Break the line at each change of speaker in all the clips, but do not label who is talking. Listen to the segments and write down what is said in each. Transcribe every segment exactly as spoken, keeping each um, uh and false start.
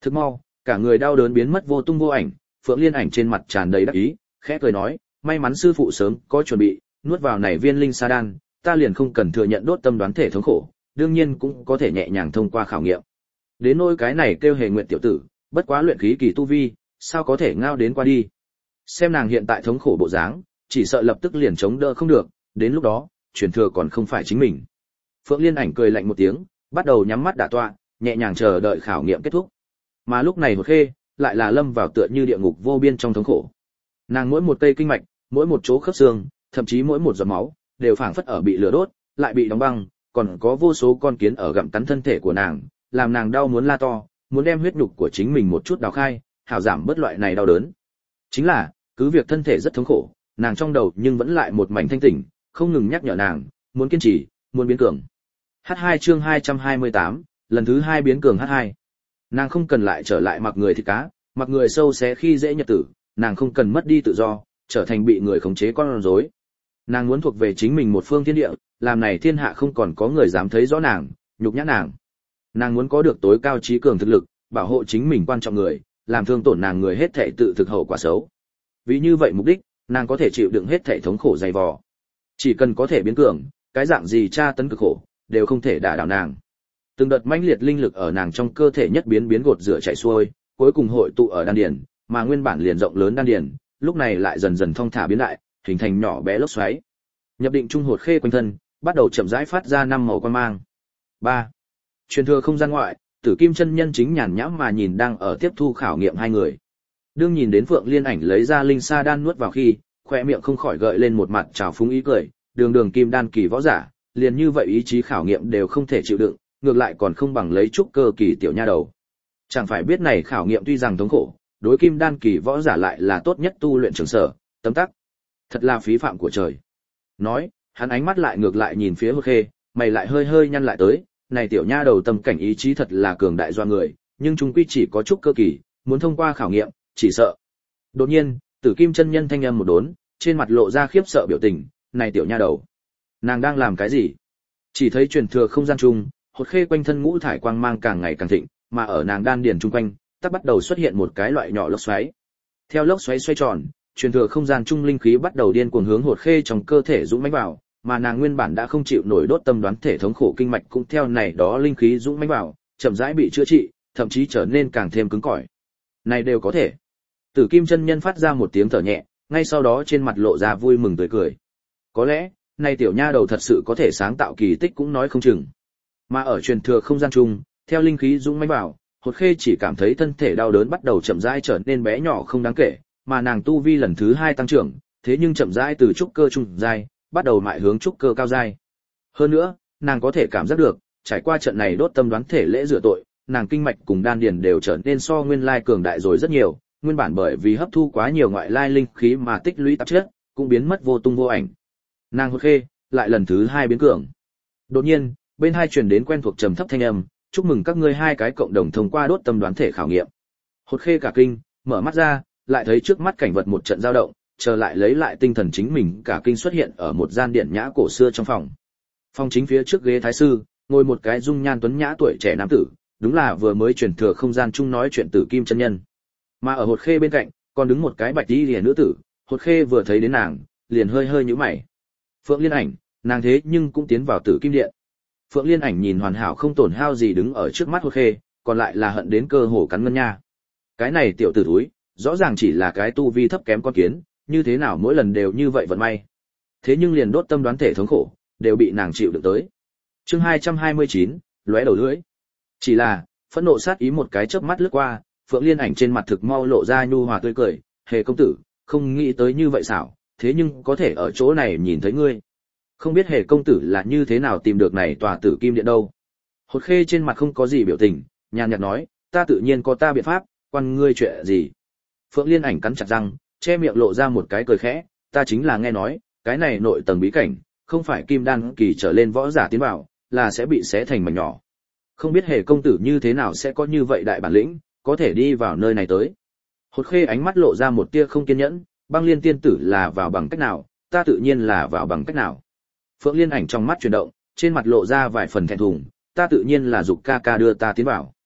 Thức mau, cả người đau đớn biến mất vô tung vô ảnh, Phượng Liên Ảnh trên mặt tràn đầy đắc ý, khẽ cười nói, may mắn sư phụ sớm có chuẩn bị, nuốt vào này viên linh sa đan, ta liền không cần thừa nhận đốt tâm đoán thể thống khổ, đương nhiên cũng có thể nhẹ nhàng thông qua khảo nghiệm. Đến nỗi cái này kêu Hề Nguyện tiểu tử, bất quá luyện khí kỳ tu vi, sao có thể ngao đến qua đi. Xem nàng hiện tại thống khổ bộ dáng, chỉ sợ lập tức liền chống đỡ không được, đến lúc đó, truyền thừa còn không phải chính mình. Phượng Liên Ảnh cười lạnh một tiếng, bắt đầu nhắm mắt đả tọa, nhẹ nhàng chờ đợi khảo nghiệm kết thúc. Mà lúc này Hột Khê lại là lâm vào tựa như địa ngục vô biên trong thống khổ. Nàng mỗi một cây kinh mạch, mỗi một chỗ khớp xương, thậm chí mỗi một giọt máu, đều phảng phất ở bị lửa đốt, lại bị đóng băng, còn có vô số con kiến ở gặm cắn thân thể của nàng, làm nàng đau muốn la to, muốn đem huyết nhục của chính mình một chút đào khai, hảo giảm bớt loại này đau đớn. Chính là, cứ việc thân thể rất thống khổ, nàng trong đầu nhưng vẫn lại một mảnh thanh tỉnh, không ngừng nhắc nhở nàng, muốn kiên trì, muốn biến cường. hát hai chương hai trăm hai mươi tám, lần thứ hai biến cường hát hai. Nàng không cần lại trở lại mặc người thịt cá, mặc người sâu xé khi dễ nhật tử, nàng không cần mất đi tự do, trở thành bị người khống chế con rối. Nàng muốn thuộc về chính mình một phương thiên địa, làm này thiên hạ không còn có người dám thấy rõ nàng, nhục nhã nàng. Nàng muốn có được tối cao trí cường thực lực, bảo hộ chính mình quan trọng người, làm thương tổn nàng người hết thảy tự thực hậu quả xấu. Vì như vậy mục đích, nàng có thể chịu đựng hết thảy thống khổ dày vò. Chỉ cần có thể biến cường, cái dạng gì tra tấn cực khổ, đều không thể đả đảo nàng. Từng đợt mãnh liệt linh lực ở nàng trong cơ thể nhất biến biến gột rửa chảy xuôi, cuối cùng hội tụ ở đan điền, mà nguyên bản liền rộng lớn đan điền, lúc này lại dần dần thong thả biến lại, hình thành nhỏ bé lốc xoáy. Nhập định trung Hột Khê quanh thân, bắt đầu chậm rãi phát ra năm màu quang mang. ba. Truyền thừa không gian ngoại, Tử Kim chân nhân chính nhàn nhã mà nhìn đang ở tiếp thu khảo nghiệm hai người. Đương nhìn đến Phượng Liên Ảnh lấy ra linh sa đan nuốt vào khi, khóe miệng không khỏi gợi lên một mặt trào phúng ý cười, đường đường kim đan kỳ võ giả, liền như vậy ý chí khảo nghiệm đều không thể chịu đựng, ngược lại còn không bằng lấy trúc cơ kỳ tiểu nha đầu. Chẳng phải biết này khảo nghiệm tuy rằng thống khổ, đối kim đan kỳ võ giả lại là tốt nhất tu luyện trường sở, tấm tắc. Thật là phí phạm của trời. Nói, hắn ánh mắt lại ngược lại nhìn phía Hột Khê, mày lại hơi hơi nhăn lại tới, này tiểu nha đầu tâm cảnh ý chí thật là cường đại doa người, nhưng chúng quy chỉ có trúc cơ kỳ, muốn thông qua khảo nghiệm, chỉ sợ. Đột nhiên, Tử Kim chân nhân thanh âm một đốn, trên mặt lộ ra khiếp sợ biểu tình, này tiểu nha đầu, nàng đang làm cái gì? Chỉ thấy truyền thừa không gian chung, Hột Khê quanh thân ngũ thải quang mang càng ngày càng thịnh, mà ở nàng đan điền chung quanh, tắc bắt đầu xuất hiện một cái loại nhỏ lốc xoáy. Theo lốc xoáy xoay tròn, truyền thừa không gian chung linh khí bắt đầu điên cuồng hướng Hột Khê trong cơ thể dũng mãnh vào, mà nàng nguyên bản đã không chịu nổi đốt tâm đoán thể thống khổ kinh mạch cũng theo này đó linh khí dũng mãnh vào, chậm rãi bị chữa trị, thậm chí trở nên càng thêm cứng cỏi. Này đều có thể. Tử Kim chân nhân phát ra một tiếng thở nhẹ, ngay sau đó trên mặt lộ ra vui mừng tươi cười. Có lẽ, này tiểu nha đầu thật sự có thể sáng tạo kỳ tích cũng nói không chừng. Mà ở truyền thừa không gian chung, theo linh khí dũng mãnh vào, Hột Khê chỉ cảm thấy thân thể đau đớn bắt đầu chậm rãi trở nên bé nhỏ không đáng kể, mà nàng tu vi lần thứ hai tăng trưởng, thế nhưng chậm rãi từ trúc cơ trung giai, bắt đầu mại hướng trúc cơ cao giai. Hơn nữa, nàng có thể cảm giác được, trải qua trận này đốt tâm đoán thể lễ rửa tội, nàng kinh mạch cùng đan điền đều trở nên so nguyên lai cường đại rồi rất nhiều, nguyên bản bởi vì hấp thu quá nhiều ngoại lai linh khí mà tích lũy tạp chất, cũng biến mất vô tung vô ảnh. Nàng Hột Khê lại lần thứ hai biến cường. Đột nhiên, bên hai truyền đến quen thuộc trầm thấp thanh âm, chúc mừng các ngươi hai cái cộng đồng thông qua đốt tâm đoán thể khảo nghiệm. Hột Khê cả kinh, mở mắt ra, lại thấy trước mắt cảnh vật một trận dao động, chờ lại lấy lại tinh thần chính mình cả kinh xuất hiện ở một gian điện nhã cổ xưa trong phòng. Phòng chính phía trước ghế thái sư, ngồi một cái dung nhan tuấn nhã tuổi trẻ nam tử, đúng là vừa mới truyền thừa không gian chung nói chuyện Tử Kim chân nhân. Mà ở Hột Khê bên cạnh, còn đứng một cái bạch y liễu nữ tử, Hột Khê vừa thấy đến nàng, liền hơi hơi nhíu mày. Phượng Liên Ảnh, nàng thế nhưng cũng tiến vào Tử Kim điện. Phượng Liên Ảnh nhìn hoàn hảo không tổn hao gì đứng ở trước mắt Hột Khê, còn lại là hận đến cơ hồ cắn ngân nha. Cái này tiểu tử thúi, rõ ràng chỉ là cái tu vi thấp kém con kiến, như thế nào mỗi lần đều như vậy vận may. Thế nhưng liền đốt tâm đoán thể thống khổ, đều bị nàng chịu đựng tới. Chương hai trăm hai mươi chín, lóe đầu lưỡi. Chỉ là, phẫn nộ sát ý một cái chớp mắt lướt qua, Phượng Liên Ảnh trên mặt thực mau lộ ra nhu hòa tươi cười, "Hề công tử, không nghĩ tới như vậy xảo, thế nhưng có thể ở chỗ này nhìn thấy ngươi. Không biết Hề công tử là như thế nào tìm được này tòa Tử Kim điện đâu?" Hột Khê trên mặt không có gì biểu tình, nhàn nhạt nói, "Ta tự nhiên có ta biện pháp, quan ngươi chuyện gì?" Phượng Liên Ảnh cắn chặt răng, che miệng lộ ra một cái cười khẽ, "Ta chính là nghe nói, cái này nội tầng bí cảnh, không phải kim đan kỳ trở lên võ giả tiến vào, là sẽ bị xé thành mảnh nhỏ. Không biết Hề công tử như thế nào sẽ có như vậy đại bản lĩnh, có thể đi vào nơi này tới." Hột Khê ánh mắt lộ ra một tia không kiên nhẫn, "Băng Liên tiên tử là vào bằng cách nào, ta tự nhiên là vào bằng cách nào." Phượng Liên Ảnh trong mắt chuyển động, trên mặt lộ ra vài phần thẹn thùng, "Ta tự nhiên là dục ca ca đưa ta tiến vào."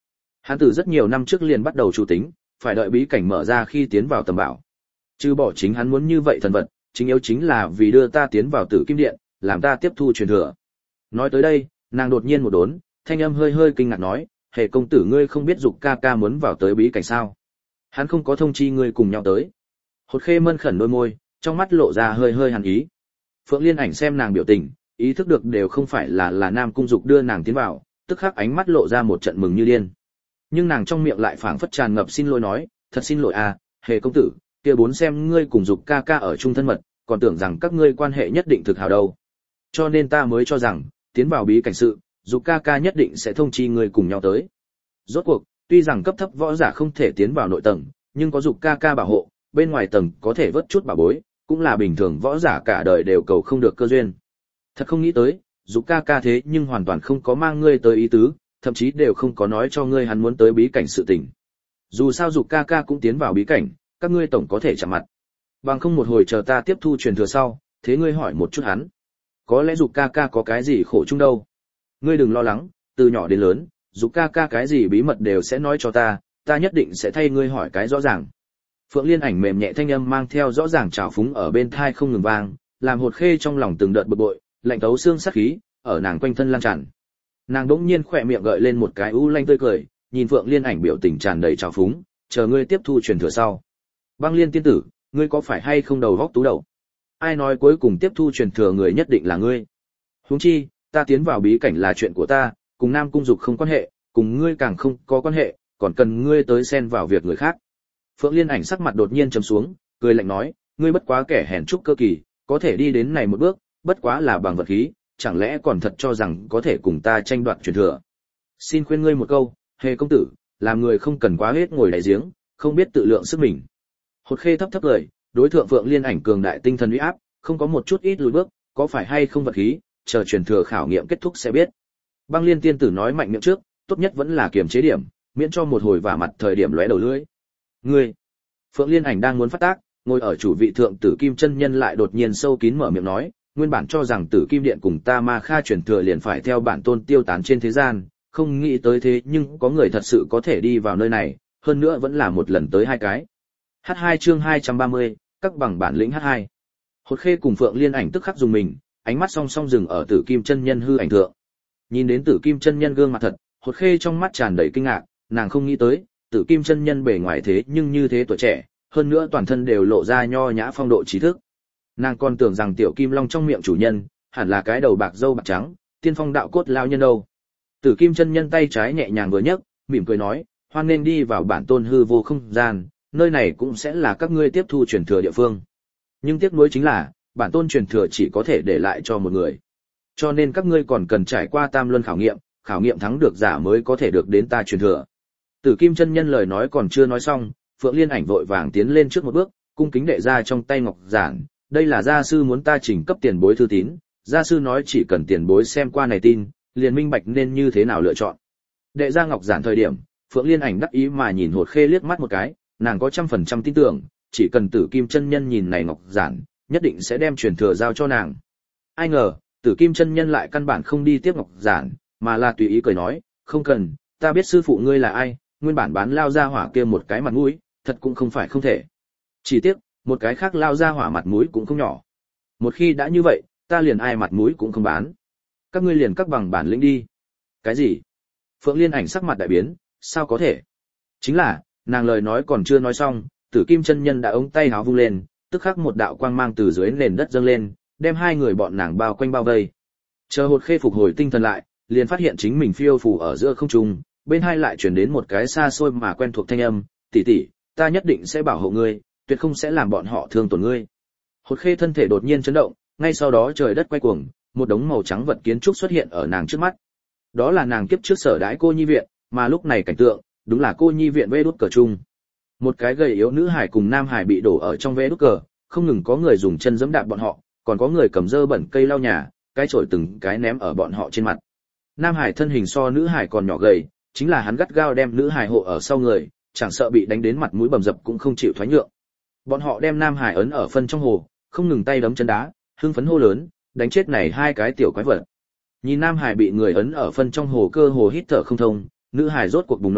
Hắn từ rất nhiều năm trước liền bắt đầu chủ tính, phải đợi bí cảnh mở ra khi tiến vào tầm bảo. Chứ bỏ chính hắn muốn như vậy thần vật, chính yếu chính là vì đưa ta tiến vào Tử Kim Điện, làm ta tiếp thu truyền thừa. Nói tới đây, nàng đột nhiên một đốn, thanh âm hơi hơi kinh ngạc nói, "Hề công tử ngươi không biết Dục ca ca muốn vào tới bí cảnh sao? Hắn không có thông chi ngươi cùng nhau tới." Hột Khê mân khẩn đôi môi, trong mắt lộ ra hơi hơi hàn ý. Phượng Liên Ảnh xem nàng biểu tình, ý thức được đều không phải là là Nam Cung Dục đưa nàng tiến vào, tức khắc ánh mắt lộ ra một trận mừng như điên. Nhưng nàng trong miệng lại phảng phất tràn ngập xin lỗi nói, "Thật xin lỗi à, Hề công tử, kia bốn xem ngươi cùng Dục ca ca ở chung thân mật, còn tưởng rằng các ngươi quan hệ nhất định thực hảo đâu. Cho nên ta mới cho rằng, tiến vào bí cảnh sự, Dục ca ca nhất định sẽ thông chi ngươi cùng nhau tới." Rốt cuộc, tuy rằng cấp thấp võ giả không thể tiến vào nội tầng, nhưng có Dục ca ca bảo hộ, bên ngoài tầng có thể vớt chút bảo bối, cũng là bình thường võ giả cả đời đều cầu không được cơ duyên. Thật không nghĩ tới, Dục ca ca thế nhưng hoàn toàn không có mang ngươi tới ý tứ, thậm chí đều không có nói cho ngươi hắn muốn tới bí cảnh sự tình. Dù sao Dục ca ca cũng tiến vào bí cảnh, các ngươi tổng có thể chạm mặt. Bằng không một hồi chờ ta tiếp thu truyền thừa sau, thế ngươi hỏi một chút hắn. Có lẽ Dục ca ca có cái gì khổ chung đâu. Ngươi đừng lo lắng, từ nhỏ đến lớn, Dục ca ca cái gì bí mật đều sẽ nói cho ta, ta nhất định sẽ thay ngươi hỏi cái rõ ràng. Phượng Liên Ảnh mềm nhẹ thanh âm mang theo rõ ràng trào phúng ở bên tai không ngừng vang, làm Hột Khê trong lòng từng đợt bực bội, lạnh thấu xương sát khí ở nàng quanh thân lan tràn. Nàng đỗng nhiên khỏe miệng gợi lên một cái u lanh tươi cười, nhìn Phượng Liên Ảnh biểu tình tràn đầy trào phúng, chờ ngươi tiếp thu truyền thừa sau. Băng Liên tiên tử, ngươi có phải hay không đầu góc tú đầu? Ai nói cuối cùng tiếp thu truyền thừa người nhất định là ngươi? Huống chi, ta tiến vào bí cảnh là chuyện của ta, cùng Nam Cung Dục không quan hệ, cùng ngươi càng không có quan hệ, còn cần ngươi tới xen vào việc người khác. Phượng Liên Ảnh sắc mặt đột nhiên trầm xuống, cười lạnh nói, ngươi bất quá kẻ hèn trúc cơ kỳ, có thể đi đến này một bước, bất quá là bằng vật khí, chẳng lẽ còn thật cho rằng có thể cùng ta tranh đoạt truyền thừa? Xin khuyên ngươi một câu, Hề công tử, làm người không cần quá hết ngồi đáy giếng, không biết tự lượng sức mình. Hột Khê thấp thấp cười, đối thượng Phượng Liên Ảnh cường đại tinh thần uy áp, không có một chút ít lùi bước, có phải hay không vật khí, chờ truyền thừa khảo nghiệm kết thúc sẽ biết. Băng Liên tiên tử nói mạnh miệng trước, tốt nhất vẫn là kiềm chế điểm, miễn cho một hồi vả mặt thời điểm lóe đầu lưỡi. Ngươi, Phượng Liên Ảnh đang muốn phát tác, ngồi ở chủ vị thượng Tử Kim chân nhân lại đột nhiên sâu kín mở miệng nói, nguyên bản cho rằng Tử Kim điện cùng ta Ma Kha truyền thừa liền phải theo bản tôn tiêu tán trên thế gian, không nghĩ tới thế nhưng có người thật sự có thể đi vào nơi này, hơn nữa vẫn là một lần tới hai cái. H hai chương hai trăm ba mươi, các bằng bản lĩnh H hai. Hột Khê cùng Phượng Liên Ảnh tức khắc dùng mình, ánh mắt song song dừng ở Tử Kim chân nhân hư ảnh thượng. Nhìn đến Tử Kim chân nhân gương mặt thật, Hột Khê trong mắt tràn đầy kinh ngạc, nàng không nghĩ tới, Tử Kim chân nhân bề ngoài thế nhưng như thế tuổi trẻ, hơn nữa toàn thân đều lộ ra nho nhã phong độ trí thức. Nàng còn tưởng rằng tiểu Kim Long trong miệng chủ nhân, hẳn là cái đầu bạc râu bạc trắng, tiên phong đạo cốt lao nhân đâu. Tử Kim chân nhân tay trái nhẹ nhàng vừa nhấc, mỉm cười nói, hoan nên đi vào bản tôn hư vô không gian, nơi này cũng sẽ là các ngươi tiếp thu truyền thừa địa phương. Nhưng tiếc nuối chính là, bản tôn truyền thừa chỉ có thể để lại cho một người. Cho nên các ngươi còn cần trải qua tam luân khảo nghiệm, khảo nghiệm thắng được giả mới có thể được đến ta truyền thừa. Tử Kim chân nhân lời nói còn chưa nói xong, Phượng Liên Ảnh vội vàng tiến lên trước một bước, cung kính đệ ra trong tay ngọc giản, đây là gia sư muốn ta trình cấp tiền bối thư tín, gia sư nói chỉ cần tiền bối xem qua này tin, liền minh bạch nên như thế nào lựa chọn. Đệ ra ngọc giản thời điểm, Phượng Liên Ảnh đắc ý mà nhìn Hột Khê liếc mắt một cái, nàng có trăm phần trăm tin tưởng, chỉ cần Tử Kim chân nhân nhìn này ngọc giản, nhất định sẽ đem truyền thừa giao cho nàng. Ai ngờ, Tử Kim chân nhân lại căn bản không đi tiếp ngọc giản, mà là tùy ý cười nói, không cần, ta biết sư phụ ngươi là ai, nguyên bản bán lao ra hỏa kia một cái mặt mũi, thật cũng không phải không thể. Chỉ tiếc, một cái khác lao ra hỏa mặt mũi cũng không nhỏ. Một khi đã như vậy, ta liền ai mặt mũi cũng không bán. Các ngươi liền các bằng bản lĩnh đi. Cái gì? Phượng Liên Ảnh sắc mặt đại biến, sao có thể? Chính là, nàng lời nói còn chưa nói xong, Tử Kim chân nhân đã ống tay háo vung lên, tức khắc một đạo quang mang từ dưới nền đất dâng lên, đem hai người bọn nàng bao quanh bao vây. Chờ Hột Khê phục hồi tinh thần lại, liền phát hiện chính mình phiêu phù ở giữa không trung, bên hai lại truyền đến một cái xa xôi mà quen thuộc thanh âm, tỷ tỷ, ta nhất định sẽ bảo hộ ngươi, tuyệt không sẽ làm bọn họ thương tổn ngươi. Hột Khê thân thể đột nhiên chấn động, ngay sau đó trời đất quay cuồng, một đống màu trắng vật kiến trúc xuất hiện ở nàng trước mắt. Đó là nàng kiếp trước sở đãi cô nhi viện, mà lúc này cảnh tượng, đúng là cô nhi viện vê đút cờ chung. Một cái gầy yếu nữ hải cùng nam hải bị đổ ở trong vê đút cờ, không ngừng có người dùng chân giẫm đạp bọn họ, còn có người cầm dơ bẩn cây lau nhà, cái chổi từng cái ném ở bọn họ trên mặt. Nam hải thân hình so nữ hải còn nhỏ gầy, chính là hắn gắt gao đem nữ hải hộ ở sau người, chẳng sợ bị đánh đến mặt mũi bầm dập cũng không chịu thoái nhượng. Bọn họ đem nam hải ấn ở phân trong hồ, không ngừng tay đấm chân đá, hưng phấn hô lớn, đánh chết này hai cái tiểu quái vật. Nhìn nam hải bị người ấn ở phân trong hồ cơ hồ hít thở không thông, nữ hải rốt cuộc bùng nổ,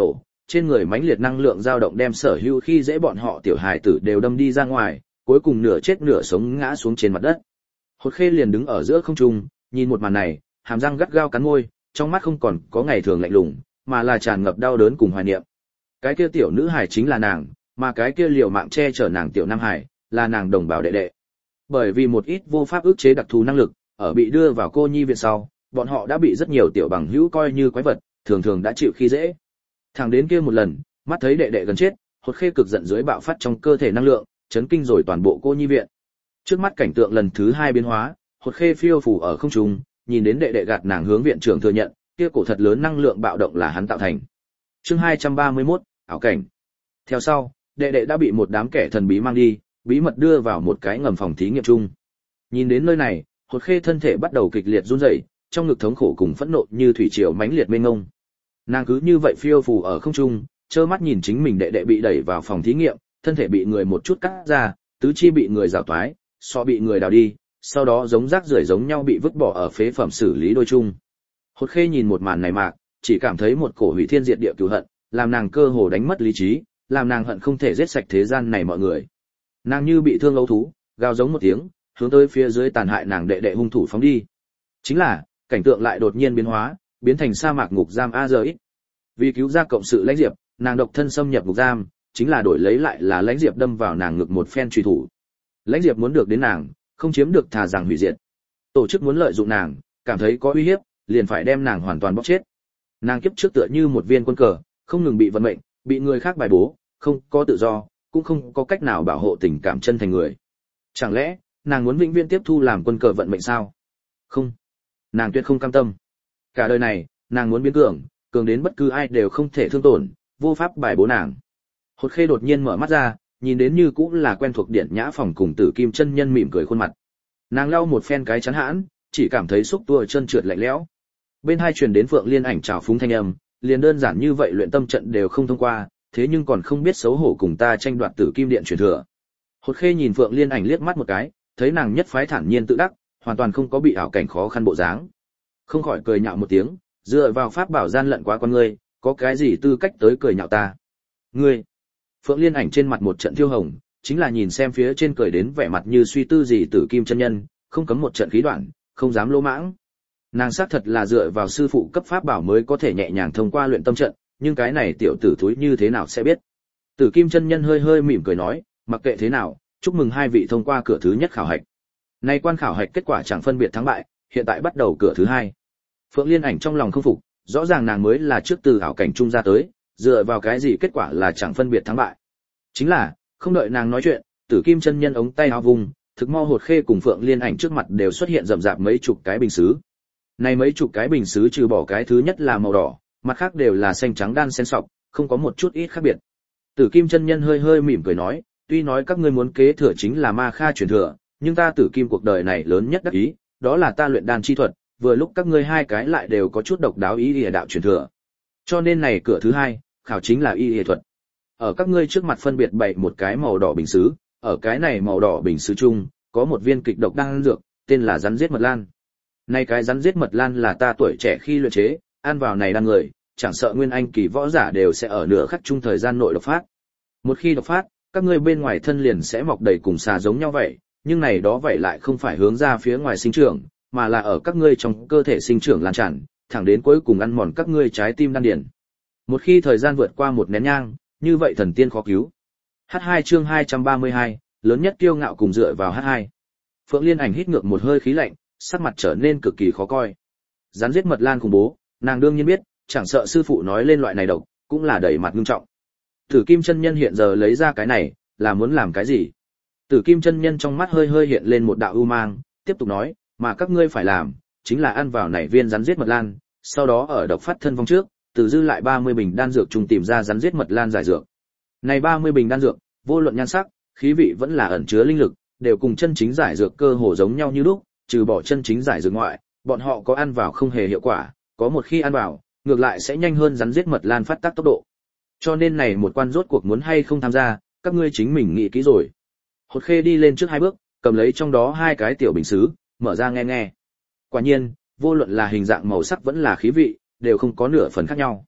trên người mãnh liệt năng lượng dao động đem sở hữu khi dễ bọn họ tiểu hài tử đều đâm đi ra ngoài, cuối cùng nửa chết nửa sống ngã xuống trên mặt đất. Hột Khê liền đứng ở giữa không trung, nhìn một màn này, hàm răng gắt gao cắn môi, trong mắt không còn có ngày thường lạnh lùng, mà là tràn ngập đau đớn cùng hoài niệm. Cái kia tiểu nữ hài chính là nàng, mà cái kia liều mạng che chở nàng tiểu nam hài là nàng đồng bào đệ đệ. Bởi vì một ít vô pháp ức chế đặc thù năng lực, ở bị đưa vào cô nhi viện sau, bọn họ đã bị rất nhiều tiểu bằng hữu coi như quái vật, thường thường đã chịu khi dễ. Thẳng đến kia một lần, mắt thấy đệ đệ gần chết, Hột Khê cực giận dưới bạo phát trong cơ thể năng lượng, chấn kinh rồi toàn bộ cô nhi viện. Trước mắt cảnh tượng lần thứ hai biến hóa, Hột Khê phiêu phù ở không trung, nhìn đến đệ đệ gạt nàng hướng viện trưởng thừa nhận, kia cổ thật lớn năng lượng bạo động là hắn tạo thành. Chương hai trăm ba mươi mốt, ảo cảnh. Theo sau, đệ đệ đã bị một đám kẻ thần bí mang đi, bí mật đưa vào một cái ngầm phòng thí nghiệm chung. Nhìn đến nơi này, Hột Khê thân thể bắt đầu kịch liệt run rẩy, trong ngực thống khổ cùng phẫn nộ như thủy triều mãnh liệt mênh mông. Nàng cứ như vậy phiêu phù ở không trung, trơ mắt nhìn chính mình đệ đệ bị đẩy vào phòng thí nghiệm, thân thể bị người một chút cắt ra, tứ chi bị người rào toái, so bị người đào đi, sau đó giống rác rưởi giống nhau bị vứt bỏ ở phế phẩm xử lý đôi chung. Hột Khê nhìn một màn này mạc, chỉ cảm thấy một cổ hủy thiên diệt địa cừu hận, làm nàng cơ hồ đánh mất lý trí, làm nàng hận không thể giết sạch thế gian này mọi người. Nàng như bị thương ấu thú, gào giống một tiếng, hướng tới phía dưới tàn hại nàng đệ đệ hung thủ phóng đi. Chính là, cảnh tượng lại đột nhiên biến hóa, biến thành sa mạc ngục giam a giờ ít. Vì cứu ra cộng sự Lãnh Diệp, nàng độc thân xâm nhập ngục giam, chính là đổi lấy lại là Lãnh Diệp đâm vào nàng ngực một phen truy thủ. Lãnh Diệp muốn được đến nàng, không chiếm được thà rằng hủy diệt. Tổ chức muốn lợi dụng nàng, cảm thấy có uy hiếp, liền phải đem nàng hoàn toàn bóc chết. Nàng kiếp trước tựa như một viên quân cờ, không ngừng bị vận mệnh, bị người khác bài bố, không có tự do, cũng không có cách nào bảo hộ tình cảm chân thành người. Chẳng lẽ, nàng muốn vĩnh viễn tiếp thu làm quân cờ vận mệnh sao? Không, nàng tuyệt không cam tâm. Cả đời này, nàng muốn biến cường, cường đến bất cứ ai đều không thể thương tổn, vô pháp bài bố nàng. Hột Khê đột nhiên mở mắt ra, nhìn đến như cũng là quen thuộc điện nhã phòng cùng Tử Kim chân nhân mỉm cười khuôn mặt. Nàng lau một phen cái chắn hãn, chỉ cảm thấy xúc tua chân trượt lạnh lẽo. Bên hai truyền đến Phượng Liên Ảnh trào phúng thanh âm, liền đơn giản như vậy luyện tâm trận đều không thông qua, thế nhưng còn không biết xấu hổ cùng ta tranh đoạt Tử Kim điện truyền thừa. Hột Khê nhìn Phượng Liên Ảnh liếc mắt một cái, thấy nàng nhất phái thản nhiên tự đắc, hoàn toàn không có bị ảo cảnh khó khăn bộ dáng. Không khỏi cười nhạo một tiếng, dựa vào pháp bảo gian lận quá con ngươi, có cái gì tư cách tới cười nhạo ta? Ngươi? Phượng Liên Ảnh trên mặt một trận thiêu hồng, chính là nhìn xem phía trên cười đến vẻ mặt như suy tư gì Tử Kim chân nhân, không cấm một trận khí đoạn, không dám lỗ mãng. Nàng xác thật là dựa vào sư phụ cấp pháp bảo mới có thể nhẹ nhàng thông qua luyện tâm trận, nhưng cái này tiểu tử thúi như thế nào sẽ biết? Tử Kim chân nhân hơi hơi mỉm cười nói, mặc kệ thế nào, chúc mừng hai vị thông qua cửa thứ nhất khảo hạch. Nay quan khảo hạch kết quả chẳng phân biệt thắng bại, hiện tại bắt đầu cửa thứ hai. Phượng Liên Ảnh trong lòng không phục, rõ ràng nàng mới là trước từ ảo cảnh trung ra tới, dựa vào cái gì kết quả là chẳng phân biệt thắng bại. Chính là, không đợi nàng nói chuyện, Tử Kim chân nhân ống tay áo vùng, thực mo Hột Khê cùng Phượng Liên Ảnh trước mặt đều xuất hiện rậm rạp mấy chục cái bình sứ. Này mấy chục cái bình sứ trừ bỏ cái thứ nhất là màu đỏ, mặt khác đều là xanh trắng đan xen sọc, không có một chút ít khác biệt. Tử Kim chân nhân hơi hơi mỉm cười nói, tuy nói các ngươi muốn kế thừa chính là ma kha truyền thừa, nhưng ta Tử Kim cuộc đời này lớn nhất đắc ý, đó là ta luyện đan chi thuật, vừa lúc các ngươi hai cái lại đều có chút độc đáo ý y đạo truyền thừa. Cho nên này cửa thứ hai, khảo chính là y y thuật. Ở các ngươi trước mặt phân biệt bày một cái màu đỏ bình sứ, ở cái này màu đỏ bình sứ chung, có một viên kịch độc đan dược, tên là rắn giết mật lan. Này cái rắn giết mật lan là ta tuổi trẻ khi luyện chế, ăn vào này đan người, chẳng sợ nguyên anh kỳ võ giả đều sẽ ở nửa khắc chung thời gian nội độc phát. Một khi độc phát, các ngươi bên ngoài thân liền sẽ mọc đầy cùng xà giống nhau vậy, nhưng này đó vậy lại không phải hướng ra phía ngoài sinh trưởng, mà là ở các ngươi trong cơ thể sinh trưởng lan tràn, thẳng đến cuối cùng ăn mòn các ngươi trái tim đan điền. Một khi thời gian vượt qua một nén nhang, như vậy thần tiên khó cứu. hát hai chương hai trăm ba mươi hai, lớn nhất kiêu ngạo cùng dựa vào hát hai. Phượng Liên Ảnh hít ngược một hơi khí lạnh, sắc mặt trở nên cực kỳ khó coi. Rắn giết mật lan khủng bố, nàng đương nhiên biết, chẳng sợ sư phụ nói lên loại này độc, cũng là đẩy mặt nghiêm trọng. Tử Kim chân nhân hiện giờ lấy ra cái này, là muốn làm cái gì? Tử Kim chân nhân trong mắt hơi hơi hiện lên một đạo ưu mang, tiếp tục nói, mà các ngươi phải làm, chính là ăn vào nảy viên rắn giết mật lan, sau đó ở độc phát thân vong trước, từ dư lại ba mươi bình đan dược trùng tìm ra rắn giết mật lan giải dược. Này ba mươi bình đan dược, vô luận nhan sắc, khí vị vẫn là ẩn chứa linh lực, đều cùng chân chính giải dược cơ hồ giống nhau như lúc, trừ bỏ chân chính giải dược ngoại, bọn họ có ăn vào không hề hiệu quả, có một khi ăn vào, ngược lại sẽ nhanh hơn rắn giết mật lan phát tác tốc độ. Cho nên này một quan rốt cuộc muốn hay không tham gia, các ngươi chính mình nghĩ kỹ rồi. Hột Khê đi lên trước hai bước, cầm lấy trong đó hai cái tiểu bình sứ, mở ra nghe nghe. Quả nhiên, vô luận là hình dạng màu sắc vẫn là khí vị, đều không có nửa phần khác nhau.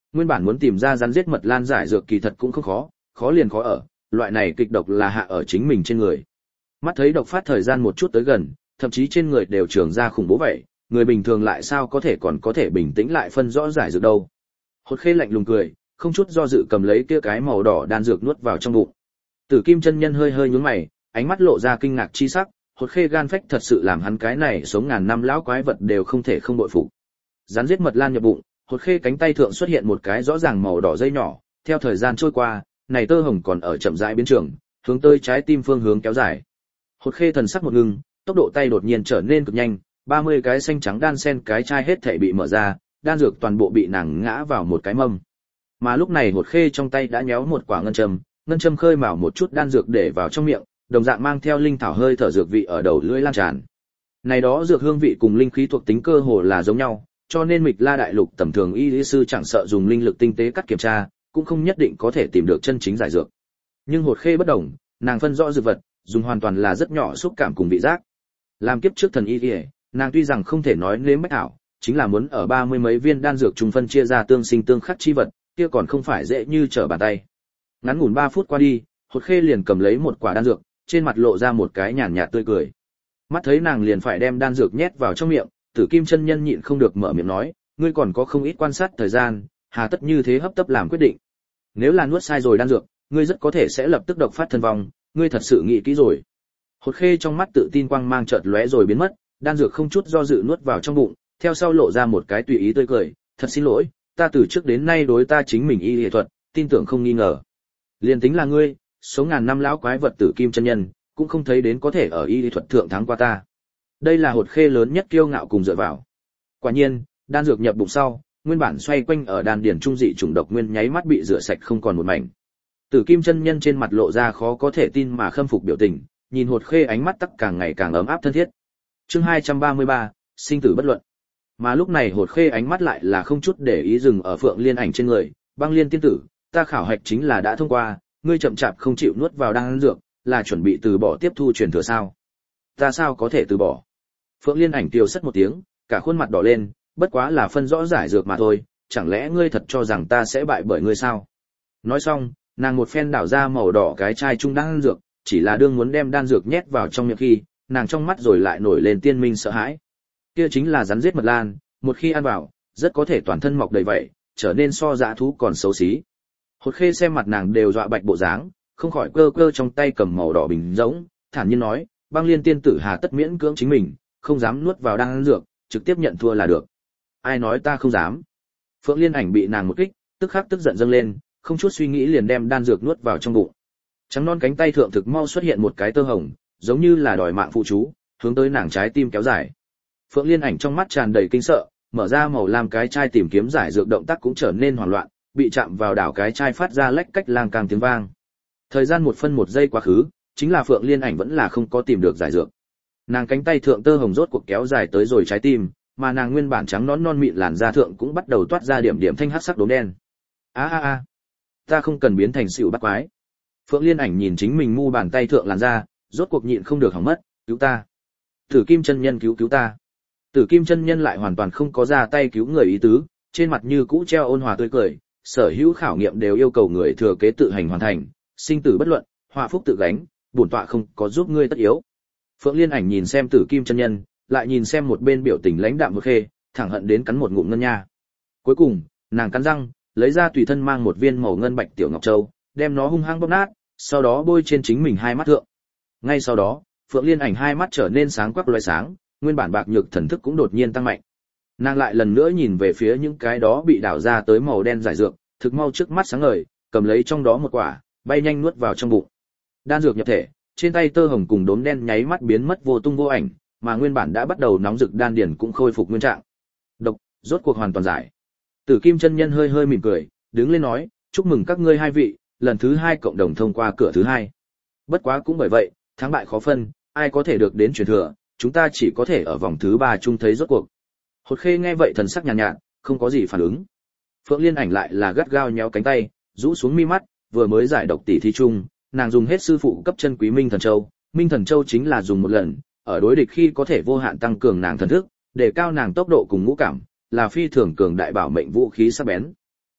Nguyên bản muốn tìm ra rắn giết mật lan giải dược kỳ thật cũng không khó, khó liền khó ở, loại này kịch độc là hạ ở chính mình trên người. Mắt thấy độc phát thời gian một chút tới gần, thậm chí trên người đều trưởng ra khủng bố vậy, người bình thường lại sao có thể còn có thể bình tĩnh lại phân rõ giải dược đâu. Hột Khê lạnh lùng cười, không chút do dự cầm lấy kia cái màu đỏ đan dược nuốt vào trong bụng. Tử Kim chân nhân hơi hơi nhướng mày, ánh mắt lộ ra kinh ngạc chi sắc, Hột Khê gan phách thật sự làm hắn cái này sống ngàn năm lão quái vật đều không thể không bội phục. Rắn giết mật lan nhập bụng, Hột Khê cánh tay thượng xuất hiện một cái rõ ràng màu đỏ dây nhỏ, theo thời gian trôi qua, này tơ hồng còn ở chậm rãi biến trường, hướng tới trái tim phương hướng kéo dài. Hột Khê thần sắc một ngưng, tốc độ tay đột nhiên trở nên cực nhanh, ba mươi cái xanh trắng đan sen cái chai hết thảy bị mở ra, đan dược toàn bộ bị nàng ngã vào một cái mâm. Mà lúc này Hột Khê trong tay đã nhéo một quả ngân châm, ngân châm khơi mào một chút đan dược để vào trong miệng, đồng dạng mang theo linh thảo hơi thở dược vị ở đầu lưỡi lan tràn. Này đó dược hương vị cùng linh khí thuộc tính cơ hồ là giống nhau, cho nên Mịch La đại lục tầm thường y lý sư chẳng sợ dùng linh lực tinh tế cắt kiểm tra, cũng không nhất định có thể tìm được chân chính giải dược. Nhưng Hột Khê bất đồng, nàng phân rõ dược vật, dùng hoàn toàn là rất nhỏ xúc cảm cùng vị giác. Làm kiếp trước thần y y, nàng tuy rằng không thể nói nếm bách ảo, chính là muốn ở ba mươi mấy viên đan dược trùng phân chia ra tương sinh tương khắc chi vật, kia còn không phải dễ như trở bàn tay. Ngắn ngủn ba phút qua đi, Hột Khê liền cầm lấy một quả đan dược, trên mặt lộ ra một cái nhàn nhạt tươi cười. Mắt thấy nàng liền phải đem đan dược nhét vào trong miệng, Tử Kim chân nhân nhịn không được mở miệng nói, ngươi còn có không ít quan sát thời gian, hà tất như thế hấp tấp làm quyết định. Nếu là nuốt sai rồi đan dược, ngươi rất có thể sẽ lập tức độc phát thân vong, ngươi thật sự nghĩ kỹ rồi. Hột Khê trong mắt tự tin quang mang chợt lóe rồi biến mất, đan dược không chút do dự nuốt vào trong bụng, theo sau lộ ra một cái tùy ý tươi cười, thật xin lỗi, ta từ trước đến nay đối ta chính mình y y thuật, tin tưởng không nghi ngờ. Liên tính là ngươi, số ngàn năm lão quái vật Tử Kim chân nhân, cũng không thấy đến có thể ở y y thuật thượng thắng qua ta. Đây là Hột Khê lớn nhất kiêu ngạo cùng dựa vào. Quả nhiên, đan dược nhập bụng sau, nguyên bản xoay quanh ở đan điển trung dị trùng độc nguyên nháy mắt bị rửa sạch không còn một mảnh. Tử Kim chân nhân trên mặt lộ ra khó có thể tin mà khâm phục biểu tình, nhìn Hột Khê ánh mắt tắc càng ngày càng ấm áp thân thiết. Chương hai trăm ba mươi ba, sinh tử bất luận. Mà lúc này Hột Khê ánh mắt lại là không chút để ý dừng ở Phượng Liên Ảnh trên người, Băng Liên tiên tử, ta khảo hạch chính là đã thông qua, ngươi chậm chạp không chịu nuốt vào đan dược, là chuẩn bị từ bỏ tiếp thu truyền thừa sao? Ta sao có thể từ bỏ? Phượng Liên Ảnh tiêu sất một tiếng, cả khuôn mặt đỏ lên, bất quá là phân rõ giải dược mà thôi, chẳng lẽ ngươi thật cho rằng ta sẽ bại bởi ngươi sao? Nói xong, nàng một phen đảo ra màu đỏ cái chai trung đan dược, chỉ là đương muốn đem đan dược nhét vào trong miệng khi, nàng trong mắt rồi lại nổi lên tiên minh sợ hãi. Kia chính là rắn giết mật lan, một khi ăn vào, rất có thể toàn thân mọc đầy vậy, trở nên so dã thú còn xấu xí. Hột Khê xem mặt nàng đều dọa bạch bộ dáng, không khỏi cơ cơ trong tay cầm màu đỏ bình rỗng, thản nhiên nói, Băng Liên tiên tử hà tất miễn cưỡng chính mình, không dám nuốt vào đan dược, trực tiếp nhận thua là được. Ai nói ta không dám? Phượng Liên Ảnh bị nàng một kích, tức khắc tức giận dâng lên, không chút suy nghĩ liền đem đan dược nuốt vào trong bụng. Trắng non cánh tay thượng thực mau xuất hiện một cái tơ hồng, giống như là đòi mạng phụ chú, hướng tới nàng trái tim kéo dài. Phượng Liên Ảnh trong mắt tràn đầy kinh sợ, mở ra màu lam cái chai tìm kiếm giải dược động tác cũng trở nên hoảng loạn, bị chạm vào đảo cái chai phát ra lách cách lang càng tiếng vang. Thời gian một phân một giây quá khứ, chính là Phượng Liên Ảnh vẫn là không có tìm được giải dược. Nàng cánh tay thượng tơ hồng rốt cuộc kéo dài tới rồi trái tim, mà nàng nguyên bản trắng nón non mịn làn da thượng cũng bắt đầu toát ra điểm điểm thanh hắc sắc đốm đen. A a a, ta không cần biến thành xỉu bắt quái. Phượng Liên Ảnh nhìn chính mình mu bàn tay thượng làn da, rốt cuộc nhịn không được hỏng mất, cứu ta. Tử Kim chân nhân cứu cứu ta. Tử Kim chân nhân lại hoàn toàn không có ra tay cứu người ý tứ, trên mặt như cũ treo ôn hòa tươi cười, sở hữu khảo nghiệm đều yêu cầu người thừa kế tự hành hoàn thành, sinh tử bất luận, họa phúc tự gánh, bổn tọa không có giúp ngươi tất yếu. Phượng Liên Ảnh nhìn xem Tử Kim chân nhân, lại nhìn xem một bên biểu tình lãnh đạm Hột Khê, thẳng hận đến cắn một ngụm ngân nha. Cuối cùng, nàng cắn răng, lấy ra tùy thân mang một viên màu ngân bạch tiểu ngọc châu, đem nó hung hăng bóp nát, sau đó bôi trên chính mình hai mắt thượng. Ngay sau đó, Phượng Liên Ảnh hai mắt trở nên sáng quắc loé sáng, nguyên bản bạc nhược thần thức cũng đột nhiên tăng mạnh. Nàng lại lần nữa nhìn về phía những cái đó bị đảo ra tới màu đen giải dược, thực mau trước mắt sáng ngời, cầm lấy trong đó một quả, bay nhanh nuốt vào trong bụng. Đan dược nhập thể, trên tay tơ hồng cùng đốm đen nháy mắt biến mất vô tung vô ảnh, mà nguyên bản đã bắt đầu nóng rực đan điền cũng khôi phục nguyên trạng. Độc, rốt cuộc hoàn toàn giải. Tử Kim chân nhân hơi hơi mỉm cười, đứng lên nói, chúc mừng các ngươi hai vị, lần thứ hai cộng đồng thông qua cửa thứ hai. Bất quá cũng bởi vậy, thắng bại khó phân, ai có thể được đến truyền thừa, chúng ta chỉ có thể ở vòng thứ ba chung thấy rốt cuộc. Hột Khê nghe vậy thần sắc nhàn nhạt, nhạt, không có gì phản ứng. Phượng Liên Ảnh lại là gắt gao nhéo cánh tay, rũ xuống mi mắt, vừa mới giải độc tỷ thí chung, nàng dùng hết sư phụ cấp chân quý Minh Thần Châu, Minh Thần Châu chính là dùng một lần, ở đối địch khi có thể vô hạn tăng cường nàng thần thức, để cao nàng tốc độ cùng ngũ cảm, là phi thường cường đại bảo mệnh vũ khí sắc bén.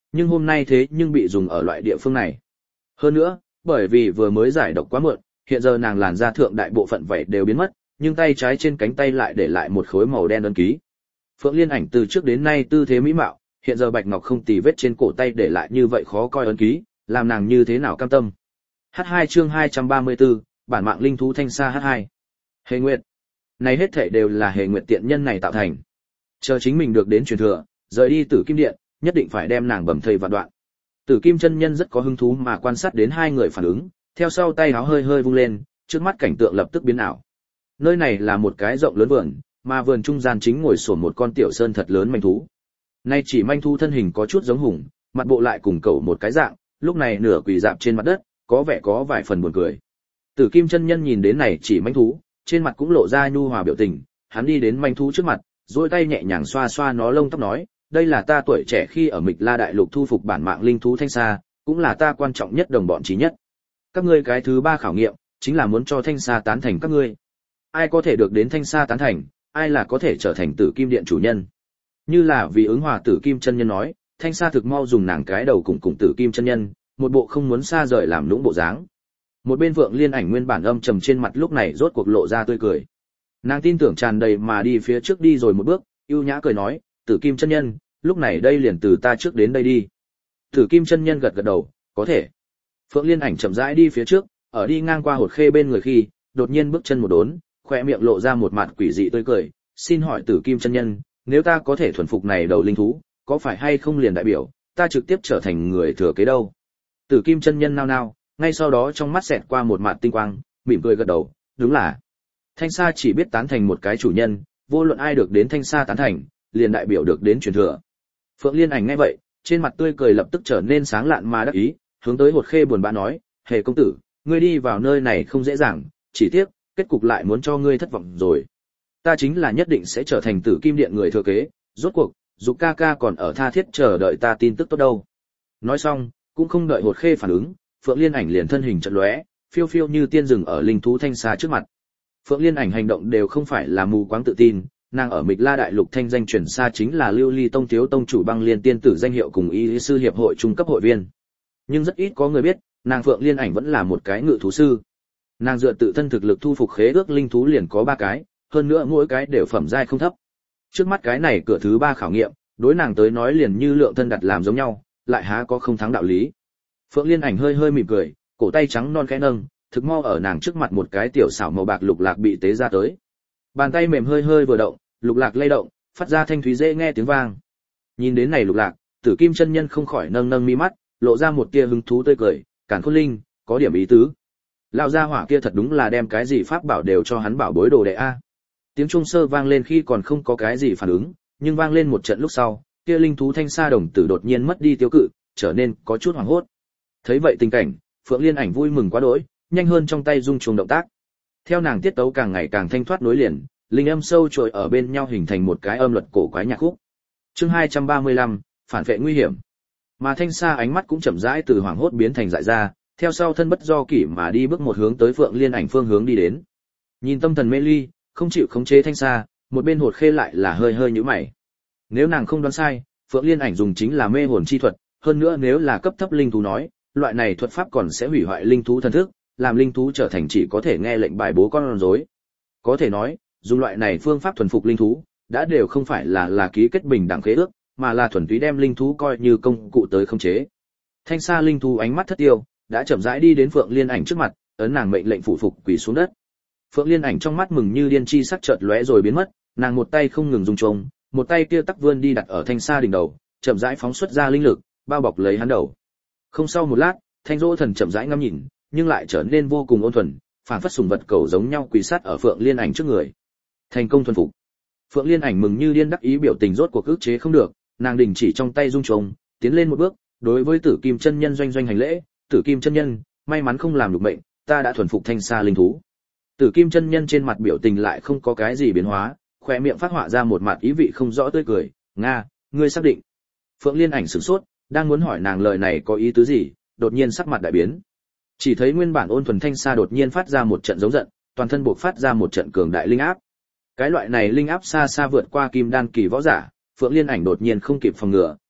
Nhưng hôm nay thế nhưng bị dùng ở loại địa phương này. Hơn nữa, bởi vì vừa mới giải độc quá muộn, hiện giờ nàng làn da thượng đại bộ phận vảy đều biến mất, nhưng tay trái trên cánh tay lại để lại một khối màu đen ấn ký. Phượng Liên Ảnh từ trước đến nay tư thế mỹ mạo, hiện giờ bạch ngọc không tì vết trên cổ tay để lại như vậy khó coi ấn ký, làm nàng như thế nào cam tâm. hát hai chương hai trăm ba mươi tư, bản mạng linh thú thanh sa hát hai. Hề Nguyệt. Này hết thảy đều là Hề Nguyệt tiện nhân này tạo thành. Chờ chính mình được đến truyền thừa, rời đi Tử Kim Điện, nhất định phải đem nàng bầm thây vạn đoạn. Tử Kim chân nhân rất có hứng thú mà quan sát đến hai người phản ứng, theo sau tay áo hơi hơi vung lên, trước mắt cảnh tượng lập tức biến ảo. Nơi này là một cái rộng lớn vườn, mà vườn trung gian chính ngồi xổm một con tiểu sơn thật lớn manh thú. Nay chỉ manh thú thân hình có chút giống hùng, mặt bộ lại cùng cẩu một cái dạng, lúc này nửa quỳ dạp trên mặt đất, có vẻ có vài phần buồn cười. Tử Kim chân nhân nhìn đến này chỉ manh thú, trên mặt cũng lộ ra nhu hòa biểu tình, hắn đi đến manh thú trước mặt, duỗi tay nhẹ nhàng xoa xoa nó lông tóc nói, đây là ta tuổi trẻ khi ở Mịch La Đại Lục thu phục bản mạng linh thú thanh sa, cũng là ta quan trọng nhất đồng bọn chí nhất. Các ngươi cái thứ ba khảo nghiệm, chính là muốn cho thanh sa tán thành các ngươi. Ai có thể được đến thanh sa tán thành, ai là có thể trở thành Tử Kim Điện chủ nhân. Như là vì ứng hòa Tử Kim chân nhân nói, thanh sa thực mau dùng nàng cái đầu cùng cùng Tử Kim chân nhân, một bộ không muốn xa rời làm lũng bộ dáng. Một bên Vượng Liên Ảnh nguyên bản âm trầm trên mặt lúc này rốt cuộc lộ ra tươi cười. Nàng tin tưởng tràn đầy mà đi phía trước đi rồi một bước, ưu nhã cười nói, Tử Kim chân nhân, lúc này đây liền từ ta trước đến đây đi. Tử Kim chân nhân gật gật đầu, có thể. Phượng Liên Ảnh chậm rãi đi phía trước, ở đi ngang qua Hột Khê bên người khi, đột nhiên bước chân một đốn, khóe miệng lộ ra một mặt quỷ dị tươi cười, xin hỏi Tử Kim chân nhân, nếu ta có thể thuần phục này đầu linh thú, có phải hay không liền đại biểu ta trực tiếp trở thành người thừa kế đâu? Tử Kim chân nhân nao nao, ngay sau đó trong mắt xẹt qua một mặt tinh quang, mỉm cười gật đầu, đúng là. Thanh sa chỉ biết tán thành một cái chủ nhân, vô luận ai được đến thanh sa tán thành, liền đại biểu được đến truyền thừa. Phượng Liên Ảnh nghe vậy, trên mặt tươi cười lập tức trở nên sáng lạn mà đắc ý, hướng tới Hột Khê buồn bã nói, Hề công tử, ngươi đi vào nơi này không dễ dàng, chỉ tiếc, kết cục lại muốn cho ngươi thất vọng rồi. Ta chính là nhất định sẽ trở thành Tử Kim Điện người thừa kế, rốt cuộc, Dục ca ca còn ở tha thiết chờ đợi ta tin tức tốt đâu. Nói xong, cũng không đợi Hột Khê phản ứng, Phượng Liên Ảnh liền thân hình chợt lóe, phiêu phiêu như tiên rừng ở linh thú thanh sa trước mặt. Phượng Liên Ảnh hành động đều không phải là mù quáng tự tin, nàng ở Mịch La Đại Lục thanh danh truyền xa chính là Lưu Ly Tông thiếu tông chủ Băng Liên tiên tử danh hiệu cùng y sư hiệp hội trung cấp hội viên. Nhưng rất ít có người biết, nàng Phượng Liên Ảnh vẫn là một cái ngự thú sư. Nàng dựa tự thân thực lực thu phục khế ước linh thú liền có ba cái, hơn nữa mỗi cái đều phẩm giai không thấp. Trước mắt cái này cửa thứ ba khảo nghiệm, đối nàng tới nói liền như lượng thân đặt làm giống nhau, lại há có không thắng đạo lý. Phượng Liên Ảnh hơi hơi mỉm cười, cổ tay trắng non khẽ nâng, thực mau ở nàng trước mặt một cái tiểu xảo màu bạc lục lạc bị tế ra tới. Bàn tay mềm hơi hơi vừa động, lục lạc lay động, phát ra thanh thúy dễ nghe tiếng vang. Nhìn đến này lục lạc, Tử Kim chân nhân không khỏi nâng nâng mi mắt, lộ ra một tia hứng thú tươi cười, Càn Khôn Linh, có điểm ý tứ. Lão gia hỏa kia thật đúng là đem cái gì pháp bảo đều cho hắn bảo bối đồ đệ a. Tiếng trung sơ vang lên khi còn không có cái gì phản ứng, nhưng vang lên một trận lúc sau, kia linh thú thanh sa đồng tử đột nhiên mất đi tiêu cự, trở nên có chút hoảng hốt. Thấy vậy tình cảnh, Phượng Liên Ảnh vui mừng quá đỗi, nhanh hơn trong tay rung chuông động tác. Theo nàng tiết tấu càng ngày càng thanh thoát nối liền, linh âm sâu trội ở bên nhau hình thành một cái âm luật cổ quái nhạc khúc. Chương hai trăm ba mươi lăm, phản vệ nguy hiểm. Mà thanh sa ánh mắt cũng chậm rãi từ hoảng hốt biến thành dại ra, theo sau thân bất do kỷ mà đi bước một hướng tới Phượng Liên Ảnh phương hướng đi đến. Nhìn tâm thần mê ly, không chịu khống chế thanh sa, một bên Hột Khê lại là hơi hơi nhíu mày. Nếu nàng không đoán sai, Phượng Liên Ảnh dùng chính là mê hồn chi thuật, hơn nữa nếu là cấp thấp linh thú nói, loại này thuật pháp còn sẽ hủy hoại linh thú thần thức, làm linh thú trở thành chỉ có thể nghe lệnh bài bố con rối. Có thể nói, dùng loại này phương pháp thuần phục linh thú, đã đều không phải là là ký kết bình đẳng khế ước, mà là thuần túy đem linh thú coi như công cụ tới khống chế. Thanh sa linh thú ánh mắt thất tiêu, đã chậm rãi đi đến Phượng Liên Ảnh trước mặt, ấn nàng mệnh lệnh phụ phục quỳ xuống đất. Phượng Liên Ảnh trong mắt mừng như điên chi sắc chợt lóe rồi biến mất, nàng một tay không ngừng rung chuông, một tay kia tắc vươn đi đặt ở thanh sa đỉnh đầu, chậm rãi phóng xuất ra linh lực, bao bọc lấy hắn đầu. Không sau một lát, Thanh Dỗ Thần chậm rãi ngắm nhìn, nhưng lại trở nên vô cùng ôn thuần, phảng phất sùng vật cầu giống nhau quỳ sát ở Phượng Liên Ảnh trước người. Thành công thuần phục. Phượng Liên Ảnh mừng như điên đắc ý biểu tình rốt cuộc ức chế không được, nàng đình chỉ trong tay rung chuông, tiến lên một bước, đối với Tử Kim chân nhân doanh doanh hành lễ, "Tử Kim chân nhân, may mắn không làm được bệnh, ta đã thuần phục thanh sa linh thú." Tử Kim chân nhân trên mặt biểu tình lại không có cái gì biến hóa, khóe miệng phát họa ra một mặt ý vị không rõ tươi cười, "Nga, ngươi xác định?" Phượng Liên Ảnh sửng sốt, đang muốn hỏi nàng lời này có ý tứ gì, đột nhiên sắc mặt đại biến. Chỉ thấy nguyên bản ôn thuần thanh sa đột nhiên phát ra một trận giống giận, toàn thân bộc phát ra một trận cường đại linh áp. Cái loại này linh áp xa xa vượt qua kim đan kỳ võ giả, Phượng Liên Ảnh đột nhiên không kịp phòng ngừa,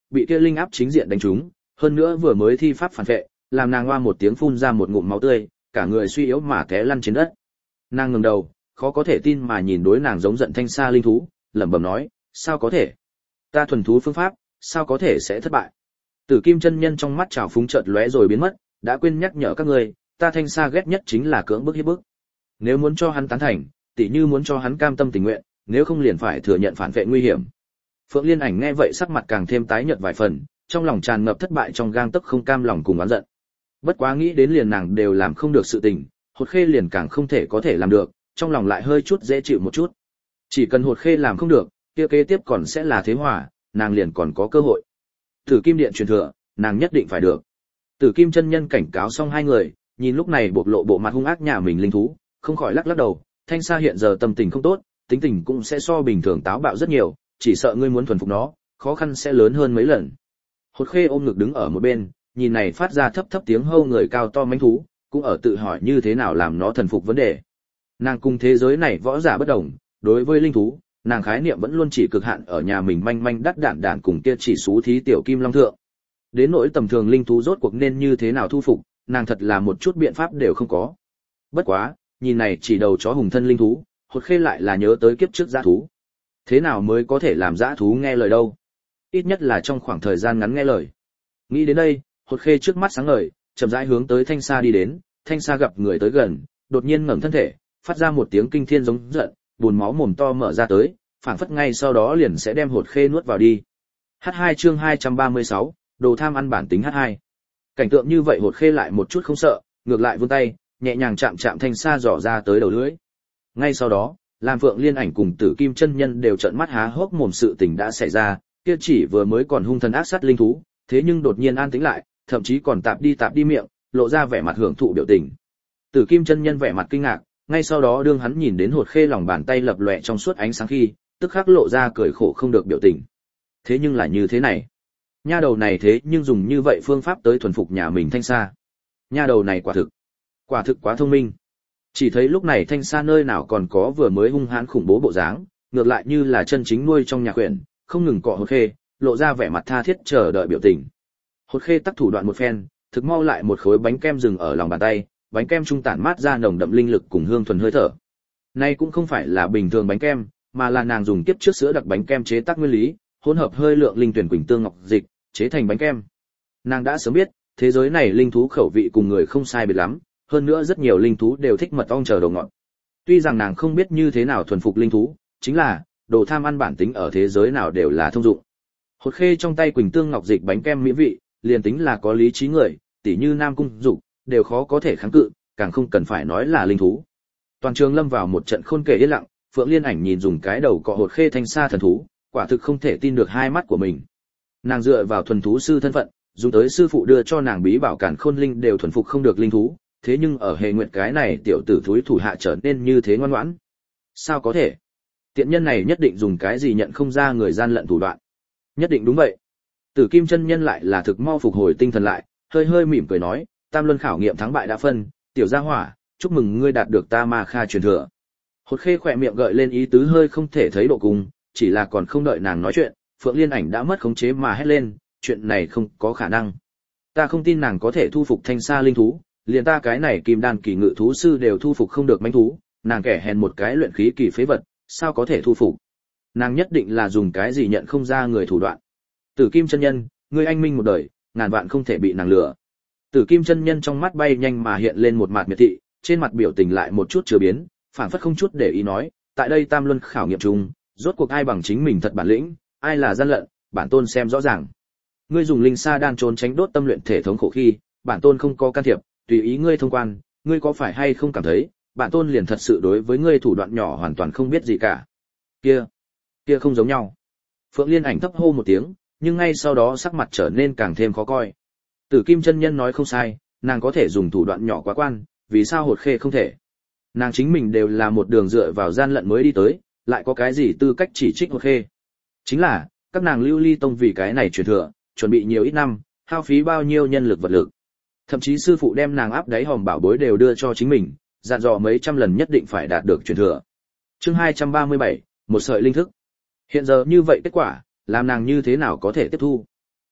bị kia linh áp chính diện đánh trúng, hơn nữa vừa mới thi pháp phản vệ, làm nàng oa một tiếng phun ra một ngụm máu tươi, cả người suy yếu mà té lăn trên đất. Nàng ngẩng đầu, khó có thể tin mà nhìn đối nàng giống giận thanh sa linh thú, lẩm bẩm nói, sao có thể? Ta thuần thú phương pháp, sao có thể sẽ thất bại? Tử Kim chân nhân trong mắt trào phúng chợt lóe rồi biến mất, đã quên nhắc nhở các ngươi, ta thanh sa ghét nhất chính là cưỡng bức hiếp bức. Nếu muốn cho hắn tán thành, tỉ như muốn cho hắn cam tâm tình nguyện, nếu không liền phải thừa nhận phản vệ nguy hiểm. Phượng Liên Ảnh nghe vậy sắc mặt càng thêm tái nhợt vài phần, trong lòng tràn ngập thất bại trong gang tấc không cam lòng cùng oán giận. Bất quá nghĩ đến liền nàng đều làm không được sự tình, Hột Khê liền càng không thể có thể làm được, trong lòng lại hơi chút dễ chịu một chút. Chỉ cần Hột Khê làm không được, kia kế tiếp còn sẽ là thế hòa, nàng liền còn có cơ hội. Tử Kim Điện truyền thừa, nàng nhất định phải được. Tử Kim chân nhân cảnh cáo xong hai người, nhìn lúc này bộc lộ bộ mặt hung ác nhà mình linh thú, không khỏi lắc lắc đầu, Thanh Sa hiện giờ tâm tình không tốt, tính tình cũng sẽ so bình thường táo bạo rất nhiều, chỉ sợ ngươi muốn thuần phục nó, khó khăn sẽ lớn hơn mấy lần. Hột Khê ôm ngực đứng ở một bên, nhìn này phát ra thấp thấp tiếng hâu người cao to mãnh thú, cũng ở tự hỏi như thế nào làm nó thần phục vấn đề. Nàng cùng thế giới này võ giả bất đồng, đối với linh thú, nàng khái niệm vẫn luôn chỉ cực hạn ở nhà mình manh manh đắt đạn đạn cùng kia chỉ xú thí tiểu kim long thượng. Đến nỗi tầm thường linh thú rốt cuộc nên như thế nào thu phục, nàng thật là một chút biện pháp đều không có. Bất quá, nhìn này chỉ đầu chó hùng thân linh thú, Hột Khê lại là nhớ tới kiếp trước dã thú. Thế nào mới có thể làm dã thú nghe lời đâu? Ít nhất là trong khoảng thời gian ngắn nghe lời. Nghĩ đến đây, Hột Khê trước mắt sáng ngời, chậm rãi hướng tới Thanh Sa đi đến, Thanh Sa gặp người tới gần, đột nhiên ngẩng thân thể, phát ra một tiếng kinh thiên giống giận, buồn máu mồm to mở ra tới, phảng phất ngay sau đó liền sẽ đem Hột Khê nuốt vào đi. hát hai chương hai trăm ba mươi sáu, đồ tham ăn bản tính hát hai. Cảnh tượng như vậy Hột Khê lại một chút không sợ, ngược lại vươn tay, nhẹ nhàng chạm chạm Thanh Sa dò ra tới đầu lưỡi. Ngay sau đó, Lam Phượng Liên Ảnh cùng Tử Kim chân nhân đều trợn mắt há hốc mồm sự tình đã xảy ra, kia chỉ vừa mới còn hung thần ác sát linh thú, thế nhưng đột nhiên an tĩnh lại, thậm chí còn tạp đi tạp đi miệng, lộ ra vẻ mặt hưởng thụ biểu tình. Tử Kim chân nhân vẻ mặt kinh ngạc, ngay sau đó đương hắn nhìn đến Hột Khê lòng bàn tay lập lòe trong suốt ánh sáng khi, tức khắc lộ ra cười khổ không được biểu tình. Thế nhưng là như thế này, nha đầu này thế nhưng dùng như vậy phương pháp tới thuần phục nhà mình Thanh Sa. Nha đầu này quả thực, quả thực quá thông minh. Chỉ thấy lúc này Thanh Sa nơi nào còn có vừa mới hung hãn khủng bố bộ dáng, ngược lại như là chân chính nuôi trong nhà quyển, không ngừng cọ Hột Khê, lộ ra vẻ mặt tha thiết chờ đợi biểu tình. Hột Khê tắc thủ đoạn một phen, thực mau lại một khối bánh kem dừng ở lòng bàn tay, bánh kem trung tản mát ra nồng đậm linh lực cùng hương thuần hơi thở. Nay cũng không phải là bình thường bánh kem, mà là nàng dùng kiếp trước sữa đặc bánh kem chế tác nguyên lý, hỗn hợp hơi lượng linh tuyển quỳnh tương ngọc dịch, chế thành bánh kem. Nàng đã sớm biết, thế giới này linh thú khẩu vị cùng người không sai biệt lắm, hơn nữa rất nhiều linh thú đều thích mật ong chờ đồ ngọt. Tuy rằng nàng không biết như thế nào thuần phục linh thú, chính là đồ tham ăn bản tính ở thế giới nào đều là thông dụng. Hột Khê trong tay quỳnh tương ngọc dịch bánh kem mỹ vị, liền tính là có lý trí người, tỉ như Nam Cung Dục, đều khó có thể kháng cự, càng không cần phải nói là linh thú. Toàn trường lâm vào một trận khôn kể yên lặng, Phượng Liên Ảnh nhìn dùng cái đầu cọ Hột Khê Thanh Sa thần thú, quả thực không thể tin được hai mắt của mình. Nàng dựa vào thuần thú sư thân phận, dùng tới sư phụ đưa cho nàng bí bảo cản khôn linh đều thuần phục không được linh thú, thế nhưng ở Hề Nguyệt cái này tiểu tử thúi thủ hạ trở nên như thế ngoan ngoãn. Sao có thể? Tiện nhân này nhất định dùng cái gì nhận không ra người gian lận thủ đoạn. Nhất định đúng vậy. Tử Kim chân nhân lại là thực mau phục hồi tinh thần lại, hơi hơi mỉm cười nói, Tam luân khảo nghiệm thắng bại đã phân, tiểu gia hỏa, chúc mừng ngươi đạt được ta Ma Kha truyền thừa. Hột Khê khỏe miệng gợi lên ý tứ hơi không thể thấy độ cùng, chỉ là còn không đợi nàng nói chuyện, Phượng Liên Ảnh đã mất khống chế mà hét lên, chuyện này không có khả năng. Ta không tin nàng có thể thu phục Thanh Sa linh thú, liền ta cái này Kim Đan kỳ ngự thú sư đều thu phục không được mãnh thú, nàng kẻ hèn một cái luyện khí kỳ phế vật, sao có thể thu phục? Nàng nhất định là dùng cái gì nhận không ra người thủ đoạn. Tử Kim chân nhân, ngươi anh minh một đời, ngàn vạn không thể bị nàng lừa. Tử Kim chân nhân trong mắt bay nhanh mà hiện lên một mặt miệt thị, trên mặt biểu tình lại một chút chứa biến, phảng phất không chút để ý nói, tại đây Tam luân khảo nghiệm chung, rốt cuộc ai bằng chính mình thật bản lĩnh, ai là gian lận, bản tôn xem rõ ràng. Ngươi dùng linh sa đan trốn tránh đốt tâm luyện thể thống khổ khi, bản tôn không có can thiệp, tùy ý ngươi thông quan, ngươi có phải hay không cảm thấy, bản tôn liền thật sự đối với ngươi thủ đoạn nhỏ hoàn toàn không biết gì cả. Kia, kia không giống nhau. Phượng Liên Ảnh thấp hô một tiếng, nhưng ngay sau đó sắc mặt trở nên càng thêm khó coi. Tử Kim chân nhân nói không sai, nàng có thể dùng thủ đoạn nhỏ quá quan, vì sao Hột Khê không thể? Nàng chính mình đều là một đường dựa vào gian lận mới đi tới, lại có cái gì tư cách chỉ trích Hột Khê? Chính là, các nàng Lưu Ly tông vì cái này truyền thừa, chuẩn bị nhiều ít năm, hao phí bao nhiêu nhân lực vật lực. Thậm chí sư phụ đem nàng áp đáy hòm bảo bối đều đưa cho chính mình, dặn dò mấy trăm lần nhất định phải đạt được truyền thừa. Chương hai trăm ba mươi bảy, một sợi linh thức. Hiện giờ như vậy kết quả, làm nàng như thế nào có thể tiếp thu?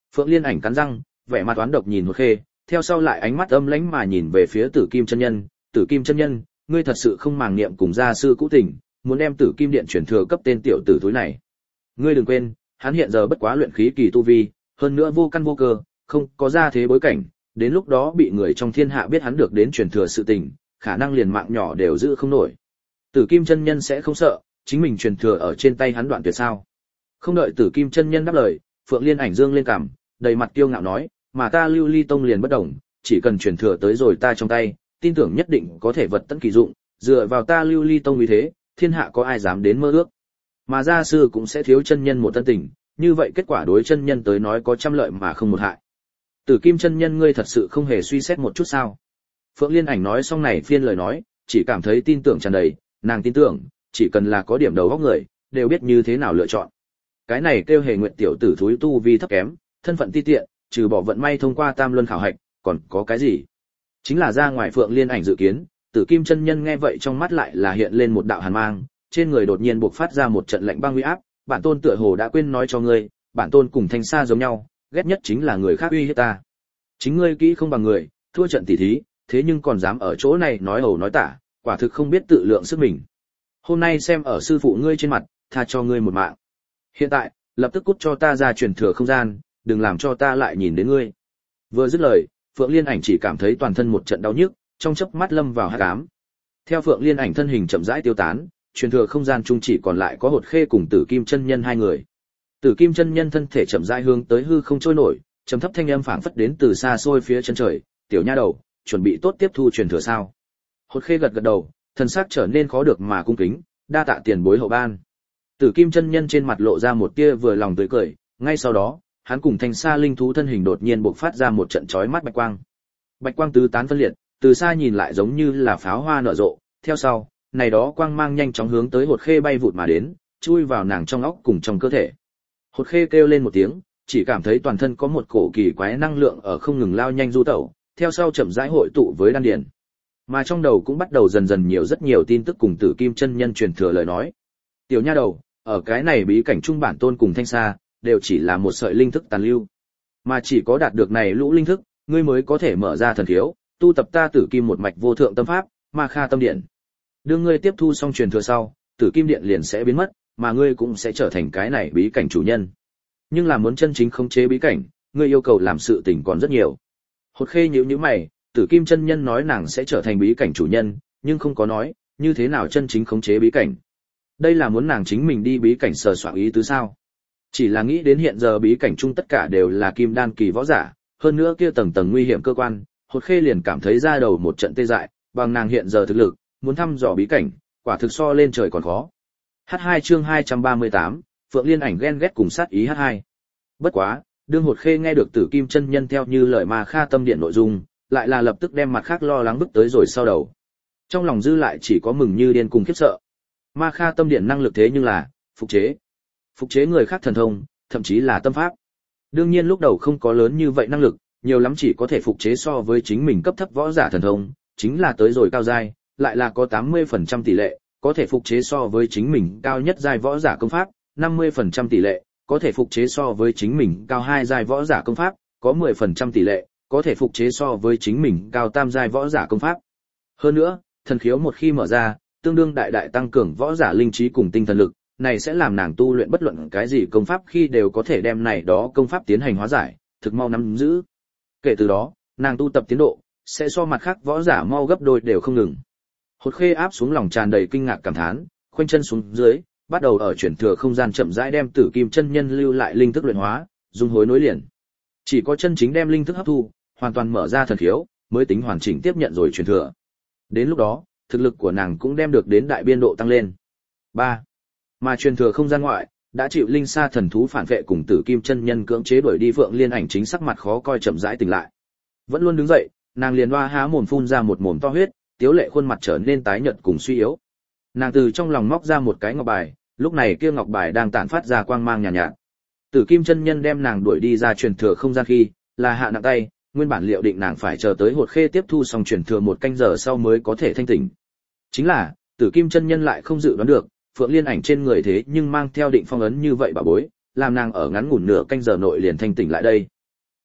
Phượng Liên Ảnh cắn răng, vẻ mặt toán độc nhìn Hột Khê, theo sau lại ánh mắt âm lãnh mà nhìn về phía Tử Kim chân nhân, "Tử Kim chân nhân, ngươi thật sự không màng niệm cùng gia sư cũ tình, muốn đem Tử Kim điện chuyển thừa cấp tên tiểu tử túi này. Ngươi đừng quên, hắn hiện giờ bất quá luyện khí kỳ tu vi, hơn nữa vô căn vô cơ, không có gia thế bối cảnh, đến lúc đó bị người trong thiên hạ biết hắn được đến truyền thừa sự tình, khả năng liền mạng nhỏ đều giữ không nổi. Tử Kim chân nhân sẽ không sợ, chính mình truyền thừa ở trên tay hắn đoạn tuyệt sao?" Không đợi Tử Kim chân nhân đáp lời, Phượng Liên Ảnh dương lên cằm, đầy mặt kiêu ngạo nói, "Mà ta Lưu Ly tông liền bất đồng, chỉ cần truyền thừa tới rồi ta trong tay, tin tưởng nhất định có thể vật tận kỳ dụng, dựa vào ta Lưu Ly tông uy thế, thiên hạ có ai dám đến mơ ước. Mà gia sư cũng sẽ thiếu chân nhân một tân tình, như vậy kết quả đối chân nhân tới nói có trăm lợi mà không một hại. Tử Kim chân nhân ngươi thật sự không hề suy xét một chút sao?" Phượng Liên Ảnh nói xong này phiên lời nói, chỉ cảm thấy tin tưởng tràn đầy, nàng tin tưởng, chỉ cần là có điểm đầu óc người, đều biết như thế nào lựa chọn. Cái này kêu Hề Nguyệt tiểu tử thúi tu vi thấp kém, thân phận ti tiện, trừ bỏ vận may thông qua tam luân khảo hạch, còn có cái gì? Chính là ra ngoài Phượng Liên Ảnh dự kiến, Tử Kim chân nhân nghe vậy trong mắt lại là hiện lên một đạo hàn mang, trên người đột nhiên bộc phát ra một trận lạnh băng uy áp, bản tôn tựa hồ đã quên nói cho ngươi, bản tôn cùng Thanh Sa giống nhau, ghét nhất chính là người khác uy hiếp ta. Chính ngươi kỹ không bằng người, thua trận tỉ thí, thế nhưng còn dám ở chỗ này nói ẩu nói tả, quả thực không biết tự lượng sức mình. Hôm nay xem ở sư phụ ngươi trên mặt, tha cho ngươi một mạng. Hiện tại, lập tức cút cho ta ra truyền thừa không gian, đừng làm cho ta lại nhìn đến ngươi. Vừa dứt lời, Phượng Liên Ảnh chỉ cảm thấy toàn thân một trận đau nhức, trong chớp mắt lâm vào hắc ám. Theo Phượng Liên Ảnh thân hình chậm rãi tiêu tán, truyền thừa không gian chung chỉ còn lại có Hột Khê cùng Tử Kim chân nhân hai người. Tử Kim chân nhân thân thể chậm rãi hướng tới hư không trôi nổi, trầm thấp thanh âm phảng phất đến từ xa xôi phía chân trời, "Tiểu nha đầu, chuẩn bị tốt tiếp thu truyền thừa sao?" Hột Khê gật gật đầu, thân xác trở nên khó được mà cung kính, "Đa tạ tiền bối hậu ban." Tử Kim chân nhân trên mặt lộ ra một tia vừa lòng tươi cười, ngay sau đó, hắn cùng Thanh Sa linh thú thân hình đột nhiên bộc phát ra một trận chói mắt bạch quang. Bạch quang tứ tán phân liệt, từ xa nhìn lại giống như là pháo hoa nở rộ, theo sau, này đó quang mang nhanh chóng hướng tới Hột Khê bay vụt mà đến, chui vào nàng trong óc cùng trong cơ thể. Hột Khê kêu lên một tiếng, chỉ cảm thấy toàn thân có một cổ kỳ quái năng lượng ở không ngừng lao nhanh du tẩu, theo sau chậm rãi hội tụ với đan điền. Mà trong đầu cũng bắt đầu dần dần nhiều rất nhiều tin tức cùng Tử Kim chân nhân truyền thừa lời nói. "Tiểu nha đầu, ở cái này bí cảnh trung bản tôn cùng Thanh Sa đều chỉ là một sợi linh thức tàn lưu, mà chỉ có đạt được này lũ linh thức, ngươi mới có thể mở ra thần thiếu, tu tập ta Tử Kim một mạch vô thượng tâm pháp, Ma Kha tâm điện. Đương ngươi tiếp thu xong truyền thừa sau, Tử Kim điện liền sẽ biến mất, mà ngươi cũng sẽ trở thành cái này bí cảnh chủ nhân. Nhưng là muốn chân chính khống chế bí cảnh, ngươi yêu cầu làm sự tình còn rất nhiều." Hột Khê nhíu nhíu mày, Tử Kim chân nhân nói nàng sẽ trở thành bí cảnh chủ nhân, nhưng không có nói như thế nào chân chính khống chế bí cảnh. Đây là muốn nàng chính mình đi bí cảnh sờ soạn ý tứ sao? Chỉ là nghĩ đến hiện giờ bí cảnh chung tất cả đều là kim đan kỳ võ giả, hơn nữa kia tầng tầng nguy hiểm cơ quan, Hột Khê liền cảm thấy ra đầu một trận tê dại, bằng nàng hiện giờ thực lực, muốn thăm dò bí cảnh, quả thực so lên trời còn khó. hát hai chương hai trăm ba mươi tám, Phượng Liên Ảnh ghen ghét cùng sát ý hát hai. Bất quá, đương Hột Khê nghe được Tử Kim chân nhân theo như lời Ma Kha tâm điện nội dung, lại là lập tức đem mặt khác lo lắng bức tới rồi sau đầu. Trong lòng dư lại chỉ có mừng như điên cùng khiếp sợ. Ma Kha tâm điện năng lực thế nhưng là phục chế, phục chế người khác thần thông, thậm chí là tâm pháp. Đương nhiên lúc đầu không có lớn như vậy năng lực, nhiều lắm chỉ có thể phục chế so với chính mình cấp thấp võ giả thần thông, chính là tới rồi cao giai, lại là có tám mươi phần trăm tỷ lệ, có thể phục chế so với chính mình cao nhất giai võ giả công pháp, năm mươi phần trăm tỷ lệ, có thể phục chế so với chính mình cao hai giai võ giả công pháp, có mười phần trăm tỷ lệ, có thể phục chế so với chính mình cao tam giai võ giả công pháp. Hơn nữa, thần khiếu một khi mở ra, tương đương đại đại tăng cường võ giả linh trí cùng tinh thần lực, này sẽ làm nàng tu luyện bất luận cái gì công pháp khi đều có thể đem này đó công pháp tiến hành hóa giải, thực mau nắm giữ. Kể từ đó, nàng tu tập tiến độ sẽ so mặt khác võ giả mau gấp đôi đều không ngừng. Hột Khê áp xuống lòng tràn đầy kinh ngạc cảm thán, khoanh chân xuống dưới, bắt đầu ở chuyển thừa không gian chậm rãi đem Tử Kim chân nhân lưu lại linh thức luyện hóa, dung hối nối liền. Chỉ có chân chính đem linh thức hấp thu, hoàn toàn mở ra thần khiếu, mới tính hoàn chỉnh tiếp nhận rồi truyền thừa. Đến lúc đó, thực lực của nàng cũng đem được đến đại biên độ tăng lên. ba. Mà truyền thừa không gian ngoại, đã chịu linh sa thần thú phản vệ cùng Tử Kim chân nhân cưỡng chế đuổi đi Phượng Liên Ảnh chính sắc mặt khó coi chậm rãi tỉnh lại. Vẫn luôn đứng dậy, nàng liền hoa há mồm phun ra một mồm to huyết, tiếu lệ khuôn mặt trở nên tái nhợt cùng suy yếu. Nàng từ trong lòng móc ra một cái ngọc bài, lúc này kia ngọc bài đang tản phát ra quang mang nhàn nhạt, nhạt. Tử Kim chân nhân đem nàng đuổi đi ra truyền thừa không gian khi, là hạ nặng tay, nguyên bản liệu định nàng phải chờ tới Hột Khê tiếp thu xong truyền thừa một canh giờ sau mới có thể thanh tỉnh. Chính là, Tử Kim chân nhân lại không dự đoán được, Phượng Liên Ảnh trên người thế nhưng mang theo định phong ấn như vậy bà bối, làm nàng ở ngắn ngủn nửa canh giờ nội liền thanh tỉnh lại đây.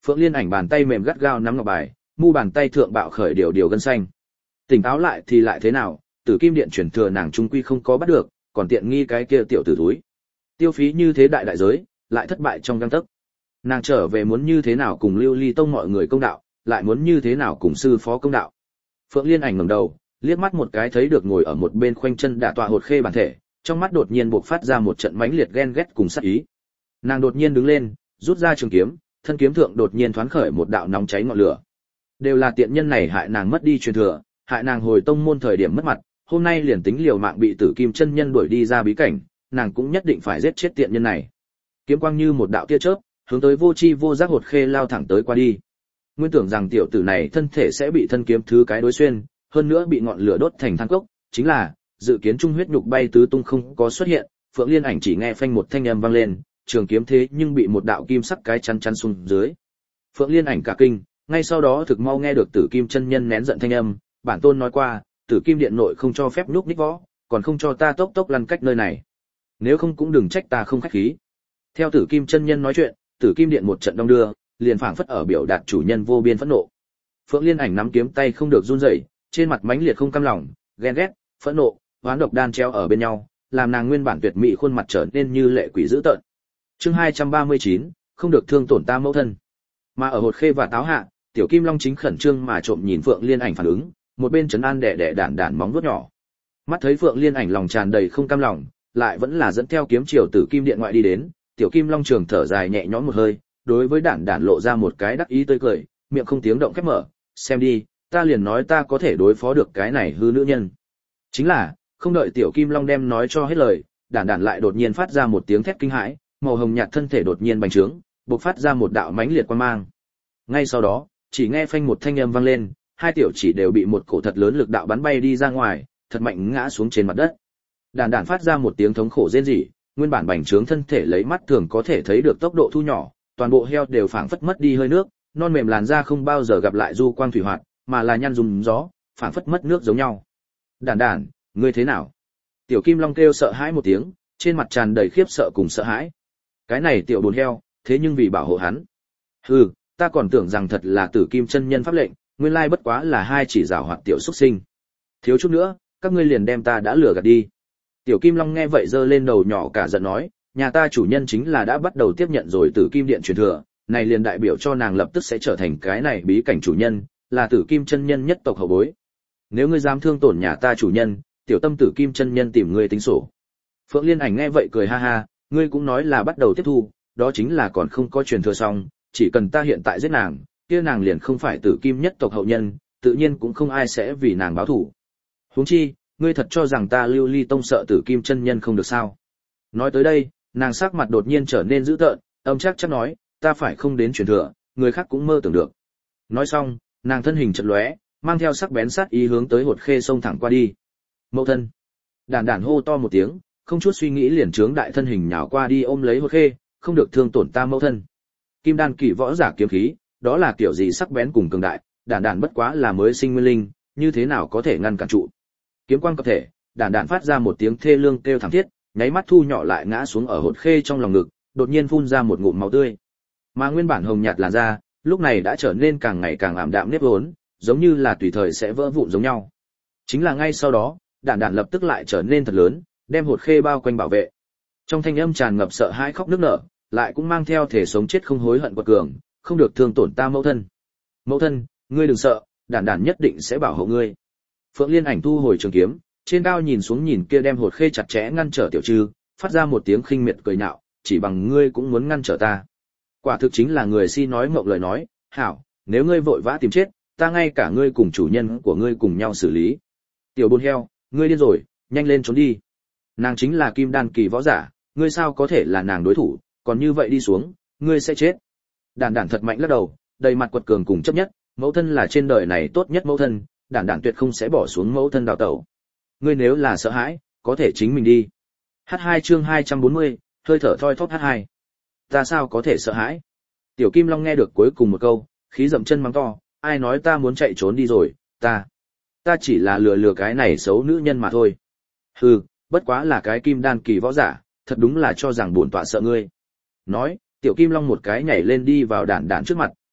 Phượng Liên Ảnh bàn tay mềm gắt gao nắm ngọc bài, mu bàn tay thượng bạo khởi điều điều gân xanh. Tỉnh táo lại thì lại thế nào, Tử Kim Điện chuyển thừa nàng trung quy không có bắt được, còn tiện nghi cái kia tiểu tử thúi. Tiêu phí như thế đại đại giới, lại thất bại trong gang tấc. Nàng trở về muốn như thế nào cùng Lưu Ly Tông mọi người công đạo, lại muốn như thế nào cùng sư phó công đạo. Phượng Liên Ảnh ngẩng đầu, liếc mắt một cái thấy được ngồi ở một bên khoanh chân đả tọa hột khê bản thể, trong mắt đột nhiên bộc phát ra một trận mãnh liệt ghen ghét cùng sát ý. Nàng đột nhiên đứng lên, rút ra trường kiếm, thân kiếm thượng đột nhiên thoáng khởi một đạo nóng cháy ngọn lửa. Đều là tiện nhân này hại nàng mất đi truyền thừa, hại nàng hồi tông môn thời điểm mất mặt, hôm nay liền tính liều mạng bị Tử Kim chân nhân đuổi đi ra bí cảnh, nàng cũng nhất định phải giết chết tiện nhân này. Kiếm quang như một đạo tia chớp, hướng tới vô chi vô giác hột khê lao thẳng tới qua đi. Nguyên tưởng rằng tiểu tử này thân thể sẽ bị thân kiếm thứ cái đối xuyên, hơn nữa bị ngọn lửa đốt thành than cốc, chính là dự kiến trung huyết nhục bay tứ tung không có xuất hiện, Phượng Liên Ảnh chỉ nghe phanh một thanh âm vang lên, trường kiếm thế nhưng bị một đạo kim sắc cái chắn chắn xuống dưới. Phượng Liên Ảnh cả kinh, ngay sau đó thực mau nghe được Tử Kim chân nhân nén giận thanh âm, bản tôn nói qua, Tử Kim điện nội không cho phép nhúc nhích võ, còn không cho ta tốc tốc lăn cách nơi này. Nếu không cũng đừng trách ta không khách khí. Theo Tử Kim chân nhân nói chuyện, Tử Kim điện một trận đông đưa, liền phảng phất ở biểu đạt chủ nhân vô biên phẫn nộ. Phượng Liên Ảnh nắm kiếm tay không được run rẩy, trên mặt mãnh liệt không cam lòng, ghen ghét, phẫn nộ, oán độc đan treo ở bên nhau, làm nàng nguyên bản tuyệt mỹ khuôn mặt trở nên như lệ quỷ dữ tợn. Chương hai trăm ba mươi chín, không được thương tổn ta mẫu thân. Mà ở hột khê và táo hạ, Tiểu Kim Long chính khẩn trương mà trộm nhìn Phượng Liên Ảnh phản ứng, một bên trấn an đẻ đẻ đản đản móng vuốt nhỏ. Mắt thấy Phượng Liên Ảnh lòng tràn đầy không cam lòng, lại vẫn là dẫn theo kiếm chiều Tử Kim điện ngoại đi đến, Tiểu Kim Long trường thở dài nhẹ nhõm một hơi, đối với đản đản lộ ra một cái đắc ý tươi cười, miệng không tiếng động khép mở, xem đi, ta liền nói ta có thể đối phó được cái này hư nữ nhân. Chính là, không đợi Tiểu Kim Long đem nói cho hết lời, đản đản lại đột nhiên phát ra một tiếng thét kinh hãi, màu hồng nhạt thân thể đột nhiên bành trướng, bộc phát ra một đạo mãnh liệt quang mang. Ngay sau đó, chỉ nghe phanh một thanh âm vang lên, hai tiểu chỉ đều bị một cổ thật lớn lực đạo bắn bay đi ra ngoài, thật mạnh ngã xuống trên mặt đất. Đản đản phát ra một tiếng thống khổ rên rỉ, nguyên bản bành trướng thân thể lấy mắt thường có thể thấy được tốc độ thu nhỏ, toàn bộ heo đều phảng phất mất đi hơi nước, non mềm làn da không bao giờ gặp lại du quang thủy hoạt, mà là nhăn dùng gió, phảng phất mất nước giống nhau. Đản đản, ngươi thế nào? Tiểu Kim Long kêu sợ hãi một tiếng, trên mặt tràn đầy khiếp sợ cùng sợ hãi. Cái này tiểu bồn heo, thế nhưng vì bảo hộ hắn. Hừ, ta còn tưởng rằng thật là Tử Kim chân nhân pháp lệnh, nguyên lai bất quá là hai chỉ giảo hoạt tiểu xuất sinh. Thiếu chút nữa, các ngươi liền đem ta đã lừa gạt đi. Tiểu Kim Long nghe vậy giơ lên đầu nhỏ cả giận nói, nhà ta chủ nhân chính là đã bắt đầu tiếp nhận rồi Tử Kim điện truyền thừa, này liền đại biểu cho nàng lập tức sẽ trở thành cái này bí cảnh chủ nhân, là Tử Kim chân nhân nhất tộc hậu bối. Nếu ngươi dám thương tổn nhà ta chủ nhân, tiểu tâm Tử Kim chân nhân tìm ngươi tính sổ. Phượng Liên Ảnh nghe vậy cười ha ha, ngươi cũng nói là bắt đầu tiếp thu, đó chính là còn không có truyền thừa xong, chỉ cần ta hiện tại giết nàng, kia nàng liền không phải Tử Kim nhất tộc hậu nhân, tự nhiên cũng không ai sẽ vì nàng báo thù. Huống chi, ngươi thật cho rằng ta Lưu Ly Tông sợ Tử Kim chân nhân không được sao? Nói tới đây, nàng sắc mặt đột nhiên trở nên dữ tợn, âm chắc chắc nói, ta phải không đến truyền thừa, người khác cũng mơ tưởng được. Nói xong, nàng thân hình chợt lóe, mang theo sắc bén sát ý hướng tới hột khê xông thẳng qua đi. Mẫu thân. Đản đản hô to một tiếng, không chút suy nghĩ liền trướng đại thân hình nhào qua đi ôm lấy hột khê, không được thương tổn ta mẫu thân. Kim đan kỳ võ giả kiếm khí, đó là kiểu gì sắc bén cùng cường đại, đản đản bất quá là mới sinh nguyên linh, như thế nào có thể ngăn cản trụ. Kiếm quang cấp thể, đản đản phát ra một tiếng thê lương kêu thảm thiết, nháy mắt thu nhỏ lại ngã xuống ở hột khê trong lòng ngực, đột nhiên phun ra một ngụm máu tươi. Mà nguyên bản hồng nhạt làn da, lúc này đã trở nên càng ngày càng ảm đạm nếp vốn, giống như là tùy thời sẽ vỡ vụn giống nhau. Chính là ngay sau đó, đản đản lập tức lại trở nên thật lớn, đem hột khê bao quanh bảo vệ. Trong thanh âm tràn ngập sợ hãi khóc nức nở, lại cũng mang theo thể sống chết không hối hận quật cường, không được thương tổn ta mẫu thân. Mẫu thân, ngươi đừng sợ, đản đản nhất định sẽ bảo hộ ngươi. Phượng Liên Ảnh thu hồi trường kiếm, trên cao nhìn xuống nhìn kia đem hột khê chặt chẽ ngăn trở tiểu trư, phát ra một tiếng khinh miệt cười nhạo, chỉ bằng ngươi cũng muốn ngăn trở ta. Quả thực chính là người si nói ngọng lời nói, hảo, nếu ngươi vội vã tìm chết, ta ngay cả ngươi cùng chủ nhân của ngươi cùng nhau xử lý. Tiểu bồn heo, ngươi điên rồi, nhanh lên trốn đi. Nàng chính là kim đan kỳ võ giả, ngươi sao có thể là nàng đối thủ, còn như vậy đi xuống, ngươi sẽ chết. Đản đản thật mạnh lắc đầu, đầy mặt quật cường cùng chấp nhất, mẫu thân là trên đời này tốt nhất mẫu thân, đản đản tuyệt không sẽ bỏ xuống mẫu thân đào tẩu. Ngươi nếu là sợ hãi, có thể chính mình đi. hát hai chương hai trăm bốn mươi, hơi thở thoi thóp hát hai. Ta sao có thể sợ hãi? Tiểu Kim Long nghe được cuối cùng một câu, khí dậm chân mắng to, ai nói ta muốn chạy trốn đi rồi, ta. Ta chỉ là lừa lừa cái này xấu nữ nhân mà thôi. Hừ, bất quá là cái kim đan kỳ võ giả, thật đúng là cho rằng bổn tọa sợ ngươi. Nói, Tiểu Kim Long một cái nhảy lên đi vào đản đản trước mặt,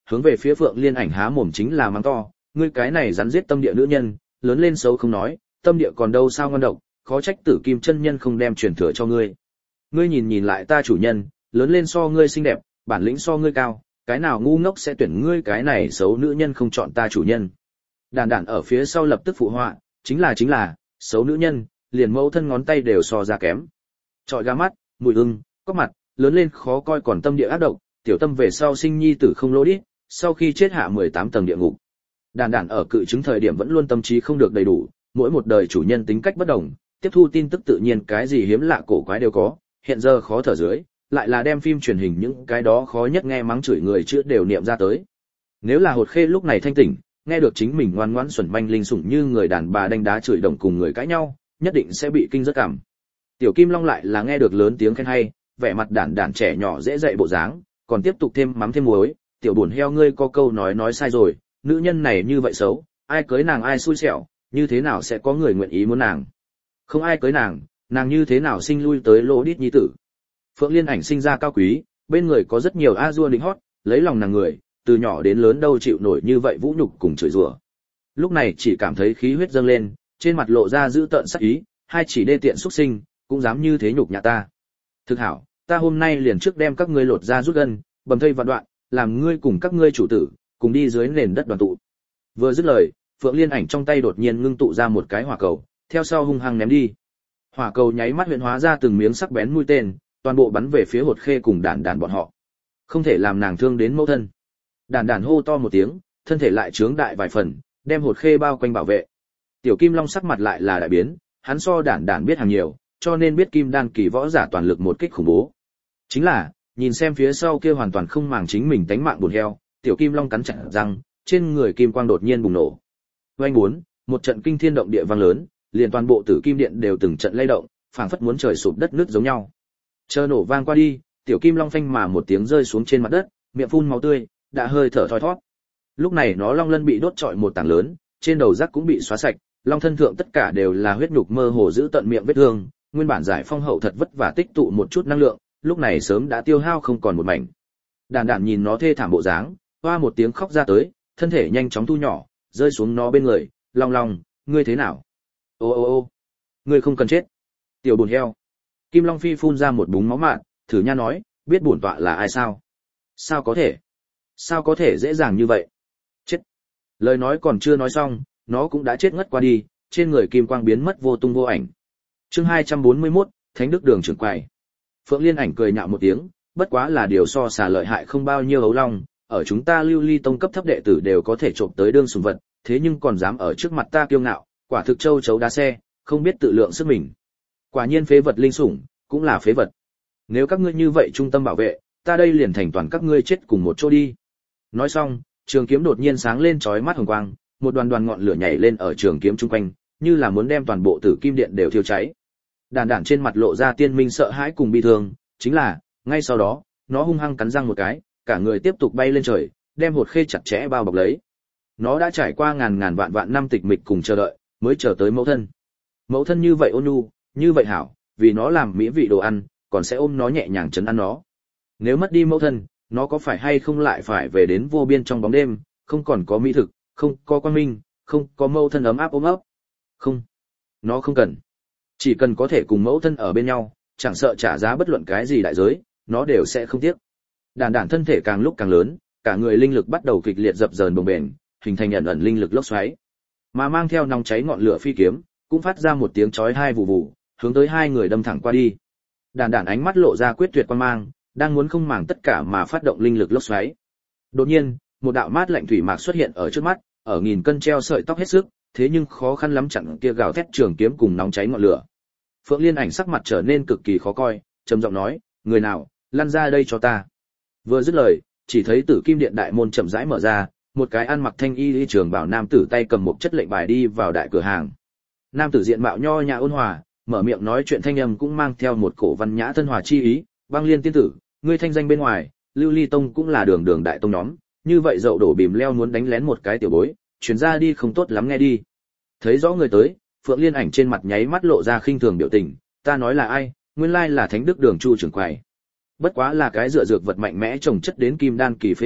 hướng về phía Phượng Liên Ảnh há mồm chính là mắng to, ngươi cái này rắn giết tâm địa nữ nhân, lớn lên xấu không nói, tâm địa còn đâu sao ngon độc, khó trách Tử Kim chân nhân không đem truyền thừa cho ngươi. Ngươi nhìn nhìn lại ta chủ nhân, lớn lên so ngươi xinh đẹp, bản lĩnh so ngươi cao, cái nào ngu ngốc sẽ tuyển ngươi cái này xấu nữ nhân không chọn ta chủ nhân. Đàn đàn ở phía sau lập tức phụ họa, chính là chính là, xấu nữ nhân, liền mẫu thân ngón tay đều so ra kém. Trọi gà mắt, mùi ưng, có mặt, lớn lên khó coi còn tâm địa ác độc, tiểu tâm về sau sinh nhi tử không lỗ đi, sau khi chết hạ mười tám tầng địa ngục. Đàn đàn ở cự chứng thời điểm vẫn luôn tâm trí không được đầy đủ, mỗi một đời chủ nhân tính cách bất đồng, tiếp thu tin tức tự nhiên cái gì hiếm lạ cổ quái đều có, hiện giờ khó thở dưới, lại là đem phim truyền hình những cái đó khó nhất nghe mắng chửi người chữa đều niệm ra tới. Nếu là Hột Khê lúc này thanh tỉnh, nghe được chính mình ngoan ngoãn xuẩn manh linh sủng như người đàn bà đánh đá chửi đồng cùng người cãi nhau, nhất định sẽ bị kinh rất cảm. Tiểu Kim Long lại là nghe được lớn tiếng khen hay, vẻ mặt đản đản trẻ nhỏ dễ dạy bộ dáng, còn tiếp tục thêm mắm thêm muối, tiểu buồn heo ngươi có câu nói nói sai rồi, nữ nhân này như vậy xấu, ai cưới nàng ai xui xẻo, như thế nào sẽ có người nguyện ý muốn nàng. Không ai cưới nàng, nàng như thế nào sinh lui tới lỗ đít nhi tử. Phượng Liên Ảnh sinh ra cao quý, bên người có rất nhiều a dua lính hót, lấy lòng nàng người, từ nhỏ đến lớn đâu chịu nổi như vậy vũ nhục cùng chửi rủa. Lúc này chỉ cảm thấy khí huyết dâng lên, trên mặt lộ ra dữ tợn sắc ý, hai chỉ đê tiện xuất sinh, cũng dám như thế nhục nhã ta. Thực hảo, ta hôm nay liền trước đem các ngươi lột ra rút gân, bầm thây vạn đoạn, làm ngươi cùng các ngươi chủ tử, cùng đi dưới nền đất đoàn tụ. Vừa dứt lời, Phượng Liên Ảnh trong tay đột nhiên ngưng tụ ra một cái hỏa cầu, theo sau hung hăng ném đi. Hỏa cầu nháy mắt huyễn hóa ra từng miếng sắc bén mũi tên, toàn bộ bắn về phía Hột Khê cùng Đản Đản bọn họ. Không thể làm nàng thương đến mẫu thân. Đản Đản hô to một tiếng, thân thể lại trướng đại vài phần, đem Hột Khê bao quanh bảo vệ. Tiểu Kim Long sắc mặt lại là đại biến, hắn so Đản Đản biết hàng nhiều, cho nên biết Kim Đan kỳ võ giả toàn lực một kích khủng bố. Chính là, nhìn xem phía sau kia hoàn toàn không màng chính mình tánh mạng buồn heo, Tiểu Kim Long cắn chặt răng, trên người kim quang đột nhiên bùng nổ. Oanh bốn, một trận kinh thiên động địa vang lớn, liền toàn bộ Tử Kim Điện đều từng trận lay động, phảng phất muốn trời sụp đất nứt giống nhau. Chờ nổ vang qua đi, Tiểu Kim Long phanh mà một tiếng rơi xuống trên mặt đất, miệng phun máu tươi, đã hơi thở thoi thoát. Lúc này nó long lân bị đốt trọi một tảng lớn, trên đầu rắc cũng bị xóa sạch, long thân thượng tất cả đều là huyết nhục mơ hồ giữ tận miệng vết thương, nguyên bản giải phong hậu thật vất vả tích tụ một chút năng lượng, lúc này sớm đã tiêu hao không còn một mảnh. Đàn đàn nhìn nó thê thảm bộ dáng, hoa một tiếng khóc ra tới, thân thể nhanh chóng thu nhỏ, rơi xuống nó bên người, long long, ngươi thế nào? Ô ô ô, ngươi không cần chết. Tiểu buồn heo. Kim Long Phi phun ra một búng máu mạn, thử nha nói, biết bổn tọa là ai sao? Sao có thể? Sao có thể dễ dàng như vậy? Chết. Lời nói còn chưa nói xong, nó cũng đã chết ngất qua đi, trên người kim quang biến mất vô tung vô ảnh. Chương hai trăm bốn mươi mốt, Thánh Đức Đường trưởng quầy. Phượng Liên Ảnh cười nhạo một tiếng, bất quá là điều so xà lợi hại không bao nhiêu ấu long, ở chúng ta Lưu Ly tông cấp thấp đệ tử đều có thể trộm tới đương sủng vật, thế nhưng còn dám ở trước mặt ta kiêu ngạo, quả thực châu chấu đá xe, không biết tự lượng sức mình. Quả nhiên phế vật linh sủng, cũng là phế vật. Nếu các ngươi như vậy trung tâm bảo vệ, ta đây liền thành toàn các ngươi chết cùng một chỗ đi. Nói xong, trường kiếm đột nhiên sáng lên chói mắt hồng quang, một đoàn đoàn ngọn lửa nhảy lên ở trường kiếm chung quanh, như là muốn đem toàn bộ Tử Kim Điện đều thiêu cháy. Đàn đản trên mặt lộ ra tiên minh sợ hãi cùng bi thương, chính là, ngay sau đó, nó hung hăng cắn răng một cái, cả người tiếp tục bay lên trời, đem Hột Khê chặt chẽ bao bọc lấy. Nó đã trải qua ngàn ngàn vạn vạn năm tịch mịch cùng chờ đợi, mới chờ tới mẫu thân. Mẫu thân như vậy ôn nhu, như vậy hảo, vì nó làm mỹ vị đồ ăn, còn sẽ ôm nó nhẹ nhàng trấn an nó. Nếu mất đi mẫu thân, nó có phải hay không lại phải về đến vô biên trong bóng đêm, không còn có mỹ thực, không có quang minh, không có mẫu thân ấm áp ôm ấp. Không, nó không cần. Chỉ cần có thể cùng mẫu thân ở bên nhau, chẳng sợ trả giá bất luận cái gì đại giới, nó đều sẽ không tiếc. Đàn đản thân thể càng lúc càng lớn, cả người linh lực bắt đầu kịch liệt dập dờn bồng bềnh, hình thành ẩn ẩn linh lực lốc xoáy. Mà mang theo nóng cháy ngọn lửa phi kiếm, cũng phát ra một tiếng chói tai vù vù, hướng tới hai người đâm thẳng qua đi. Đàn đản ánh mắt lộ ra quyết tuyệt quan mang, đang muốn không màng tất cả mà phát động linh lực lốc xoáy. Đột nhiên, một đạo mát lạnh thủy mạc xuất hiện ở trước mắt, ở nghìn cân treo sợi tóc hết sức, thế nhưng khó khăn lắm chặn kia gào thét trường kiếm cùng nóng cháy ngọn lửa. Phượng Liên Ảnh sắc mặt trở nên cực kỳ khó coi, trầm giọng nói, người nào, lăn ra đây cho ta. Vừa dứt lời, chỉ thấy Tử Kim Điện đại môn chậm rãi mở ra, một cái ăn mặc thanh y y trường bảo nam tử tay cầm một chất lệnh bài đi vào đại cửa hàng. Nam tử diện mạo nho nhã ôn hòa, mở miệng nói chuyện thanh âm cũng mang theo một cổ văn nhã thân hòa chi ý, Băng Liên tiên tử, ngươi thanh danh bên ngoài, Lưu Ly tông cũng là đường đường đại tông nhóm, như vậy dậu đổ bìm leo muốn đánh lén một cái tiểu bối, truyền ra đi không tốt lắm nghe đi. Thấy rõ người tới, Phượng Liên Ảnh trên mặt nháy mắt lộ ra khinh thường biểu tình, ta nói là ai, nguyên lai là Thánh Đức Đường Chu trưởng quầy. Bất quá là cái dựa dược vật mạnh mẽ trồng chất đến kim đan kỳ phế vật,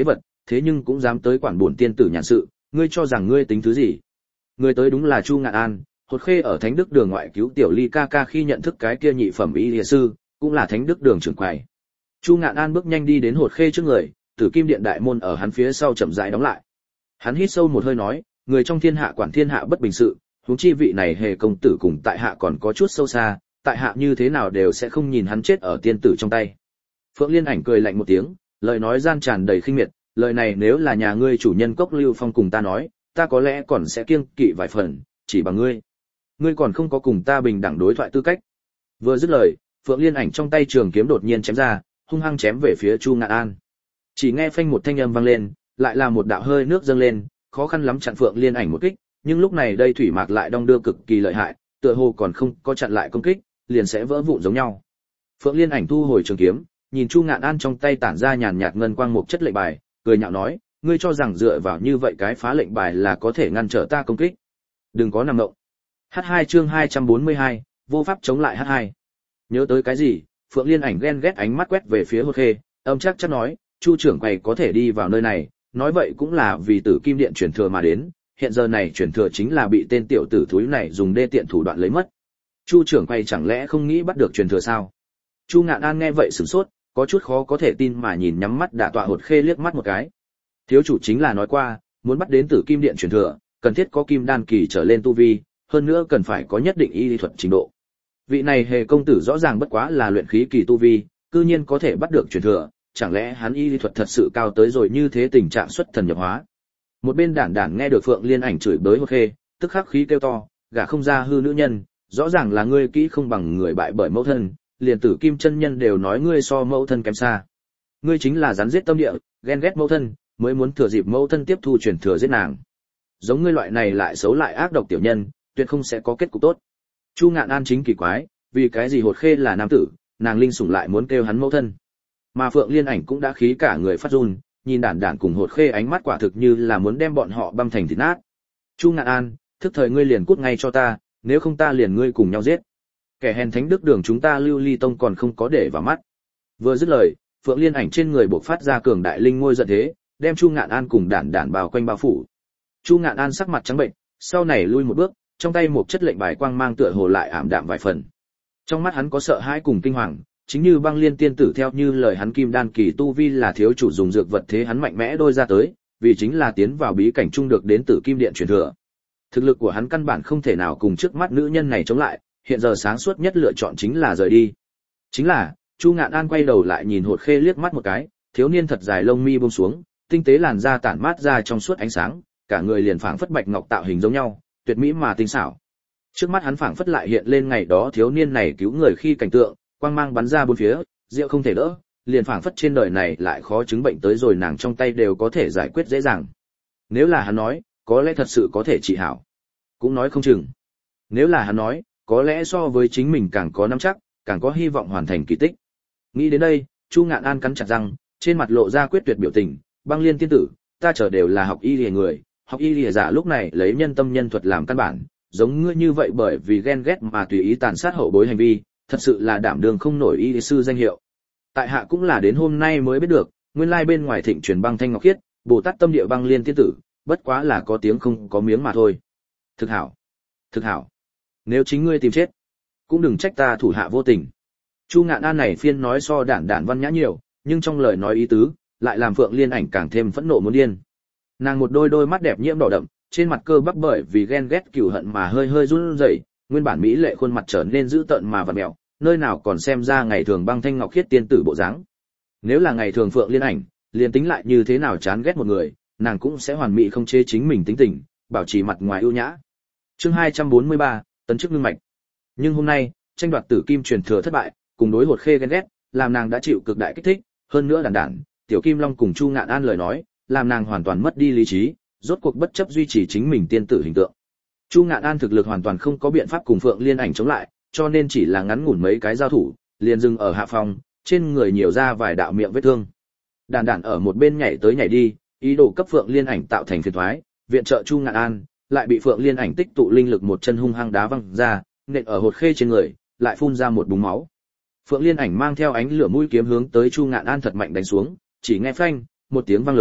thế nhưng cũng dám tới quản bổn tiên tử nhàn sự, ngươi cho rằng ngươi tính thứ gì? Người tới đúng là Chu Ngạn An, Hột Khê ở Thánh Đức Đường ngoại cứu tiểu Ly ca ca khi nhận thức cái kia nhị phẩm y y sư, cũng là Thánh Đức Đường trưởng quầy. Chu Ngạn An bước nhanh đi đến Hột Khê trước người, Tử Kim Điện đại môn ở hắn phía sau chậm rãi đóng lại. Hắn hít sâu một hơi nói, người trong thiên hạ quản thiên hạ bất bình sự, huống chi vị này hề công tử cùng tại hạ còn có chút sâu xa, tại hạ như thế nào đều sẽ không nhìn hắn chết ở tiên tử trong tay. Phượng Liên Ảnh cười lạnh một tiếng, lời nói gian tràn đầy khinh miệt, lời này nếu là nhà ngươi chủ nhân Cốc Lưu Phong cùng ta nói, ta có lẽ còn sẽ kiêng kỵ vài phần, chỉ bằng ngươi, ngươi còn không có cùng ta bình đẳng đối thoại tư cách. Vừa dứt lời, Phượng Liên Ảnh trong tay trường kiếm đột nhiên chém ra, hung hăng chém về phía Chu Ngạn An. Chỉ nghe phanh một thanh âm vang lên, lại là một đạo hơi nước dâng lên, khó khăn lắm chặn Phượng Liên Ảnh một kích, nhưng lúc này đây thủy mạc lại đong đưa cực kỳ lợi hại, tựa hồ còn không có chặn lại công kích, liền sẽ vỡ vụn giống nhau. Phượng Liên Ảnh thu hồi trường kiếm, nhìn Chu Ngạn An trong tay tản ra nhàn nhạt ngân quang một chất lệnh bài, cười nhạo nói, ngươi cho rằng dựa vào như vậy cái phá lệnh bài là có thể ngăn trở ta công kích? Đừng có nằm mộng. H hai chương hai trăm bốn mươi hai, vô pháp chống lại H hai. Nhớ tới cái gì? Phượng Liên Ảnh ghen ghét ánh mắt quét về phía Hột Khê, âm chắc chắn nói, Chu trưởng quầy có thể đi vào nơi này, nói vậy cũng là vì Tử Kim Điện truyền thừa mà đến, hiện giờ này truyền thừa chính là bị tên tiểu tử thúi này dùng đê tiện thủ đoạn lấy mất. Chu trưởng quầy chẳng lẽ không nghĩ bắt được truyền thừa sao? Chu Ngạn An nghe vậy sửng sốt, có chút khó có thể tin mà nhìn nhắm mắt đả tọa Hột Khê liếc mắt một cái. Thiếu chủ chính là nói qua, muốn bắt đến Tử Kim Điện truyền thừa, cần thiết có kim đan kỳ trở lên tu vi, hơn nữa cần phải có nhất định y lý thuật trình độ. Vị này hề công tử rõ ràng bất quá là luyện khí kỳ tu vi, cư nhiên có thể bắt được truyền thừa, chẳng lẽ hắn y lý thuật thật sự cao tới rồi như thế tình trạng xuất thần nhập hóa. Một bên Đản Đản nghe được Phượng Liên Ảnh chửi bới Hột Khê, tức khắc khí kêu to, gả không ra hư nữ nhân, rõ ràng là ngươi kỹ không bằng người bại bởi mẫu thân, liền Tử Kim chân nhân đều nói ngươi so mẫu thân kém xa. Ngươi chính là rắn giết tâm địa, ghen ghét mẫu thân, mới muốn thừa dịp mẫu thân tiếp thu truyền thừa giết nàng. Giống ngươi loại này lại xấu lại ác độc tiểu nhân, tuyệt không sẽ có kết cục tốt. Chu Ngạn An chính kỳ quái, vì cái gì Hột Khê là nam tử, nàng linh sủng lại muốn kêu hắn mẫu thân. Mà Phượng Liên Ảnh cũng đã khí cả người phát run, nhìn Đản Đản cùng Hột Khê ánh mắt quả thực như là muốn đem bọn họ băm thành thịt nát. Chu Ngạn An, thức thời ngươi liền cút ngay cho ta, nếu không ta liền ngươi cùng nhau giết. Kẻ hèn Thánh Đức Đường chúng ta Lưu Ly Tông còn không có để vào mắt. Vừa dứt lời, Phượng Liên Ảnh trên người bộc phát ra cường đại linh ngôi giận thế, đem Chu Ngạn An cùng Đản Đản bao quanh bao phủ. Chu Ngạn An sắc mặt trắng bệnh, sau này lui một bước, trong tay một chất lệnh bài quang mang tựa hồ lại ảm đạm vài phần. Trong mắt hắn có sợ hãi cùng kinh hoàng, chính như Băng Liên tiên tử theo như lời hắn kim đan kỳ tu vi là thiếu chủ dùng dược vật thế hắn mạnh mẽ đôi ra tới, vì chính là tiến vào bí cảnh trung được đến Tử Kim Điện truyền thừa. Thực lực của hắn căn bản không thể nào cùng trước mắt nữ nhân này chống lại, hiện giờ sáng suốt nhất lựa chọn chính là rời đi. Chính là, Chu Ngạn An quay đầu lại nhìn Hột Khê liếc mắt một cái, thiếu niên thật dài lông mi buông xuống, tinh tế làn da tản mát ra trong suốt ánh sáng, cả người liền phảng phất bạch ngọc tạo hình giống nhau, tuyệt mỹ mà tinh xảo. Trước mắt hắn phảng phất lại hiện lên ngày đó thiếu niên này cứu người khi cảnh tượng, quang mang bắn ra bốn phía, rượu không thể đỡ, liền phảng phất trên đời này lại khó chứng bệnh tới rồi nàng trong tay đều có thể giải quyết dễ dàng. Nếu là hắn nói, có lẽ thật sự có thể trị hảo, cũng nói không chừng. Nếu là hắn nói, có lẽ so với chính mình càng có nắm chắc, càng có hy vọng hoàn thành kỳ tích. Nghĩ đến đây, Chu Ngạn An cắn chặt răng, trên mặt lộ ra quyết tuyệt biểu tình, Băng Liên tiên tử, ta chờ đều là học y lìa người, học y lìa giả lúc này lấy nhân tâm nhân thuật làm căn bản, giống ngươi như vậy bởi vì ghen ghét mà tùy ý tàn sát hậu bối hành vi, thật sự là đảm đương không nổi y sư danh hiệu. Tại hạ cũng là đến hôm nay mới biết được, nguyên lai bên ngoài thịnh truyền băng thanh ngọc khiết, Bồ Tát tâm địa Băng Liên tiên tử, bất quá là có tiếng không có miếng mà thôi. Thực hảo, thực hảo. Nếu chính ngươi tìm chết, cũng đừng trách ta thủ hạ vô tình. Chu Ngạn An này phiên nói so Đản Đản văn nhã nhiều, nhưng trong lời nói ý tứ, lại làm Phượng Liên Ảnh càng thêm phẫn nộ muốn điên. Nàng một đôi đôi mắt đẹp nhiễm đỏ đậm, trên mặt cơ bắp bởi vì ghen ghét cừu hận mà hơi hơi run rẩy, nguyên bản mỹ lệ khuôn mặt trở nên dữ tợn mà vặn mèo, nơi nào còn xem ra ngày thường băng thanh ngọc khiết tiên tử bộ dáng. Nếu là ngày thường Phượng Liên Ảnh, liền tính lại như thế nào chán ghét một người, nàng cũng sẽ hoàn mỹ không chế chính mình tính tình, bảo trì mặt ngoài ưu nhã. Chương hai trăm bốn mươi ba, tấn chức ngưng mạch. Nhưng hôm nay, tranh đoạt Tử Kim truyền thừa thất bại, cùng đối Hột Khê ghen ghét, làm nàng đã chịu cực đại kích thích, hơn nữa Đản Đản, Tiểu Kim Long cùng Chu Ngạn An lời nói, làm nàng hoàn toàn mất đi lý trí, rốt cuộc bất chấp duy trì chính mình tiên tử hình tượng. Chu Ngạn An thực lực hoàn toàn không có biện pháp cùng Phượng Liên Ảnh chống lại, cho nên chỉ là ngắn ngủn mấy cái giao thủ, liền dừng ở hạ phòng, trên người nhiều ra vài đạo miệng vết thương. Đản Đản ở một bên nhảy tới nhảy đi, ý đồ cấp Phượng Liên Ảnh tạo thành phiền toái, viện trợ Chu Ngạn An, lại bị Phượng Liên Ảnh tích tụ linh lực một chân hung hăng đá văng ra, nện ở Hột Khê trên người, lại phun ra một búng máu. Phượng Liên Ảnh mang theo ánh lửa mũi kiếm hướng tới Chu Ngạn An thật mạnh đánh xuống, chỉ nghe phanh, một tiếng vang lớn,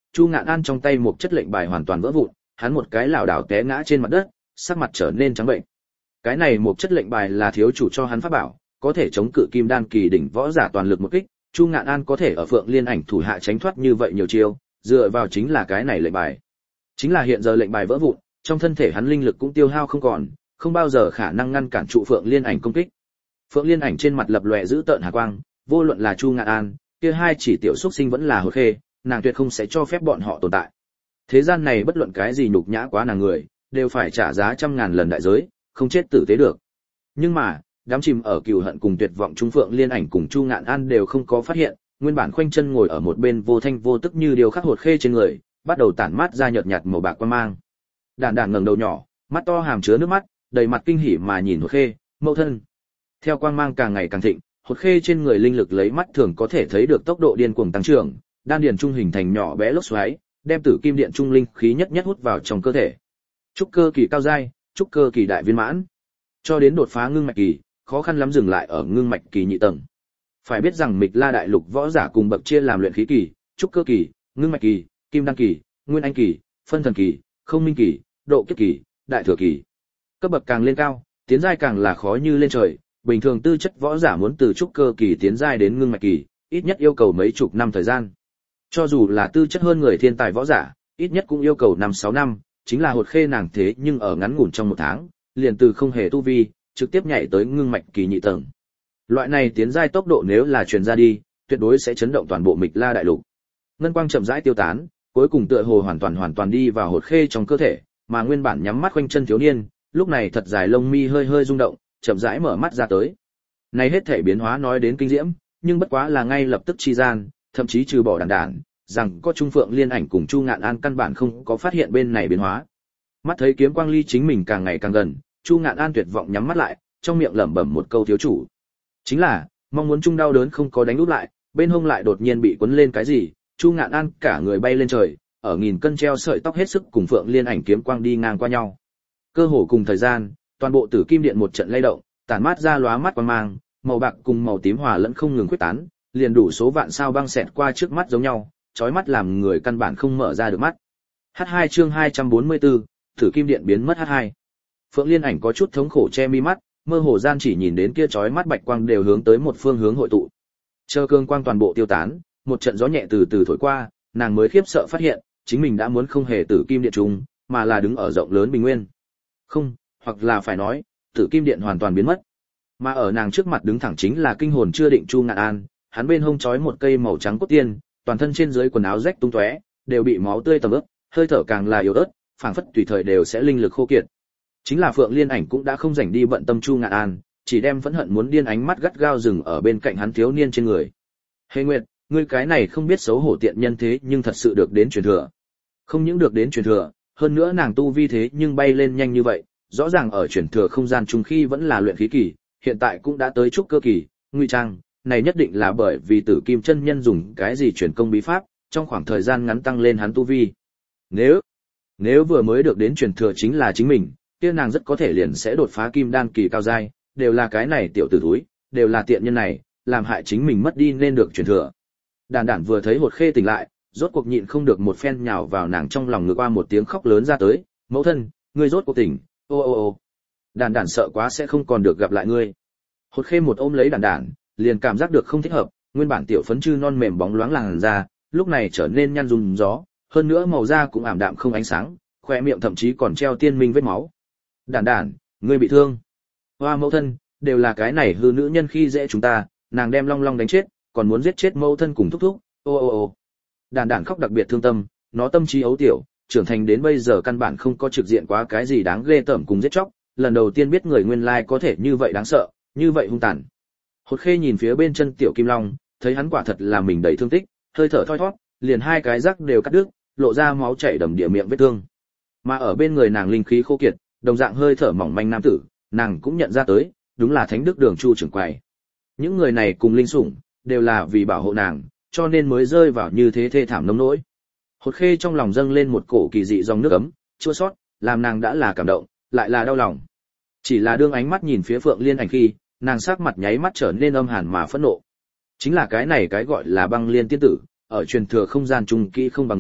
Chu Ngạn An trong tay một chất lệnh bài hoàn toàn vỡ vụn, hắn một cái lảo đảo té ngã trên mặt đất, sắc mặt trở nên trắng bệnh. Cái này một chất lệnh bài là thiếu chủ cho hắn pháp bảo, có thể chống cự kim đan kỳ đỉnh võ giả toàn lực một kích, Chu Ngạn An có thể ở Phượng Liên Ảnh thủ hạ tránh thoát như vậy nhiều chiêu, dựa vào chính là cái này lệnh bài. Chính là hiện giờ lệnh bài vỡ vụn, trong thân thể hắn linh lực cũng tiêu hao không còn, không bao giờ khả năng ngăn cản trụ Phượng Liên Ảnh công kích. Phượng Liên Ảnh trên mặt lập lòe giữ tợn hà quang, vô luận là Chu Ngạn An, kia hai chỉ tiểu xúc sinh vẫn là Hột Khê, nàng tuyệt không sẽ cho phép bọn họ tồn tại. Thế gian này bất luận cái gì nhục nhã quá nàng người, đều phải trả giá trăm ngàn lần đại giới, không chết tử tế được. Nhưng mà, đám chìm ở cừu hận cùng tuyệt vọng trung Phượng Liên Ảnh cùng Chu Ngạn An đều không có phát hiện, nguyên bản khoanh chân ngồi ở một bên vô thanh vô tức như điều khắc Hột Khê trên người, bắt đầu tản mát ra nhợt nhạt màu bạc quang mang. Đản Đản ngẩng đầu nhỏ, mắt to hàm chứa nước mắt, đầy mặt kinh hỉ mà nhìn Hột Khê, mẫu thân. Theo quang mang càng ngày càng thịnh, Hột Khê trên người linh lực lấy mắt thường có thể thấy được tốc độ điên cuồng tăng trưởng, đan điền trung hình thành nhỏ bé lốc xoáy, đem tử kim điện trung linh khí nhất nhất hút vào trong cơ thể. Trúc cơ kỳ cao giai, trúc cơ kỳ đại viên mãn, cho đến đột phá ngưng mạch kỳ, khó khăn lắm dừng lại ở ngưng mạch kỳ nhị tầng. Phải biết rằng Mịch La đại lục võ giả cùng bậc chia làm luyện khí kỳ, trúc cơ kỳ, ngưng mạch kỳ, kim đan kỳ, nguyên anh kỳ, phân thần kỳ, không minh kỳ, độ kiếp kỳ, đại thừa kỳ. Cấp bậc càng lên cao, tiến giai càng là khó như lên trời, bình thường tư chất võ giả muốn từ trúc cơ kỳ tiến giai đến ngưng mạch kỳ, ít nhất yêu cầu mấy chục năm thời gian. Cho dù là tư chất hơn người thiên tài võ giả, ít nhất cũng yêu cầu năm sáu năm, chính là Hột Khê nàng thế nhưng ở ngắn ngủn trong một tháng, liền từ không hề tu vi, trực tiếp nhảy tới ngưng mạch kỳ nhị tầng. Loại này tiến giai tốc độ nếu là truyền ra đi, tuyệt đối sẽ chấn động toàn bộ Mịch La đại lục. Ngân quang chậm rãi tiêu tán, cuối cùng tựa hồ hoàn toàn hoàn toàn đi vào Hột Khê trong cơ thể, mà nguyên bản nhắm mắt quanh chân thiếu niên, lúc này thật dài lông mi hơi hơi rung động, chậm rãi mở mắt ra tới. Này hết thể biến hóa nói đến kinh diễm, nhưng bất quá là ngay lập tức chi gian, thậm chí trừ bỏ Đản Đản, rằng có Trung Phượng Liên Ảnh cùng Chu Ngạn An căn bản không có phát hiện bên này biến hóa. Mắt thấy kiếm quang ly chính mình càng ngày càng gần, Chu Ngạn An tuyệt vọng nhắm mắt lại, trong miệng lẩm bẩm một câu thiếu chủ. Chính là, mong muốn chung đau đớn không có đánh úp lại, bên hông lại đột nhiên bị quấn lên cái gì, Chu Ngạn An cả người bay lên trời, ở nghìn cân treo sợi tóc hết sức cùng Phượng Liên Ảnh kiếm quang đi ngang qua nhau. Cơ hồ cùng thời gian, toàn bộ Tử Kim Điện một trận lay động, tản mát ra lóa mắt quang mang, màu bạc cùng màu tím hòa lẫn không ngừng khuếch tán, liền đủ số vạn sao băng xẹt qua trước mắt giống nhau, chói mắt làm người căn bản không mở ra được mắt. H hai chương hai trăm bốn mươi tư, Tử Kim Điện biến mất H hai. Phượng Liên Ảnh có chút thống khổ che mi mắt, mơ hồ gian chỉ nhìn đến kia chói mắt bạch quang đều hướng tới một phương hướng hội tụ. Chờ cương quang toàn bộ tiêu tán, một trận gió nhẹ từ từ thổi qua, nàng mới khiếp sợ phát hiện, chính mình đã muốn không hề Tử Kim Điện trùng, mà là đứng ở rộng lớn bình nguyên. Không, hoặc là phải nói, Tử Kim Điện hoàn toàn biến mất. Mà ở nàng trước mặt đứng thẳng chính là kinh hồn chưa định Chu Ngạn An, hắn bên hông trói một cây màu trắng cốt tiên, toàn thân trên dưới quần áo rách tung tóe, đều bị máu tươi tầm ướt, hơi thở càng là yếu ớt, phảng phất tùy thời đều sẽ linh lực khô kiệt. Chính là Phượng Liên Ảnh cũng đã không rảnh đi bận tâm Chu Ngạn An, chỉ đem phẫn hận muốn điên ánh mắt gắt gao dừng ở bên cạnh hắn thiếu niên trên người. Hề Nguyệt, ngươi cái này không biết xấu hổ tiện nhân thế nhưng thật sự được đến truyền thừa. Không những được đến truyền thừa, hơn nữa nàng tu vi thế nhưng bay lên nhanh như vậy, rõ ràng ở truyền thừa không gian trùng khi vẫn là luyện khí kỳ, hiện tại cũng đã tới trúc cơ kỳ, nguy trang, này nhất định là bởi vì Tử Kim chân nhân dùng cái gì truyền công bí pháp, trong khoảng thời gian ngắn tăng lên hắn tu vi. Nếu, nếu vừa mới được đến truyền thừa chính là chính mình, kia nàng rất có thể liền sẽ đột phá kim đan kỳ cao giai, đều là cái này tiểu tử thúi, đều là tiện nhân này, làm hại chính mình mất đi nên được truyền thừa. Đản Đản vừa thấy Hột Khê tỉnh lại, rốt cuộc nhịn không được một phen nhào vào nàng trong lòng ngực qua một tiếng khóc lớn ra tới, "Mẫu thân, ngươi rốt cuộc tỉnh, ô ô ô." Đản Đản sợ quá sẽ không còn được gặp lại ngươi. Hột Khê một ôm lấy Đản Đản, liền cảm giác được không thích hợp, nguyên bản tiểu phấn chư non mềm bóng loáng làn da, lúc này trở nên nhăn run gió, hơn nữa màu da cũng ảm đạm không ánh sáng, khóe miệng thậm chí còn treo tiên minh vết máu. "Đản Đản, ngươi bị thương." "Hoa mẫu thân, đều là cái này hư nữ nhân khi dễ chúng ta, nàng đem Long Long đánh chết, còn muốn giết chết mẫu thân cùng thúc thúc." Ô ô ô. Đản Đản khóc đặc biệt thương tâm, nó tâm trí ấu tiểu, trưởng thành đến bây giờ căn bản không có trực diện quá cái gì đáng ghê tởm cùng giết chóc, lần đầu tiên biết người nguyên lai có thể như vậy đáng sợ, như vậy hung tàn. Hột Khê nhìn phía bên chân tiểu Kim Long, thấy hắn quả thật là mình đầy thương tích, hơi thở thoi thoát, liền hai cái rắc đều cắt đứt, lộ ra máu chảy đầm địa miệng vết thương. Mà ở bên người nàng linh khí khô kiệt, đồng dạng hơi thở mỏng manh nam tử, nàng cũng nhận ra tới, đúng là Thánh Đức Đường Chu trưởng quầy. Những người này cùng linh sủng, đều là vì bảo hộ nàng, cho nên mới rơi vào như thế thê thảm nông nỗi. Hột Khê trong lòng dâng lên một cổ kỳ dị dòng nước ấm, chua xót, làm nàng đã là cảm động, lại là đau lòng. Chỉ là đương ánh mắt nhìn phía Phượng Liên Ảnh khi, nàng sắc mặt nháy mắt trở nên âm hàn mà phẫn nộ. Chính là cái này cái gọi là Băng Liên tiên tử, ở truyền thừa không gian trung kỹ không bằng người,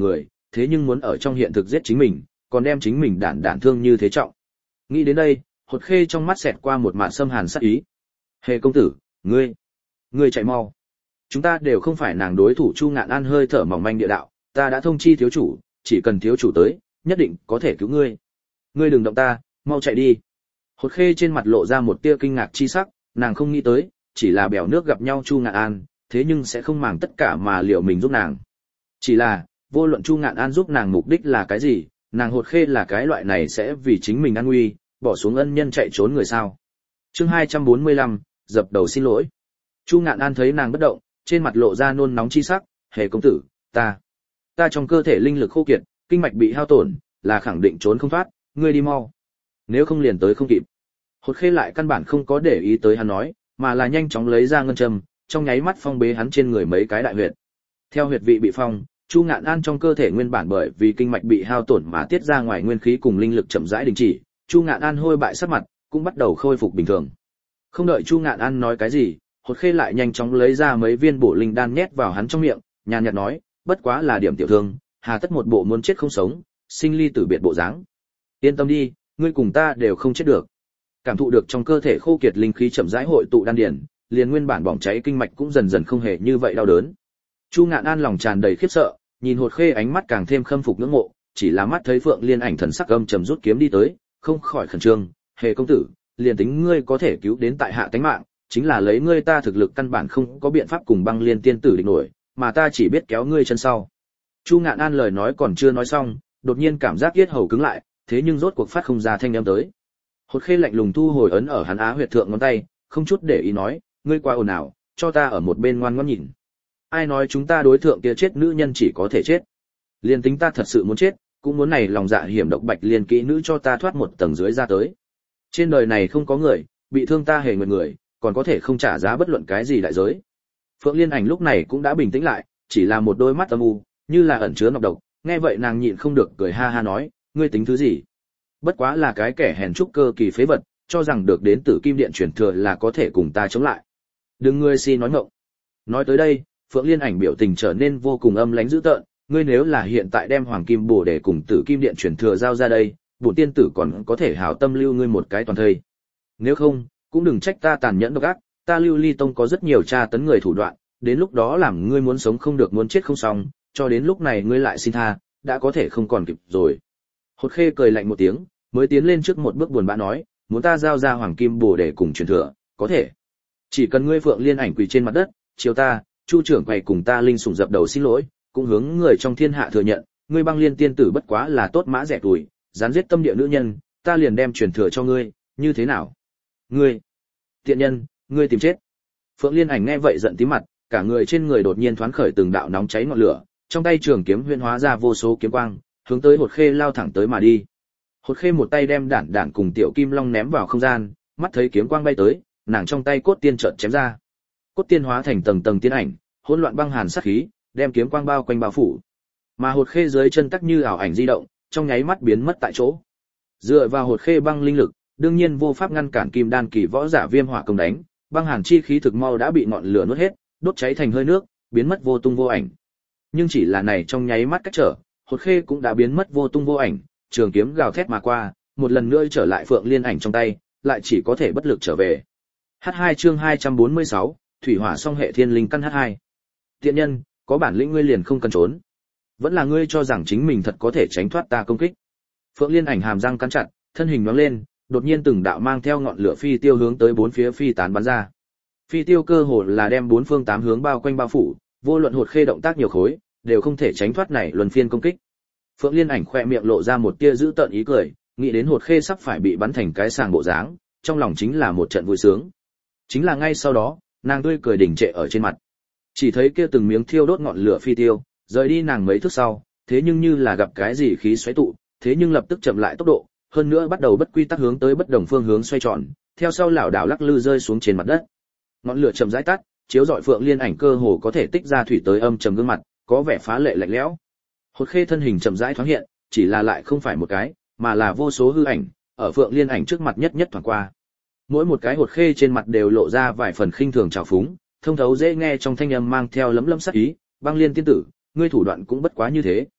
thế nhưng muốn ở trong hiện thực giết chính mình, còn đem chính mình đản đản thương như thế trọng. Nghĩ đến đây, Hột Khê trong mắt xẹt qua một mạt xâm hàn sát ý. Hề công tử, ngươi, ngươi chạy mau. Chúng ta đều không phải nàng đối thủ. Chu Ngạn An hơi thở mỏng manh địa đạo, ta đã thông chi thiếu chủ, chỉ cần thiếu chủ tới, nhất định có thể cứu ngươi. Ngươi đừng động ta, mau chạy đi. Hột Khê trên mặt lộ ra một tia kinh ngạc chi sắc, nàng không nghĩ tới, chỉ là bèo nước gặp nhau Chu Ngạn An, thế nhưng sẽ không màng tất cả mà liệu mình giúp nàng. Chỉ là, vô luận Chu Ngạn An giúp nàng mục đích là cái gì, nàng Hột Khê là cái loại này sẽ vì chính mình an nguy, bỏ xuống ân nhân chạy trốn người sao. Chương hai trăm bốn mươi lăm, dập đầu xin lỗi. Chu Ngạn An thấy nàng bất động, trên mặt lộ ra nôn nóng chi sắc, Hề công tử, ta, ta trong cơ thể linh lực khô kiệt, kinh mạch bị hao tổn, là khẳng định trốn không thoát, ngươi đi mau. Nếu không liền tới không kịp. Hột Khê lại căn bản không có để ý tới hắn nói, mà là nhanh chóng lấy ra ngân châm, trong nháy mắt phong bế hắn trên người mấy cái đại huyệt. Theo huyệt vị bị phong, Chu Ngạn An trong cơ thể nguyên bản bởi vì kinh mạch bị hao tổn mà tiết ra ngoài nguyên khí cùng linh lực chậm rãi đình chỉ, Chu Ngạn An hôi bại sắc mặt, cũng bắt đầu khôi phục bình thường. Không đợi Chu Ngạn An nói cái gì, Hột Khê lại nhanh chóng lấy ra mấy viên bổ linh đan nhét vào hắn trong miệng, nhàn nhạt nói, bất quá là điểm tiểu thương, hà tất một bộ muốn chết không sống, sinh ly tử biệt bộ dáng. Yên tâm đi, ngươi cùng ta đều không chết được. Cảm thụ được trong cơ thể khô kiệt linh khí chậm rãi hội tụ đan điền, liền nguyên bản bỏng cháy kinh mạch cũng dần dần không hề như vậy đau đớn. Chu Ngạn An lòng tràn đầy khiếp sợ, nhìn Hột Khê ánh mắt càng thêm khâm phục ngưỡng mộ, chỉ là mắt thấy Phượng Liên Ảnh thần sắc âm trầm rút kiếm đi tới, không khỏi khẩn trương, Hề công tử, liền tính ngươi có thể cứu đến tại hạ tánh mạng, chính là lấy ngươi ta thực lực căn bản không có biện pháp cùng Băng Liên tiên tử địch nổi, mà ta chỉ biết kéo ngươi chân sau. Chu Ngạn An lời nói còn chưa nói xong, đột nhiên cảm giác yết hầu cứng lại, thế nhưng rốt cuộc phát không ra thanh âm tới. Hột Khê lạnh lùng thu hồi ấn ở hắn á huyệt thượng ngón tay, không chút để ý nói, ngươi qua ồn ào, cho ta ở một bên ngoan ngoãn nhìn. Ai nói chúng ta đối thượng kia chết nữ nhân chỉ có thể chết? Liên tính ta thật sự muốn chết, cũng muốn này lòng dạ hiểm độc Bạch Liên kỹ nữ cho ta thoát một tầng dưới ra tới. Trên đời này không có người bị thương ta hề nguyện người, còn có thể không trả giá bất luận cái gì đại giới. Phượng Liên Ảnh lúc này cũng đã bình tĩnh lại, chỉ là một đôi mắt âm u, như là ẩn chứa nọc độc, nghe vậy nàng nhịn không được cười ha ha nói, ngươi tính thứ gì? Bất quá là cái kẻ hèn trúc cơ kỳ phế vật, cho rằng được đến Tử Kim Điện truyền thừa là có thể cùng ta chống lại. Đừng ngươi si nói ngọng. Nói tới đây, Phượng Liên Ảnh biểu tình trở nên vô cùng âm lãnh dữ tợn, ngươi nếu là hiện tại đem Hoàng Kim Bổ để cùng Tử Kim Điện truyền thừa giao ra đây, bổn tiên tử còn có thể hảo tâm lưu ngươi một cái toàn thây. Nếu không, cũng đừng trách ta tàn nhẫn độc ác, ta Lưu Ly Tông có rất nhiều tra tấn người thủ đoạn, đến lúc đó làm ngươi muốn sống không được muốn chết không xong, cho đến lúc này ngươi lại xin tha, đã có thể không còn kịp rồi. Hột Khê cười lạnh một tiếng, mới tiến lên trước một bước buồn bã nói, muốn ta giao ra Hoàng Kim Bổ để cùng truyền thừa, có thể. Chỉ cần ngươi Phượng Liên Ảnh quỳ trên mặt đất, chiếu ta, Chu trưởng quầy cùng ta linh sủng dập đầu xin lỗi, cũng hướng người trong thiên hạ thừa nhận, ngươi Băng Liên tiên tử bất quá là tốt mã rẻ tuổi, gián giết tâm địa nữ nhân, ta liền đem truyền thừa cho ngươi, như thế nào? Ngươi, tiện nhân, ngươi tìm chết. Phượng Liên Ảnh nghe vậy giận tím mặt, cả người trên người đột nhiên thoáng khởi từng đạo nóng cháy ngọn lửa, trong tay trường kiếm huyễn hóa ra vô số kiếm quang, hướng tới Hột Khê lao thẳng tới mà đi. Hột Khê một tay đem đản đản cùng Tiểu Kim Long ném vào không gian, mắt thấy kiếm quang bay tới, nàng trong tay cốt tiên chợt chém ra. Cốt tiên hóa thành tầng tầng tiên ảnh, hỗn loạn băng hàn sát khí, đem kiếm quang bao quanh bao phủ. Mà Hột Khê dưới chân tắc như ảo ảnh di động, trong nháy mắt biến mất tại chỗ. Dựa vào Hột Khê băng linh lực, đương nhiên vô pháp ngăn cản Kim Đan kỳ võ giả viêm hỏa công đánh, băng hàn chi khí thực mau đã bị ngọn lửa nuốt hết, đốt cháy thành hơi nước, biến mất vô tung vô ảnh. Nhưng chỉ là này trong nháy mắt cách trở, Hột Khê cũng đã biến mất vô tung vô ảnh, trường kiếm gào thét mà qua, một lần nữa trở lại Phượng Liên Ảnh trong tay, lại chỉ có thể bất lực trở về. hát hai chương hai trăm bốn mươi sáu, Thủy Hỏa Song Hệ Thiên Linh căn hát hai. Tiện nhân, có bản lĩnh ngươi liền không cần trốn. Vẫn là ngươi cho rằng chính mình thật có thể tránh thoát ta công kích. Phượng Liên Ảnh hàm răng cắn chặt, thân hình nhoáng lên, đột nhiên từng đạo mang theo ngọn lửa phi tiêu hướng tới bốn phía phi tán bắn ra. Phi tiêu cơ hồ là đem bốn phương tám hướng bao quanh bao phủ, vô luận Hột Khê động tác nhiều khối, đều không thể tránh thoát này luân phiên công kích. Phượng Liên Ảnh khẽ miệng lộ ra một tia dữ tợn ý cười, nghĩ đến Hột Khê sắp phải bị bắn thành cái sàng bộ dáng, trong lòng chính là một trận vui sướng. Chính là ngay sau đó, nàng tươi cười đỉnh trệ ở trên mặt. Chỉ thấy kia từng miếng thiêu đốt ngọn lửa phi tiêu, rời đi nàng mấy thước sau, thế nhưng như là gặp cái gì khí xoáy tụ, thế nhưng lập tức chậm lại tốc độ, hơn nữa bắt đầu bất quy tắc hướng tới bất đồng phương hướng xoay tròn, theo sau lảo đảo lắc lư rơi xuống trên mặt đất. Ngọn lửa chậm rãi tắt, chiếu rọi Phượng Liên Ảnh cơ hồ có thể tích ra thủy tới âm trầm gương mặt, có vẻ phá lệ lạnh lẽo. Hột Khê thân hình chậm rãi thoáng hiện, chỉ là lại không phải một cái, mà là vô số hư ảnh, ở Phượng Liên Ảnh trước mặt nhất nhất thoáng qua. Mỗi một cái Hột Khê trên mặt đều lộ ra vài phần khinh thường trào phúng, thông thấu dễ nghe trong thanh âm mang theo lấm lấm sắc ý, Băng Liên tiên tử, ngươi thủ đoạn cũng bất quá như thế.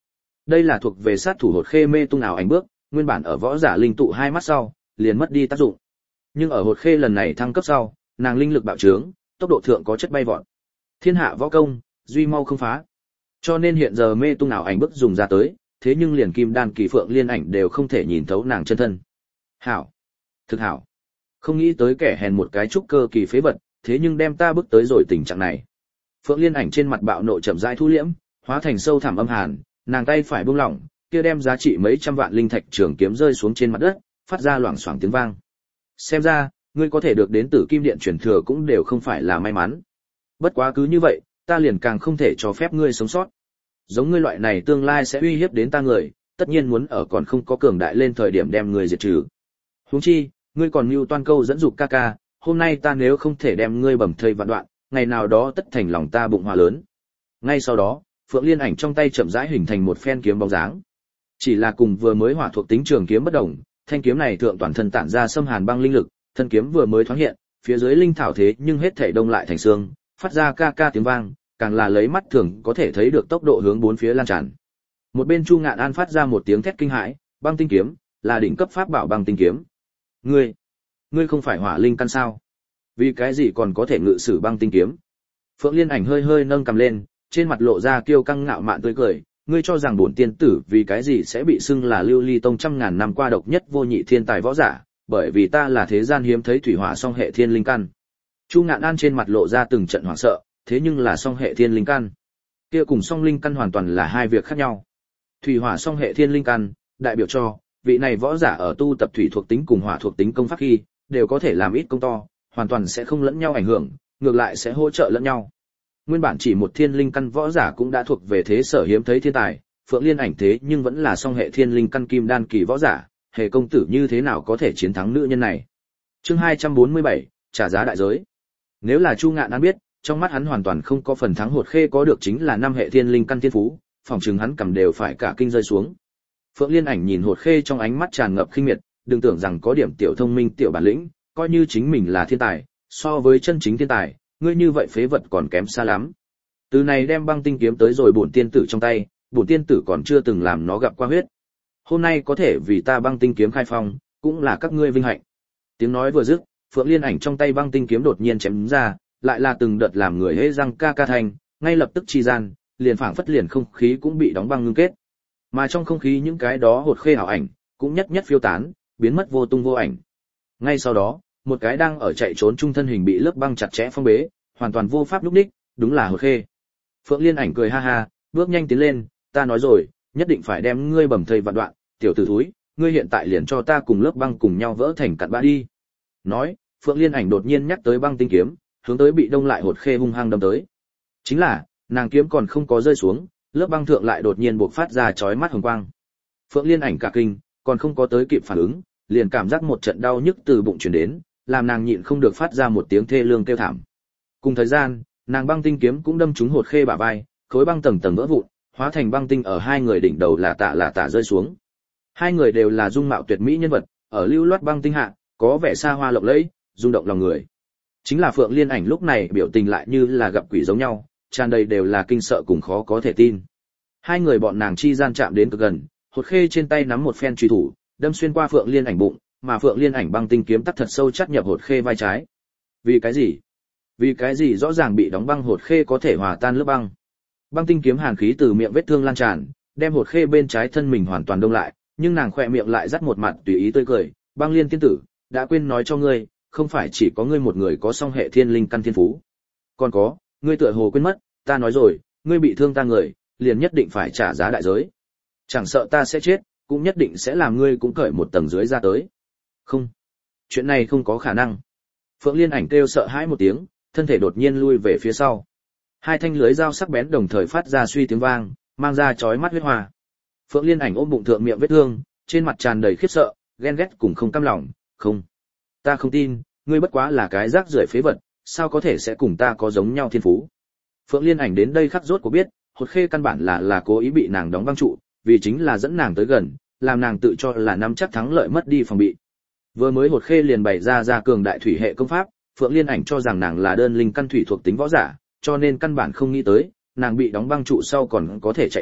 Đây là thuộc về sát thủ hột khê mê tung ảo ảnh bước, nguyên bản ở võ giả linh tụ hai mắt sau, liền mất đi tác dụng. Nhưng ở hột khê lần này thăng cấp sau, nàng linh lực bạo trướng, tốc độ thượng có chất bay vọt. Thiên hạ võ công, duy mau không phá. Cho nên hiện giờ mê tung ảo ảnh bước dùng ra tới, thế nhưng liền kim đan kỳ phượng liên ảnh đều không thể nhìn thấu nàng chân thân. Hảo, thực hảo. Không nghĩ tới kẻ hèn một cái trúc cơ kỳ phế vật, thế nhưng đem ta bước tới rồi tình trạng này. Phượng liên ảnh trên mặt bạo nộ chậm rãi thu liễm, hóa thành sâu thẳm âm hàn, nàng tay phải buông lỏng, kia đem giá trị mấy trăm vạn linh thạch trường kiếm rơi xuống trên mặt đất, phát ra loảng xoảng tiếng vang. Xem ra, ngươi có thể được đến Tử Kim Điện truyền thừa cũng đều không phải là may mắn. Bất quá cứ như vậy, ta liền càng không thể cho phép ngươi sống sót. Giống ngươi loại này tương lai sẽ uy hiếp đến ta người, tất nhiên muốn ở còn không có cường đại lên thời điểm đem ngươi diệt trừ. Huống chi, ngươi còn mưu toan câu dẫn dục ca ca, hôm nay ta nếu không thể đem ngươi bầm thây vạn đoạn, ngày nào đó tất thành lòng ta bụng hòa lớn. Ngay sau đó, Phượng Liên ảnh trong tay chậm rãi hình thành một phen kiếm bóng dáng. Chỉ là cùng vừa mới hỏa thuộc tính trường kiếm bất đồng, thanh kiếm này thượng toàn thân tản ra xâm hàn băng linh lực, thân kiếm vừa mới thoáng hiện, phía dưới linh thảo thế nhưng hết thảy đông lại thành xương, phát ra ca ca tiếng vang, càng là lấy mắt thường có thể thấy được tốc độ hướng bốn phía lan tràn. Một bên Chu Ngạn An phát ra một tiếng thét kinh hãi, băng tinh kiếm, là đỉnh cấp pháp bảo băng tinh kiếm. Ngươi, ngươi không phải hỏa linh căn sao? Vì cái gì còn có thể ngự sử băng tinh kiếm? Phượng Liên ảnh hơi hơi nâng cầm lên, trên mặt lộ ra kiêu căng ngạo mạn tươi cười, ngươi cho rằng bổn tiên tử vì cái gì sẽ bị xưng là Lưu Ly Tông trăm ngàn năm qua độc nhất vô nhị thiên tài võ giả, bởi vì ta là thế gian hiếm thấy thủy hỏa song hệ thiên linh căn. Chu Ngạn An trên mặt lộ ra từng trận hoảng sợ, thế nhưng là song hệ thiên linh căn, kia cùng song linh căn hoàn toàn là hai việc khác nhau. Thủy hỏa song hệ thiên linh căn, đại biểu cho vị này võ giả ở tu tập thủy thuộc tính cùng hỏa thuộc tính công pháp khi, đều có thể làm ít công to, hoàn toàn sẽ không lẫn nhau ảnh hưởng, ngược lại sẽ hỗ trợ lẫn nhau. Nguyên bản chỉ một thiên linh căn võ giả cũng đã thuộc về thế sở hiếm thấy thiên tài, Phượng Liên ảnh thế nhưng vẫn là song hệ thiên linh căn kim đan kỳ võ giả, hề công tử như thế nào có thể chiến thắng nữ nhân này. Chương hai trăm bốn mươi bảy, trả giá đại giới. Nếu là Chu Ngạn An biết, trong mắt hắn hoàn toàn không có phần thắng hột khê có được chính là năm hệ thiên linh căn thiên phú, phỏng chừng hắn cầm đều phải cả kinh rơi xuống. Phượng Liên ảnh nhìn hột khê trong ánh mắt tràn ngập khinh miệt, đừng tưởng rằng có điểm tiểu thông minh tiểu bản lĩnh, coi như chính mình là thiên tài, so với chân chính thiên tài, ngươi như vậy phế vật còn kém xa lắm. Từ này đem băng tinh kiếm tới rồi bổn tiên tử trong tay, bổn tiên tử còn chưa từng làm nó gặp qua huyết. Hôm nay có thể vì ta băng tinh kiếm khai phong, cũng là các ngươi vinh hạnh. Tiếng nói vừa dứt, Phượng Liên ảnh trong tay băng tinh kiếm đột nhiên chém ra, lại là từng đợt làm người hễ răng ca ca thành, ngay lập tức chi gian, liền phảng phất liền không khí cũng bị đóng băng ngưng kết. Mà trong không khí những cái đó hột khê ảo ảnh, cũng nhất nhất phiêu tán, biến mất vô tung vô ảnh. Ngay sau đó, một cái đang ở chạy trốn trung thân hình bị lớp băng chặt chẽ phong bế, hoàn toàn vô pháp lúc đích, đúng là hột khê. Phượng Liên ảnh cười ha ha, bước nhanh tiến lên, ta nói rồi, nhất định phải đem ngươi bầm thây vạn đoạn, tiểu tử thúi, ngươi hiện tại liền cho ta cùng lớp băng cùng nhau vỡ thành cặn bã đi. Nói, Phượng Liên ảnh đột nhiên nhắc tới băng tinh kiếm, hướng tới bị đông lại hột khê hung hăng đâm tới. Chính là, nàng kiếm còn không có rơi xuống, lớp băng thượng lại đột nhiên bộc phát ra chói mắt hồng quang. Phượng Liên ảnh cả kinh, còn không có tới kịp phản ứng, liền cảm giác một trận đau nhức từ bụng truyền đến, làm nàng nhịn không được phát ra một tiếng thê lương kêu thảm. Cùng thời gian, nàng băng tinh kiếm cũng đâm trúng hột khê bả vai, khối băng tầng tầng vỡ vụn, hóa thành băng tinh ở hai người đỉnh đầu là tạ là tạ rơi xuống. Hai người đều là dung mạo tuyệt mỹ nhân vật, ở lưu loát băng tinh hạ, có vẻ xa hoa lộng lẫy, rung động lòng người. Chính là Phượng Liên ảnh lúc này biểu tình lại như là gặp quỷ giống nhau, tràn đầy đều là kinh sợ cùng khó có thể tin. Hai người bọn nàng chi gian chạm đến cực gần, hột khê trên tay nắm một phen truy thủ, đâm xuyên qua Phượng Liên ảnh bụng, mà Phượng Liên ảnh băng tinh kiếm tắc thật sâu chắt nhập hột khê vai trái. Vì cái gì? Vì cái gì rõ ràng bị đóng băng hột khê có thể hòa tan lớp băng? Băng tinh kiếm hàn khí từ miệng vết thương lan tràn, đem hột khê bên trái thân mình hoàn toàn đông lại, nhưng nàng khỏe miệng lại dắt một mặt tùy ý tươi cười, "Băng Liên tiên tử, đã quên nói cho ngươi, không phải chỉ có ngươi một người có song hệ thiên linh căn thiên phú. Còn có, ngươi tựa hồ quên mất, ta nói rồi, ngươi bị thương ta người, liền nhất định phải trả giá đại giới. Chẳng sợ ta sẽ chết, cũng nhất định sẽ làm ngươi cũng cởi một tầng dưới ra tới." Không, chuyện này không có khả năng. Phượng Liên ảnh kêu sợ hãi một tiếng, thân thể đột nhiên lui về phía sau. Hai thanh lưới dao sắc bén đồng thời phát ra suy tiếng vang, mang ra chói mắt huyết hoa. Phượng Liên ảnh ôm bụng thượng miệng vết thương, trên mặt tràn đầy khiếp sợ, ghen ghét cùng không cam lòng, "Không, ta không tin, ngươi bất quá là cái rác rưởi phế vật, sao có thể sẽ cùng ta có giống nhau thiên phú." Phượng Liên ảnh đến đây khắc rốt của biết, hột khê căn bản là là cố ý bị nàng đóng băng trụ, vì chính là dẫn nàng tới gần, làm nàng tự cho là nắm chắc thắng lợi mất đi phòng bị. Vừa mới hột khê liền bày ra ra cường đại thủy hệ công pháp, Phượng Liên ảnh cho rằng nàng là đơn linh căn thủy thuộc tính võ giả, cho nên căn bản không nghĩ tới, nàng bị đóng băng trụ sau còn có thể chạy thoát,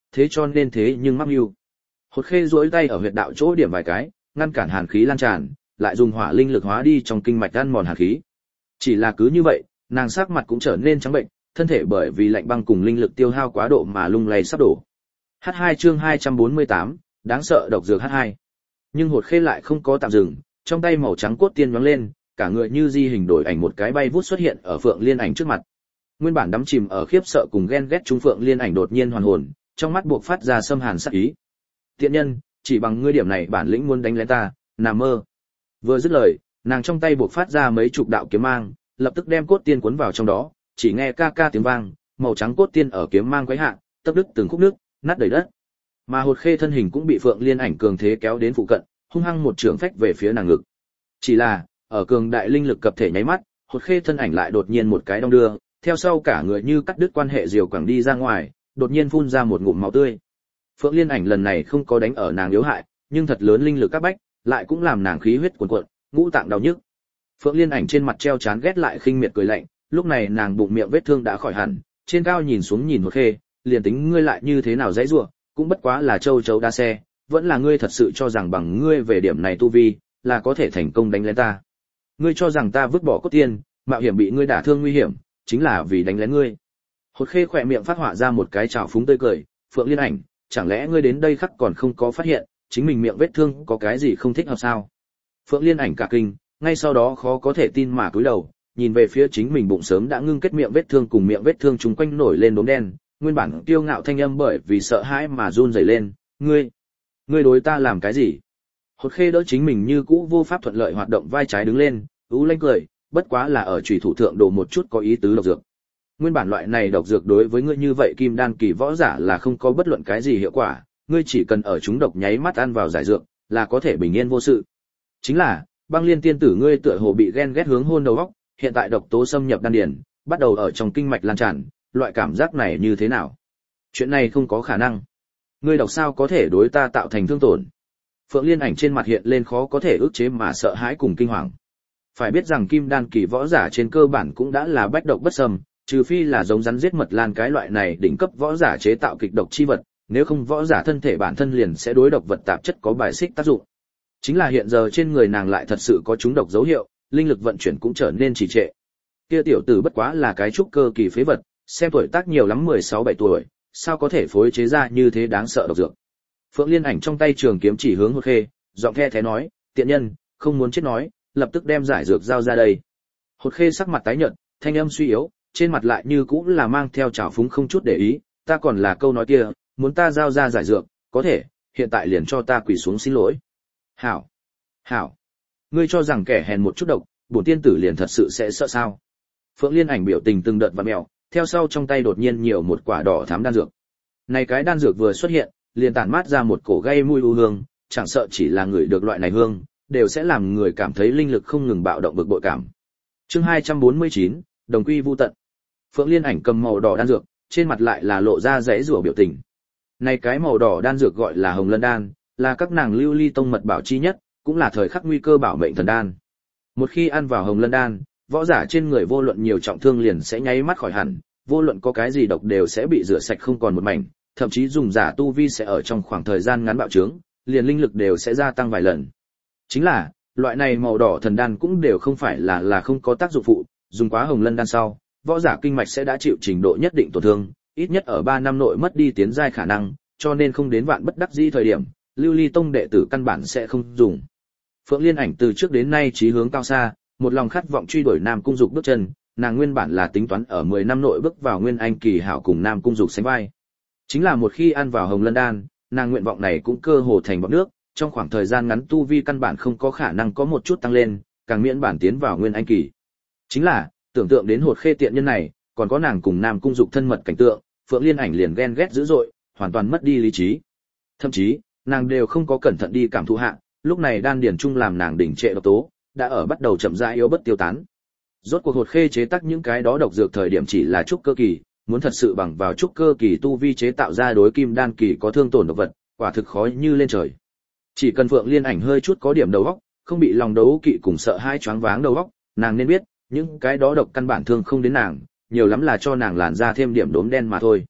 thế cho nên thế nhưng mắc mưu. Hột Khê duỗi tay ở huyệt đạo chỗ điểm vài cái, ngăn cản hàn khí lan tràn, lại dùng hỏa linh lực hóa đi trong kinh mạch ăn mòn hàn khí. Chỉ là cứ như vậy, nàng sắc mặt cũng trở nên trắng bệnh, thân thể bởi vì lạnh băng cùng linh lực tiêu hao quá độ mà lung lay sắp đổ. hát hai chương hai trăm bốn mươi tám, đáng sợ độc dược hát hai. Nhưng Hột Khê lại không có tạm dừng, trong tay màu trắng cốt tiên nhoáng lên, cả người như di hình đổi ảnh một cái bay vút xuất hiện ở Phượng Liên Ảnh trước mặt. Nguyên bản đắm chìm ở khiếp sợ cùng ghen ghét trung Phượng Liên Ảnh đột nhiên hoàn hồn, trong mắt buộc phát ra xâm hàn sát ý. Tiện nhân, chỉ bằng ngươi điểm này bản lĩnh muốn đánh lén ta, nằm mơ. Vừa dứt lời, nàng trong tay buộc phát ra mấy chục đạo kiếm mang, lập tức đem cốt tiên cuốn vào trong đó, chỉ nghe ca ca tiếng vang, màu trắng cốt tiên ở kiếm mang quấy hạ, tấp đứt từng khúc nước, nát đầy đất. Mà Hột Khê thân hình cũng bị Phượng Liên Ảnh cường thế kéo đến phụ cận, hung hăng một trường phách về phía nàng ngực. Chỉ là, ở cường đại linh lực cập thể nháy mắt, Hột Khê thân ảnh lại đột nhiên một cái đong đưa, theo sau cả người như cắt đứt quan hệ diều quẳng đi ra ngoài, đột nhiên phun ra một ngụm máu tươi. Phượng Liên Ảnh lần này không có đánh ở nàng yếu hại, nhưng thật lớn linh lực các bách, lại cũng làm nàng khí huyết cuồn cuộn, ngũ tạng đau nhức. Phượng Liên Ảnh trên mặt treo chán ghét lại khinh miệt cười lạnh, lúc này nàng bụng miệng vết thương đã khỏi hẳn, trên cao nhìn xuống nhìn Hột Khê, liền tính ngươi lại như thế nào dãy rủa, cũng bất quá là châu chấu đa xe, vẫn là ngươi thật sự cho rằng bằng ngươi về điểm này tu vi, là có thể thành công đánh lén ta. Ngươi cho rằng ta vứt bỏ cốt tiên, mạo hiểm bị ngươi đả thương nguy hiểm, chính là vì đánh lén ngươi. Hột Khê khỏe miệng phát họa ra một cái trào phúng tươi cười, Phượng Liên Ảnh, chẳng lẽ ngươi đến đây khắc còn không có phát hiện, chính mình miệng vết thương có cái gì không thích hợp sao? Phượng Liên Ảnh cả kinh, ngay sau đó khó có thể tin mà cúi đầu, nhìn về phía chính mình bụng sớm đã ngưng kết miệng vết thương cùng miệng vết thương chúng quanh nổi lên đốm đen, nguyên bản kiêu ngạo thanh âm bởi vì sợ hãi mà run rẩy lên, ngươi, ngươi đối ta làm cái gì? Hột Khê đỡ chính mình như cũ vô pháp thuận lợi hoạt động vai trái đứng lên, ú lanh cười, bất quá là ở chủy thủ thượng đổ một chút có ý tứ độc dược. Nguyên bản loại này độc dược đối với ngươi như vậy kim đan kỳ võ giả là không có bất luận cái gì hiệu quả, ngươi chỉ cần ở chúng độc nháy mắt ăn vào giải dược, là có thể bình yên vô sự. Chính là, Băng Liên tiên tử ngươi tựa hồ bị ghen ghét hướng hôn đầu óc, hiện tại độc tố xâm nhập đan điền, bắt đầu ở trong kinh mạch lan tràn, loại cảm giác này như thế nào? Chuyện này không có khả năng. Ngươi độc sao có thể đối ta tạo thành thương tổn? Phượng Liên Ảnh trên mặt hiện lên khó có thể ức chế mà sợ hãi cùng kinh hoàng. Phải biết rằng kim đan kỳ võ giả trên cơ bản cũng đã là bách độc bất xâm, trừ phi là giống rắn giết mật lan cái loại này đỉnh cấp võ giả chế tạo kịch độc chi vật, nếu không võ giả thân thể bản thân liền sẽ đối độc vật tạp chất có bài xích tác dụng. Chính là hiện giờ trên người nàng lại thật sự có chúng độc dấu hiệu, linh lực vận chuyển cũng trở nên trì trệ. Kia tiểu tử bất quá là cái trúc cơ kỳ phế vật, xem tuổi tác nhiều lắm mười sáu bảy tuổi, sao có thể phối chế ra như thế đáng sợ độc dược. Phượng Liên Ảnh trong tay trường kiếm chỉ hướng Hột Khê, giọng the thế nói, tiện nhân, không muốn chết nói, lập tức đem giải dược giao ra đây. Hột Khê sắc mặt tái nhợt, thanh âm suy yếu, trên mặt lại như cũng là mang theo trào phúng không chút để ý, ta còn là câu nói kia, muốn ta giao ra giải dược, có thể, hiện tại liền cho ta quỳ xuống xin lỗi. Hảo, hảo, ngươi cho rằng kẻ hèn một chút độc, bổn tiên tử liền thật sự sẽ sợ sao? Phượng Liên Ảnh biểu tình từng đợt vặn mèo, theo sau trong tay đột nhiên nhiều một quả đỏ thắm đan dược. Này cái đan dược vừa xuất hiện, liền tản mát ra một cổ gây mùi u hương, chẳng sợ chỉ là người được loại này hương, đều sẽ làm người cảm thấy linh lực không ngừng bạo động bực bội cảm. Chương hai trăm bốn mươi chín, đồng quy vu tận. Phượng Liên Ảnh cầm màu đỏ đan dược, trên mặt lại là lộ ra giãy giụa biểu tình. Này cái màu đỏ đan dược gọi là Hồng Lân đan, là các nàng Lưu Ly tông mật bảo chi nhất, cũng là thời khắc nguy cơ bảo mệnh thần đan. Một khi ăn vào Hồng Lân đan, võ giả trên người vô luận nhiều trọng thương liền sẽ nháy mắt khỏi hẳn, vô luận có cái gì độc đều sẽ bị rửa sạch không còn một mảnh, thậm chí dùng giả tu vi sẽ ở trong khoảng thời gian ngắn bạo trướng, liền linh lực đều sẽ gia tăng vài lần. Chính là, loại này màu đỏ thần đan cũng đều không phải là là không có tác dụng phụ, dùng quá Hồng Lân đan sau, võ giả kinh mạch sẽ đã chịu trình độ nhất định tổn thương, ít nhất ở ba năm nội mất đi tiến giai khả năng, cho nên không đến vạn bất đắc dĩ thời điểm, Lưu Ly tông đệ tử căn bản sẽ không dùng. Phượng Liên Ảnh từ trước đến nay chí hướng cao xa, một lòng khát vọng truy đuổi Nam Cung Dục bước chân, nàng nguyên bản là tính toán ở mười năm nội bước vào Nguyên Anh kỳ hảo cùng Nam Cung Dục sánh vai. Chính là một khi ăn vào Hồng Lân đan, nàng nguyện vọng này cũng cơ hồ thành bọt nước, trong khoảng thời gian ngắn tu vi căn bản không có khả năng có một chút tăng lên, càng miễn bản tiến vào Nguyên Anh kỳ. Chính là, tưởng tượng đến Hột Khê tiện nhân này, còn có nàng cùng Nam Cung Dục thân mật cảnh tượng, Phượng Liên Ảnh liền ghen ghét dữ dội, hoàn toàn mất đi lý trí. Thậm chí, nàng đều không có cẩn thận đi cảm thụ hạ, lúc này đan điển trung làm nàng đỉnh trệ độc tố, đã ở bắt đầu chậm rãi yếu bất tiêu tán. Rốt cuộc Hột Khê chế tác những cái đó độc dược thời điểm chỉ là trúc cơ kỳ, muốn thật sự bằng vào trúc cơ kỳ tu vi chế tạo ra đối kim đan kỳ có thương tổn độc vật, quả thực khó như lên trời. Chỉ cần Phượng Liên Ảnh hơi chút có điểm đầu óc, không bị lòng đấu kỵ cùng sợ hãi choáng váng đầu óc, nàng nên biết, những cái đó độc căn bản thương không đến nàng, nhiều lắm là cho nàng làn da thêm điểm đốm đen mà thôi.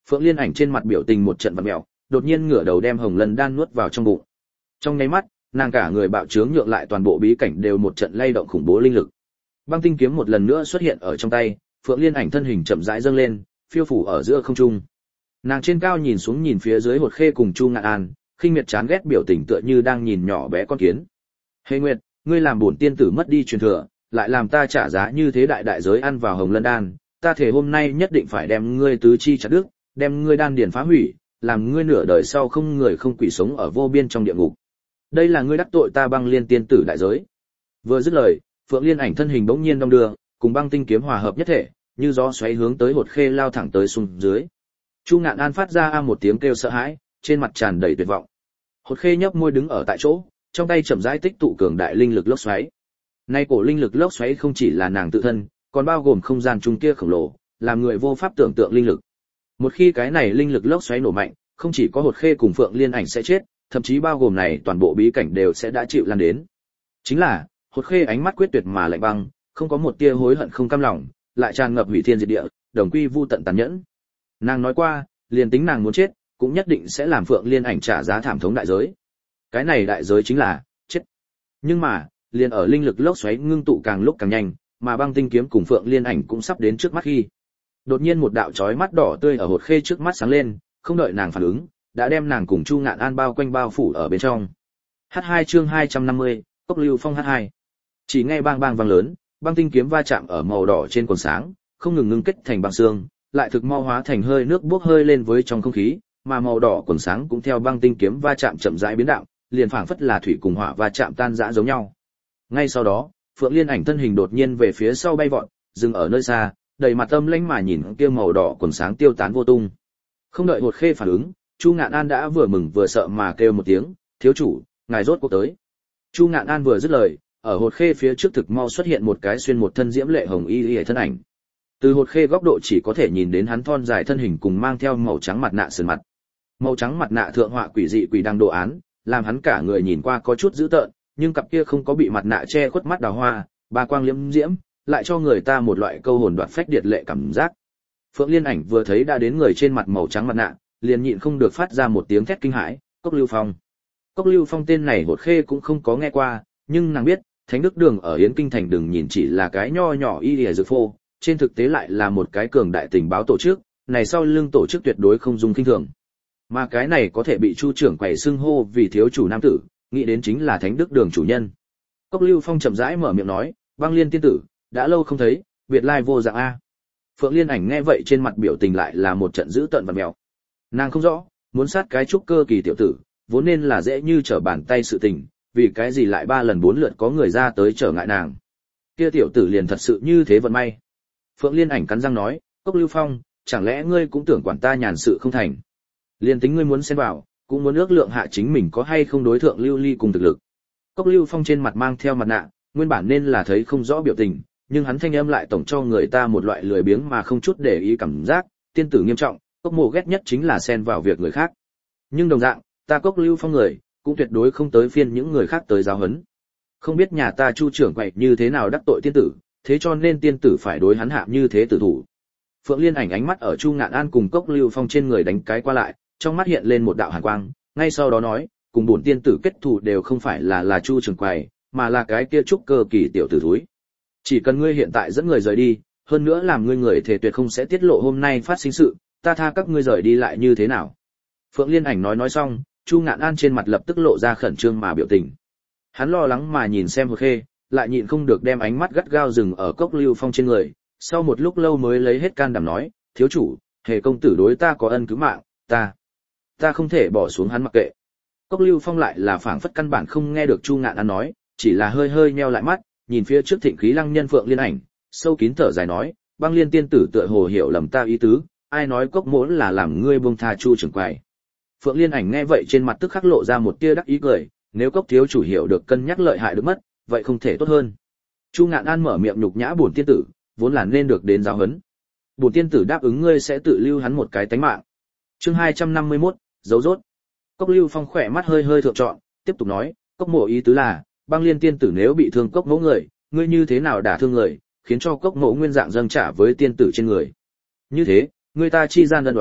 Phượng Liên Ảnh trên mặt biểu tình một trận vặn mèo, đột nhiên ngửa đầu đem Hồng Lân đan nuốt vào trong bụng. Trong nháy mắt, nàng cả người bạo trướng nhượng lại toàn bộ bí cảnh đều một trận lay động khủng bố linh lực. Băng tinh kiếm một lần nữa xuất hiện ở trong tay, Phượng Liên Ảnh thân hình chậm rãi dâng lên, phiêu phủ ở giữa không trung. Nàng trên cao nhìn xuống nhìn phía dưới Hột Khê cùng Chu Ngạn An, khinh miệt chán ghét biểu tình tựa như đang nhìn nhỏ bé con kiến. Hề Nguyệt, ngươi làm bổn tiên tử mất đi truyền thừa, lại làm ta trả giá như thế đại đại giới ăn vào Hồng Lân đan, ta thể hôm nay nhất định phải đem ngươi tứ chi chặt đứt, đem ngươi đan điền phá hủy, làm ngươi nửa đời sau không người không quỷ sống ở vô biên trong địa ngục. Đây là ngươi đắc tội ta Băng Liên tiên tử đại giới. Vừa dứt lời, Phượng Liên Ảnh thân hình bỗng nhiên đong đưa, cùng băng tinh kiếm hòa hợp nhất thể, như gió xoáy hướng tới Hột Khê lao thẳng tới xuống dưới. Chu Ngạn An phát ra a một tiếng kêu sợ hãi, trên mặt tràn đầy tuyệt vọng. Hột Khê nhấp môi đứng ở tại chỗ, trong tay chậm rãi tích tụ cường đại linh lực lốc xoáy. Nay cổ linh lực lốc xoáy không chỉ là nàng tự thân, còn bao gồm không gian trung kia khổng lồ, làm người vô pháp tưởng tượng linh lực. Một khi cái này linh lực lốc xoáy nổ mạnh, không chỉ có Hột Khê cùng Phượng Liên Ảnh sẽ chết, thậm chí bao gồm này toàn bộ bí cảnh đều sẽ đã chịu lan đến. Chính là, Hột Khê ánh mắt quyết tuyệt mà lạnh băng, không có một tia hối hận không cam lòng, lại tràn ngập hủy thiên diệt địa, đồng quy vu tận tàn nhẫn. Nàng nói qua, liền tính nàng muốn chết, cũng nhất định sẽ làm Phượng Liên Ảnh trả giá thảm thống đại giới. Cái này đại giới chính là chết. Nhưng mà, liền ở linh lực lốc xoáy ngưng tụ càng lúc càng nhanh, mà băng tinh kiếm cùng Phượng Liên Ảnh cũng sắp đến trước mắt khi. Đột nhiên một đạo chói mắt đỏ tươi ở Hột Khê trước mắt sáng lên, không đợi nàng phản ứng, đã đem nàng cùng Chu Ngạn An bao quanh bao phủ ở bên trong. hát hai chương hai trăm năm mươi, Cốc Lưu Phong hát hai. Chỉ nghe bang bang vang lớn, băng tinh kiếm va chạm ở màu đỏ trên quần sáng, không ngừng ngưng kết thành băng xương, lại thực mau hóa thành hơi nước bốc hơi lên với trong không khí, mà màu đỏ quần sáng cũng theo băng tinh kiếm va chạm chậm rãi biến đạo, liền phảng phất là thủy cùng hỏa va chạm tan rã giống nhau. Ngay sau đó, Phượng Liên Ảnh thân hình đột nhiên về phía sau bay vọt, dừng ở nơi xa, đầy mặt âm lãnh mà nhìn kia màu đỏ quần sáng tiêu tán vô tung. Không đợi Hột Khê phản ứng, Chu Ngạn An đã vừa mừng vừa sợ mà kêu một tiếng, "Thiếu chủ, ngài rốt cuộc tới." Chu Ngạn An vừa dứt lời, ở Hột Khê phía trước thực mau xuất hiện một cái xuyên một thân diễm lệ hồng y y thân ảnh. Từ Hột Khê góc độ chỉ có thể nhìn đến hắn thon dài thân hình cùng mang theo màu trắng mặt nạ sườn mặt. Màu trắng mặt nạ thượng họa quỷ dị quỷ đăng đồ án, làm hắn cả người nhìn qua có chút dữ tợn, nhưng cặp kia không có bị mặt nạ che khuất mắt đào hoa, ba quang liễm diễm, lại cho người ta một loại câu hồn đoạt phách điệt lệ cảm giác. Phượng Liên Ảnh vừa thấy đã đến người trên mặt màu trắng mặt nạ, liền nhịn không được phát ra một tiếng thét kinh hãi, Cốc Lưu Phong. Cốc Lưu Phong tên này Hột Khê cũng không có nghe qua, nhưng nàng biết, Thánh Đức Đường ở Yến Kinh thành đừng nhìn chỉ là cái nho nhỏ y lìa dược phô, trên thực tế lại là một cái cường đại tình báo tổ chức, này sau lưng tổ chức tuyệt đối không dung kinh thường. Mà cái này có thể bị Chu trưởng quầy xưng hô vì thiếu chủ nam tử, nghĩ đến chính là Thánh Đức Đường chủ nhân. Cốc Lưu Phong chậm rãi mở miệng nói, "Băng Liên tiên tử, đã lâu không thấy, biệt lai vô dạng a." Phượng Liên Ảnh nghe vậy trên mặt biểu tình lại là một trận dữ tợn và mèo. Nàng không rõ, muốn sát cái trúc cơ kỳ tiểu tử, vốn nên là dễ như trở bàn tay sự tình, vì cái gì lại ba lần bốn lượt có người ra tới trở ngại nàng. Kia tiểu tử liền thật sự như thế vận may. Phượng Liên Ảnh cắn răng nói, "Cốc Lưu Phong, chẳng lẽ ngươi cũng tưởng quản ta nhàn sự không thành? Liên tính ngươi muốn xen vào, cũng muốn ước lượng hạ chính mình có hay không đối thượng Lưu Ly cùng thực lực." Cốc Lưu Phong trên mặt mang theo mặt nạ, nguyên bản nên là thấy không rõ biểu tình, nhưng hắn thanh âm lại tổng cho người ta một loại lười biếng mà không chút để ý cảm giác, tiên tử nghiêm trọng, Cốc Mộ ghét nhất chính là xen vào việc người khác. Nhưng đồng dạng, ta Cốc Lưu Phong người, cũng tuyệt đối không tới phiên những người khác tới giáo huấn. Không biết nhà ta Chu trưởng quậy như thế nào đắc tội tiên tử, thế cho nên tiên tử phải đối hắn hạ như thế tử thủ. Phượng Liên Ảnh ánh mắt ở Chu Ngạn An cùng Cốc Lưu Phong trên người đánh cái qua lại, trong mắt hiện lên một đạo hàn quang, ngay sau đó nói, cùng bổn tiên tử kết thù đều không phải là là Chu trưởng quầy, mà là cái kia trúc cơ kỳ tiểu tử thúi. Chỉ cần ngươi hiện tại dẫn người rời đi, hơn nữa làm ngươi người thể tuyệt không sẽ tiết lộ hôm nay phát sinh sự, ta tha các ngươi rời đi lại như thế nào? Phượng Liên Ảnh nói nói xong, Chu Ngạn An trên mặt lập tức lộ ra khẩn trương mà biểu tình. Hắn lo lắng mà nhìn xem Hột Khê, lại nhịn không được đem ánh mắt gắt gao dừng ở Cốc Lưu Phong trên người, sau một lúc lâu mới lấy hết can đảm nói, "Thiếu chủ, Hề công tử đối ta có ân cứu mạng, ta, ta không thể bỏ xuống hắn mặc kệ." Cốc Lưu Phong lại là phảng phất căn bản không nghe được Chu Ngạn An nói, chỉ là hơi hơi nheo lại mắt, nhìn phía trước thịnh khí lăng nhân Phượng Liên Ảnh, sâu kín thở dài nói, "Băng Liên tiên tử tựa hồ hiểu lầm ta ý tứ, ai nói Cốc mỗ là làm ngươi buông tha Chu trưởng quầy." Phượng Liên Ảnh nghe vậy trên mặt tức khắc lộ ra một tia đắc ý cười, nếu Cốc thiếu chủ hiểu được cân nhắc lợi hại được mất, vậy không thể tốt hơn. Chu Ngạn An mở miệng nhục nhã bổn tiên tử, vốn là nên được đến giáo huấn. Bổn tiên tử đáp ứng ngươi sẽ tự lưu hắn một cái tánh mạng. Chương hai trăm năm mươi mốt, dấu rốt. Cốc Lưu Phong khỏe mắt hơi hơi thượng trọn, tiếp tục nói, Cốc mộ ý tứ là, Băng Liên tiên tử nếu bị thương Cốc mỗ người, ngươi như thế nào đả thương người, khiến cho Cốc mộ nguyên dạng dâng trả với tiên tử trên người. Như thế, người ta chi gian đơn đoán,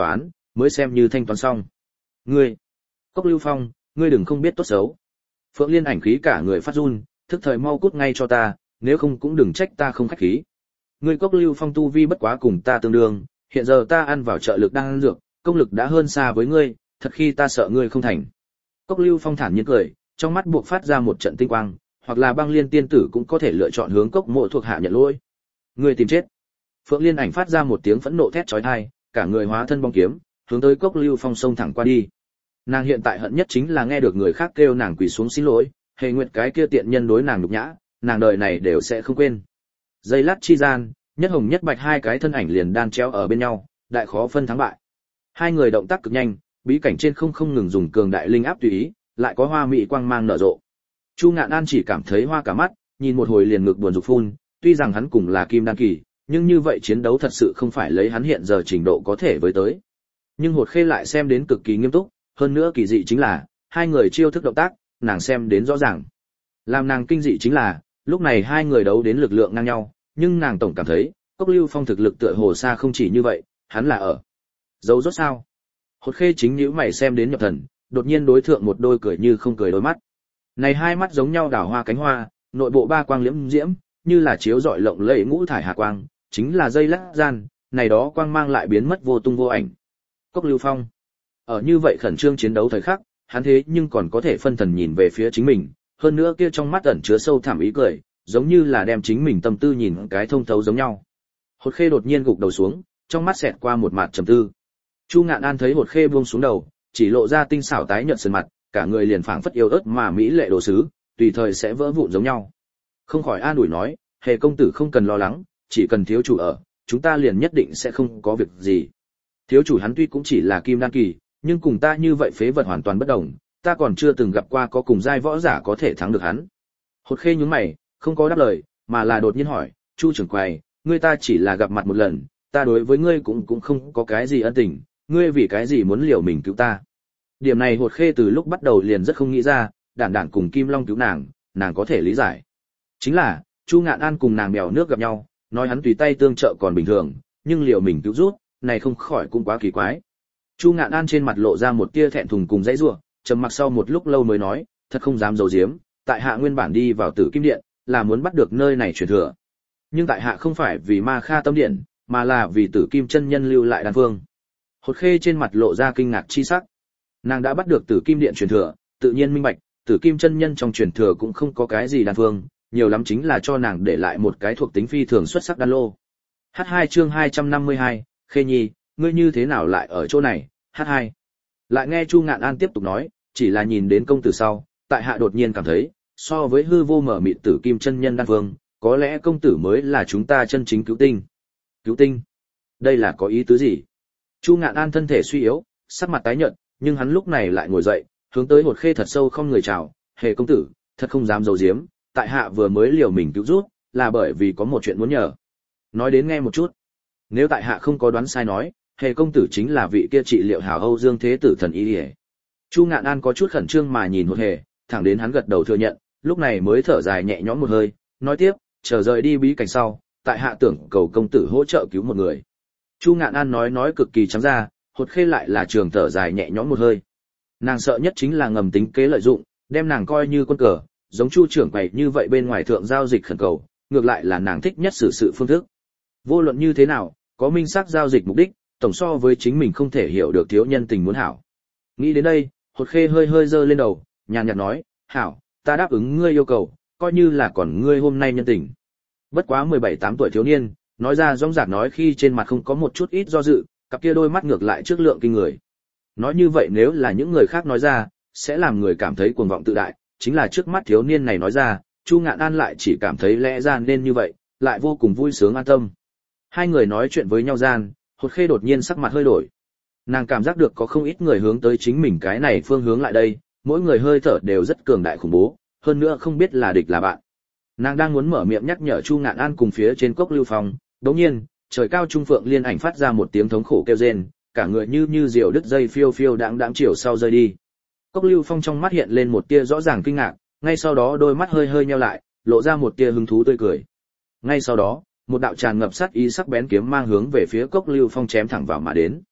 mới xem như thanh toán xong. Ngươi, Cốc Lưu Phong, ngươi đừng không biết tốt xấu. Phượng Liên Ảnh khí cả người phát run, thức thời mau cút ngay cho ta, nếu không cũng đừng trách ta không khách khí. Ngươi Cốc Lưu Phong tu vi bất quá cùng ta tương đương, hiện giờ ta ăn vào trợ lực đang ăn dược, công lực đã hơn xa với ngươi, thật khi ta sợ ngươi không thành. Cốc Lưu Phong thản nhiên cười, trong mắt buộc phát ra một trận tinh quang, hoặc là Băng Liên tiên tử cũng có thể lựa chọn hướng Cốc Mộ thuộc hạ nhận lỗi. Ngươi tìm chết. Phượng Liên Ảnh phát ra một tiếng phẫn nộ thét chói tai, cả người hóa thân bóng kiếm, hướng tới Cốc Lưu Phong xông thẳng qua đi. Nàng hiện tại hận nhất chính là nghe được người khác kêu nàng quỳ xuống xin lỗi, Hề Nguyệt cái kia tiện nhân đối nàng nhục nhã, nàng đời này đều sẽ không quên. Giây lát chi gian, nhất hồng nhất bạch hai cái thân ảnh liền đan chéo ở bên nhau, đại khó phân thắng bại. Hai người động tác cực nhanh, bí cảnh trên không không ngừng dùng cường đại linh áp tùy ý, lại có hoa mỹ quang mang nở rộ. Chu Ngạn An chỉ cảm thấy hoa cả mắt, nhìn một hồi liền ngực buồn rục phun, tuy rằng hắn cùng là kim đan kỳ, nhưng như vậy chiến đấu thật sự không phải lấy hắn hiện giờ trình độ có thể với tới. Nhưng Hột Khê lại xem đến cực kỳ nghiêm túc, hơn nữa kỳ dị chính là, hai người chiêu thức động tác, nàng xem đến rõ ràng. Làm nàng kinh dị chính là, lúc này hai người đấu đến lực lượng ngang nhau, nhưng nàng tổng cảm thấy, Cốc Lưu Phong thực lực tựa hồ xa không chỉ như vậy, hắn là ở giấu rốt sao? Hột Khê chính nhíu mày xem đến nhập thần, đột nhiên đối thượng một đôi cười như không cười đôi mắt. Này hai mắt giống nhau đảo hoa cánh hoa, nội bộ ba quang liễm diễm, như là chiếu rọi lộng lẫy ngũ thải hà quang, chính là dây lát gian, này đó quang mang lại biến mất vô tung vô ảnh. Cốc Lưu Phong, ở như vậy khẩn trương chiến đấu thời khắc, hắn thế nhưng còn có thể phân thần nhìn về phía chính mình, hơn nữa kia trong mắt ẩn chứa sâu thẳm ý cười, giống như là đem chính mình tâm tư nhìn cái thông thấu giống nhau. Hột Khê đột nhiên gục đầu xuống, trong mắt xẹt qua một mặt trầm tư. Chu Ngạn An thấy Hột Khê buông xuống đầu, chỉ lộ ra tinh xảo tái nhợt sơn mặt, cả người liền phảng phất yêu ớt mà mỹ lệ đồ sứ, tùy thời sẽ vỡ vụn giống nhau. Không khỏi an ủi nói, Hề công tử không cần lo lắng, chỉ cần thiếu chủ ở, chúng ta liền nhất định sẽ không có việc gì. Thiếu chủ hắn tuy cũng chỉ là kim đan kỳ, nhưng cùng ta như vậy phế vật hoàn toàn bất đồng, ta còn chưa từng gặp qua có cùng giai võ giả có thể thắng được hắn. Hột Khê nhướng mày, không có đáp lời, mà là đột nhiên hỏi, Chu trưởng quầy, ngươi ta chỉ là gặp mặt một lần, ta đối với ngươi cũng cũng không có cái gì ân tình, ngươi vì cái gì muốn liều mình cứu ta? Điểm này Hột Khê từ lúc bắt đầu liền rất không nghĩ ra, đản đản cùng Kim Long cứu nàng, nàng có thể lý giải. Chính là, Chu Ngạn An cùng nàng bèo nước gặp nhau, nói hắn tùy tay tương trợ còn bình thường, nhưng liều mình cứu rút, này không khỏi cũng quá kỳ quái. Chu Ngạn An trên mặt lộ ra một tia thẹn thùng cùng dãy rủa, trầm mặc sau một lúc lâu mới nói, thật không dám giấu giếm, tại hạ nguyên bản đi vào Tử Kim Điện, là muốn bắt được nơi này truyền thừa. Nhưng tại hạ không phải vì Ma Kha Tâm Điện, mà là vì Tử Kim chân nhân lưu lại đan phương. Hột Khê trên mặt lộ ra kinh ngạc chi sắc. Nàng đã bắt được Tử Kim Điện truyền thừa, tự nhiên minh bạch, Tử Kim chân nhân trong truyền thừa cũng không có cái gì đan phương, nhiều lắm chính là cho nàng để lại một cái thuộc tính phi thường xuất sắc đan lô. H hai chương hai trăm năm mươi hai, Khê Nhi, ngươi như thế nào lại ở chỗ này? H hai. Lại nghe Chu Ngạn An tiếp tục nói, chỉ là nhìn đến công tử sau, tại hạ đột nhiên cảm thấy, so với hư vô mở mịt Tử Kim chân nhân đan phương, có lẽ công tử mới là chúng ta chân chính cứu tinh. Cứu tinh? Đây là có ý tứ gì? Chu Ngạn An thân thể suy yếu, sắc mặt tái nhợt, nhưng hắn lúc này lại ngồi dậy, hướng tới Hột Khê thật sâu không người chào, Hề công tử, thật không dám giấu giếm, tại hạ vừa mới liều mình cứu rút, là bởi vì có một chuyện muốn nhờ. Nói đến nghe một chút. Nếu tại hạ không có đoán sai nói, Hề công tử chính là vị kia trị liệu hảo Âu Dương Thế Tử thần y Liễu. Chu Ngạn An có chút khẩn trương mà nhìn Hột Hề, thẳng đến hắn gật đầu thừa nhận, lúc này mới thở dài nhẹ nhõm một hơi, nói tiếp, chờ rời đi bí cảnh sau, tại hạ tưởng cầu công tử hỗ trợ cứu một người. Chu Ngạn An nói nói cực kỳ trắng ra, Hột Khê lại là trường thở dài nhẹ nhõm một hơi. Nàng sợ nhất chính là ngầm tính kế lợi dụng, đem nàng coi như quân cờ, giống Chu trưởng quầy như vậy bên ngoài thượng giao dịch khẩn cầu, ngược lại là nàng thích nhất xử sự phương thức. Vô luận như thế nào, có minh xác giao dịch mục đích, tổng so với chính mình không thể hiểu được thiếu nhân tình muốn hảo. Nghĩ đến đây, Hột Khê hơi hơi giơ lên đầu, nhàn nhạt nói, hảo, ta đáp ứng ngươi yêu cầu, coi như là còn ngươi hôm nay nhân tình. Bất quá mười bảy tám tuổi thiếu niên, nói ra rõng rạc nói khi trên mặt không có một chút ít do dự, cặp kia đôi mắt ngược lại trước lượng kinh người. Nói như vậy nếu là những người khác nói ra, sẽ làm người cảm thấy cuồng vọng tự đại, chính là trước mắt thiếu niên này nói ra, Chu Ngạn An lại chỉ cảm thấy lẽ ra nên như vậy, lại vô cùng vui sướng an tâm. Hai người nói chuyện với nhau gian, Hột Khê đột nhiên sắc mặt hơi đổi. Nàng cảm giác được có không ít người hướng tới chính mình cái này phương hướng lại đây, mỗi người hơi thở đều rất cường đại khủng bố, hơn nữa không biết là địch là bạn. Nàng đang muốn mở miệng nhắc nhở Chu Ngạn An cùng phía trên Cốc Lưu Phong, đột nhiên, trời cao trung phượng liên ảnh phát ra một tiếng thống khổ kêu rên, cả người như như diều đứt dây phiêu phiêu đãng đãng chiều sau rơi đi. Cốc Lưu Phong trong mắt hiện lên một tia rõ ràng kinh ngạc, ngay sau đó đôi mắt hơi hơi nheo lại, lộ ra một tia hứng thú tươi cười. Ngay sau đó, một đạo tràn ngập sát ý sắc bén kiếm mang hướng về phía Cốc Lưu Phong chém thẳng vào mà đến.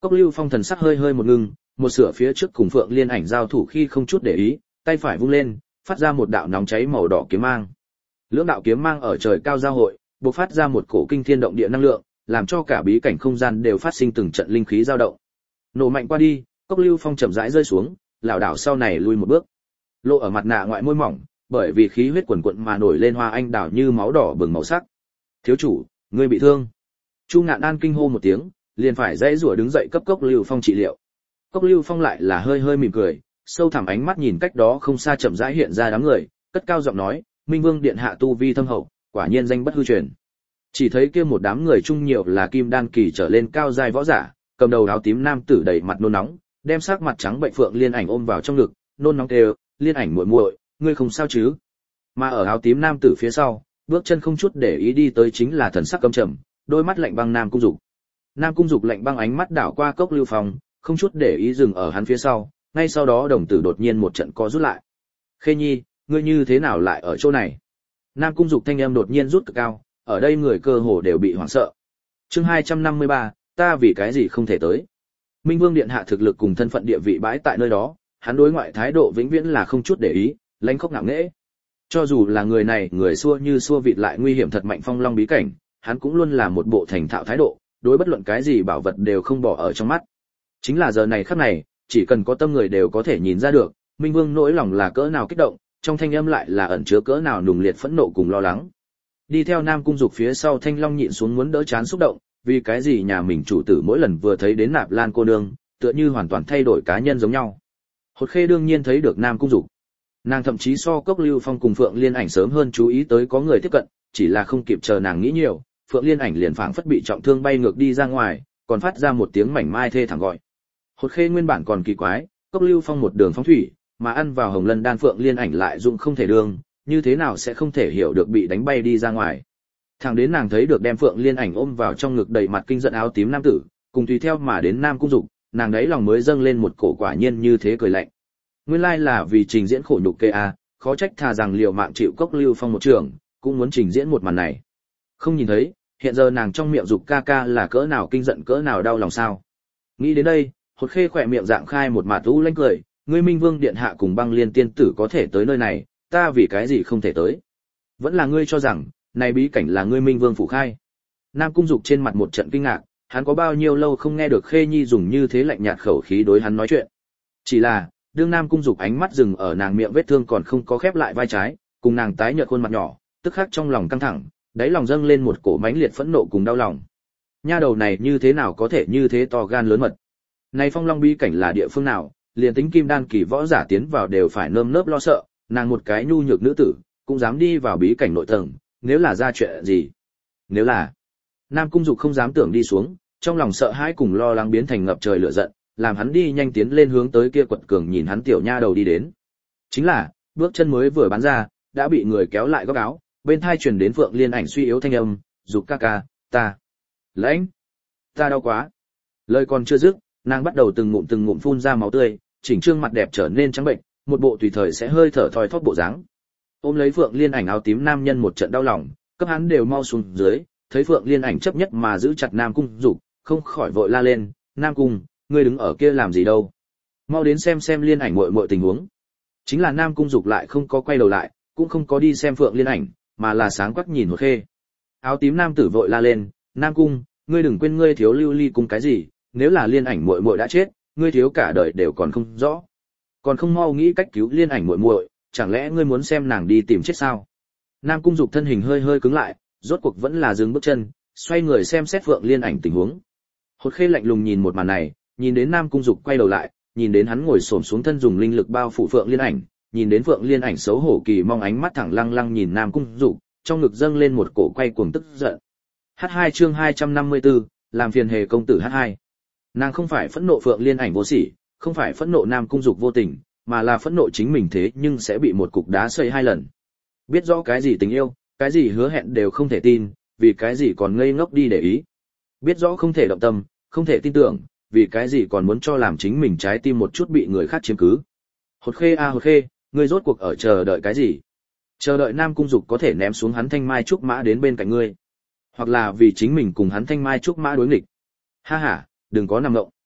Cốc Lưu Phong thần sắc hơi hơi một ngưng, một sửa phía trước cùng Phượng Liên Ảnh giao thủ khi không chút để ý, tay phải vung lên, phát ra một đạo nóng cháy màu đỏ kiếm mang. Lưỡng đạo kiếm mang ở trời cao giao hội, bộc phát ra một cổ kinh thiên động địa năng lượng, làm cho cả bí cảnh không gian đều phát sinh từng trận linh khí dao động. Nổ mạnh qua đi, Cốc Lưu Phong chậm rãi rơi xuống, lảo đảo sau này lui một bước. Lộ ở mặt nạ ngoại môi mỏng, bởi vì khí huyết quần quận mà nổi lên hoa anh đào như máu đỏ bừng màu sắc. "Thiếu chủ, ngươi bị thương." Chu Ngạn An kinh hô một tiếng, liền phải dãy rủa đứng dậy cấp Cốc Lưu Phong trị liệu. Cốc Lưu Phong lại là hơi hơi mỉm cười, sâu thẳm ánh mắt nhìn cách đó không xa chậm rãi hiện ra đám người, cất cao giọng nói, "Minh Vương điện hạ tu vi thâm hậu, quả nhiên danh bất hư truyền." Chỉ thấy kia một đám người chung nhiều là kim đan kỳ trở lên cao giai võ giả, cầm đầu áo tím nam tử đầy mặt nôn nóng, đem sắc mặt trắng bệnh Phượng Liên Ảnh ôm vào trong ngực, nôn nóng kêu, "Liên Ảnh muội muội, ngươi không sao chứ?" Mà ở áo tím nam tử phía sau, bước chân không chút để ý đi tới chính là thần sắc căm trầm, đôi mắt lạnh băng Nam Cung Dục. Nam Cung Dục lạnh băng ánh mắt đảo qua Cốc Lưu Phong, không chút để ý dừng ở hắn phía sau, ngay sau đó đồng tử đột nhiên một trận co rút lại. "Khê Nhi, ngươi như thế nào lại ở chỗ này?" Nam Cung Dục thanh âm đột nhiên rút cực cao, ở đây người cơ hồ đều bị hoảng sợ. Chương hai trăm năm mươi ba, ta vì cái gì không thể tới? Minh Vương điện hạ thực lực cùng thân phận địa vị bãi tại nơi đó, hắn đối ngoại thái độ vĩnh viễn là không chút để ý, lãnh khốc ngạo nghễ. Cho dù là người này, người xua như xua vịt lại nguy hiểm thật mạnh phong long bí cảnh, hắn cũng luôn là một bộ thành thạo thái độ, đối bất luận cái gì bảo vật đều không bỏ ở trong mắt. Chính là giờ này khắc này, chỉ cần có tâm người đều có thể nhìn ra được, Minh Vương nỗi lòng là cỡ nào kích động, trong thanh âm lại là ẩn chứa cỡ nào nùng liệt phẫn nộ cùng lo lắng. Đi theo Nam Cung Dục phía sau Thanh Long nhịn xuống muốn đỡ chán xúc động, vì cái gì nhà mình chủ tử mỗi lần vừa thấy đến Nạp Lan cô nương, tựa như hoàn toàn thay đổi cá nhân giống nhau. Hột Khê đương nhiên thấy được Nam Cung Dục. Nàng thậm chí so Cốc Lưu Phong cùng Phượng Liên Ảnh sớm hơn chú ý tới có người tiếp cận, chỉ là không kịp chờ nàng nghĩ nhiều, Phượng Liên Ảnh liền phảng phất bị trọng thương bay ngược đi ra ngoài, còn phát ra một tiếng mảnh mai thê thảm gọi. Hột Khê nguyên bản còn kỳ quái, Cốc Lưu Phong một đường phóng thủy, mà ăn vào Hồng Lân đan Phượng Liên Ảnh lại dụng không thể đường, như thế nào sẽ không thể hiểu được bị đánh bay đi ra ngoài. Thẳng đến nàng thấy được đem Phượng Liên Ảnh ôm vào trong ngực đầy mặt kinh giận áo tím nam tử, cùng tùy theo mà đến Nam Cung Dục, nàng đấy lòng mới dâng lên một cổ quả nhiên như thế cười lạnh. Nguyên lai là vì trình diễn khổ nhục kê a, khó trách thà rằng liều mạng chịu Cốc Lưu Phong một trường, cũng muốn trình diễn một màn này. Không nhìn thấy, hiện giờ nàng trong miệng Dục ca ca là cỡ nào kinh giận cỡ nào đau lòng sao? Nghĩ đến đây, Hột Khê khỏe miệng dạng khai một mạt u lanh cười, ngươi Minh Vương điện hạ cùng Băng Liên tiên tử có thể tới nơi này, ta vì cái gì không thể tới? Vẫn là ngươi cho rằng, này bí cảnh là ngươi Minh Vương phủ khai. Nam Cung Dục trên mặt một trận kinh ngạc, hắn có bao nhiêu lâu không nghe được Khê Nhi dùng như thế lạnh nhạt khẩu khí đối hắn nói chuyện. Chỉ là, đương Nam Cung Dục ánh mắt dừng ở nàng miệng vết thương còn không có khép lại vai trái, cùng nàng tái nhợt khuôn mặt nhỏ, tức khắc trong lòng căng thẳng, đáy lòng dâng lên một cổ mãnh liệt phẫn nộ cùng đau lòng. Nha đầu này như thế nào có thể như thế to gan lớn mật? Này Phong Long bí cảnh là địa phương nào, liền tính kim đan kỳ võ giả tiến vào đều phải nơm nớp lo sợ, nàng một cái nhu nhược nữ tử, cũng dám đi vào bí cảnh nội tầng, nếu là ra chuyện gì? Nếu là... Nam Cung Dục không dám tưởng đi xuống, trong lòng sợ hãi cùng lo lắng biến thành ngập trời lửa giận, làm hắn đi nhanh tiến lên hướng tới kia quật cường nhìn hắn tiểu nha đầu đi đến. Chính là, bước chân mới vừa bắn ra, đã bị người kéo lại góc áo, bên tai truyền đến Phượng Liên Ảnh suy yếu thanh âm, "Dục ca ca, ta, lãnh, ta đau quá." Lời còn chưa dứt, nàng bắt đầu từng ngụm từng ngụm phun ra máu tươi, chỉnh trương mặt đẹp trở nên trắng bệnh, một bộ tùy thời sẽ hơi thở thoi thóp bộ dáng. Ôm lấy Phượng Liên Ảnh áo tím nam nhân một trận đau lòng, cấp hắn đều mau xuống dưới, thấy Phượng Liên Ảnh chấp nhất mà giữ chặt Nam Cung Dục, không khỏi vội la lên, "Nam Cung, ngươi đứng ở kia làm gì đâu? Mau đến xem xem Liên Ảnh muội muội tình huống." Chính là Nam Cung Dục lại không có quay đầu lại, cũng không có đi xem Phượng Liên Ảnh, mà là sáng quắc nhìn Hột Khê. Áo tím nam tử vội la lên, "Nam Cung, ngươi đừng quên ngươi thiếu Lưu Ly cung cái gì, nếu là Liên Ảnh muội muội đã chết, ngươi thiếu cả đời đều còn không rõ. Còn không mau nghĩ cách cứu Liên Ảnh muội muội, chẳng lẽ ngươi muốn xem nàng đi tìm chết sao?" Nam Cung Dục thân hình hơi hơi cứng lại, rốt cuộc vẫn là dừng bước chân, xoay người xem xét Phượng Liên Ảnh tình huống. Hột Khê lạnh lùng nhìn một màn này, nhìn đến Nam Cung Dục quay đầu lại, nhìn đến hắn ngồi xổm xuống thân dùng linh lực bao phủ Phượng Liên Ảnh, nhìn đến Phượng Liên Ảnh xấu hổ kỳ mong ánh mắt thẳng lăng lăng nhìn Nam Cung Dục, trong ngực dâng lên một cổ quay cuồng tức giận. hát hai chương hai trăm năm mươi tư, làm phiền hề công tử hát hai. Nàng không phải phẫn nộ Phượng Liên Ảnh vô sỉ, không phải phẫn nộ Nam Cung Dục vô tình, mà là phẫn nộ chính mình thế nhưng sẽ bị một cục đá xây hai lần. Biết rõ cái gì tình yêu, cái gì hứa hẹn đều không thể tin, vì cái gì còn ngây ngốc đi để ý. Biết rõ không thể động tâm, không thể tin tưởng, vì cái gì còn muốn cho làm chính mình trái tim một chút bị người khác chiếm cứ. Hột Khê a Hột Khê, ngươi rốt cuộc ở chờ đợi cái gì? Chờ đợi Nam Cung Dục có thể ném xuống hắn thanh mai trúc mã đến bên cạnh ngươi, hoặc là vì chính mình cùng hắn thanh mai trúc mã đối nghịch. Ha ha, đừng có nằm ngộng.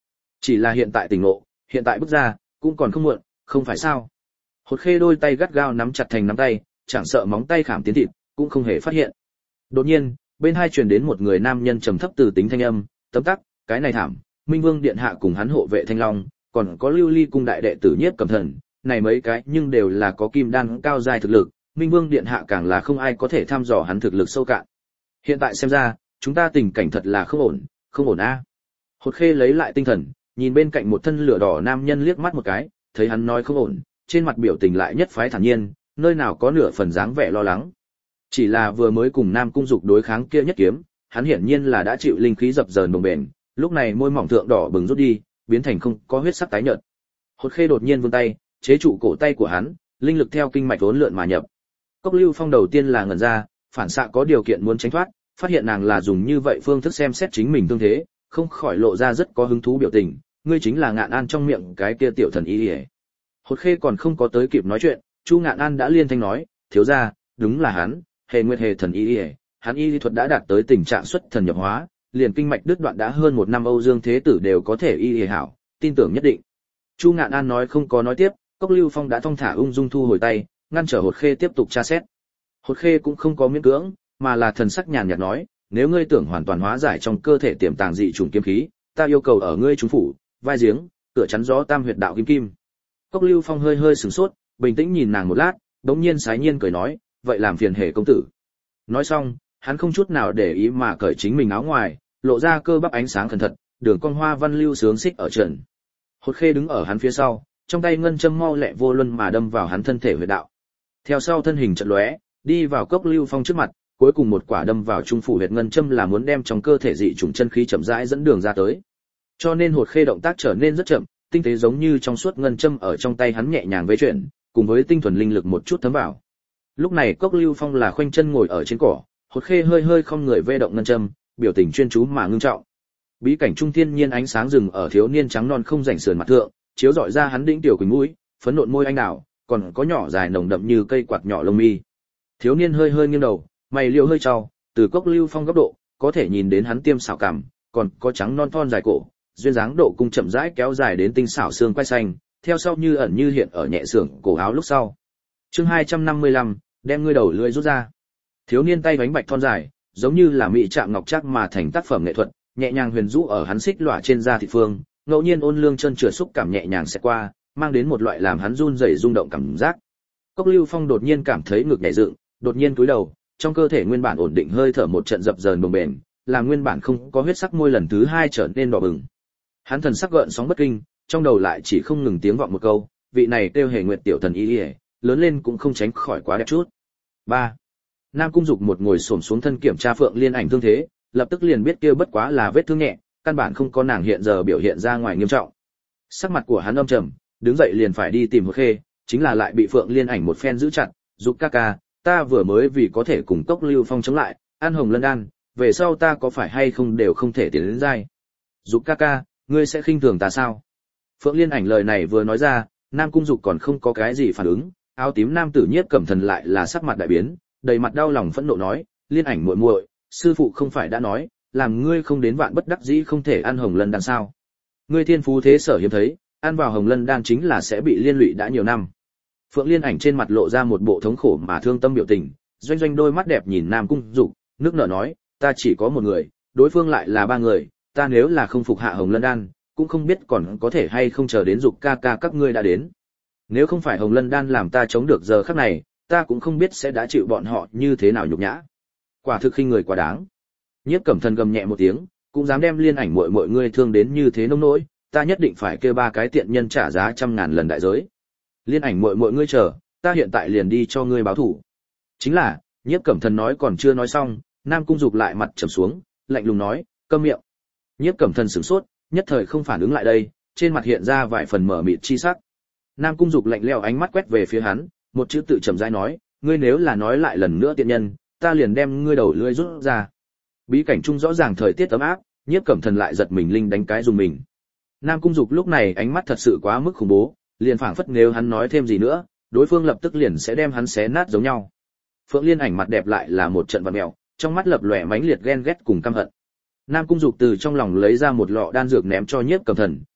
Chỉ là hiện tại tỉnh ngộ, hiện tại bước ra, cũng còn không muộn, không phải sao? Hột Khê đôi tay gắt gao nắm chặt thành nắm tay, chẳng sợ móng tay khảm tiến thịt, cũng không hề phát hiện. Đột nhiên, bên hai truyền đến một người nam nhân trầm thấp từ tính thanh âm, tấm tắc, cái này thảm, Minh Vương điện hạ cùng hắn hộ vệ Thanh Long, còn có Lưu Ly cung đại đệ tử Nhiếp Cẩm Thần, này mấy cái nhưng đều là có kim đan cao giai thực lực, Minh Vương điện hạ càng là không ai có thể thăm dò hắn thực lực sâu cạn. Hiện tại xem ra, chúng ta tình cảnh thật là không ổn, không ổn a. Hột Khê lấy lại tinh thần, nhìn bên cạnh một thân lửa đỏ nam nhân liếc mắt một cái, thấy hắn nói không ổn, trên mặt biểu tình lại nhất phái thản nhiên, nơi nào có nửa phần dáng vẻ lo lắng. Chỉ là vừa mới cùng Nam Cung Dục đối kháng kia nhất kiếm, hắn hiển nhiên là đã chịu linh khí dập dờn bồng bềnh, lúc này môi mỏng thượng đỏ bừng rút đi, biến thành không có huyết sắc tái nhợt. Hột Khê đột nhiên vươn tay, chế trụ cổ tay của hắn, linh lực theo kinh mạch vốn lượn mà nhập. Cốc Lưu Phong đầu tiên là ngẩn ra, phản xạ có điều kiện muốn tránh thoát, phát hiện nàng là dùng như vậy phương thức xem xét chính mình tương thế, không khỏi lộ ra rất có hứng thú biểu tình, ngươi chính là Ngạn An trong miệng cái kia tiểu thần y. Hột Khê còn không có tới kịp nói chuyện, Chu Ngạn An đã liên thanh nói, thiếu gia, đúng là hắn, Hề Nguyệt Hề thần y, hắn y lý thuật đã đạt tới tình trạng xuất thần nhập hóa, liền kinh mạch đứt đoạn đã hơn một năm Âu Dương Thế Tử đều có thể y lý hảo, tin tưởng nhất định. Chu Ngạn An nói không có nói tiếp, Cốc Lưu Phong đã thong thả ung dung thu hồi tay, ngăn trở Hột Khê tiếp tục tra xét. Hột Khê cũng không có miễn cưỡng, mà là thần sắc nhàn nhạt nói, nếu ngươi tưởng hoàn toàn hóa giải trong cơ thể tiềm tàng dị trùng kiếm khí, ta yêu cầu ở ngươi trúng phủ, vai giếng, cửa chắn gió tam huyệt đạo kim kim. Cốc Lưu Phong hơi hơi sửng sốt, bình tĩnh nhìn nàng một lát, đống nhiên sái nhiên cười nói, vậy làm phiền Hề công tử. Nói xong, hắn không chút nào để ý mà cởi chính mình áo ngoài, lộ ra cơ bắp ánh sáng thần thật, đường cong hoa văn lưu sướng xích ở trần. Hột Khê đứng ở hắn phía sau, trong tay ngân châm mau lẹ vô luân mà đâm vào hắn thân thể huyệt đạo. Theo sau thân hình chợt lóe, đi vào Cốc Lưu Phong trước mặt, cuối cùng một quả đâm vào trung phủ huyệt ngân châm là muốn đem trong cơ thể dị trùng chân khí chậm rãi dẫn đường ra tới. Cho nên Hột Khê động tác trở nên rất chậm, tinh tế giống như trong suốt ngân châm ở trong tay hắn nhẹ nhàng vây chuyển, cùng với tinh thuần linh lực một chút thấm vào. Lúc này Cốc Lưu Phong là khoanh chân ngồi ở trên cỏ, Hột Khê hơi hơi không người vê động ngân châm, biểu tình chuyên chú mà ngưng trọng. Bí cảnh trung thiên nhiên ánh sáng rừng ở thiếu niên trắng non không rảnh sườn mặt thượng, chiếu rọi ra hắn đĩnh tiểu quỳnh mũi, phấn nộn môi anh đào, còn có nhỏ dài nồng đậm như cây quạt nhỏ lông mi. Thiếu niên hơi hơi nghiêng đầu, mày liễu hơi trao, từ Cốc Lưu Phong góc độ, có thể nhìn đến hắn tiêm xảo cằm, còn có trắng non thon dài cổ, duyên dáng độ cung chậm rãi kéo dài đến tinh xảo xương quai xanh, theo sau như ẩn như hiện ở nhẹ xưởng cổ áo lúc sau. Chương hai trăm năm mươi lăm, đem ngươi đầu lưỡi rút ra. Thiếu niên tay bánh bạch thon dài, giống như là mỹ chạm ngọc trác mà thành tác phẩm nghệ thuật, nhẹ nhàng huyền rũ ở hắn xích lỏa trên da thịt phương, ngẫu nhiên ôn lương chân trượt xúc cảm nhẹ nhàng sẽ qua, mang đến một loại làm hắn run rẩy rung động cảm giác. Cốc Lưu Phong đột nhiên cảm thấy ngực nhảy dựng, đột nhiên cúi đầu, trong cơ thể nguyên bản ổn định hơi thở một trận dập dờn bồng bềnh, làm nguyên bản không có huyết sắc môi lần thứ hai trở nên đỏ bừng. Hắn thần sắc gợn sóng bất kinh, trong đầu lại chỉ không ngừng tiếng vọng một câu, vị này kêu Hề Nguyệt tiểu thần y, lớn lên cũng không tránh khỏi quá đẹp chút. ba. Nam Cung Dục một ngồi xổm xuống thân kiểm tra Phượng Liên Ảnh thương thế, lập tức liền biết kia bất quá là vết thương nhẹ, căn bản không có nàng hiện giờ biểu hiện ra ngoài nghiêm trọng. Sắc mặt của hắn âm trầm, đứng dậy liền phải đi tìm Hột Khê, chính là lại bị Phượng Liên Ảnh một phen giữ chặt, "Dục ca ca, ta vừa mới vì có thể cùng Cốc Lưu Phong chống lại, ăn Hồng Lân đan, về sau ta có phải hay không đều không thể tiến đến giai. Dục ca ca, ngươi sẽ khinh thường ta sao?" Phượng Liên Ảnh lời này vừa nói ra, Nam Cung Dục còn không có cái gì phản ứng, áo tím nam tử Nhiếp Cẩm Thần lại là sắc mặt đại biến, đầy mặt đau lòng phẫn nộ nói, "Liên Ảnh muội muội, sư phụ không phải đã nói, làm ngươi không đến vạn bất đắc dĩ không thể ăn Hồng Lân đan sao? Ngươi thiên phú thế sở hiếm thấy, ăn vào Hồng Lân đan chính là sẽ bị liên lụy đã nhiều năm." Phượng Liên Ảnh trên mặt lộ ra một bộ thống khổ mà thương tâm biểu tình, doanh doanh đôi mắt đẹp nhìn Nam Cung Dục, nước nở nói, "Ta chỉ có một người, đối phương lại là ba người, ta nếu là không phục hạ Hồng Lân đan, cũng không biết còn có thể hay không chờ đến Dục ca ca các ngươi đã đến. Nếu không phải Hồng Lân đan làm ta chống được giờ khắc này, ta cũng không biết sẽ đã chịu bọn họ như thế nào nhục nhã. Quả thực khinh người quá đáng." Nhiếp Cẩm Thần gầm nhẹ một tiếng, cũng dám đem Liên Ảnh muội muội ngươi thương đến như thế nông nỗi, ta nhất định phải kêu ba cái tiện nhân trả giá trăm ngàn lần đại giới. Liên Ảnh muội muội ngươi chờ, ta hiện tại liền đi cho ngươi báo thù. Chính là, Nhiếp Cẩm Thần nói còn chưa nói xong, Nam Cung Dục lại mặt trầm xuống, lạnh lùng nói, câm miệng. Nhiếp Cẩm Thần sửng sốt, nhất thời không phản ứng lại đây, trên mặt hiện ra vài phần mở mịt chi sắc. Nam Cung Dục lạnh lẽo ánh mắt quét về phía hắn, một chữ tự trầm rãi nói, ngươi nếu là nói lại lần nữa tiện nhân, ta liền đem ngươi đầu lưỡi rút ra. Bí cảnh trung rõ ràng thời tiết ấm áp, Nhiếp Cẩm Thần lại giật mình linh đánh cái dùng mình. Nam Cung Dục lúc này ánh mắt thật sự quá mức khủng bố, liền phảng phất nếu hắn nói thêm gì nữa, đối phương lập tức liền sẽ đem hắn xé nát giống nhau. Phượng Liên Ảnh mặt đẹp lại là một trận vặn mèo, trong mắt lập lòe mãnh liệt ghen ghét cùng căm hận. Nam Cung Dục từ trong lòng lấy ra một lọ đan dược ném cho Nhiếp Cẩm Thần,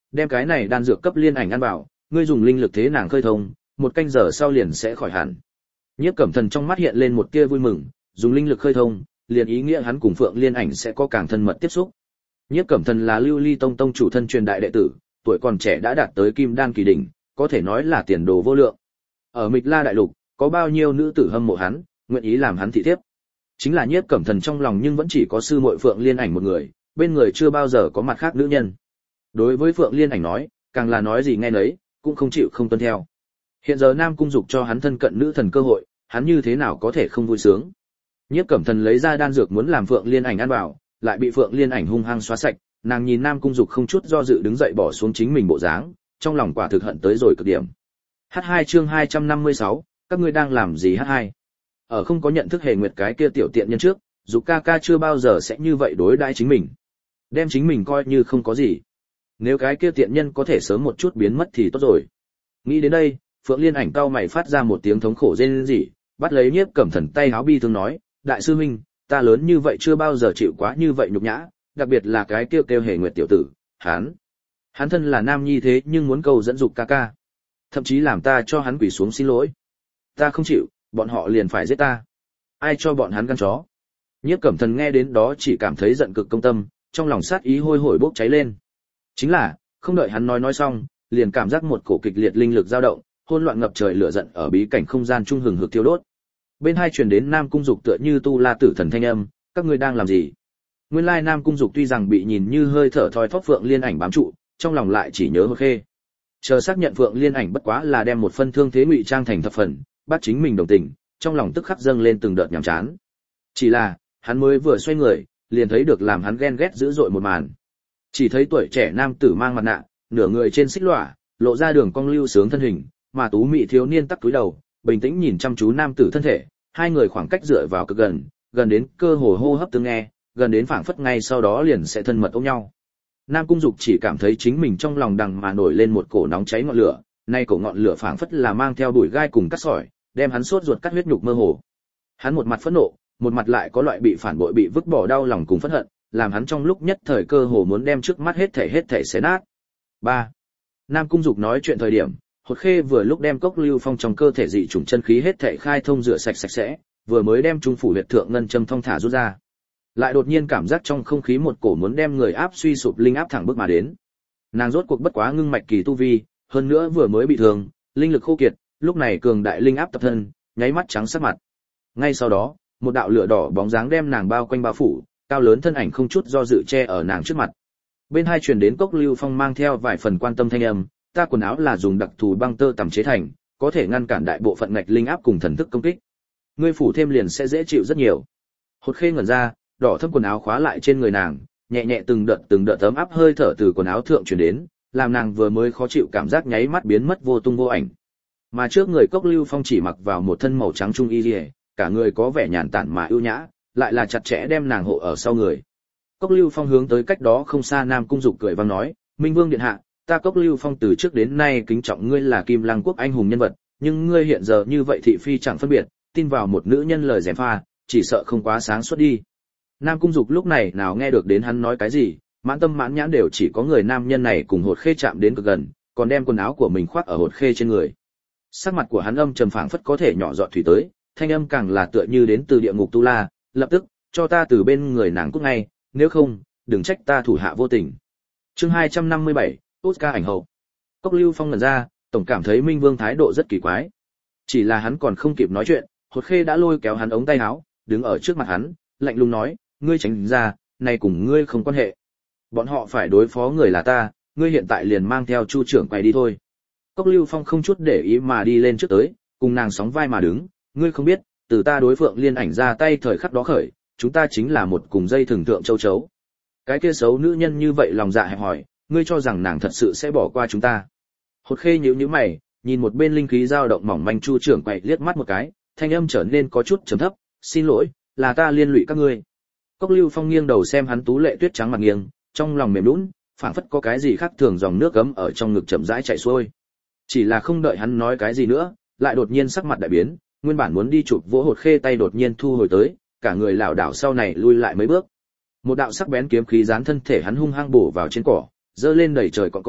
đem cái này đan dược cấp liên ảnh ăn vào, ngươi dùng linh lực thế nàng khơi thông, một canh giờ sau liền sẽ khỏi hẳn. Nhiếp Cẩm Thần trong mắt hiện lên một tia vui mừng, dùng linh lực khơi thông, liền ý nghĩa hắn cùng Phượng Liên Ảnh sẽ có càng thân mật tiếp xúc. Nhiếp Cẩm Thần là Lưu Ly Tông tông chủ thân truyền đại đệ tử, tuổi còn trẻ đã đạt tới Kim Đan kỳ đỉnh, có thể nói là tiền đồ vô lượng. Ở Mịch La đại lục, có bao nhiêu nữ tử hâm mộ hắn, nguyện ý làm hắn thị thiếp. Chính là Nhiếp Cẩm Thần trong lòng nhưng vẫn chỉ có sư muội Phượng Liên Ảnh một người, bên người chưa bao giờ có mặt khác nữ nhân. Đối với Phượng Liên Ảnh nói, càng là nói gì nghe nấy, cũng không chịu không tuân theo. Hiện giờ Nam Cung Dục cho hắn thân cận nữ thần cơ hội, hắn như thế nào có thể không vui sướng. Nhiếp Cẩm Thần lấy ra đan dược muốn làm Phượng Liên Ảnh ăn vào, lại bị Phượng Liên Ảnh hung hăng xóa sạch, nàng nhìn Nam Cung Dục không chút do dự đứng dậy bỏ xuống chính mình bộ dáng, trong lòng quả thực hận tới rồi cực điểm. hát hai chương hai trăm năm mươi sáu, các ngươi đang làm gì hát hai? Ở không có nhận thức Hề Nguyệt cái kia tiểu tiện nhân trước, Dục ca ca chưa bao giờ sẽ như vậy đối đãi chính mình. Đem chính mình coi như không có gì. Nếu cái kia tiện nhân có thể sớm một chút biến mất thì tốt rồi. Nghĩ đến đây, Phượng Liên Ảnh cau mày phát ra một tiếng thống khổ rên rỉ, bắt lấy Nhiếp Cẩm Thần tay áo bi thương nói, đại sư huynh, ta lớn như vậy chưa bao giờ chịu quá như vậy nhục nhã, đặc biệt là cái kêu kêu Hề Nguyệt tiểu tử, hắn, hắn thân là nam nhi thế nhưng muốn cầu dẫn Dục ca ca, thậm chí làm ta cho hắn quỳ xuống xin lỗi. Ta không chịu, bọn họ liền phải giết ta. Ai cho bọn hắn gan chó? Nhiếp Cẩm Thần nghe đến đó chỉ cảm thấy giận cực công tâm, trong lòng sát ý hôi hổi bốc cháy lên. Chính là, không đợi hắn nói nói xong, liền cảm giác một cổ kịch liệt linh lực dao động, hỗn loạn ngập trời lửa giận ở bí cảnh không gian trung hừng hực thiêu đốt. Bên hai truyền đến Nam Cung Dục tựa như tu la tử thần thanh âm, các ngươi đang làm gì? Nguyên lai Nam Cung Dục tuy rằng bị nhìn như hơi thở thoi thóp Phượng Liên Ảnh bám trụ, trong lòng lại chỉ nhớ Hột Khê. Chờ xác nhận Phượng Liên Ảnh bất quá là đem một phân thương thế ngụy trang thành thập phần, bắt chính mình đồng tình, trong lòng tức khắc dâng lên từng đợt nhàm chán. Chỉ là, hắn mới vừa xoay người, liền thấy được làm hắn ghen ghét dữ dội một màn. Chỉ thấy tuổi trẻ nam tử mang mặt nạ, nửa người trên xích lỏa, lộ ra đường cong lưu sướng thân hình, mà tú mị thiếu niên tắc cúi đầu, bình tĩnh nhìn chăm chú nam tử thân thể, hai người khoảng cách dựa vào cực gần, gần đến cơ hồ hô hấp tương nghe, gần đến phảng phất ngay sau đó liền sẽ thân mật ôm nhau. Nam Cung Dục chỉ cảm thấy chính mình trong lòng đằng mà nổi lên một cổ nóng cháy ngọn lửa, nay cổ ngọn lửa phảng phất là mang theo bụi gai cùng cắt sỏi, đem hắn sốt ruột cắt huyết nhục mơ hồ. Hắn một mặt phẫn nộ, một mặt lại có loại bị phản bội bị vứt bỏ đau lòng cùng phẫn hận, làm hắn trong lúc nhất thời cơ hồ muốn đem trước mắt hết thảy hết thảy xé nát. ba. Nam Cung Dục nói chuyện thời điểm, Hột Khê vừa lúc đem cốc lưu phong trong cơ thể dị chủng chân khí hết thảy khai thông rửa sạch sạch sẽ, vừa mới đem trung phủ huyệt thượng ngân châm thông thả rút ra. Lại đột nhiên cảm giác trong không khí một cổ muốn đem người áp suy sụp linh áp thẳng bước mà đến. Nàng rốt cuộc bất quá ngưng mạch kỳ tu vi, hơn nữa vừa mới bị thương, linh lực khô kiệt, lúc này cường đại linh áp tập thân, nháy mắt trắng sắc mặt. Ngay sau đó, một đạo lửa đỏ bóng dáng đem nàng bao quanh bao phủ, cao lớn thân ảnh không chút do dự che ở nàng trước mặt. Bên hai truyền đến cốc lưu phong mang theo vài phần quan tâm thanh âm, ta quần áo là dùng đặc thù băng tơ tằm chế thành, có thể ngăn cản đại bộ phận ngạch linh áp cùng thần thức công kích. Ngươi phủ thêm liền sẽ dễ chịu rất nhiều. Hột Khê ngẩn ra, đỏ thâm quần áo khóa lại trên người nàng, nhẹ nhẹ từng đợt từng đợt ấm áp hơi thở từ quần áo thượng truyền đến, làm nàng vừa mới khó chịu cảm giác nháy mắt biến mất vô tung vô ảnh. Mà trước người cốc lưu phong chỉ mặc vào một thân màu trắng trung y liễu, cả người có vẻ nhàn tản mà ưu nhã, lại là chặt chẽ đem nàng hộ ở sau người. Cốc lưu phong hướng tới cách đó không xa Nam Cung Dục cười vang nói, Minh Vương điện hạ, ta cốc lưu phong từ trước đến nay kính trọng ngươi là Kim Lăng quốc anh hùng nhân vật, nhưng ngươi hiện giờ như vậy thị phi chẳng phân biệt, tin vào một nữ nhân lời gièm pha, chỉ sợ không quá sáng suốt đi. Nam Cung Dục lúc này nào nghe được đến hắn nói cái gì, mãn tâm mãn nhãn đều chỉ có người nam nhân này cùng Hột Khê chạm đến cực gần, còn đem quần áo của mình khoác ở Hột Khê trên người. Sắc mặt của hắn âm trầm phảng phất có thể nhỏ giọt thủy tới, thanh âm càng là tựa như đến từ địa ngục tu la, lập tức cho ta từ bên người nàng cút ngay, nếu không, đừng trách ta thủ hạ vô tình. Chương hai trăm năm mươi bảy, Oscar ảnh hậu. Cốc Lưu Phong ngẩn ra, tổng cảm thấy Minh Vương thái độ rất kỳ quái. Chỉ là hắn còn không kịp nói chuyện, Hột Khê đã lôi kéo hắn ống tay áo, đứng ở trước mặt hắn, lạnh lùng nói, ngươi tránh ra, này cùng ngươi không quan hệ. Bọn họ phải đối phó người là ta, ngươi hiện tại liền mang theo Chu trưởng quay đi thôi. Cốc Lưu Phong không chút để ý mà đi lên trước tới, cùng nàng sóng vai mà đứng, ngươi không biết, từ ta đối Phượng Liên Ảnh ra tay thời khắc đó khởi, chúng ta chính là một cùng dây thường thượng châu chấu. Cái kia xấu nữ nhân như vậy lòng dạ hẹp hòi, ngươi cho rằng nàng thật sự sẽ bỏ qua chúng ta? Hột Khê nhíu nhíu mày, nhìn một bên linh khí dao động mỏng manh Chu trưởng quay liếc mắt một cái, thanh âm trở nên có chút trầm thấp, xin lỗi, là ta liên lụy các ngươi. Cốc Lưu Phong nghiêng đầu xem hắn tú lệ tuyết trắng mặt nghiêng, trong lòng mềm nhũn, phảng phất có cái gì khác thường dòng nước ấm ở trong ngực chậm rãi chảy xuôi. Chỉ là không đợi hắn nói cái gì nữa, lại đột nhiên sắc mặt đại biến, nguyên bản muốn đi chụp vỗ Hột Khê tay đột nhiên thu hồi tới, cả người lảo đảo sau này lui lại mấy bước. Một đạo sắc bén kiếm khí dán thân thể hắn hung hăng bổ vào trên cỏ, dơ lên đầy trời cọn cỏ,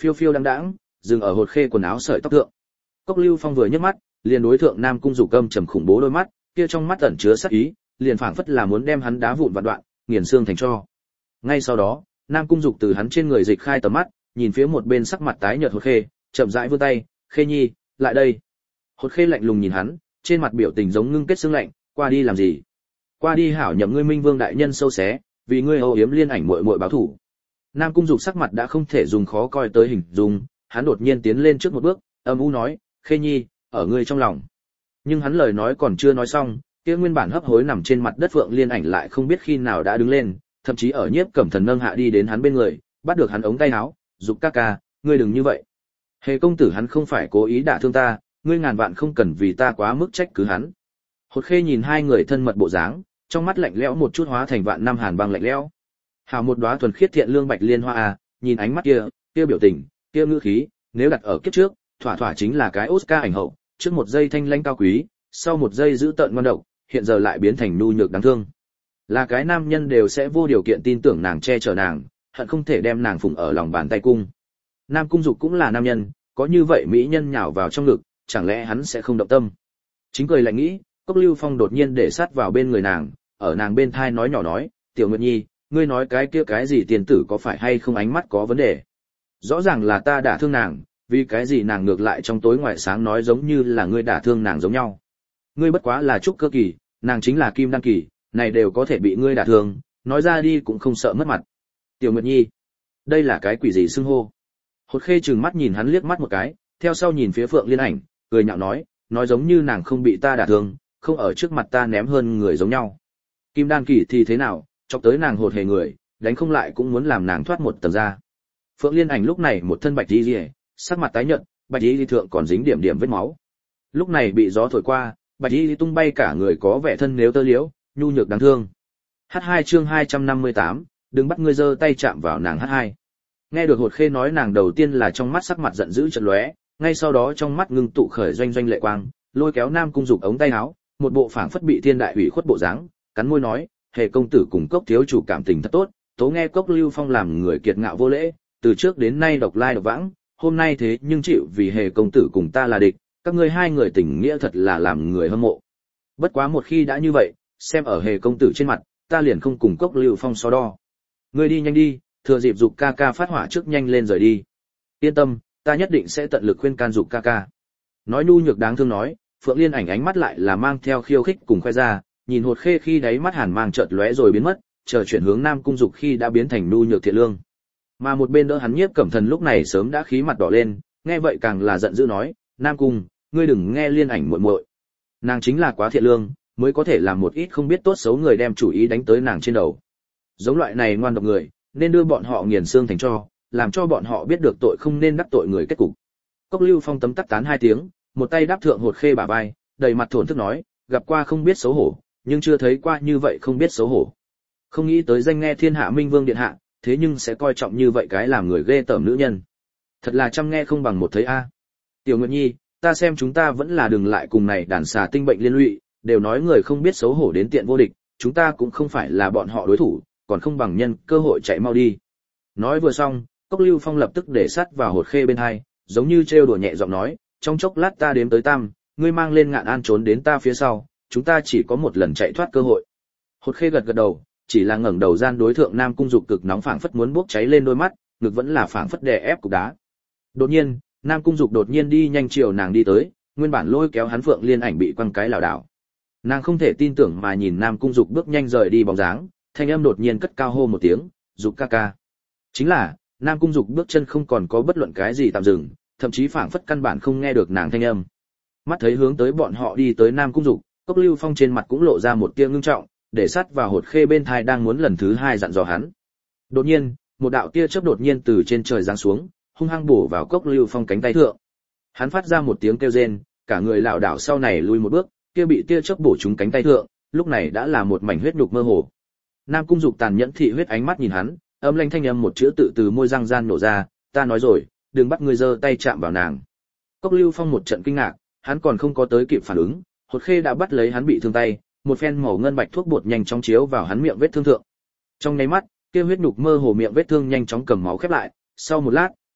phiêu phiêu đăng đãng, dừng ở Hột Khê quần áo sợi tóc thượng. Cốc Lưu Phong vừa nhấc mắt, liền đối thượng Nam Cung Dục câm trầm khủng bố đôi mắt, kia trong mắt ẩn chứa sát ý, liền phảng phất là muốn đem hắn đá vụn vạn đoạn, nghiền xương thành tro. Ngay sau đó, Nam Cung Dục từ hắn trên người dịch khai tầm mắt, nhìn phía một bên sắc mặt tái nhợt Hột Khê, chậm rãi vươn tay, "Khê Nhi, lại đây." Hột Khê lạnh lùng nhìn hắn, trên mặt biểu tình giống ngưng kết xương lạnh, "Qua đi làm gì?" "Qua đi hảo nhậm ngươi Minh Vương đại nhân sâu xé, vì ngươi âu yếm liên ảnh muội muội báo thủ." Nam Cung Dục sắc mặt đã không thể dùng khó coi tới hình dung, hắn đột nhiên tiến lên trước một bước, âm u nói, "Khê Nhi, ở ngươi trong lòng." Nhưng hắn lời nói còn chưa nói xong, kia nguyên bản hấp hối nằm trên mặt đất Phượng Liên Ảnh lại không biết khi nào đã đứng lên, thậm chí ở Nhiếp Cẩm Thần nâng hạ đi đến hắn bên người, bắt được hắn ống tay áo, "Dục ca ca, ngươi đừng như vậy. Hề công tử hắn không phải cố ý đả thương ta, ngươi ngàn vạn không cần vì ta quá mức trách cứ hắn." Hột Khê nhìn hai người thân mật bộ dáng, trong mắt lạnh lẽo một chút hóa thành vạn năm hàn băng lạnh lẽo. Hào một đóa thuần khiết thiện lương bạch liên hoa à, nhìn ánh mắt kia, kia biểu tình, kia ngữ khí, nếu đặt ở kiếp trước, thỏa thỏa chính là cái Oscar ảnh hậu, trước một giây thanh lãnh cao quý, sau một giây giữ tợn ngoan độc, hiện giờ lại biến thành nhu nhược đáng thương. Là cái nam nhân đều sẽ vô điều kiện tin tưởng nàng che chở nàng, hận không thể đem nàng phụng ở lòng bàn tay cung. Nam Cung Dục cũng là nam nhân, có như vậy mỹ nhân nhào vào trong ngực, chẳng lẽ hắn sẽ không động tâm? Chính cười lạnh nghĩ, Cốc Lưu Phong đột nhiên để sát vào bên người nàng, ở nàng bên thai nói nhỏ nói, "Tiểu Nguyệt Nhi, ngươi nói cái kia cái gì tiền tử có phải hay không ánh mắt có vấn đề? Rõ ràng là ta đả thương nàng, vì cái gì nàng ngược lại trong tối ngoài sáng nói giống như là ngươi đả thương nàng giống nhau? Ngươi bất quá là trúc cơ kỳ, nàng chính là kim đan kỳ, này đều có thể bị ngươi đả thương, nói ra đi cũng không sợ mất mặt." "Tiểu Nguyệt Nhi, đây là cái quỷ gì xưng hô?" Hột Khê trừng mắt nhìn hắn liếc mắt một cái, theo sau nhìn phía Phượng Liên Ảnh, cười nhạo nói, nói giống như nàng không bị ta đả thương, không ở trước mặt ta ném hơn người giống nhau. Kim đan kỳ thì thế nào, chọc tới nàng hột hề người, đánh không lại cũng muốn làm nàng thoát một tầng ra. Phượng Liên Ảnh lúc này một thân bạch y liễu, sắc mặt tái nhợt, bạch y thượng còn dính điểm điểm vết máu. Lúc này bị gió thổi qua, bạch y tung bay cả người có vẻ thân nếu tơ liễu, nhu nhược đáng thương. hát hai chương hai trăm năm mươi tám, đừng bắt ngươi giơ tay chạm vào nàng hát hai. Nghe được Hột Khê nói, nàng đầu tiên là trong mắt sắc mặt giận dữ chợt lóe, ngay sau đó trong mắt ngưng tụ khởi doanh doanh lệ quang, lôi kéo Nam Cung Dục ống tay áo, một bộ phảng phất bị thiên đại ủy khuất bộ dáng, cắn môi nói, "Hề công tử cùng Cốc thiếu chủ cảm tình thật tốt, tố nghe Cốc Lưu Phong làm người kiệt ngạo vô lễ, từ trước đến nay độc lai độc vãng, hôm nay thế nhưng chịu vì Hề công tử cùng ta là địch, các ngươi hai người tình nghĩa thật là làm người hâm mộ. Bất quá một khi đã như vậy, xem ở Hề công tử trên mặt, ta liền không cùng Cốc Lưu Phong so đo. Ngươi đi nhanh đi, thừa dịp Dục ca ca phát hỏa trước nhanh lên rời đi. Yên tâm, ta nhất định sẽ tận lực khuyên can Dục ca ca." Nói nhu nhược đáng thương nói, Phượng Liên Ảnh ánh mắt lại là mang theo khiêu khích cùng khoe ra, nhìn Hột Khê khi đáy mắt hàn mang chợt lóe rồi biến mất, chờ chuyển hướng Nam Cung Dục khi đã biến thành nhu nhược thiện lương. Mà một bên đỡ hắn Nhiếp Cẩm Thần lúc này sớm đã khí mặt đỏ lên, nghe vậy càng là giận dữ nói, "Nam Cung, ngươi đừng nghe Liên Ảnh muội muội. Nàng chính là quá thiện lương, mới có thể làm một ít không biết tốt xấu người đem chủ ý đánh tới nàng trên đầu. Giống loại này ngoan độc người, nên đưa bọn họ nghiền xương thành tro, làm cho bọn họ biết được tội không nên đắc tội người kết cục." Cốc Lưu Phong tấm tắc tán hai tiếng, một tay đáp thượng Hột Khê bả vai, đầy mặt thổn thức nói, "Gặp qua không biết xấu hổ, nhưng chưa thấy qua như vậy không biết xấu hổ. Không nghĩ tới danh nghe thiên hạ Minh Vương điện hạ, thế nhưng sẽ coi trọng như vậy cái làm người ghê tởm nữ nhân. Thật là trăm nghe không bằng một thấy a." "Tiểu Nguyệt Nhi, ta xem chúng ta vẫn là đừng lại cùng này đàn xà tinh bệnh liên lụy, đều nói người không biết xấu hổ đến tiện vô địch, chúng ta cũng không phải là bọn họ đối thủ, còn không bằng nhân cơ hội chạy mau đi." Nói vừa xong, Cốc Lưu Phong lập tức để sát vào Hột Khê bên hai, giống như trêu đùa nhẹ giọng nói, "Trong chốc lát ta đếm tới tam, ngươi mang lên Ngạn An trốn đến ta phía sau, chúng ta chỉ có một lần chạy thoát cơ hội." Hột Khê gật gật đầu, chỉ là ngẩng đầu gian đối thượng Nam Cung Dục cực nóng phảng phất muốn bốc cháy lên đôi mắt, ngực vẫn là phảng phất đè ép cục đá. Đột nhiên, Nam Cung Dục đột nhiên đi nhanh chiều nàng đi tới, nguyên bản lôi kéo hắn Phượng Liên Ảnh bị quăng cái lảo đảo. Nàng không thể tin tưởng mà nhìn Nam Cung Dục bước nhanh rời đi bóng dáng, thanh âm đột nhiên cất cao hô một tiếng, "Dục ca ca." Chính là, Nam Cung Dục bước chân không còn có bất luận cái gì tạm dừng, thậm chí phảng phất căn bản không nghe được nàng thanh âm. Mắt thấy hướng tới bọn họ đi tới Nam Cung Dục, Cốc Lưu Phong trên mặt cũng lộ ra một tia ngưng trọng, để sát vào Hột Khê bên thai đang muốn lần thứ hai dặn dò hắn. Đột nhiên, một đạo tia chớp đột nhiên từ trên trời giáng xuống, hung hăng bổ vào Cốc Lưu Phong cánh tay thượng. Hắn phát ra một tiếng kêu rên, cả người lảo đảo sau này lùi một bước, kia bị tia chớp bổ trúng cánh tay thượng, lúc này đã là một mảnh huyết nhục mơ hồ. Nam Cung Dục tàn nhẫn thị huyết ánh mắt nhìn hắn, âm lanh thanh âm một chữ tự từ môi răng gian nổ ra, "Ta nói rồi, đừng bắt ngươi giơ tay chạm vào nàng." Cốc Lưu Phong một trận kinh ngạc, hắn còn không có tới kịp phản ứng, Hột Khê đã bắt lấy hắn bị thương tay, một phen màu ngân bạch thuốc bột nhanh chóng chiếu vào hắn miệng vết thương thượng. Trong nháy mắt, kia huyết nhục mơ hồ miệng vết thương nhanh chóng cầm máu khép lại, sau một lát,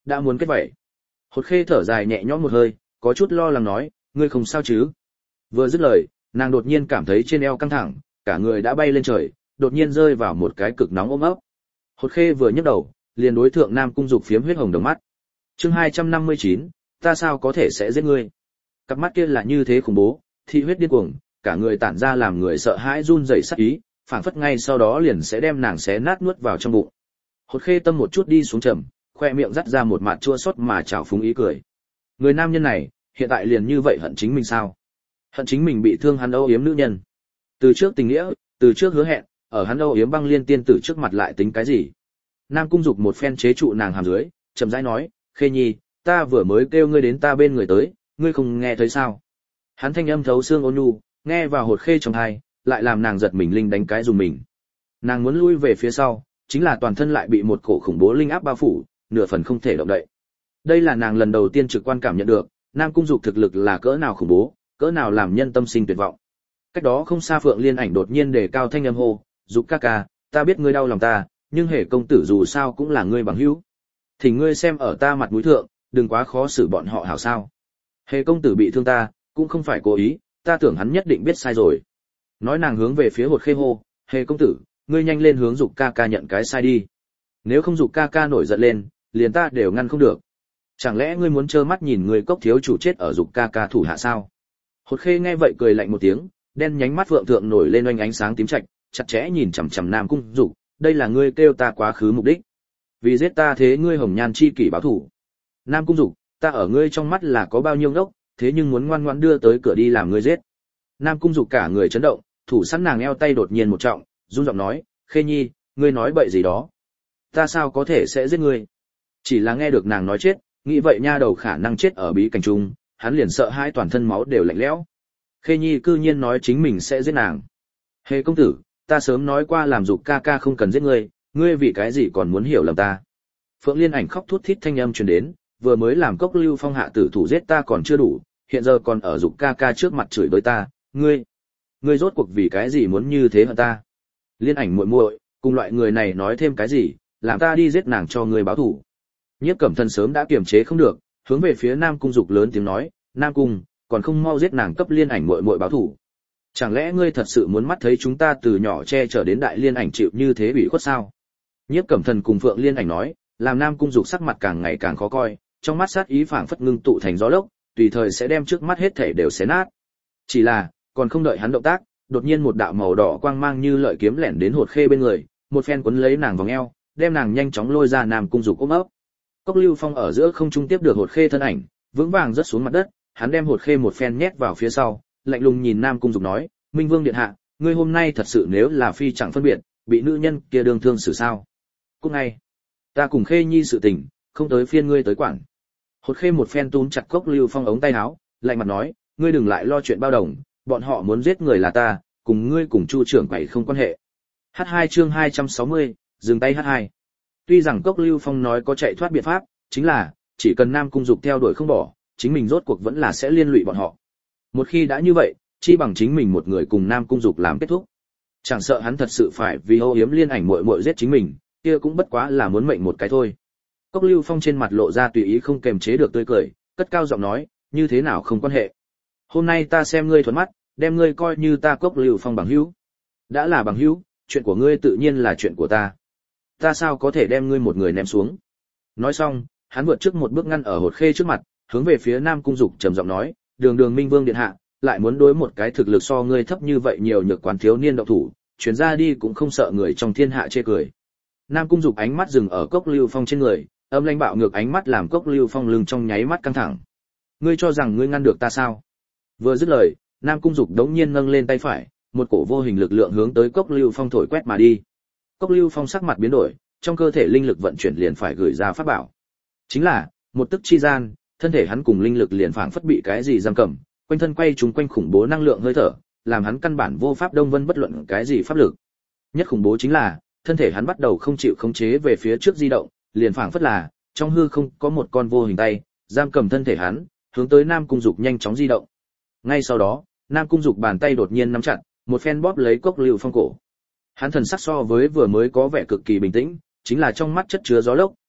đã muốn kết vậy. Hột Khê thở dài nhẹ nhõm một hơi, có chút lo lắng nói, ngươi không sao chứ? Vừa dứt lời, nàng đột nhiên cảm thấy trên eo căng thẳng, cả người đã bay lên trời, đột nhiên rơi vào một cái cực nóng ôm ấp. Hột Khê vừa nhấc đầu, liền đối thượng Nam Cung Dục phiếm huyết hồng đồng mắt. Chương hai trăm năm mươi chín, ta sao có thể sẽ giết ngươi? Cặp mắt kia là như thế khủng bố, thị huyết điên cuồng, cả người tản ra làm người sợ hãi run rẩy sát ý, phảng phất ngay sau đó liền sẽ đem nàng xé nát nuốt vào trong bụng. Hột Khê tâm một chút đi xuống trầm, khoe miệng dắt ra một mạt chua xót mà trào phúng ý cười. Người nam nhân này, hiện tại liền như vậy hận chính mình sao? Hận chính mình bị thương hắn âu yếm nữ nhân. Từ trước tình nghĩa, từ trước hứa hẹn, ở hắn âu yếm băng liên tiên tử trước mặt lại tính cái gì? Nam Cung Dục một phen chế trụ nàng hàm dưới, chậm rãi nói, Khê Nhi, ta vừa mới kêu ngươi đến ta bên người tới, ngươi không nghe thấy sao? Hắn thanh âm thấu xương ôn nhu, nghe vào Hột Khê trong tai, lại làm nàng giật mình linh đánh cái dùng mình. Nàng muốn lui về phía sau, chính là toàn thân lại bị một cổ khủng bố linh áp bao phủ, nửa phần không thể động đậy. Đây là nàng lần đầu tiên trực quan cảm nhận được, Nam Cung Dục thực lực là cỡ nào khủng bố, cỡ nào làm nhân tâm sinh tuyệt vọng. Cách đó không xa Phượng Liên Ảnh đột nhiên đề cao thanh âm hô, "Dục ca ca, ta biết ngươi đau lòng ta, nhưng Hề công tử dù sao cũng là ngươi bằng hữu. Thì ngươi xem ở ta mặt mũi thượng, đừng quá khó xử bọn họ hảo sao? Hề công tử bị thương ta, cũng không phải cố ý, ta tưởng hắn nhất định biết sai rồi." Nói nàng hướng về phía Hột Khê hô, "Hề công tử, ngươi nhanh lên hướng Dục ca ca nhận cái sai đi. Nếu không Dục ca ca nổi giận lên, liền ta đều ngăn không được. Chẳng lẽ ngươi muốn trơ mắt nhìn người cốc thiếu chủ chết ở Dục ca ca thủ hạ sao?" Hột Khê nghe vậy cười lạnh một tiếng, đen nhánh mắt vượng thượng nổi lên oanh ánh sáng tím trạch, chặt chẽ nhìn chằm chằm Nam Cung Dục, "Đây là ngươi kêu ta quá khứ mục đích. Vì giết ta thế ngươi hồng nhan chi kỷ báo thù. Nam Cung Dục, ta ở ngươi trong mắt là có bao nhiêu ngốc, thế nhưng muốn ngoan ngoãn đưa tới cửa đi làm ngươi giết." Nam Cung Dục cả người chấn động, thủ sẵn nàng eo tay đột nhiên một trọng, run giọng nói, "Khê Nhi, ngươi nói bậy gì đó? Ta sao có thể sẽ giết ngươi?" Chỉ là nghe được nàng nói chết, nghĩ vậy nha đầu khả năng chết ở bí cảnh trung, hắn liền sợ hai toàn thân máu đều lạnh lẽo. Khê Nhi cư nhiên nói chính mình sẽ giết nàng. "Hề công tử, ta sớm nói qua làm Dục ca ca không cần giết ngươi, ngươi vì cái gì còn muốn hiểu lầm ta?" Phượng Liên Ảnh khóc thút thít thanh âm truyền đến, "Vừa mới làm Cốc Lưu Phong hạ tử thủ giết ta còn chưa đủ, hiện giờ còn ở Dục ca ca trước mặt chửi bới ta, ngươi, ngươi rốt cuộc vì cái gì muốn như thế hả ta? Liên Ảnh muội muội, cùng loại người này nói thêm cái gì, làm ta đi giết nàng cho ngươi báo thù." Nhiếp Cẩm Thần sớm đã kiềm chế không được, hướng về phía Nam Cung Dục lớn tiếng nói, "Nam Cung, còn không mau giết nàng cấp Liên Ảnh muội muội báo thù. Chẳng lẽ ngươi thật sự muốn mắt thấy chúng ta từ nhỏ che chở đến đại Liên Ảnh chịu như thế bị khuất sao?" Nhiếp Cẩm Thần cùng Phượng Liên Ảnh nói, làm Nam Cung Dục sắc mặt càng ngày càng khó coi, trong mắt sát ý phảng phất ngưng tụ thành gió lốc, tùy thời sẽ đem trước mắt hết thảy đều xé nát. Chỉ là, còn không đợi hắn động tác, đột nhiên một đạo màu đỏ quang mang như lợi kiếm lẻn đến Hột Khê bên người, một phen quấn lấy nàng vòng eo, đem nàng nhanh chóng lôi ra Nam Cung Dục ôm ấp. Cốc Lưu Phong ở giữa không trung tiếp được Hột Khê thân ảnh, vững vàng rớt xuống mặt đất, hắn đem Hột Khê một phen nhét vào phía sau, lạnh lùng nhìn Nam Cung Dục nói, "Minh Vương điện hạ, ngươi hôm nay thật sự nếu là phi chẳng phân biệt, bị nữ nhân kia đương thương xử sao? Cút ngay, ta cùng Khê Nhi sự tình, không tới phiên ngươi tới quản." Hột Khê một phen túm chặt Cốc Lưu Phong ống tay áo, lạnh mặt nói, "Ngươi đừng lại lo chuyện bao đồng, bọn họ muốn giết người là ta, cùng ngươi cùng Chu trưởng quầy không quan hệ." H hai chương hai trăm sáu mươi, dừng tay H hai. Tuy rằng Cốc Lưu Phong nói có chạy thoát biện pháp, chính là, chỉ cần Nam Cung Dục theo đuổi không bỏ, chính mình rốt cuộc vẫn là sẽ liên lụy bọn họ. Một khi đã như vậy, chi bằng chính mình một người cùng Nam Cung Dục làm kết thúc. Chẳng sợ hắn thật sự phải vì âu yếm Liên Ảnh muội muội giết chính mình, kia cũng bất quá là muốn mệnh một cái thôi. Cốc Lưu Phong trên mặt lộ ra tùy ý không kềm chế được tươi cười, cất cao giọng nói, "Như thế nào không quan hệ. Hôm nay ta xem ngươi thuận mắt, đem ngươi coi như ta Cốc Lưu Phong bằng hữu. Đã là bằng hữu, chuyện của ngươi tự nhiên là chuyện của ta. Ta sao có thể đem ngươi một người ném xuống." Nói xong, hắn vượt trước một bước ngăn ở Hột Khê trước mặt, hướng về phía Nam Cung Dục trầm giọng nói, "Đường Đường Minh Vương điện hạ, lại muốn đối một cái thực lực so ngươi thấp như vậy nhiều nhược quán thiếu niên động thủ, chuyến ra đi cũng không sợ người trong thiên hạ chê cười." Nam Cung Dục ánh mắt dừng ở Cốc Lưu Phong trên người, âm lãnh bạo ngược ánh mắt làm Cốc Lưu Phong lưng trong nháy mắt căng thẳng. "Ngươi cho rằng ngươi ngăn được ta sao?" Vừa dứt lời, Nam Cung Dục đống nhiên nâng lên tay phải, một cổ vô hình lực lượng hướng tới Cốc Lưu Phong thổi quét mà đi. Cốc Lưu Phong sắc mặt biến đổi, trong cơ thể linh lực vận chuyển liền phải gửi ra pháp bảo. Chính là, một tức chi gian, thân thể hắn cùng linh lực liền phảng phất bị cái gì giam cầm, quanh thân quay trùng quanh khủng bố năng lượng hơi thở, làm hắn căn bản vô pháp đông vân bất luận cái gì pháp lực. Nhất khủng bố chính là, thân thể hắn bắt đầu không chịu khống chế về phía trước di động, liền phảng phất là trong hư không có một con vô hình tay giam cầm thân thể hắn, hướng tới Nam Cung Dục nhanh chóng di động. Ngay sau đó, Nam Cung Dục bàn tay đột nhiên nắm chặt, một phen bóp lấy Cốc Lưu Phong cổ. Hắn thần sắc so với vừa mới có vẻ cực kỳ bình tĩnh, chính là trong mắt chất chứa gió lốc,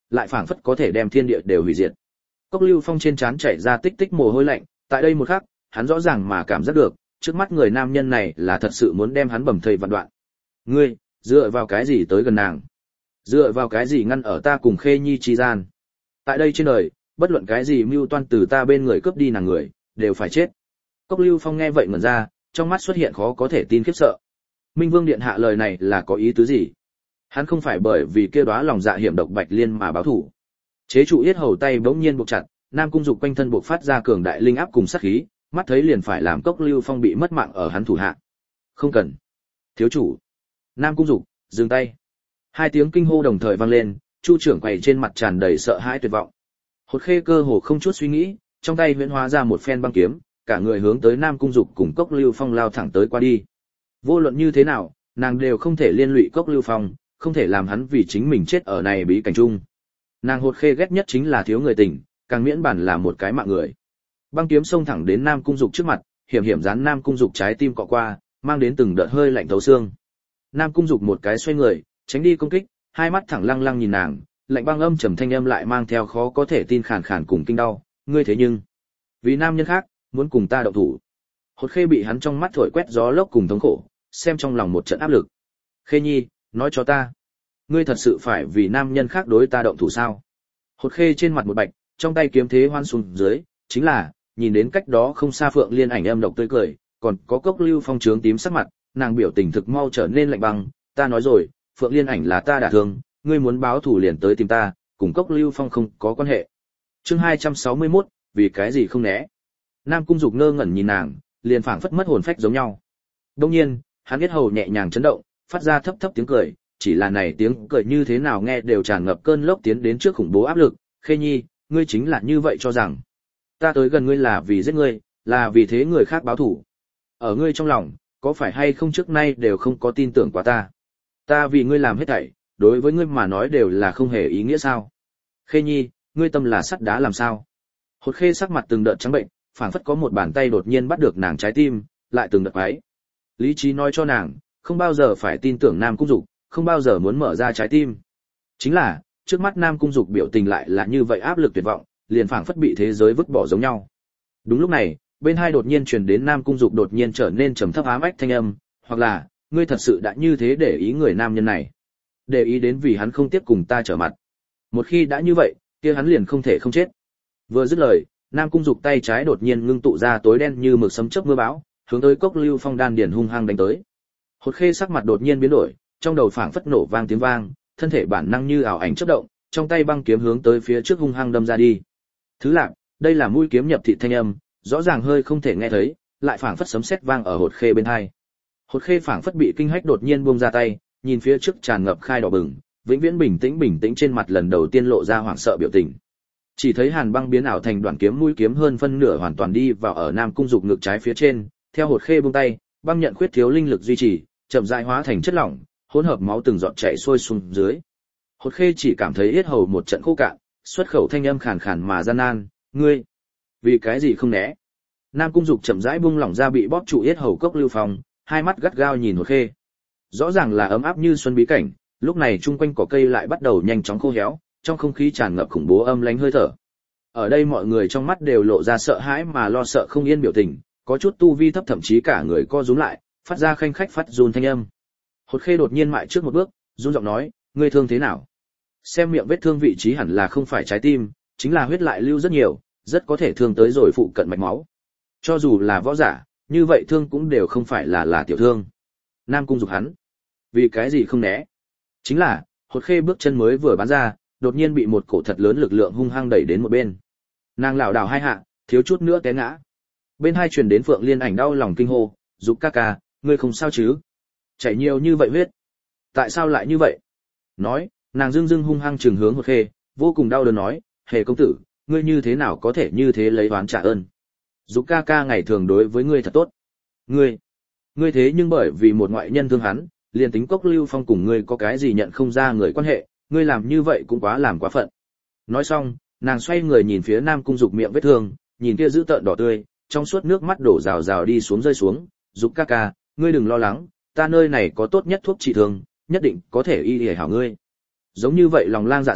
lại phảng phất có thể đem thiên địa đều hủy diệt. Cốc Lưu Phong trên trán chảy ra tích tích mồ hôi lạnh, tại đây một khắc, hắn rõ ràng mà cảm giác được, trước mắt người nam nhân này là thật sự muốn đem hắn bầm thây vạn đoạn. Ngươi, dựa vào cái gì tới gần nàng? Dựa vào cái gì ngăn ở ta cùng Khê Nhi chi gian? Tại đây trên đời, bất luận cái gì mưu toan từ ta bên người cướp đi nàng người, đều phải chết. Cốc Lưu Phong nghe vậy ngẩn ra, trong mắt xuất hiện khó có thể tin khiếp sợ. Minh Vương điện hạ lời này là có ý tứ gì? Hắn không phải bởi vì kia đóa lòng dạ hiểm độc Bạch Liên mà báo thù. Chế trụ yết hầu tay bỗng nhiên buộc chặt, Nam Cung Dục quanh thân buộc phát ra cường đại linh áp cùng sát khí, mắt thấy liền phải làm Cốc Lưu Phong bị mất mạng ở hắn thủ hạ. Không cần. Thiếu chủ. Nam Cung Dục, dừng tay. Hai tiếng kinh hô đồng thời vang lên, Chu trưởng quầy trên mặt tràn đầy sợ hãi tuyệt vọng. Hột Khê cơ hồ không chút suy nghĩ, trong tay huyễn hóa ra một phen băng kiếm, cả người hướng tới Nam Cung Dục cùng Cốc Lưu Phong lao thẳng tới qua đi. Vô luận như thế nào, nàng đều không thể liên lụy Cốc Lưu Phong, không thể làm hắn vì chính mình chết ở này bí cảnh chung. Nàng Hột Khê ghét nhất chính là thiếu người tình, càng miễn bản là một cái mạng người. Băng kiếm xông thẳng đến Nam Cung Dục trước mặt, hiểm hiểm dán Nam Cung Dục trái tim cọ qua, mang đến từng đợt hơi lạnh thấu xương. Nam Cung Dục một cái xoay người, tránh đi công kích, hai mắt thẳng lăng lăng nhìn nàng, lạnh băng âm trầm thanh âm lại mang theo khó có thể tin khàn khàn cùng kinh đau, ngươi thế nhưng vì nam nhân khác, muốn cùng ta động thủ. Hột Khê bị hắn trong mắt thổi quét gió lốc cùng thống khổ, xem trong lòng một trận áp lực. Khê Nhi, nói cho ta, ngươi thật sự phải vì nam nhân khác đối ta động thủ sao? Hột Khê trên mặt một bạch, trong tay kiếm thế hoan xuống dưới, chính là, nhìn đến cách đó không xa Phượng Liên ảnh âm độc tươi cười, còn có Cốc Lưu Phong trướng tím sắc mặt, nàng biểu tình thực mau trở nên lạnh băng, ta nói rồi, Phượng Liên ảnh là ta đả thương, ngươi muốn báo thù liền tới tìm ta, cùng Cốc Lưu Phong không có quan hệ. Chương hai trăm sáu mươi mốt, vì cái gì không né? Nam Cung Dục ngơ ngẩn nhìn nàng, liền phảng phất mất hồn phách giống nhau. Đương nhiên, hắn biết hầu nhẹ nhàng chấn động, phát ra thấp thấp tiếng cười, chỉ là này tiếng cười như thế nào nghe đều tràn ngập cơn lốc tiến đến trước khủng bố áp lực. Khê Nhi, ngươi chính là như vậy cho rằng ta tới gần ngươi là vì giết ngươi, là vì thế người khác báo thù. Ở ngươi trong lòng, có phải hay không trước nay đều không có tin tưởng quá ta? Ta vì ngươi làm hết thảy, đối với ngươi mà nói đều là không hề ý nghĩa sao? Khê Nhi, ngươi tâm là sắt đá làm sao? Hột Khê sắc mặt từng đợt trắng bệnh, phảng phất có một bàn tay đột nhiên bắt được nàng trái tim, lại từng đợt quái. Lý trí nói cho nàng, không bao giờ phải tin tưởng Nam Cung Dục, không bao giờ muốn mở ra trái tim. Chính là, trước mắt Nam Cung Dục biểu tình lại là như vậy áp lực tuyệt vọng, liền phảng phất bị thế giới vứt bỏ giống nhau. Đúng lúc này, bên hai đột nhiên truyền đến Nam Cung Dục đột nhiên trở nên trầm thấp ám ách thanh âm, hoặc là, ngươi thật sự đã như thế để ý người nam nhân này, để ý đến vì hắn không tiếp cùng ta trở mặt. Một khi đã như vậy, kia hắn liền không thể không chết. Vừa dứt lời, Nam Cung Dục tay trái đột nhiên ngưng tụ ra tối đen như mực sấm chớp mưa bão, hướng tới Cốc Lưu Phong đan điền hung hăng đánh tới. Hột Khê sắc mặt đột nhiên biến đổi, trong đầu phảng phất nổ vang tiếng vang, thân thể bản năng như ảo ảnh chớp động, trong tay băng kiếm hướng tới phía trước hung hăng đâm ra đi. Thứ lạc, đây là mũi kiếm nhập thịt thanh âm, rõ ràng hơi không thể nghe thấy, lại phảng phất sấm sét vang ở Hột Khê bên tai. Hột Khê phảng phất bị kinh hách đột nhiên buông ra tay, nhìn phía trước tràn ngập khai đỏ bừng, vĩnh viễn bình tĩnh bình tĩnh trên mặt lần đầu tiên lộ ra hoảng sợ biểu tình. Chỉ thấy hàn băng biến ảo thành đoạn kiếm mũi kiếm hơn phân nửa hoàn toàn đi vào ở Nam Cung Dục ngực trái phía trên, theo Hột Khê buông tay, băng nhận khuyết thiếu linh lực duy trì, chậm rãi hóa thành chất lỏng, hỗn hợp máu từng giọt chảy xuôi xuống dưới. Hột Khê chỉ cảm thấy yết hầu một trận khô cạn, xuất khẩu thanh âm khàn khàn mà gian nan, "Ngươi, vì cái gì không né?" Nam Cung Dục chậm rãi buông lỏng ra bị bóp trụ yết hầu Cốc Lưu Phong, hai mắt gắt gao nhìn Hột Khê. Rõ ràng là ấm áp như xuân bí cảnh, lúc này chung quanh cỏ cây lại bắt đầu nhanh chóng khô héo, trong không khí tràn ngập khủng bố âm lãnh hơi thở. Ở đây mọi người trong mắt đều lộ ra sợ hãi mà lo sợ không yên biểu tình, có chút tu vi thấp thậm chí cả người co rúm lại, phát ra khanh khách phát run thanh âm. Hột Khê đột nhiên mại trước một bước, run giọng nói, ngươi thương thế nào? Xem miệng vết thương vị trí hẳn là không phải trái tim, chính là huyết lại lưu rất nhiều, rất có thể thương tới rồi phụ cận mạch máu. Cho dù là võ giả, như vậy thương cũng đều không phải là là tiểu thương. Nam Cung Dục hắn, vì cái gì không né? Chính là, Hột Khê bước chân mới vừa bắn ra, đột nhiên bị một cổ thật lớn lực lượng hung hăng đẩy đến một bên. Nàng lảo đảo hai hạ, thiếu chút nữa té ngã. Bên hai truyền đến Phượng Liên ảnh đau lòng kinh hô, "Dục ca ca, ngươi không sao chứ? Chảy nhiều như vậy huyết, tại sao lại như vậy?" Nói, nàng dưng dưng hung hăng trừng hướng Hột Khê, vô cùng đau đớn nói, "Hề công tử, ngươi như thế nào có thể như thế lấy oán trả ơn? Dục ca ca ngày thường đối với ngươi thật tốt. Ngươi, ngươi thế nhưng bởi vì một ngoại nhân thương hắn, liền tính Cốc Lưu Phong cùng ngươi có cái gì nhận không ra người quan hệ, ngươi làm như vậy cũng quá làm quá phận." Nói xong, nàng xoay người nhìn phía Nam Cung Dục miệng vết thương, nhìn kia dữ tợn đỏ tươi, trong suốt nước mắt đổ rào rào đi xuống rơi xuống, "Dục ca ca, ngươi đừng lo lắng, ta nơi này có tốt nhất thuốc trị thương, nhất định có thể y y hảo ngươi." Giống như vậy lòng lang dạ sói,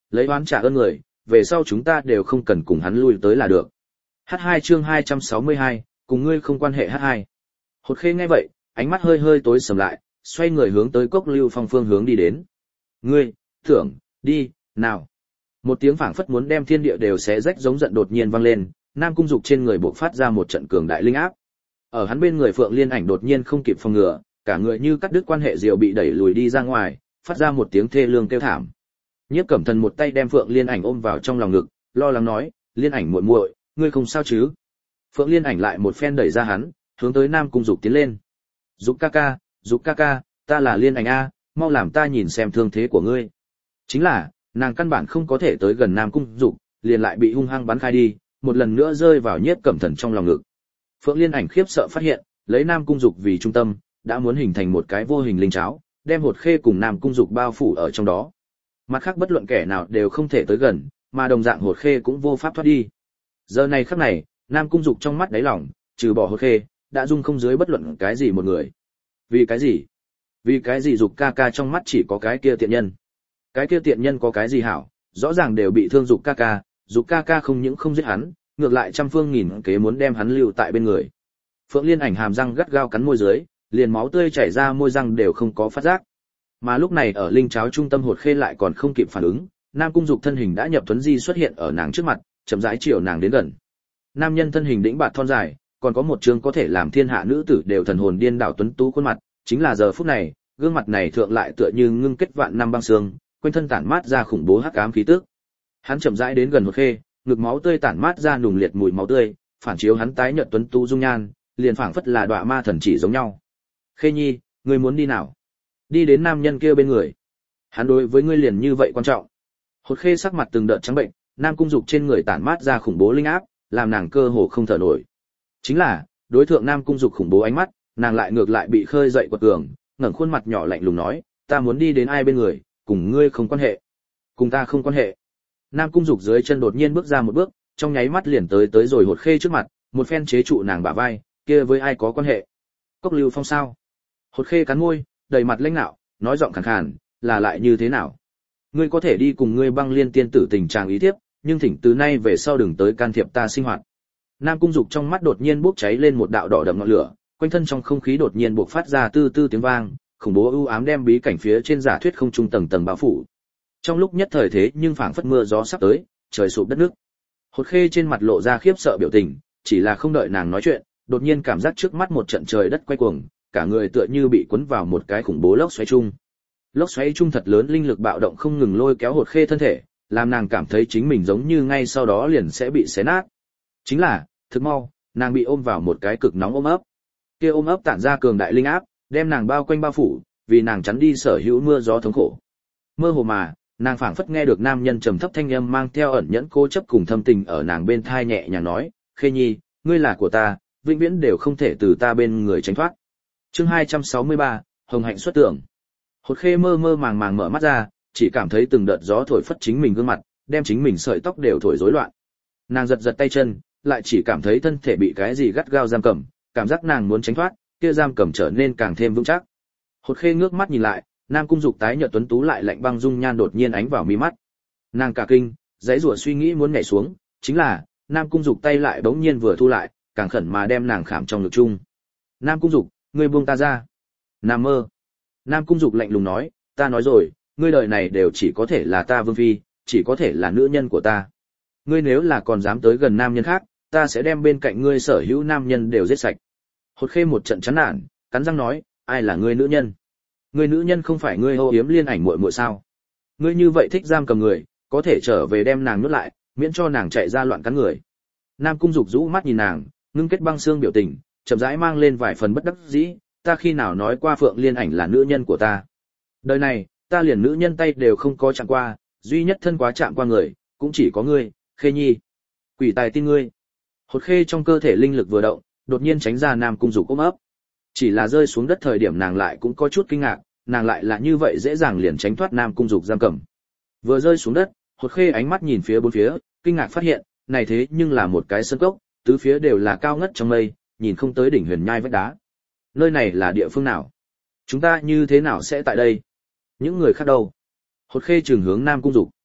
lấy oán trả ơn người, về sau chúng ta đều không cần cùng hắn lui tới là được. H hai chương hai trăm sáu mươi hai, cùng ngươi không quan hệ H hai. Hột Khê nghe vậy, ánh mắt hơi hơi tối sầm lại, xoay người hướng tới Cốc Lưu Phong phương hướng đi đến. Ngươi, tưởng, đi, nào. Một tiếng phảng phất muốn đem thiên địa đều xé rách giống giận đột nhiên vang lên, Nam Cung Dục trên người bộc phát ra một trận cường đại linh áp. Ở hắn bên người Phượng Liên Ảnh đột nhiên không kịp phòng ngừa, cả người như cắt đứt quan hệ diệu bị đẩy lùi đi ra ngoài, phát ra một tiếng thê lương kêu thảm. Nhiếp Cẩm Thần một tay đem Phượng Liên Ảnh ôm vào trong lòng ngực, lo lắng nói, "Liên Ảnh muội muội, ngươi không sao chứ?" Phượng Liên Ảnh lại một phen đẩy ra hắn, hướng tới Nam Cung Dục tiến lên. "Dục ca ca, Dục ca ca, ta là Liên Ảnh a, mau làm ta nhìn xem thương thế của ngươi." Chính là, nàng căn bản không có thể tới gần Nam Cung Dục, liền lại bị hung hăng bắn khai đi, một lần nữa rơi vào Nhiếp Cẩm Thần trong lòng ngực. Phượng Liên Ảnh khiếp sợ phát hiện, lấy Nam Cung Dục vì trung tâm, đã muốn hình thành một cái vô hình linh cháo, đem Hột Khê cùng Nam Cung Dục bao phủ ở trong đó. Mặt khác bất luận kẻ nào đều không thể tới gần, mà đồng dạng Hột Khê cũng vô pháp thoát đi. Giờ này khắc này, Nam Cung Dục trong mắt đáy lòng, trừ bỏ Hột Khê, đã dung không dưới bất luận cái gì một người. Vì cái gì? Vì cái gì Dục ca ca trong mắt chỉ có cái kia tiện nhân? Cái kia tiện nhân có cái gì hảo? Rõ ràng đều bị thương Dục ca ca, Dục ca ca không những không giết hắn, ngược lại trăm phương nghìn kế muốn đem hắn lưu tại bên người. Phượng Liên Ảnh hàm răng gắt gao cắn môi dưới, liền máu tươi chảy ra môi răng đều không có phát giác. Mà lúc này ở linh cháo trung tâm Hột Khê lại còn không kịp phản ứng, Nam Cung Dục thân hình đã nhập tuấn di xuất hiện ở nàng trước mặt, chậm rãi chiều nàng đến gần. Nam nhân thân hình đĩnh bạt thon dài, còn có một trương có thể làm thiên hạ nữ tử đều thần hồn điên đảo tuấn tú khuôn mặt, chính là giờ phút này, gương mặt này thượng lại tựa như ngưng kết vạn năm băng xương, quanh thân tản mát ra khủng bố hắc ám khí tức. Hắn chậm rãi đến gần Hột Khê, ngực máu tươi tản mát ra nùng liệt mùi máu tươi, phản chiếu hắn tái nhợt tuấn tú dung nhan, liền phảng phất là đọa ma thần chỉ giống nhau. "Khê Nhi, ngươi muốn đi nào?" Đi đến nam nhân kia bên người. "Hắn đối với ngươi liền như vậy quan trọng?" Hột Khê sắc mặt từng đợt trắng bệnh, Nam Cung Dục trên người tản mát ra khủng bố linh áp, làm nàng cơ hồ không thở nổi. Chính là, đối thượng Nam Cung Dục khủng bố ánh mắt, nàng lại ngược lại bị khơi dậy quật cường, ngẩng khuôn mặt nhỏ lạnh lùng nói, "Ta muốn đi đến ai bên người, cùng ngươi không quan hệ." "Cùng ta không quan hệ?" Nam Cung Dục dưới chân đột nhiên bước ra một bước, trong nháy mắt liền tới tới rồi Hột Khê trước mặt, một phen chế trụ nàng bả vai, "Kia với ai có quan hệ? Cốc Lưu Phong sao?" Hột Khê cắn môi, đầy mặt lãnh nạo, nói giọng khàn khàn, "Là lại như thế nào? Ngươi có thể đi cùng ngươi Băng Liên tiên tử tình trạng ý tiếp, nhưng thỉnh từ nay về sau đừng tới can thiệp ta sinh hoạt." Nam Cung Dục trong mắt đột nhiên bốc cháy lên một đạo đỏ đậm ngọn lửa, quanh thân trong không khí đột nhiên bộc phát ra tư tư tiếng vang, khủng bố u ám đem bí cảnh phía trên giả thuyết không trung tầng tầng bao phủ. Trong lúc nhất thời thế nhưng phảng phất mưa gió sắp tới, trời sụp đất nước. Hột Khê trên mặt lộ ra khiếp sợ biểu tình, chỉ là không đợi nàng nói chuyện, đột nhiên cảm giác trước mắt một trận trời đất quay cuồng, cả người tựa như bị cuốn vào một cái khủng bố lốc xoáy chung. Lốc xoáy chung thật lớn linh lực bạo động không ngừng lôi kéo Hột Khê thân thể, làm nàng cảm thấy chính mình giống như ngay sau đó liền sẽ bị xé nát. Chính là, thực mau, nàng bị ôm vào một cái cực nóng ôm ấp. Kia ôm ấp tản ra cường đại linh áp, đem nàng bao quanh bao phủ, vì nàng chắn đi sở hữu mưa gió thống khổ. Mơ hồ mà, nàng phảng phất nghe được nam nhân trầm thấp thanh âm mang theo ẩn nhẫn cố chấp cùng thâm tình ở nàng bên thai nhẹ nhàng nói, "Khê Nhi, ngươi là của ta, vĩnh viễn đều không thể từ ta bên người tránh thoát." Chương hai trăm sáu mươi ba, Hồng Hạnh xuất tưởng. Hột Khê mơ mơ màng màng mở mắt ra, chỉ cảm thấy từng đợt gió thổi phất chính mình gương mặt, đem chính mình sợi tóc đều thổi rối loạn. Nàng giật giật tay chân, lại chỉ cảm thấy thân thể bị cái gì gắt gao giam cầm, cảm giác nàng muốn tránh thoát, kia giam cầm trở nên càng thêm vững chắc. Hột Khê ngước mắt nhìn lại, Nam Cung Dục tái nhợt tuấn tú lại lạnh băng dung nhan đột nhiên ánh vào mi mắt. Nàng cả kinh, giãy giụa suy nghĩ muốn nhảy xuống, chính là, Nam Cung Dục tay lại bỗng nhiên vừa thu lại, càng khẩn mà đem nàng khảm trong ngực chung. "Nam Cung Dục, ngươi buông ta ra." "Nam mơ." Nam Cung Dục lạnh lùng nói, "Ta nói rồi, ngươi đời này đều chỉ có thể là ta vương phi, chỉ có thể là nữ nhân của ta. Ngươi nếu là còn dám tới gần nam nhân khác, ta sẽ đem bên cạnh ngươi sở hữu nam nhân đều giết sạch." Hột Khê một trận chán nản, cắn răng nói, "Ai là ngươi nữ nhân? Ngươi nữ nhân không phải ngươi Âu Yếm Liên Ảnh muội muội sao? Ngươi như vậy thích giam cầm người, có thể trở về đem nàng nhốt lại, miễn cho nàng chạy ra loạn cắn người." Nam Cung Dục rũ mắt nhìn nàng, ngưng kết băng xương biểu tình, chậm rãi mang lên vài phần bất đắc dĩ, "Ta khi nào nói qua Phượng Liên Ảnh là nữ nhân của ta? Đời này, ta liền nữ nhân tay đều không có chạm qua, duy nhất thân quá chạm qua người, cũng chỉ có ngươi, Khê Nhi. Quỷ tài tin ngươi." Hột Khê trong cơ thể linh lực vừa động, đột nhiên tránh ra Nam Cung Dục ôm ấp. Chỉ là rơi xuống đất thời điểm nàng lại cũng có chút kinh ngạc, nàng lại là như vậy dễ dàng liền tránh thoát Nam Cung Dục giam cầm. Vừa rơi xuống đất, Hột Khê ánh mắt nhìn phía bốn phía, kinh ngạc phát hiện, này thế nhưng là một cái sơn cốc, tứ phía đều là cao ngất trong mây, nhìn không tới đỉnh huyền nhai vách đá. Nơi này là địa phương nào? Chúng ta như thế nào sẽ tại đây? Những người khác đâu? Hột Khê trừng hướng Nam Cung Dục.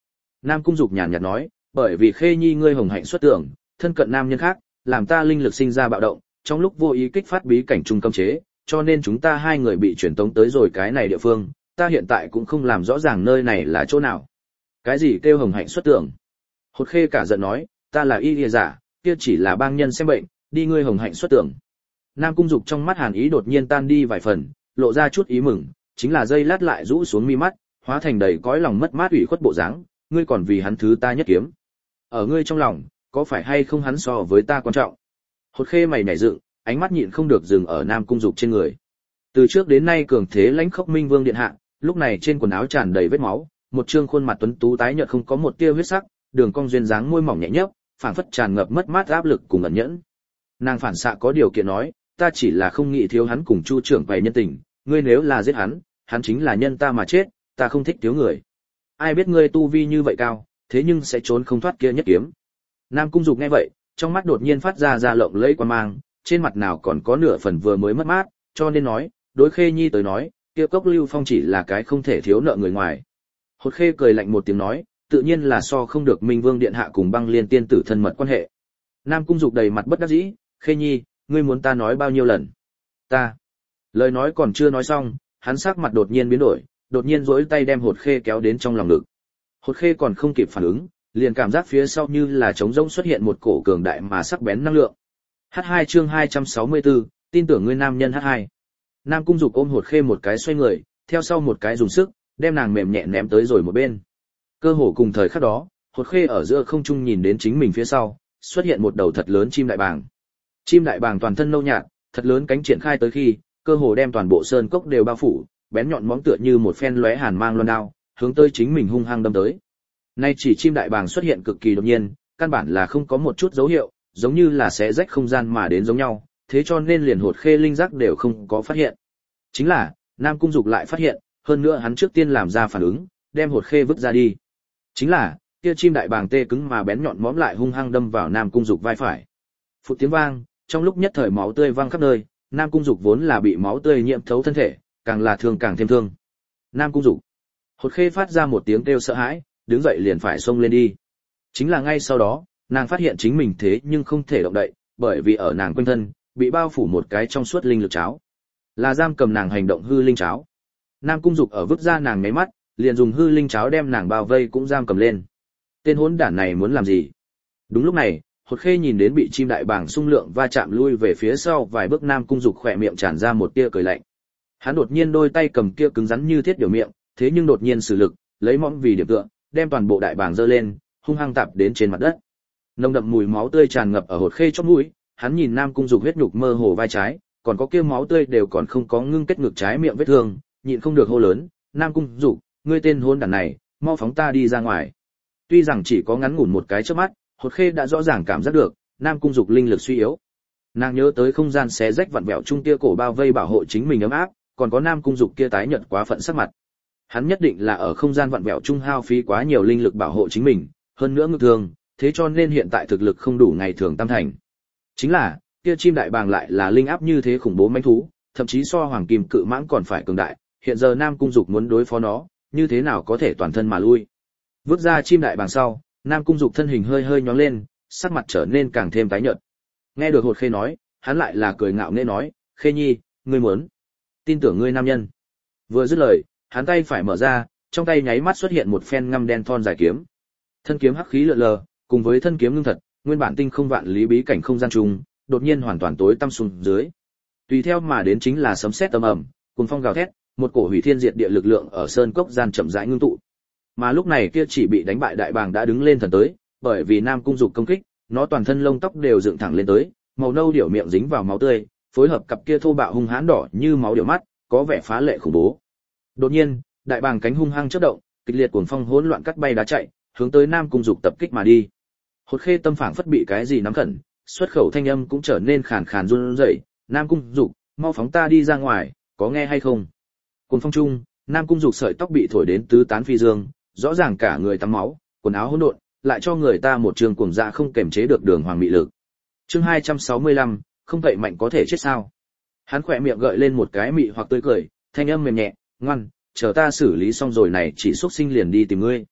Nam Cung Dục nhàn nhạt nói, bởi vì Khê Nhi ngươi hồng hạnh xuất tưởng, thân cận nam nhân khác, làm ta linh lực sinh ra bạo động, trong lúc vô ý kích phát bí cảnh trung cấm chế, cho nên chúng ta hai người bị chuyển tống tới rồi cái này địa phương, ta hiện tại cũng không làm rõ ràng nơi này là chỗ nào. Cái gì kêu hồng hạnh xuất tưởng? Hột Khê cả giận nói, ta là y lìa giả, kia chỉ là bang nhân xem bệnh, đi ngươi hồng hạnh xuất tưởng. Nam Cung Dục trong mắt hàn ý đột nhiên tan đi vài phần, lộ ra chút ý mừng, chính là dây lát lại rũ xuống mi mắt, hóa thành đầy cõi lòng mất mát ủy khuất bộ dáng, ngươi còn vì hắn thứ ta nhất kiếm. Ở ngươi trong lòng, có phải hay không hắn so với ta quan trọng? Hột Khê mày nhảy dựng, ánh mắt nhịn không được dừng ở Nam Cung Dục trên người. Từ trước đến nay cường thế lãnh khốc minh vương điện hạ, lúc này trên quần áo tràn đầy vết máu, một trương khuôn mặt tuấn tú tái nhợt không có một tia huyết sắc, đường cong duyên dáng môi mỏng nhẹ nhấp, phảng phất tràn ngập mất mát áp lực cùng ẩn nhẫn. Nàng phản xạ có điều kiện nói, ta chỉ là không nghĩ thiếu hắn cùng Chu trưởng quầy nhân tình, ngươi nếu là giết hắn, hắn chính là nhân ta mà chết, ta không thích thiếu người. Ai biết ngươi tu vi như vậy cao, thế nhưng sẽ trốn không thoát kia nhất kiếm. Nam Cung Dục nghe vậy, trong mắt đột nhiên phát ra ra lộng lẫy quan mang, trên mặt nào còn có nửa phần vừa mới mất mát, cho nên nói, đối Khê Nhi tới nói, kia Cốc Lưu Phong chỉ là cái không thể thiếu nợ người ngoài. Hột Khê cười lạnh một tiếng nói, tự nhiên là so không được Minh Vương điện hạ cùng Băng Liên tiên tử thân mật quan hệ. Nam Cung Dục đầy mặt bất đắc dĩ, Khê Nhi, ngươi muốn ta nói bao nhiêu lần? Ta. Lời nói còn chưa nói xong, hắn sắc mặt đột nhiên biến đổi, đột nhiên duỗi tay đem Hột Khê kéo đến trong lòng ngực. Hột Khê còn không kịp phản ứng, liền cảm giác phía sau như là trống rỗng xuất hiện một cổ cường đại mà sắc bén năng lượng. hát hai chương hai trăm sáu mươi tư, tin tưởng ngươi nam nhân hát hai. Nam Cung Dục ôm Hột Khê một cái xoay người, theo sau một cái dùng sức, đem nàng mềm nhẹ ném tới rồi một bên. Cơ hồ cùng thời khắc đó, Hột Khê ở giữa không trung nhìn đến chính mình phía sau, xuất hiện một đầu thật lớn chim đại bàng. Chim đại bàng toàn thân nâu nhạt, thật lớn cánh triển khai tới khi, cơ hồ đem toàn bộ sơn cốc đều bao phủ, bén nhọn móng tựa như một phen lóe hàn mang loan đao, hướng tới chính mình hung hăng đâm tới. Nay chỉ chim đại bàng xuất hiện cực kỳ đột nhiên, căn bản là không có một chút dấu hiệu, giống như là xé rách không gian mà đến giống nhau, thế cho nên liền Hột Khê linh giác đều không có phát hiện. Chính là, Nam Cung Dục lại phát hiện, hơn nữa hắn trước tiên làm ra phản ứng, đem Hột Khê vứt ra đi. Chính là, kia chim đại bàng tê cứng mà bén nhọn móm lại hung hăng đâm vào Nam Cung Dục vai phải. Phụt tiếng vang, trong lúc nhất thời máu tươi văng khắp nơi, Nam Cung Dục vốn là bị máu tươi nhiễm thấu thân thể, càng là thương càng thêm thương. Nam Cung Dục. Hột Khê phát ra một tiếng kêu sợ hãi, đứng dậy liền phải xông lên đi. Chính là ngay sau đó, nàng phát hiện chính mình thế nhưng không thể động đậy, bởi vì ở nàng quanh thân bị bao phủ một cái trong suốt linh lực cháo, là giam cầm nàng hành động hư linh cháo. Nam Cung Dục ở vứt ra nàng mấy mắt, liền dùng hư linh cháo đem nàng bao vây cũng giam cầm lên. Tên hỗn đản này muốn làm gì? Đúng lúc này, Hột Khê nhìn đến bị chim đại bàng xung lượng va chạm lui về phía sau vài bước, Nam Cung Dục khỏe miệng tràn ra một tia cười lạnh. Hắn đột nhiên đôi tay cầm kia cứng rắn như thiết điều miệng, thế nhưng đột nhiên sử lực, lấy mõm vì điểm tựa, đem toàn bộ đại bàng giơ lên, hung hăng tạp đến trên mặt đất. Nồng đậm mùi máu tươi tràn ngập ở Hột Khê trong mũi, hắn nhìn Nam Cung Dục huyết nhục mơ hồ vai trái, còn có kia máu tươi đều còn không có ngưng kết ngực trái miệng vết thương, nhịn không được hô lớn, "Nam Cung Dục, ngươi tên hỗn đản này, mau phóng ta đi ra ngoài." Tuy rằng chỉ có ngắn ngủn một cái chớp mắt, Hột Khê đã rõ ràng cảm giác được, Nam Cung Dục linh lực suy yếu. Nàng nhớ tới không gian xé rách vặn vẹo chung kia cổ bao vây bảo hộ chính mình ấm áp, còn có Nam Cung Dục kia tái nhợt quá phận sắc mặt. Hắn nhất định là ở không gian vặn vẹo chung hao phí quá nhiều linh lực bảo hộ chính mình, hơn nữa ngược thường, thế cho nên hiện tại thực lực không đủ ngày thường tam thành. Chính là, kia chim đại bàng lại là linh áp như thế khủng bố mãnh thú, thậm chí so hoàng kim cự mãng còn phải cường đại, hiện giờ Nam Cung Dục muốn đối phó nó, như thế nào có thể toàn thân mà lui. Vứt ra chim đại bàng sau, Nam Cung Dục thân hình hơi hơi nhóng lên, sắc mặt trở nên càng thêm tái nhợt. Nghe được Hột Khê nói, hắn lại là cười ngạo nghễ nói, "Khê Nhi, ngươi muốn tin tưởng ngươi nam nhân." Vừa dứt lời, hắn tay phải mở ra, trong tay nháy mắt xuất hiện một phen ngăm đen thon dài kiếm. Thân kiếm hắc khí lượn lờ, cùng với thân kiếm ngưng thật, nguyên bản tinh không vạn lý bí cảnh không gian trùng, đột nhiên hoàn toàn tối tăm xuống dưới. Tùy theo mà đến chính là sấm sét âm ầm, cùng phong gào thét, một cổ hủy thiên diệt địa lực lượng ở sơn cốc gian chậm rãi ngưng tụ. Mà lúc này kia chỉ bị đánh bại đại bàng đã đứng lên thần tới, bởi vì Nam Cung Dục công kích, nó toàn thân lông tóc đều dựng thẳng lên tới, màu nâu điểu miệng dính vào máu tươi, phối hợp cặp kia thô bạo hung hãn đỏ như máu điểu mắt, có vẻ phá lệ khủng bố. Đột nhiên, đại bàng cánh hung hăng chớp động, kịch liệt cuồng phong hỗn loạn cắt bay đá chạy, hướng tới Nam Cung Dục tập kích mà đi. Hột Khê tâm phảng phất bị cái gì nắm khẩn, xuất khẩu thanh âm cũng trở nên khàn khàn run rẩy, "Nam Cung Dục, mau phóng ta đi ra ngoài, có nghe hay không?" Cuồng phong trung, Nam Cung Dục sợi tóc bị thổi đến tứ tán phi dương, rõ ràng cả người tắm máu, quần áo hỗn độn, lại cho người ta một trường cuồng dạ không kềm chế được đường hoàng mị lực. Chương hai trăm sáu mươi lăm, không vậy mạnh có thể chết sao? Hắn khỏe miệng gợi lên một cái mị hoặc tươi cười, thanh âm mềm nhẹ, "Ngoan, chờ ta xử lý xong rồi này chỉ xuất sinh liền đi tìm ngươi."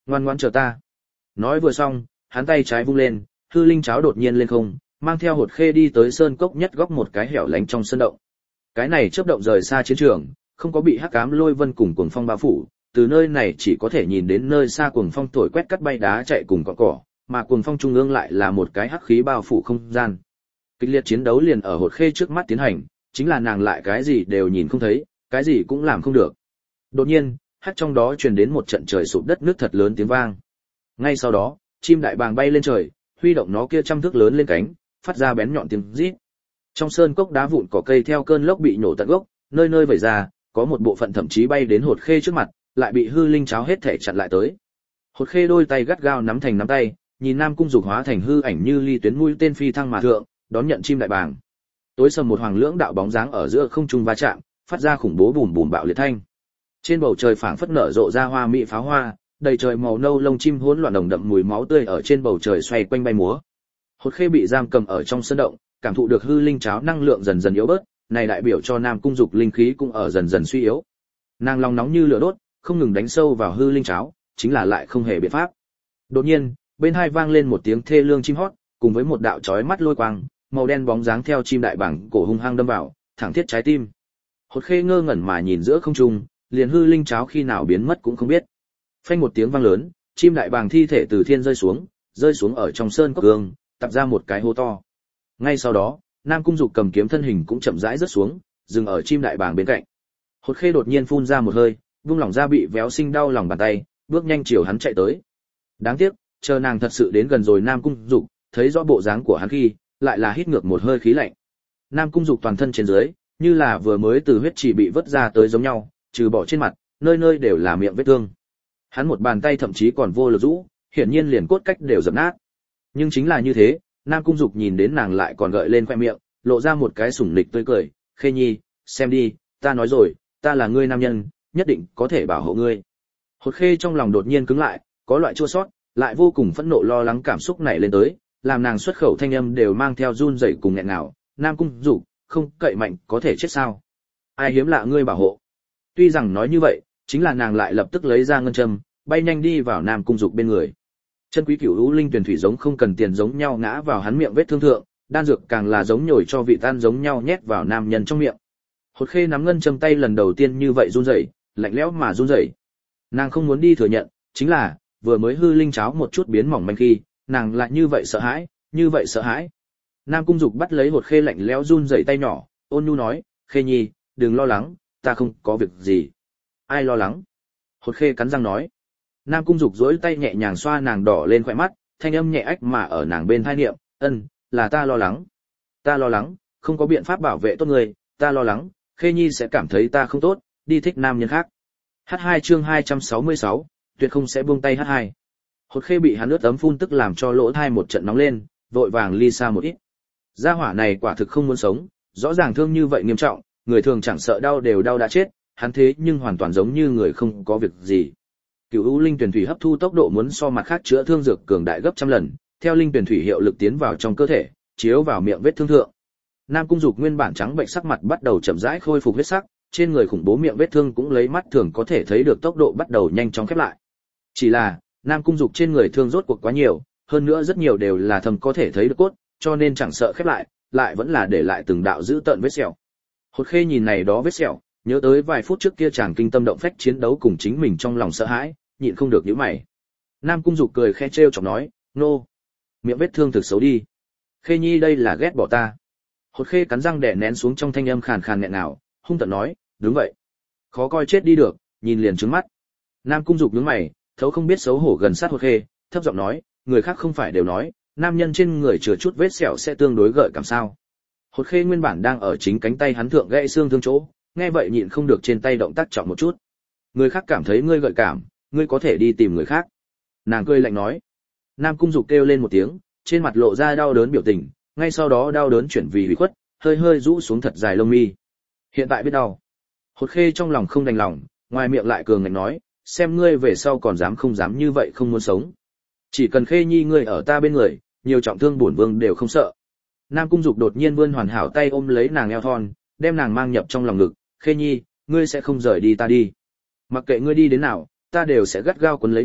Ngoan ngoãn chờ ta. Nói vừa xong, hắn tay trái vung lên, hư linh cháo đột nhiên lên không, mang theo Hột Khê đi tới sơn cốc nhất góc một cái hẻo lánh trong sơn động. Cái này chớp động rời xa chiến trường, không có bị hắc ám lôi vân cùng cuồng phong bao phủ, từ nơi này chỉ có thể nhìn đến nơi xa cuồng phong thổi quét cắt bay đá chạy cùng cỏ cỏ, mà cuồng phong trung ương lại là một cái hắc khí bao phủ không gian. Kịch liệt chiến đấu liền ở Hột Khê trước mắt tiến hành, chính là nàng lại cái gì đều nhìn không thấy, cái gì cũng làm không được. Đột nhiên, hắc trong đó truyền đến một trận trời sụp đất nước thật lớn tiếng vang. Ngay sau đó, chim đại bàng bay lên trời, huy động nó kia trăm thước lớn lên cánh, phát ra bén nhọn tiếng rít. Trong sơn cốc đá vụn cỏ cây theo cơn lốc bị nổ tận gốc, nơi nơi vẩy ra, có một bộ phận thậm chí bay đến Hột Khê trước mặt, lại bị hư linh cháo hết thể chặn lại tới. Hột Khê đôi tay gắt gao nắm thành nắm tay, nhìn Nam Cung Dục hóa thành hư ảnh như ly tuyến mũi tên phi thăng mà thượng, đón nhận chim đại bàng. Tối sầm một hoàng lưỡng đạo bóng dáng ở giữa không trung va chạm, phát ra khủng bố bùm bùm bạo liệt thanh. Trên bầu trời phảng phất nở rộ ra hoa mỹ pháo hoa, đầy trời màu nâu lông chim hỗn loạn đồng đậm mùi máu tươi ở trên bầu trời xoay quanh bay múa. Hột Khê bị giam cầm ở trong sơn động, cảm thụ được hư linh cháo năng lượng dần dần yếu bớt, này đại biểu cho Nam Cung Dục linh khí cũng ở dần dần suy yếu. Nàng lòng nóng như lửa đốt, không ngừng đánh sâu vào hư linh cháo, chính là lại không hề biện pháp. Đột nhiên, bên hai vang lên một tiếng thê lương chim hót, cùng với một đạo chói mắt lôi quang, màu đen bóng dáng theo chim đại bàng cổ hung hăng đâm vào, thẳng thiết trái tim. Hột Khê ngơ ngẩn mà nhìn giữa không trung, liền hư linh cháo khi nào biến mất cũng không biết. Phanh một tiếng vang lớn, chim đại bàng thi thể từ thiên rơi xuống, rơi xuống ở trong sơn cốc gương, tập ra một cái hố to. Ngay sau đó, Nam Cung Dục cầm kiếm thân hình cũng chậm rãi rớt xuống, dừng ở chim đại bàng bên cạnh. Hột Khê đột nhiên phun ra một hơi, vung lỏng ra bị véo sinh đau lòng bàn tay, bước nhanh chiều hắn chạy tới. Đáng tiếc, chờ nàng thật sự đến gần rồi Nam Cung Dục, thấy rõ bộ dáng của hắn khi, lại là hít ngược một hơi khí lạnh. Nam Cung Dục toàn thân trên dưới, như là vừa mới từ huyết chỉ bị vớt ra tới giống nhau, trừ bỏ trên mặt, nơi nơi đều là miệng vết thương. Hắn một bàn tay thậm chí còn vô lực rũ, hiển nhiên liền cốt cách đều dập nát. Nhưng chính là như thế, Nam Cung Dục nhìn đến nàng lại còn gợi lên khoe miệng, lộ ra một cái sủng nịch tươi cười, "Khê Nhi, xem đi, ta nói rồi, ta là ngươi nam nhân, nhất định có thể bảo hộ ngươi." Hột Khê trong lòng đột nhiên cứng lại, có loại chua xót, lại vô cùng phẫn nộ lo lắng cảm xúc nảy lên tới, làm nàng xuất khẩu thanh âm đều mang theo run rẩy cùng nghẹn ngào, "Nam Cung Dục, không cậy mạnh có thể chết sao? Ai hiếm lạ ngươi bảo hộ." Tuy rằng nói như vậy, chính là nàng lại lập tức lấy ra ngân châm, bay nhanh đi vào Nam Cung Dục bên người. Chân quý cửu u linh tuyển thủy giống không cần tiền giống nhau ngã vào hắn miệng vết thương thượng, đan dược càng là giống nhồi cho vị tan giống nhau nhét vào nam nhân trong miệng. Hột Khê nắm ngân châm tay lần đầu tiên như vậy run rẩy, lạnh lẽo mà run rẩy. Nàng không muốn đi thừa nhận, chính là vừa mới hư linh cháo một chút biến mỏng manh khi, nàng lại như vậy sợ hãi, như vậy sợ hãi. Nam Cung Dục bắt lấy Hột Khê lạnh lẽo run rẩy tay nhỏ, ôn nhu nói, "Khê Nhi, đừng lo lắng, ta không có việc gì." "Ai lo lắng?" Hột Khê cắn răng nói. Nam Cung Dục duỗi tay nhẹ nhàng xoa nàng đỏ lên khóe mắt, thanh âm nhẹ ách mà ở nàng bên tai niệm, "Ân, là ta lo lắng. Ta lo lắng, không có biện pháp bảo vệ tốt người, ta lo lắng, Khê Nhi sẽ cảm thấy ta không tốt, đi thích nam nhân khác." hát hai chương hai trăm sáu mươi sáu, tuyệt không sẽ buông tay hát hai. Hột Khê bị hắn ướt ấm phun tức làm cho lỗ tai một trận nóng lên, vội vàng ly xa một ít. Gia hỏa này quả thực không muốn sống, rõ ràng thương như vậy nghiêm trọng, người thường chẳng sợ đau đều đau đã chết, hắn thế nhưng hoàn toàn giống như người không có việc gì. Cửu u linh tuyển thủy hấp thu tốc độ muốn so mặt khác chữa thương dược cường đại gấp trăm lần, theo linh tuyển thủy hiệu lực tiến vào trong cơ thể, chiếu vào miệng vết thương thượng. Nam Cung Dục nguyên bản trắng bệnh sắc mặt bắt đầu chậm rãi khôi phục huyết sắc, trên người khủng bố miệng vết thương cũng lấy mắt thường có thể thấy được tốc độ bắt đầu nhanh chóng khép lại. Chỉ là, Nam Cung Dục trên người thương rốt cuộc quá nhiều, hơn nữa rất nhiều đều là thầm có thể thấy được cốt, cho nên chẳng sợ khép lại, lại vẫn là để lại từng đạo dữ tợn vết sẹo. Hột Khê nhìn này đó vết sẹo, nhớ tới vài phút trước kia chàng kinh tâm động phách chiến đấu cùng chính mình trong lòng sợ hãi, nhịn không được nhíu mày. Nam Cung Dục cười khẽ trêu chọc nói, "Nô, miệng vết thương thực xấu đi. Khê Nhi đây là ghét bỏ ta." Hột Khê cắn răng đè nén xuống trong thanh âm khàn khàn nghẹn ngào, hung tợn nói, "Đúng vậy. Khó coi chết đi được, nhìn liền trướng mắt." Nam Cung Dục nhướng mày, thấu không biết xấu hổ gần sát Hột Khê, thấp giọng nói, "Người khác không phải đều nói, nam nhân trên người chừa chút vết sẹo sẽ tương đối gợi cảm sao?" Hột Khê nguyên bản đang ở chính cánh tay hắn thượng gãy xương thương chỗ, nghe vậy nhịn không được trên tay động tác trọng một chút. "Người khác cảm thấy ngươi gợi cảm, ngươi có thể đi tìm người khác." Nàng cười lạnh nói. Nam Cung Dục kêu lên một tiếng, trên mặt lộ ra đau đớn biểu tình, ngay sau đó đau đớn chuyển vì hủy khuất, hơi hơi rũ xuống thật dài lông mi. "Hiện tại biết đau." Hột Khê trong lòng không đành lòng, ngoài miệng lại cường ngạnh nói, "Xem ngươi về sau còn dám không dám như vậy không muốn sống. Chỉ cần Khê Nhi ngươi ở ta bên người, nhiều trọng thương bổn vương đều không sợ." Nam Cung Dục đột nhiên vươn hoàn hảo tay ôm lấy nàng eo thon, đem nàng mang nhập trong lòng ngực, "Khê Nhi, ngươi sẽ không rời đi ta đi. Mặc kệ ngươi đi đến nào, ta đều sẽ gắt gao quấn lấy ngươi,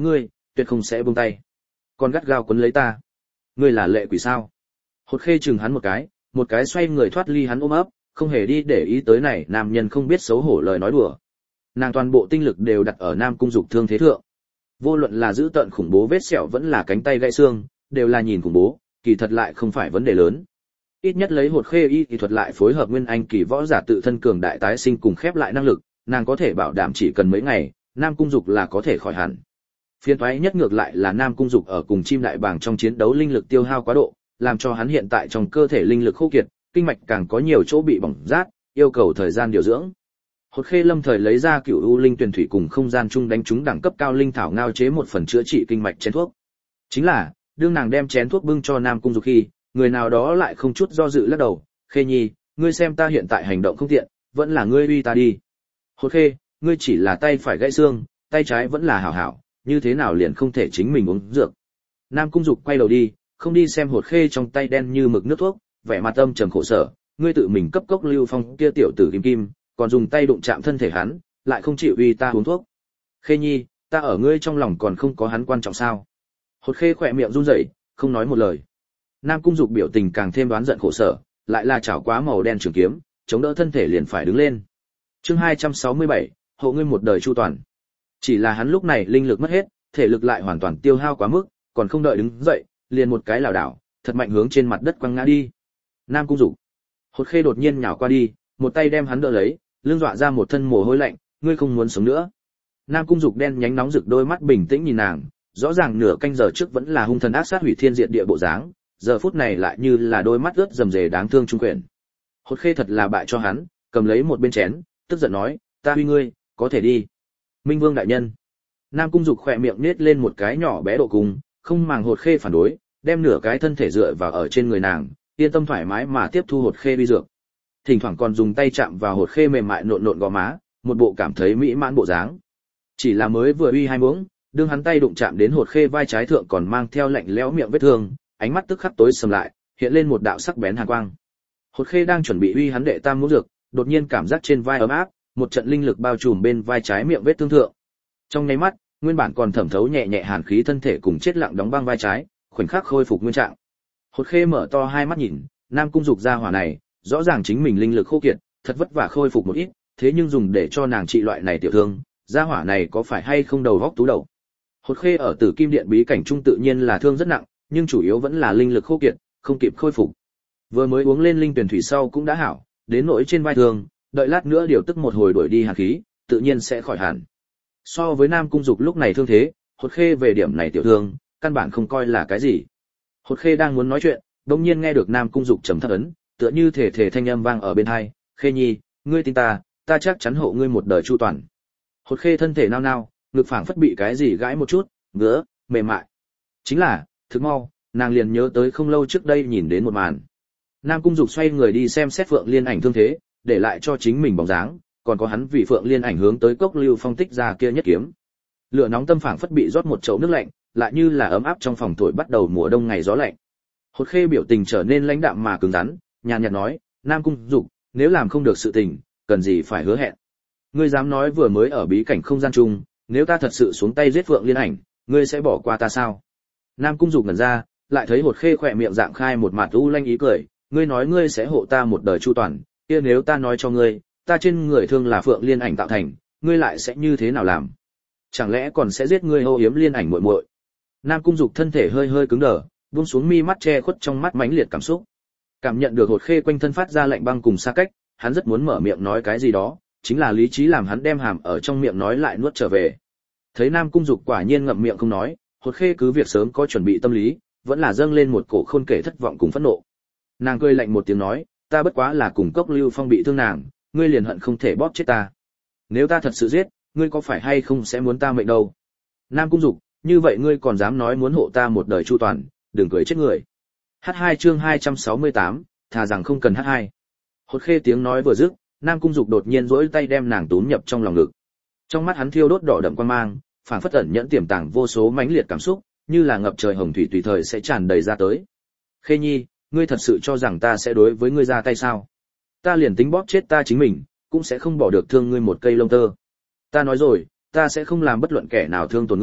tuyệt không sẽ buông tay. Còn gắt gao quấn lấy ta. Ngươi là lệ quỷ sao? Hột Khê chừng hắn một cái, một cái xoay người thoát ly hắn ôm ấp, không hề đi để ý tới này nam nhân không biết xấu hổ lời nói đùa. Nàng toàn bộ tinh lực đều đặt ở Nam Cung Dục thương thế thượng. Vô luận là giữ tận khủng bố vết sẹo vẫn là cánh tay gãy xương, đều là nhìn khủng bố, kỳ thật lại không phải vấn đề lớn. Ít nhất lấy Hột Khê y thì thuật lại phối hợp nguyên anh kỳ võ giả tự thân cường đại tái sinh cùng khép lại năng lực, nàng có thể bảo đảm chỉ cần mấy ngày, Nam Cung Dục là có thể khỏi hẳn. Phiền toái nhất ngược lại là Nam Cung Dục ở cùng chim đại bàng trong chiến đấu linh lực tiêu hao quá độ, làm cho hắn hiện tại trong cơ thể linh lực khô kiệt, kinh mạch càng có nhiều chỗ bị bỏng rát, yêu cầu thời gian điều dưỡng. Hột Khê lâm thời lấy ra cửu u linh tuyển thủy cùng không gian chung đánh trúng đẳng cấp cao linh thảo ngao chế một phần chữa trị kinh mạch chén thuốc. Chính là, đương nàng đem chén thuốc bưng cho Nam Cung Dục khi, người nào đó lại không chút do dự lắc đầu, "Khê Nhi, ngươi xem ta hiện tại hành động không tiện, vẫn là ngươi uy ta đi." "Hột Khê, ngươi chỉ là tay phải gãy xương, tay trái vẫn là hảo hảo, như thế nào liền không thể chính mình uống dược?" Nam Cung Dục quay đầu đi, không đi xem Hột Khê trong tay đen như mực nước thuốc, vẻ mặt âm trầm khổ sở, "Ngươi tự mình cấp cốc Lưu Phong kia tiểu tử kim kim, còn dùng tay đụng chạm thân thể hắn, lại không chịu uy ta uống thuốc. Khê Nhi, ta ở ngươi trong lòng còn không có hắn quan trọng sao?" Hột Khê khỏe miệng run rẩy, không nói một lời. Nam Cung Dục biểu tình càng thêm đoán giận khổ sở, lại là chảo quá màu đen trường kiếm, chống đỡ thân thể liền phải đứng lên. Chương hai trăm sáu mươi bảy, hộ ngươi một đời chu toàn. Chỉ là hắn lúc này linh lực mất hết, thể lực lại hoàn toàn tiêu hao quá mức, còn không đợi đứng dậy, liền một cái lảo đảo, thật mạnh hướng trên mặt đất quăng ngã đi. Nam Cung Dục. Hột Khê đột nhiên nhào qua đi, một tay đem hắn đỡ lấy, lưng dọa ra một thân mồ hôi lạnh, "Ngươi không muốn sống nữa." Nam Cung Dục đen nhánh nóng rực đôi mắt bình tĩnh nhìn nàng, rõ ràng nửa canh giờ trước vẫn là hung thần ác sát hủy thiên diệt địa bộ dáng, giờ phút này lại như là đôi mắt ướt rầm rề đáng thương trung quyển. Hột Khê thật là bại cho hắn, cầm lấy một bên chén, tức giận nói, "Ta huy ngươi, có thể đi." "Minh Vương đại nhân." Nam Cung Dục khỏe miệng nết lên một cái nhỏ bé độ cung, không màng Hột Khê phản đối, đem nửa cái thân thể dựa vào ở trên người nàng, yên tâm thoải mái mà tiếp thu Hột Khê uy dược. Thỉnh thoảng còn dùng tay chạm vào Hột Khê mềm mại nộn nộn gò má, một bộ cảm thấy mỹ mãn bộ dáng. Chỉ là mới vừa uy hai muỗng, đương hắn tay đụng chạm đến Hột Khê vai trái thượng còn mang theo lạnh lẽo miệng vết thương, ánh mắt tức khắc tối sầm lại, hiện lên một đạo sắc bén hàn quang. Hột Khê đang chuẩn bị uy hắn đệ tam muỗng dược, đột nhiên cảm giác trên vai ấm áp, một trận linh lực bao trùm bên vai trái miệng vết thương thượng. Trong nháy mắt, nguyên bản còn thẩm thấu nhẹ nhẹ hàn khí thân thể cùng chết lặng đóng băng vai trái, khoảnh khắc khôi phục nguyên trạng. Hột Khê mở to hai mắt nhìn, Nam Cung Dục ra hỏa này, rõ ràng chính mình linh lực khô kiệt, thật vất vả khôi phục một ít, thế nhưng dùng để cho nàng trị loại này tiểu thương, gia hỏa này có phải hay không đầu góc tú đầu. Hột Khê ở Tử Kim Điện bí cảnh trung tự nhiên là thương rất nặng, nhưng chủ yếu vẫn là linh lực khô kiệt, không kịp khôi phục. Vừa mới uống lên linh tuyển thủy sau cũng đã hảo, đến nỗi trên vai thương, đợi lát nữa điều tức một hồi đuổi đi hàn khí, tự nhiên sẽ khỏi hẳn. So với Nam Cung Dục lúc này thương thế, Hột Khê về điểm này tiểu thương, căn bản không coi là cái gì. Hột Khê đang muốn nói chuyện, đột nhiên nghe được Nam Cung Dục trầm thấp ấn, tựa như thể thể thanh âm vang ở bên tai, "Khê Nhi, ngươi tin ta, ta chắc chắn hộ ngươi một đời chu toàn." Hột Khê thân thể nao nao, ngực phảng phất bị cái gì gãi một chút, ngứa, mềm mại. Chính là, thực mau, nàng liền nhớ tới không lâu trước đây nhìn đến một màn. Nam Cung Dục xoay người đi xem xét Phượng Liên Ảnh thương thế, để lại cho chính mình bóng dáng, còn có hắn vì Phượng Liên Ảnh hướng tới cốc Lưu Phong tích ra kia nhất kiếm. Lửa nóng tâm phảng phất bị rót một chậu nước lạnh, lại như là ấm áp trong phòng thổi bắt đầu mùa đông ngày gió lạnh. Hột Khê biểu tình trở nên lãnh đạm mà cứng rắn, nhàn nhạt nói, "Nam Cung Dục, nếu làm không được sự tình, cần gì phải hứa hẹn? Ngươi dám nói vừa mới ở bí cảnh không gian chung, nếu ta thật sự xuống tay giết Phượng Liên Ảnh, ngươi sẽ bỏ qua ta sao?" Nam Cung Dục ngẩn ra, lại thấy Hột Khê khỏe miệng dạng khai một mặt u lanh ý cười, "Ngươi nói ngươi sẽ hộ ta một đời chu toàn, kia nếu ta nói cho ngươi, ta trên người thương là Phượng Liên Ảnh tạo thành, ngươi lại sẽ như thế nào làm? Chẳng lẽ còn sẽ giết ngươi Âu Yếm Liên Ảnh muội muội?" Nam Cung Dục thân thể hơi hơi cứng đờ, buông xuống mi mắt che khuất trong mắt mãnh liệt cảm xúc. Cảm nhận được Hột Khê quanh thân phát ra lạnh băng cùng xa cách, hắn rất muốn mở miệng nói cái gì đó, chính là lý trí làm hắn đem hàm ở trong miệng nói lại nuốt trở về. Thấy Nam Cung Dục quả nhiên ngậm miệng không nói, Hột Khê cứ việc sớm có chuẩn bị tâm lý, vẫn là dâng lên một cổ khôn kể thất vọng cùng phẫn nộ. Nàng cười lạnh một tiếng nói, "Ta bất quá là cùng cốc Lưu Phong bị thương nàng, ngươi liền hận không thể bóp chết ta. Nếu ta thật sự giết, ngươi có phải hay không sẽ muốn ta mệnh đâu?" Nam Cung Dục, "Như vậy ngươi còn dám nói muốn hộ ta một đời chu toàn, đừng cười chết người." hát hai chương hai trăm sáu mươi tám, thà rằng không cần hát hai. Hột Khê tiếng nói vừa dứt, Nam Cung Dục đột nhiên duỗi tay đem nàng túm nhập trong lòng ngực. Trong mắt hắn thiêu đốt đỏ đậm quan mang, phảng phất ẩn nhẫn tiềm tàng vô số mãnh liệt cảm xúc, như là ngập trời hồng thủy tùy thời sẽ tràn đầy ra tới. "Khê Nhi, ngươi thật sự cho rằng ta sẽ đối với ngươi ra tay sao? Ta liền tính bóp chết ta chính mình, cũng sẽ không bỏ được thương ngươi một cây lông tơ. Ta nói rồi, ta sẽ không làm bất luận kẻ nào thương tổn ngươi,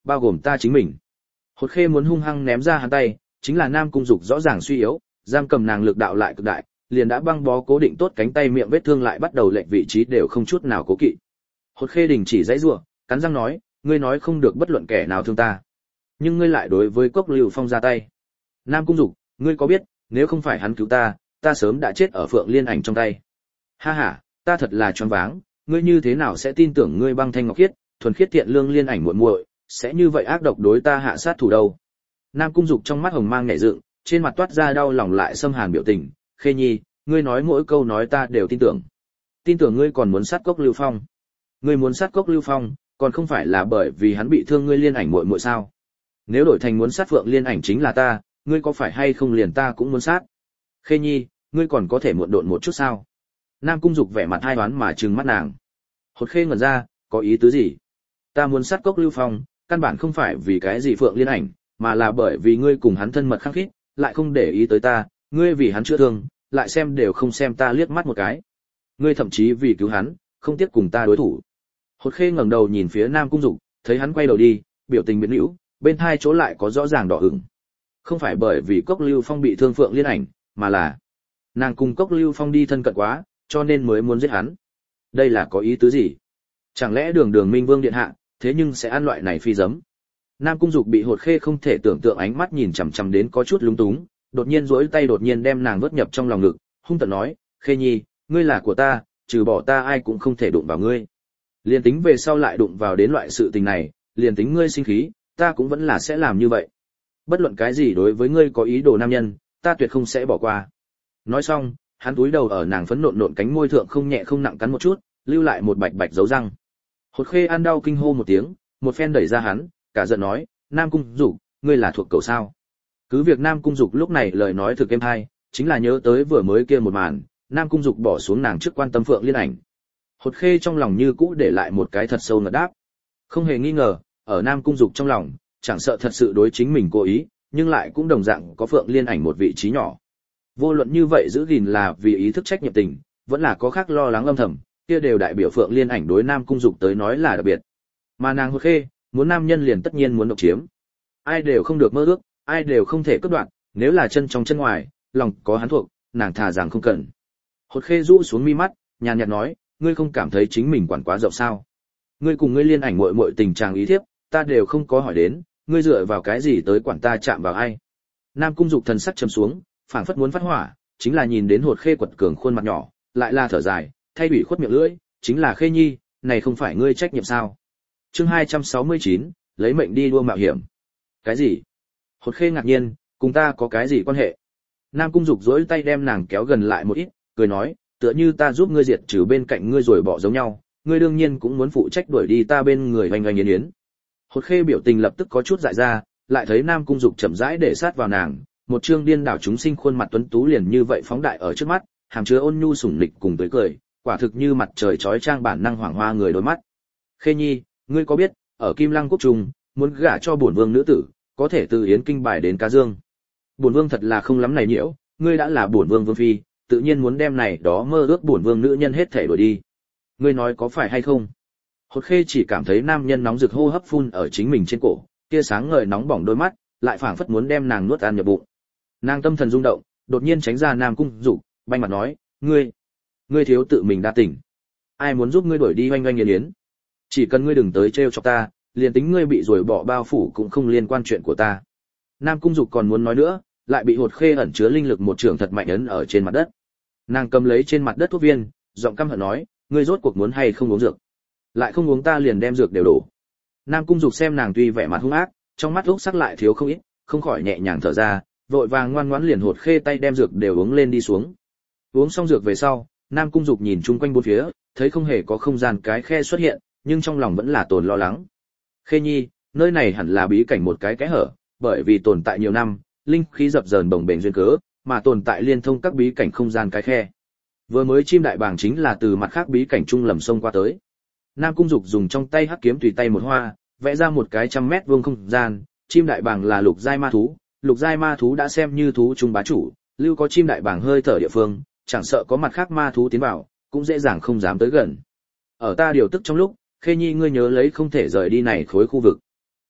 bao gồm ta chính mình. Hột Khê muốn hung hăng ném ra hắn tay, chính là Nam Cung Dục rõ ràng suy yếu, giam cầm nàng lực đạo lại cực đại, liền đã băng bó cố định tốt cánh tay miệng vết thương lại bắt đầu lệch vị trí đều không chút nào cố kỵ. Hột Khê đình chỉ giãy giụa, cắn răng nói, ngươi nói không được bất luận kẻ nào thương ta, nhưng ngươi lại đối với Cốc Lưu Phong ra tay. Nam Cung Dục, ngươi có biết, nếu không phải hắn cứu ta, ta sớm đã chết ở Phượng Liên Ảnh trong tay. Ha ha, ta thật là choáng váng, ngươi như thế nào sẽ tin tưởng ngươi băng thanh ngọc khiết, thuần khiết thiện lương Liên Ảnh muội muội sẽ như vậy ác độc đối ta hạ sát thủ đâu? Nam Cung Dục trong mắt hồng mang nhảy dựng, trên mặt toát ra đau lòng lại xâm hàn biểu tình, Khê Nhi, ngươi nói mỗi câu nói ta đều tin tưởng. Tin tưởng ngươi còn muốn sát Cốc Lưu Phong. Ngươi muốn sát Cốc Lưu Phong, còn không phải là bởi vì hắn bị thương ngươi Liên Ảnh muội muội sao? Nếu đổi thành muốn sát Phượng Liên Ảnh chính là ta, ngươi có phải hay không liền ta cũng muốn sát? Khê Nhi, ngươi còn có thể muộn độn một chút sao? Nam Cung Dục vẻ mặt hai đoán mà trừng mắt nàng. Hột Khê ngẩn ra, có ý tứ gì? Ta muốn sát Cốc Lưu Phong, căn bản không phải vì cái gì Phượng Liên Ảnh, mà là bởi vì ngươi cùng hắn thân mật khăng khít, lại không để ý tới ta, ngươi vì hắn chữa thương, lại xem đều không xem ta liếc mắt một cái. Ngươi thậm chí vì cứu hắn, không tiếc cùng ta đối thủ. Hột Khê ngẩng đầu nhìn phía Nam Cung Dục, thấy hắn quay đầu đi, biểu tình biến hữu, bên hai chỗ lại có rõ ràng đỏ ửng. Không phải bởi vì Cốc Lưu Phong bị thương Phượng Liên Ảnh, mà là nàng cùng Cốc Lưu Phong đi thân cận quá, cho nên mới muốn giết hắn. Đây là có ý tứ gì? Chẳng lẽ Đường Đường Minh Vương điện hạ, thế nhưng sẽ ăn loại này phi giấm? Nam Cung Dục bị Hột Khê không thể tưởng tượng ánh mắt nhìn chằm chằm đến có chút lúng túng, đột nhiên duỗi tay đột nhiên đem nàng vớt nhập trong lòng ngực, hung tợn nói, Khê Nhi, ngươi là của ta, trừ bỏ ta ai cũng không thể đụng vào ngươi. Liền tính về sau lại đụng vào đến loại sự tình này, liền tính ngươi sinh khí, ta cũng vẫn là sẽ làm như vậy. Bất luận cái gì đối với ngươi có ý đồ nam nhân, ta tuyệt không sẽ bỏ qua. Nói xong, hắn cúi đầu ở nàng phấn nộn nộn cánh môi thượng không nhẹ không nặng cắn một chút, lưu lại một bạch bạch dấu răng. Hột Khê ăn đau kinh hô một tiếng, một phen đẩy ra hắn, cả giận nói, Nam Cung Dục, ngươi là thuộc cậu sao? Cứ việc Nam Cung Dục lúc này lời nói thực êm hay, chính là nhớ tới vừa mới kia một màn, Nam Cung Dục bỏ xuống nàng trước quan tâm Phượng Liên Ảnh. Hột Khê trong lòng như cũ để lại một cái thật sâu ngật đáp. Không hề nghi ngờ, ở Nam Cung Dục trong lòng, chẳng sợ thật sự đối chính mình cố ý, nhưng lại cũng đồng dạng có Phượng Liên Ảnh một vị trí nhỏ. Vô luận như vậy giữ gìn là vì ý thức trách nhiệm tình, vẫn là có khác lo lắng âm thầm, kia đều đại biểu Phượng Liên Ảnh đối Nam Cung Dục tới nói là đặc biệt. Mà nàng Hột Khê, muốn nam nhân liền tất nhiên muốn độc chiếm. Ai đều không được mơ ước, ai đều không thể cướp đoạt, nếu là chân trong chân ngoài, lòng có hắn thuộc, nàng thà rằng không cần. Hột Khê rũ xuống mi mắt, nhàn nhạt nói, ngươi không cảm thấy chính mình quản quá rộng sao? Ngươi cùng ngươi Liên Ảnh muội muội tình trạng ý thiếp, ta đều không có hỏi đến, ngươi dựa vào cái gì tới quản ta chạm vào ai? Nam Cung Dục thần sắc trầm xuống, phảng phất muốn phát hỏa, chính là nhìn đến Hột Khê quật cường khuôn mặt nhỏ, lại là thở dài, thay ủy khuất miệng lưỡi, chính là Khê Nhi, này không phải ngươi trách nhiệm sao? Chương hai trăm sáu mươi chín, lấy mệnh đi đua mạo hiểm. Cái gì? Hột Khê ngạc nhiên, cùng ta có cái gì quan hệ? Nam Cung Dục giơ tay đem nàng kéo gần lại một ít, cười nói, tựa như ta giúp ngươi diệt trừ bên cạnh ngươi rồi bỏ giống nhau, ngươi đương nhiên cũng muốn phụ trách đuổi đi ta bên người oanh oanh yến yến. Hột Khê biểu tình lập tức có chút dại ra, lại thấy Nam Cung Dục chậm rãi để sát vào nàng, một trương điên đảo chúng sinh khuôn mặt tuấn tú liền như vậy phóng đại ở trước mắt, hàm chứa ôn nhu sủng nịch cùng tới cười, quả thực như mặt trời chói chang bản năng hoảng hoa người đôi mắt. Khê Nhi, ngươi có biết, ở Kim Lăng quốc trung, muốn gả cho bổn vương nữ tử, có thể từ Yến Kinh bài đến Cá Dương. Bổn vương thật là không lắm này nhiễu, ngươi đã là bổn vương vương phi, tự nhiên muốn đem này đó mơ ước bổn vương nữ nhân hết thể đuổi đi. Ngươi nói có phải hay không? Hột Khê chỉ cảm thấy nam nhân nóng rực hô hấp phun ở chính mình trên cổ, tia sáng ngời nóng bỏng đôi mắt, lại phảng phất muốn đem nàng nuốt ăn nhập bụng. Nàng tâm thần rung động, đột nhiên tránh ra Nam Cung Dục, banh mặt nói, ngươi, ngươi thiếu tự mình đa tình. Ai muốn giúp ngươi đuổi đi oanh oanh yến yến? Chỉ cần ngươi đừng tới trêu chọc ta, liền tính ngươi bị rồi bỏ bao phủ cũng không liên quan chuyện của ta. Nam Cung Dục còn muốn nói nữa, lại bị Hột Khê ẩn chứa linh lực một trường thật mạnh ấn ở trên mặt đất. Nàng cầm lấy trên mặt đất thuốc viên, giọng căm hận nói, ngươi rốt cuộc muốn hay không uống dược? Lại không uống ta liền đem dược đều đổ. Nam Cung Dục xem nàng tuy vẻ mặt hung ác, trong mắt lúc sắc lại thiếu không ít, không khỏi nhẹ nhàng thở ra, vội vàng ngoan ngoãn liền Hột Khê tay đem dược đều uống lên đi xuống. Uống xong dược về sau, Nam Cung Dục nhìn chung quanh bốn phía, thấy không hề có không gian cái khe xuất hiện, nhưng trong lòng vẫn là tồn lo lắng. Khê Nhi, nơi này hẳn là bí cảnh một cái kẽ hở, bởi vì tồn tại nhiều năm, linh khí dập dờn bồng bềnh duyên cớ, mà tồn tại liên thông các bí cảnh không gian cái khe. Vừa mới chim đại bàng chính là từ mặt khác bí cảnh trung lầm sông qua tới. Nam Cung Dục dùng trong tay hắc kiếm tùy tay một hoa, vẽ ra một cái trăm mét vuông không gian, chim đại bàng là lục giai ma thú, lục giai ma thú đã xem như thú trung bá chủ, lưu có chim đại bàng hơi thở địa phương, chẳng sợ có mặt khác ma thú tiến vào, cũng dễ dàng không dám tới gần. Ở ta điều tức trong lúc, Khê Nhi ngươi nhớ lấy không thể rời đi này khối khu vực.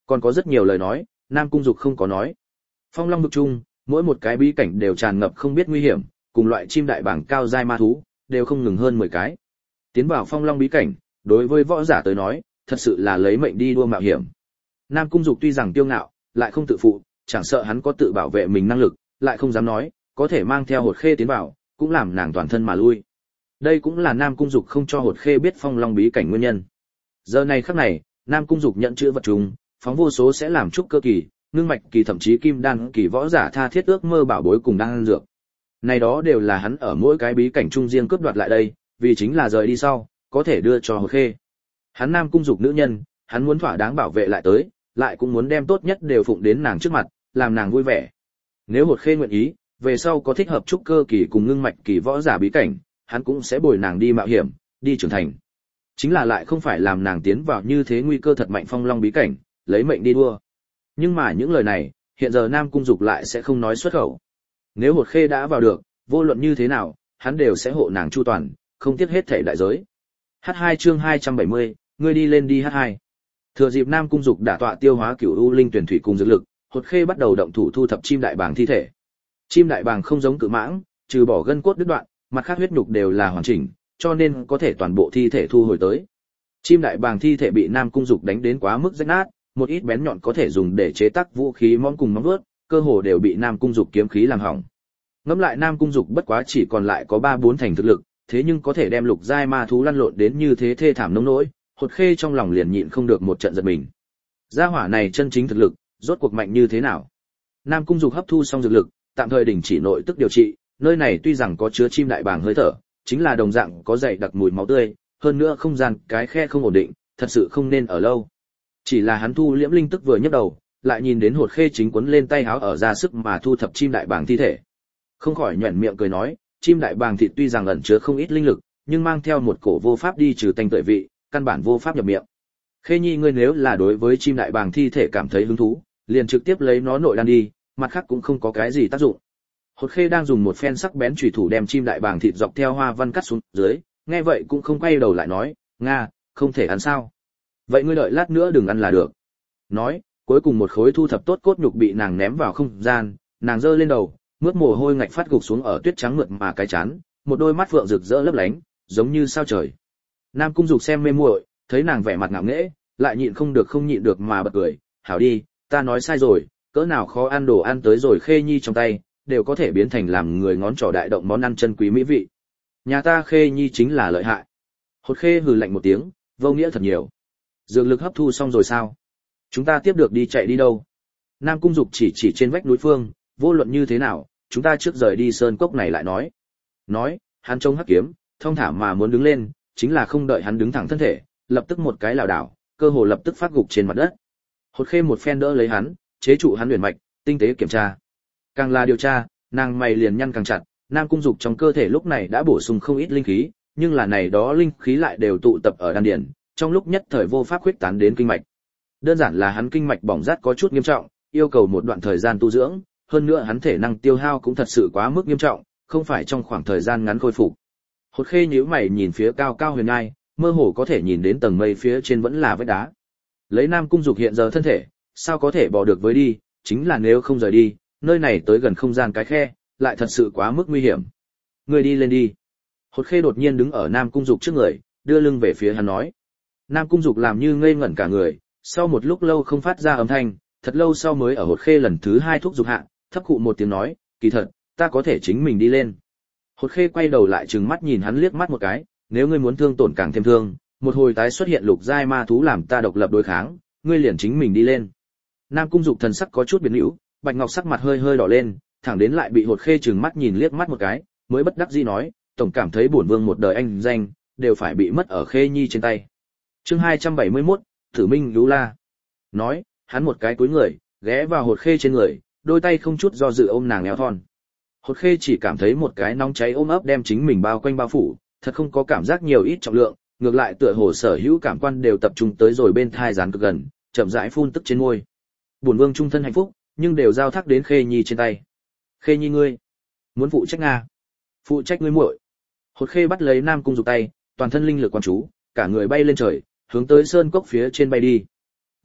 Còn có rất nhiều lời nói, Nam Cung Dục không có nói. Phong Long vực chung, mỗi một cái bí cảnh đều tràn ngập không biết nguy hiểm, cùng loại chim đại bảng cao giai ma thú, đều không ngừng hơn mười cái. Tiến vào Phong Long bí cảnh, đối với võ giả tới nói, thật sự là lấy mệnh đi đua mạo hiểm. Nam Cung Dục tuy rằng tiêu ngạo, lại không tự phụ, chẳng sợ hắn có tự bảo vệ mình năng lực, lại không dám nói, có thể mang theo Hột Khê tiến vào, cũng làm nàng toàn thân mà lui. Đây cũng là Nam Cung Dục không cho Hột Khê biết Phong Long bí cảnh nguyên nhân. Giờ này khắc này, Nam Cung Dục nhận chữ vật trùng, phóng vô số sẽ làm trúc cơ kỳ, ngưng mạch kỳ thậm chí kim đan kỳ võ giả tha thiết ước mơ bảo bối cùng đan dược. Này đó đều là hắn ở mỗi cái bí cảnh trung riêng cướp đoạt lại đây, vì chính là rời đi sau, có thể đưa cho Hột Khê. Hắn Nam Cung Dục nữ nhân, hắn muốn thỏa đáng bảo vệ lại tới, lại cũng muốn đem tốt nhất đều phụng đến nàng trước mặt, làm nàng vui vẻ. Nếu Hột Khê nguyện ý, về sau có thích hợp trúc cơ kỳ cùng ngưng mạch kỳ võ giả bí cảnh, hắn cũng sẽ bồi nàng đi mạo hiểm, đi trưởng thành. Chính là lại không phải làm nàng tiến vào như thế nguy cơ thật mạnh Phong Long bí cảnh, lấy mệnh đi đua. Nhưng mà những lời này, hiện giờ Nam Cung Dục lại sẽ không nói xuất khẩu. Nếu Hột Khê đã vào được, vô luận như thế nào, hắn đều sẽ hộ nàng chu toàn, không tiếc hết thảy đại giới. hát hai chương hai trăm bảy mươi, ngươi đi lên đi hát hai. Thừa dịp Nam Cung Dục đả tọa tiêu hóa cửu u linh tuyển thủy cùng dược lực, Hột Khê bắt đầu động thủ thu thập chim đại bàng thi thể. Chim đại bàng không giống cự mãng, trừ bỏ gân cốt đứt đoạn, mặt khác huyết nhục đều là hoàn chỉnh, cho nên có thể toàn bộ thi thể thu hồi tới. Chim đại bàng thi thể bị Nam Cung Dục đánh đến quá mức rách nát, một ít bén nhọn có thể dùng để chế tác vũ khí món cùng móng vuốt, cơ hồ đều bị Nam Cung Dục kiếm khí làm hỏng. Ngẫm lại Nam Cung Dục bất quá chỉ còn lại có ba bốn thành thực lực, thế nhưng có thể đem lục giai ma thú lăn lộn đến như thế thê thảm nông nỗi, Hột Khê trong lòng liền nhịn không được một trận giật mình. Gia hỏa này chân chính thực lực, rốt cuộc mạnh như thế nào? Nam Cung Dục hấp thu xong dược lực, tạm thời đình chỉ nội tức điều trị, nơi này tuy rằng có chứa chim đại bàng hơi thở, chính là đồng dạng có dày đặc mùi máu tươi, hơn nữa không gian cái khe không ổn định, thật sự không nên ở lâu. Chỉ là hắn thu liễm linh tức vừa nhấc đầu, lại nhìn đến Hột Khê chính quấn lên tay háo ở ra sức mà thu thập chim đại bàng thi thể. Không khỏi nhuyễn miệng cười nói, chim đại bàng thịt tuy rằng ẩn chứa không ít linh lực, nhưng mang theo một cổ vô pháp đi trừ tanh tưởi vị, căn bản vô pháp nhập miệng. Khê Nhi ngươi nếu là đối với chim đại bàng thi thể cảm thấy hứng thú, liền trực tiếp lấy nó nội đan đi, mặt khác cũng không có cái gì tác dụng. Hột Khê đang dùng một phen sắc bén chùy thủ đem chim đại bàng thịt dọc theo hoa văn cắt xuống dưới, nghe vậy cũng không quay đầu lại nói, nga, không thể ăn sao? Vậy ngươi đợi lát nữa đừng ăn là được. Nói, cuối cùng một khối thu thập tốt cốt nhục bị nàng ném vào không gian, nàng giơ lên đầu, mướt mồ hôi ngạch phát gục xuống ở tuyết trắng mượt mà cái chán, một đôi mắt phượng rực rỡ lấp lánh, giống như sao trời. Nam Cung Dục xem mê muội, thấy nàng vẻ mặt ngạo nghễ, lại nhịn không được không nhịn được mà bật cười, hảo đi, ta nói sai rồi, cỡ nào khó ăn đồ ăn tới rồi Khê Nhi trong tay, đều có thể biến thành làm người ngón trỏ đại động món ăn chân quý mỹ vị. Nhà ta Khê Nhi chính là lợi hại. Hột Khê hừ lạnh một tiếng, vô nghĩa thật nhiều. Dược lực hấp thu xong rồi sao? Chúng ta tiếp được đi chạy đi đâu? Nam Cung Dục chỉ chỉ trên vách núi phương, vô luận như thế nào, chúng ta trước rời đi sơn cốc này lại nói. Nói, hắn trông hắc kiếm, thông thả mà muốn đứng lên, chính là không đợi hắn đứng thẳng thân thể, lập tức một cái lảo đảo, cơ hồ lập tức phát gục trên mặt đất. Hột Khê một phen đỡ lấy hắn, chế trụ hắn huyền mạch, tinh tế kiểm tra. Càng là điều tra, nàng mày liền nhăn càng chặt, Nam Cung Dục trong cơ thể lúc này đã bổ sung không ít linh khí, nhưng là này đó linh khí lại đều tụ tập ở đan điền, trong lúc nhất thời vô pháp khuếch tán đến kinh mạch. Đơn giản là hắn kinh mạch bỏng rát có chút nghiêm trọng, yêu cầu một đoạn thời gian tu dưỡng, hơn nữa hắn thể năng tiêu hao cũng thật sự quá mức nghiêm trọng, không phải trong khoảng thời gian ngắn khôi phục. Hột Khê nhíu mày nhìn phía cao cao huyền ngai, mơ hồ có thể nhìn đến tầng mây phía trên vẫn là vách đá. Lấy Nam Cung Dục hiện giờ thân thể, sao có thể bỏ được với đi, chính là nếu không rời đi, nơi này tới gần không gian cái khe, lại thật sự quá mức nguy hiểm. Người đi lên đi. Hột Khê đột nhiên đứng ở Nam Cung Dục trước người, đưa lưng về phía hắn nói. Nam Cung Dục làm như ngây ngẩn cả người, sau một lúc lâu không phát ra âm thanh, thật lâu sau mới ở Hột Khê lần thứ hai thúc giục hạ, thấp khụ một tiếng nói, kỳ thật, ta có thể chính mình đi lên. Hột Khê quay đầu lại trừng mắt nhìn hắn liếc mắt một cái, nếu ngươi muốn thương tổn càng thêm thương, một hồi tái xuất hiện lục giai ma thú làm ta độc lập đối kháng, ngươi liền chính mình đi lên. Nam Cung Dục thần sắc có chút biến hữu, bạch ngọc sắc mặt hơi hơi đỏ lên, thẳng đến lại bị Hột Khê trừng mắt nhìn liếc mắt một cái, mới bất đắc dĩ nói, tổng cảm thấy bổn vương một đời anh danh đều phải bị mất ở Khê Nhi trên tay. Chương hai trăm bảy mươi mốt, Thử Minh Lú La. Nói, hắn một cái cúi người, ghé vào Hột Khê trên người, đôi tay không chút do dự ôm nàng eo thon. Hột Khê chỉ cảm thấy một cái nóng cháy ôm ấp đem chính mình bao quanh bao phủ, thật không có cảm giác nhiều ít trọng lượng, ngược lại tựa hồ sở hữu cảm quan đều tập trung tới rồi bên thai dán cực gần, chậm rãi phun tức trên môi. Bổn vương trung thân hạnh phúc, nhưng đều giao thác đến Khê Nhi trên tay. Khê Nhi ngươi, muốn phụ trách nga? Phụ trách ngươi muội. Hột Khê bắt lấy Nam Cung Dục tay, toàn thân linh lực quan chú, cả người bay lên trời, hướng tới sơn cốc phía trên bay đi.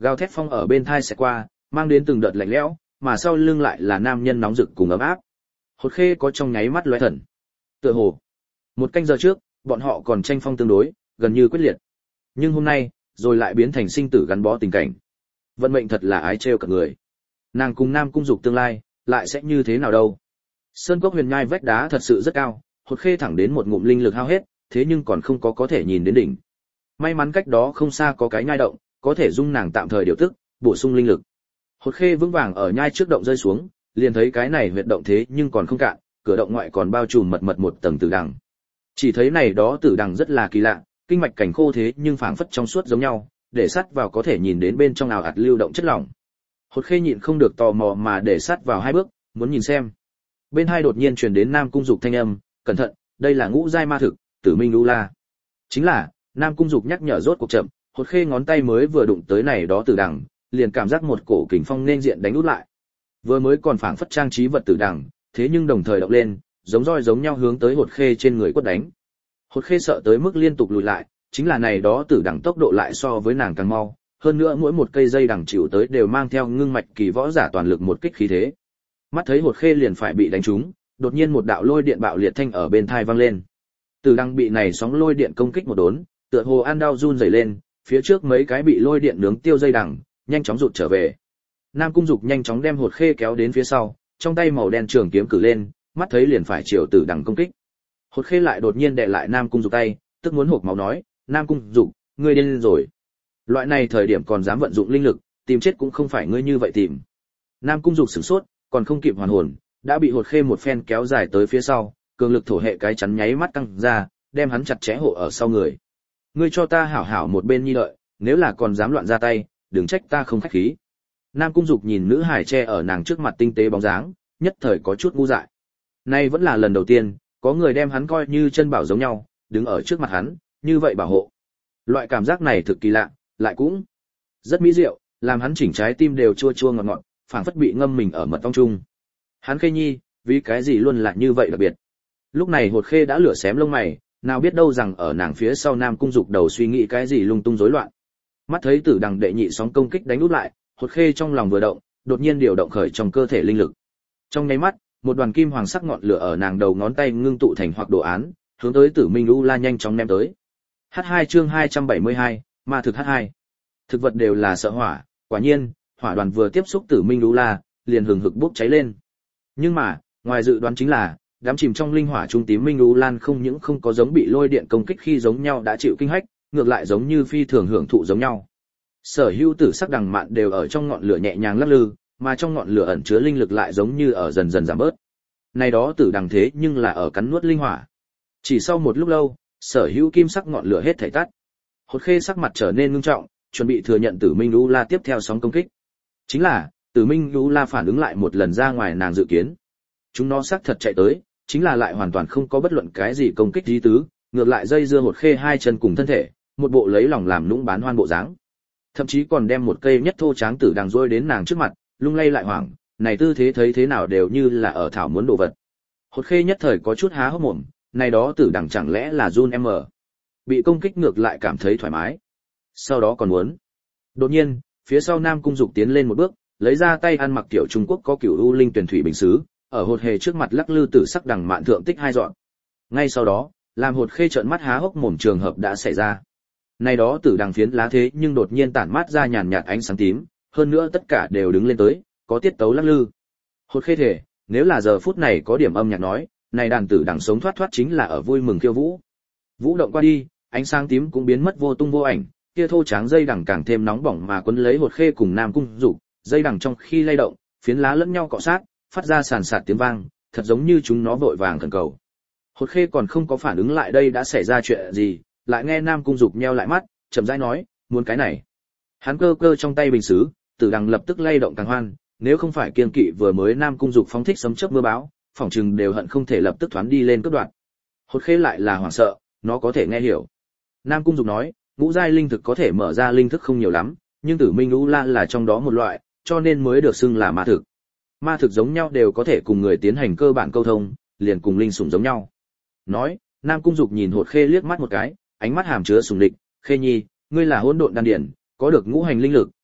Gào thét phong ở bên thai sẽ qua, mang đến từng đợt lạnh lẽo, mà sau lưng lại là nam nhân nóng rực cùng ấm áp. Hột Khê có trong nháy mắt lóe thần. Tựa hồ, một canh giờ trước, bọn họ còn tranh phong tương đối, gần như quyết liệt. Nhưng hôm nay, rồi lại biến thành sinh tử gắn bó tình cảnh. Vận mệnh thật là ái trêu cả người. Nàng cùng Nam Cung Dục tương lai, lại sẽ như thế nào đâu? Sơn cốc huyền nhai vách đá thật sự rất cao, Hột Khê thẳng đến một ngụm linh lực hao hết, thế nhưng còn không có có thể nhìn đến đỉnh. May mắn cách đó không xa có cái nhai động, có thể dung nàng tạm thời điều tức, bổ sung linh lực. Hột Khê vững vàng ở nhai trước động rơi xuống, liền thấy cái này huyệt động thế nhưng còn không cạn, cửa động ngoại còn bao trùm mật mật một tầng tử đằng. Chỉ thấy này đó tử đằng rất là kỳ lạ, kinh mạch cảnh khô thế nhưng phảng phất trong suốt giống nhau, để sát vào có thể nhìn đến bên trong ảo ạt lưu động chất lỏng. Hột Khê nhịn không được tò mò mà để sát vào hai bước, muốn nhìn xem. Bên hai đột nhiên truyền đến Nam Cung Dục thanh âm, "Cẩn thận, đây là ngũ giai ma thực, Tử Minh Lũ La." Chính là, Nam Cung Dục nhắc nhở rốt cuộc chậm, Hột Khê ngón tay mới vừa đụng tới này đó tử đằng, liền cảm giác một cổ kình phong nên diện đánh út lại. Vừa mới còn phảng phất trang trí vật tử đằng, thế nhưng đồng thời động lên, giống roi giống nhau hướng tới Hột Khê trên người quất đánh. Hột Khê sợ tới mức liên tục lùi lại, chính là này đó tử đằng tốc độ lại so với nàng càng mau, hơn nữa mỗi một cây dây đằng chịu tới đều mang theo ngưng mạch kỳ võ giả toàn lực một kích khí thế. Mắt thấy Hột Khê liền phải bị đánh trúng, đột nhiên một đạo lôi điện bạo liệt thanh ở bên tai vang lên. Tử đằng bị này sóng lôi điện công kích một đốn, tựa hồ ăn đau run rẩy lên, phía trước mấy cái bị lôi điện nướng tiêu dây đằng, nhanh chóng rụt trở về. Nam Cung Dục nhanh chóng đem Hột Khê kéo đến phía sau, trong tay màu đen trường kiếm cử lên, mắt thấy liền phải chiều tử đằng công kích. Hột Khê lại đột nhiên đè lại Nam Cung Dục tay, tức muốn hộc máu nói, "Nam Cung Dục, ngươi điên rồi. Loại này thời điểm còn dám vận dụng linh lực, tìm chết cũng không phải ngươi như vậy tìm." Nam Cung Dục sửng sốt, còn không kịp hoàn hồn, đã bị Hột Khê một phen kéo dài tới phía sau, cường lực thổ hệ cái chắn nháy mắt căng ra, đem hắn chặt chẽ hộ ở sau người. "Ngươi cho ta hảo hảo một bên nhi đợi, nếu là còn dám loạn ra tay, đừng trách ta không khách khí." Nam Cung Dục nhìn nữ hải che ở nàng trước mặt tinh tế bóng dáng, nhất thời có chút ngu dại. Nay vẫn là lần đầu tiên, có người đem hắn coi như chân bảo giống nhau, đứng ở trước mặt hắn, như vậy bảo hộ. Loại cảm giác này thực kỳ lạ, lại cũng rất mỹ diệu, làm hắn chỉnh trái tim đều chua chua ngọt ngọt, phảng phất bị ngâm mình ở mật ong chung. Hắn Khê Nhi, vì cái gì luôn là như vậy đặc biệt. Lúc này Hột Khê đã lửa xém lông mày, nào biết đâu rằng ở nàng phía sau Nam Cung Dục đầu suy nghĩ cái gì lung tung rối loạn. Mắt thấy tử đằng đệ nhị sóng công kích đánh út lại, Hột Khê trong lòng vừa động, đột nhiên điều động khởi trong cơ thể linh lực. Trong nháy mắt, một đoàn kim hoàng sắc ngọn lửa ở nàng đầu ngón tay ngưng tụ thành hoặc đồ án, hướng tới Tử Minh Lũ La nhanh chóng ném tới. H hai chương hai trăm bảy mươi hai, ma thực H hai. Thực vật đều là sợ hỏa, quả nhiên, hỏa đoàn vừa tiếp xúc Tử Minh Lũ La, liền hừng hực bốc cháy lên. Nhưng mà, ngoài dự đoán chính là, đám chìm trong linh hỏa trung tím Minh Lũ Lan không những không có giống bị lôi điện công kích khi giống nhau đã chịu kinh hách, ngược lại giống như phi thường hưởng thụ giống nhau. Sở hữu tử sắc đằng mạn đều ở trong ngọn lửa nhẹ nhàng lắc lư, mà trong ngọn lửa ẩn chứa linh lực lại giống như ở dần dần giảm bớt. Này đó tử đằng thế nhưng là ở cắn nuốt linh hỏa. Chỉ sau một lúc lâu, sở hữu kim sắc ngọn lửa hết thảy tắt. Hột Khê sắc mặt trở nên ngưng trọng, chuẩn bị thừa nhận Tử Minh Lũ La tiếp theo sóng công kích. Chính là, Tử Minh Lũ La phản ứng lại một lần ra ngoài nàng dự kiến. Chúng nó xác thật chạy tới, chính là lại hoàn toàn không có bất luận cái gì công kích ý tứ, ngược lại dây dưa Hột Khê hai chân cùng thân thể, một bộ lấy lòng làm nũng bán hoan bộ dáng. Thậm chí còn đem một cây nhất thô tráng tử đằng rôi đến nàng trước mặt, lung lay lại hoảng, này tư thế thấy thế nào đều như là ở thảo muốn đồ vật. Hột Khê nhất thời có chút há hốc mồm, này đó tử đằng chẳng lẽ là run em ở. Bị công kích ngược lại cảm thấy thoải mái. Sau đó còn muốn. Đột nhiên, phía sau Nam Cung Dục tiến lên một bước, lấy ra tay ăn mặc tiểu Trung Quốc có cửu u linh tuyển thủy bình sứ, ở Hột Hề trước mặt lắc lư tử sắc đằng mạn thượng tích hai dọn. Ngay sau đó, làm Hột Khê trợn mắt há hốc mồm trường hợp đã xảy ra. Này đó tử đằng phiến lá thế nhưng đột nhiên tản mát ra nhàn nhạt ánh sáng tím, hơn nữa tất cả đều đứng lên tới, có tiết tấu lắc lư. Hột Khê thể, nếu là giờ phút này có điểm âm nhạc nói, này đàn tử đằng sống thoát thoát chính là ở vui mừng khiêu vũ. Vũ động qua đi, ánh sáng tím cũng biến mất vô tung vô ảnh, kia thô tráng dây đằng càng thêm nóng bỏng mà quấn lấy Hột Khê cùng Nam Cung Dục, dây đằng trong khi lay động, phiến lá lẫn nhau cọ sát, phát ra sàn sạt tiếng vang, thật giống như chúng nó vội vàng khẩn cầu. Hột Khê còn không có phản ứng lại đây đã xảy ra chuyện gì, lại nghe Nam Cung Dục nheo lại mắt, chậm rãi nói, muốn cái này. Hắn cơ cơ trong tay bình sứ, tử đằng lập tức lay động càng hoan, nếu không phải kiên kỵ vừa mới Nam Cung Dục phóng thích sấm chớp mưa bão, phỏng chừng đều hận không thể lập tức thoán đi lên cướp đoạt. Hột Khê lại là hoảng sợ, nó có thể nghe hiểu. Nam Cung Dục nói, ngũ giai linh thực có thể mở ra linh thức không nhiều lắm, nhưng Tử Minh Lũ La là trong đó một loại, cho nên mới được xưng là ma thực. Ma thực giống nhau đều có thể cùng người tiến hành cơ bản câu thông, liền cùng linh sủng giống nhau. Nói, Nam Cung Dục nhìn Hột Khê liếc mắt một cái, ánh mắt hàm chứa sùng địch, "Khê Nhi, ngươi là hỗn độn đan điển, có được ngũ hành linh lực,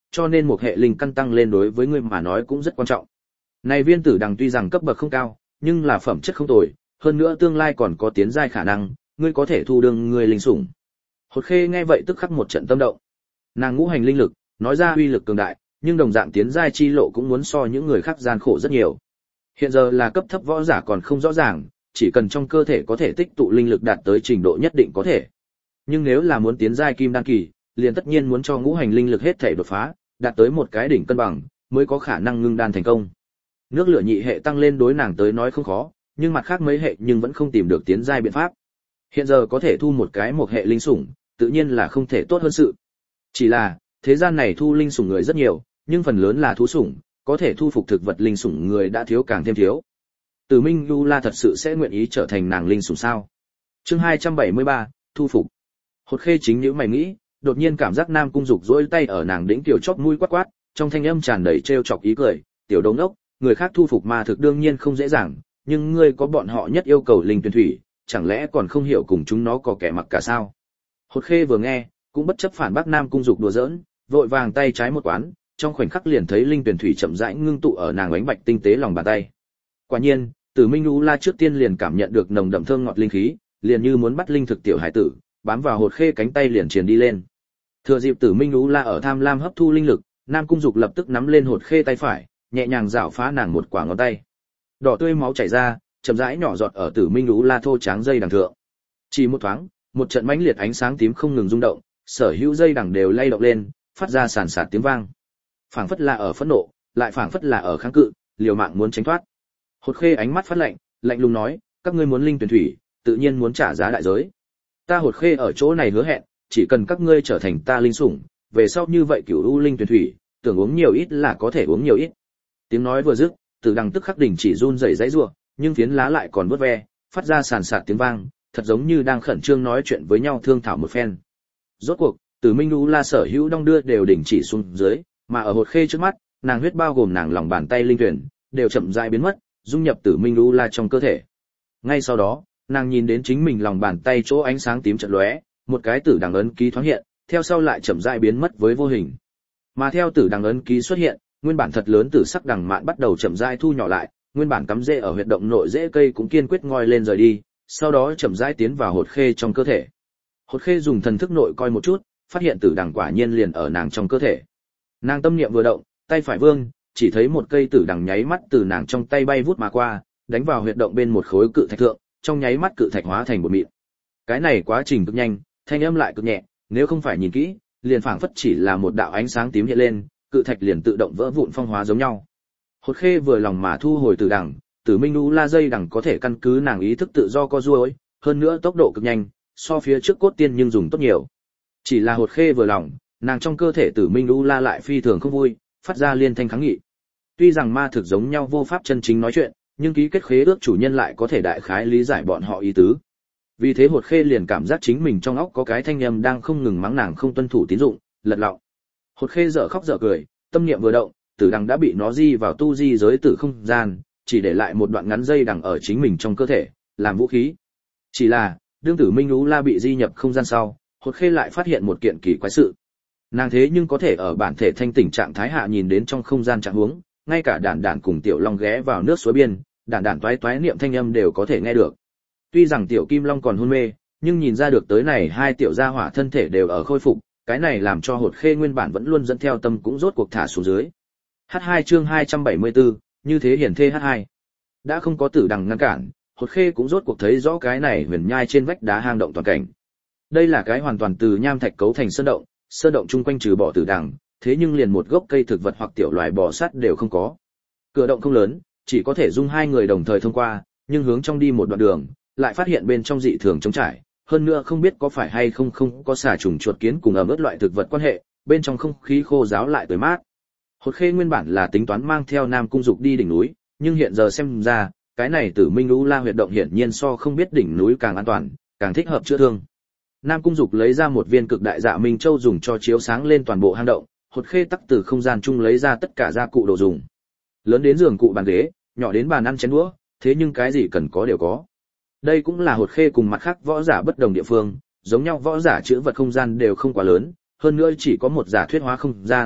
cho nên một hệ linh căn tăng lên đối với ngươi mà nói cũng rất quan trọng. Này viên tử đằng tuy rằng cấp bậc không cao, nhưng là phẩm chất không tồi, hơn nữa tương lai còn có tiến giai khả năng, ngươi có thể thu đương ngươi linh sủng. Hột Khê nghe vậy tức khắc một trận tâm động. Nàng ngũ hành linh lực, nói ra uy lực cường đại, nhưng đồng dạng tiến giai chi lộ cũng muốn so những người khác gian khổ rất nhiều. Hiện giờ là cấp thấp võ giả còn không rõ ràng, chỉ cần trong cơ thể có thể tích tụ linh lực đạt tới trình độ nhất định có thể. Nhưng nếu là muốn tiến giai kim đan kỳ, liền tất nhiên muốn cho ngũ hành linh lực hết thể đột phá, đạt tới một cái đỉnh cân bằng, mới có khả năng ngưng đan thành công. Nước lửa nhị hệ tăng lên đối nàng tới nói không khó, nhưng mặt khác mấy hệ nhưng vẫn không tìm được tiến giai biện pháp. Hiện giờ có thể thu một cái một hệ linh sủng, tự nhiên là không thể tốt hơn sự. Chỉ là, thế gian này thu linh sủng người rất nhiều, nhưng phần lớn là thú sủng, có thể thu phục thực vật linh sủng người đã thiếu càng thêm thiếu. Từ Minh Du La thật sự sẽ nguyện ý trở thành nàng linh sủng sao? Chương hai trăm bảy mươi ba, thu phục. Hột Khê chính nhíu mày nghĩ, đột nhiên cảm giác Nam Cung Dục duỗi tay ở nàng đỉnh tiểu chóp mũi quát quát, trong thanh âm tràn đầy trêu chọc ý cười, "Tiểu đồng đốc, người khác thu phục ma thực đương nhiên không dễ dàng, nhưng ngươi có bọn họ nhất yêu cầu linh tuyển thủy, chẳng lẽ còn không hiểu cùng chúng nó có kẻ mặc cả sao?" Hột Khê vừa nghe, cũng bất chấp phản bác Nam Cung Dục đùa giỡn, vội vàng tay trái một quán, trong khoảnh khắc liền thấy linh tuyển thủy chậm rãi ngưng tụ ở nàng ánh bạch tinh tế lòng bàn tay. Quả nhiên, Tử Minh U La trước tiên liền cảm nhận được nồng đậm thơm ngọt linh khí, liền như muốn bắt linh thực tiểu hải tử, bám vào Hột Khê cánh tay liền truyền đi lên. Thừa dịp Tử Minh U La ở tham lam hấp thu linh lực, Nam Cung Dục lập tức nắm lên Hột Khê tay phải, nhẹ nhàng rảo phá nàng một quả ngón tay. Đỏ tươi máu chảy ra, chậm rãi nhỏ giọt ở Tử Minh U La thô tráng dây đằng thượng. Chỉ một thoáng, một trận mãnh liệt ánh sáng tím không ngừng rung động, sở hữu dây đằng đều lay động lên, phát ra sàn sạt tiếng vang. Phảng phất là ở phẫn nộ, lại phảng phất là ở kháng cự, liều mạng muốn tránh thoát. Hột Khê ánh mắt phát lạnh, lạnh lùng nói, các ngươi muốn linh tuyển thủy, tự nhiên muốn trả giá đại giới. Ta Hột Khê ở chỗ này hứa hẹn, chỉ cần các ngươi trở thành ta linh sủng, về sau như vậy cửu u linh tuyển thủy, tưởng uống nhiều ít là có thể uống nhiều ít. Tiếng nói vừa dứt, Tử đằng tức khắc đình chỉ run rẩy dãy rủa, nhưng phiến lá lại còn vút ve, phát ra sàn sạt tiếng vang, thật giống như đang khẩn trương nói chuyện với nhau thương thảo một phen. Rốt cuộc, Tử Minh U La sở hữu đong đưa đều đình chỉ xuống dưới, mà ở Hột Khê trước mắt, nàng huyết bao gồm nàng lòng bàn tay linh tuyển, đều chậm rãi biến mất, dung nhập Tử Minh U La trong cơ thể. Ngay sau đó, nàng nhìn đến chính mình lòng bàn tay chỗ ánh sáng tím chợt lóe, một cái tử đằng ấn ký thoáng hiện, theo sau lại chậm rãi biến mất với vô hình. Mà theo tử đằng ấn ký xuất hiện, nguyên bản thật lớn tử sắc đằng mạn bắt đầu chậm rãi thu nhỏ lại, nguyên bản cắm rễ ở huyệt động nội rễ cây cũng kiên quyết ngoi lên rời đi, sau đó chậm rãi tiến vào Hột Khê trong cơ thể. Hột Khê dùng thần thức nội coi một chút, phát hiện tử đằng quả nhiên liền ở nàng trong cơ thể. Nàng tâm niệm vừa động, tay phải vươn, chỉ thấy một cây tử đằng nháy mắt từ nàng trong tay bay vút mà qua, đánh vào huyệt động bên một khối cự thạch thượng, trong nháy mắt cự thạch hóa thành bột mịn. Cái này quá trình cực nhanh, thanh âm lại cực nhẹ, nếu không phải nhìn kỹ, liền phảng phất chỉ là một đạo ánh sáng tím hiện lên, cự thạch liền tự động vỡ vụn phong hóa giống nhau. Hột Khê vừa lòng mà thu hồi tử đằng, Tử Minh U La dây đằng có thể căn cứ nàng ý thức tự do co duỗi, hơn nữa tốc độ cực nhanh, so phía trước cốt tiên nhưng dùng tốt nhiều. Chỉ là Hột Khê vừa lòng, nàng trong cơ thể Tử Minh U La lại phi thường không vui, phát ra liên thanh kháng nghị. Tuy rằng ma thực giống nhau vô pháp chân chính nói chuyện, nhưng ký kết khế ước chủ nhân lại có thể đại khái lý giải bọn họ ý tứ. Vì thế Hột Khê liền cảm giác chính mình trong óc có cái thanh âm đang không ngừng mắng nàng không tuân thủ tín dụng, lật lọng. Hột Khê dở khóc dở cười, tâm niệm vừa động, tử đằng đã bị nó di vào tu di giới tử không gian, chỉ để lại một đoạn ngắn dây đằng ở chính mình trong cơ thể, làm vũ khí. Chỉ là, đương Tử Minh U La bị di nhập không gian sau, Hột Khê lại phát hiện một kiện kỳ quái sự. Nàng thế nhưng có thể ở bản thể thanh tỉnh trạng thái hạ nhìn đến trong không gian trạng huống, ngay cả Đản Đản cùng Tiểu Long ghé vào nước suối biên, Đản Đản toái toái niệm thanh âm đều có thể nghe được. Tuy rằng Tiểu Kim Long còn hôn mê, nhưng nhìn ra được tới này hai tiểu gia hỏa thân thể đều ở khôi phục, cái này làm cho Hột Khê nguyên bản vẫn luôn dẫn theo tâm cũng rốt cuộc thả xuống dưới. hát hai chương hai trăm bảy mươi tư, như thế hiển thê hát hai. Đã không có tử đằng ngăn cản, Hột Khê cũng rốt cuộc thấy rõ cái này huyền nhai trên vách đá hang động toàn cảnh. Đây là cái hoàn toàn từ nham thạch cấu thành sơn động, sơn động chung quanh trừ bỏ tử đằng, thế nhưng liền một gốc cây thực vật hoặc tiểu loài bò sát đều không có. Cửa động không lớn, chỉ có thể dung hai người đồng thời thông qua, nhưng hướng trong đi một đoạn đường, lại phát hiện bên trong dị thường trống trải, hơn nữa không biết có phải hay không không có xà trùng chuột kiến cùng ẩm ướt loại thực vật quan hệ, bên trong không khí khô ráo lại tươi mát. Hột Khê nguyên bản là tính toán mang theo Nam Cung Dục đi đỉnh núi, nhưng hiện giờ xem ra, cái này Tử Minh U La huyệt động hiển nhiên so không biết đỉnh núi càng an toàn, càng thích hợp chữa thương. Nam Cung Dục lấy ra một viên cực đại dạ minh châu dùng cho chiếu sáng lên toàn bộ hang động, Hột Khê tắc từ không gian chung lấy ra tất cả gia cụ đồ dùng. Lớn đến giường cụ bàn ghế, nhỏ đến bàn ăn chén đũa, thế nhưng cái gì cần có đều có. Đây cũng là Hột Khê cùng mặt khác võ giả bất đồng địa phương, giống nhau võ giả chữ vật không gian đều không quá lớn, hơn nữa chỉ có một giả thuyết hóa không gian,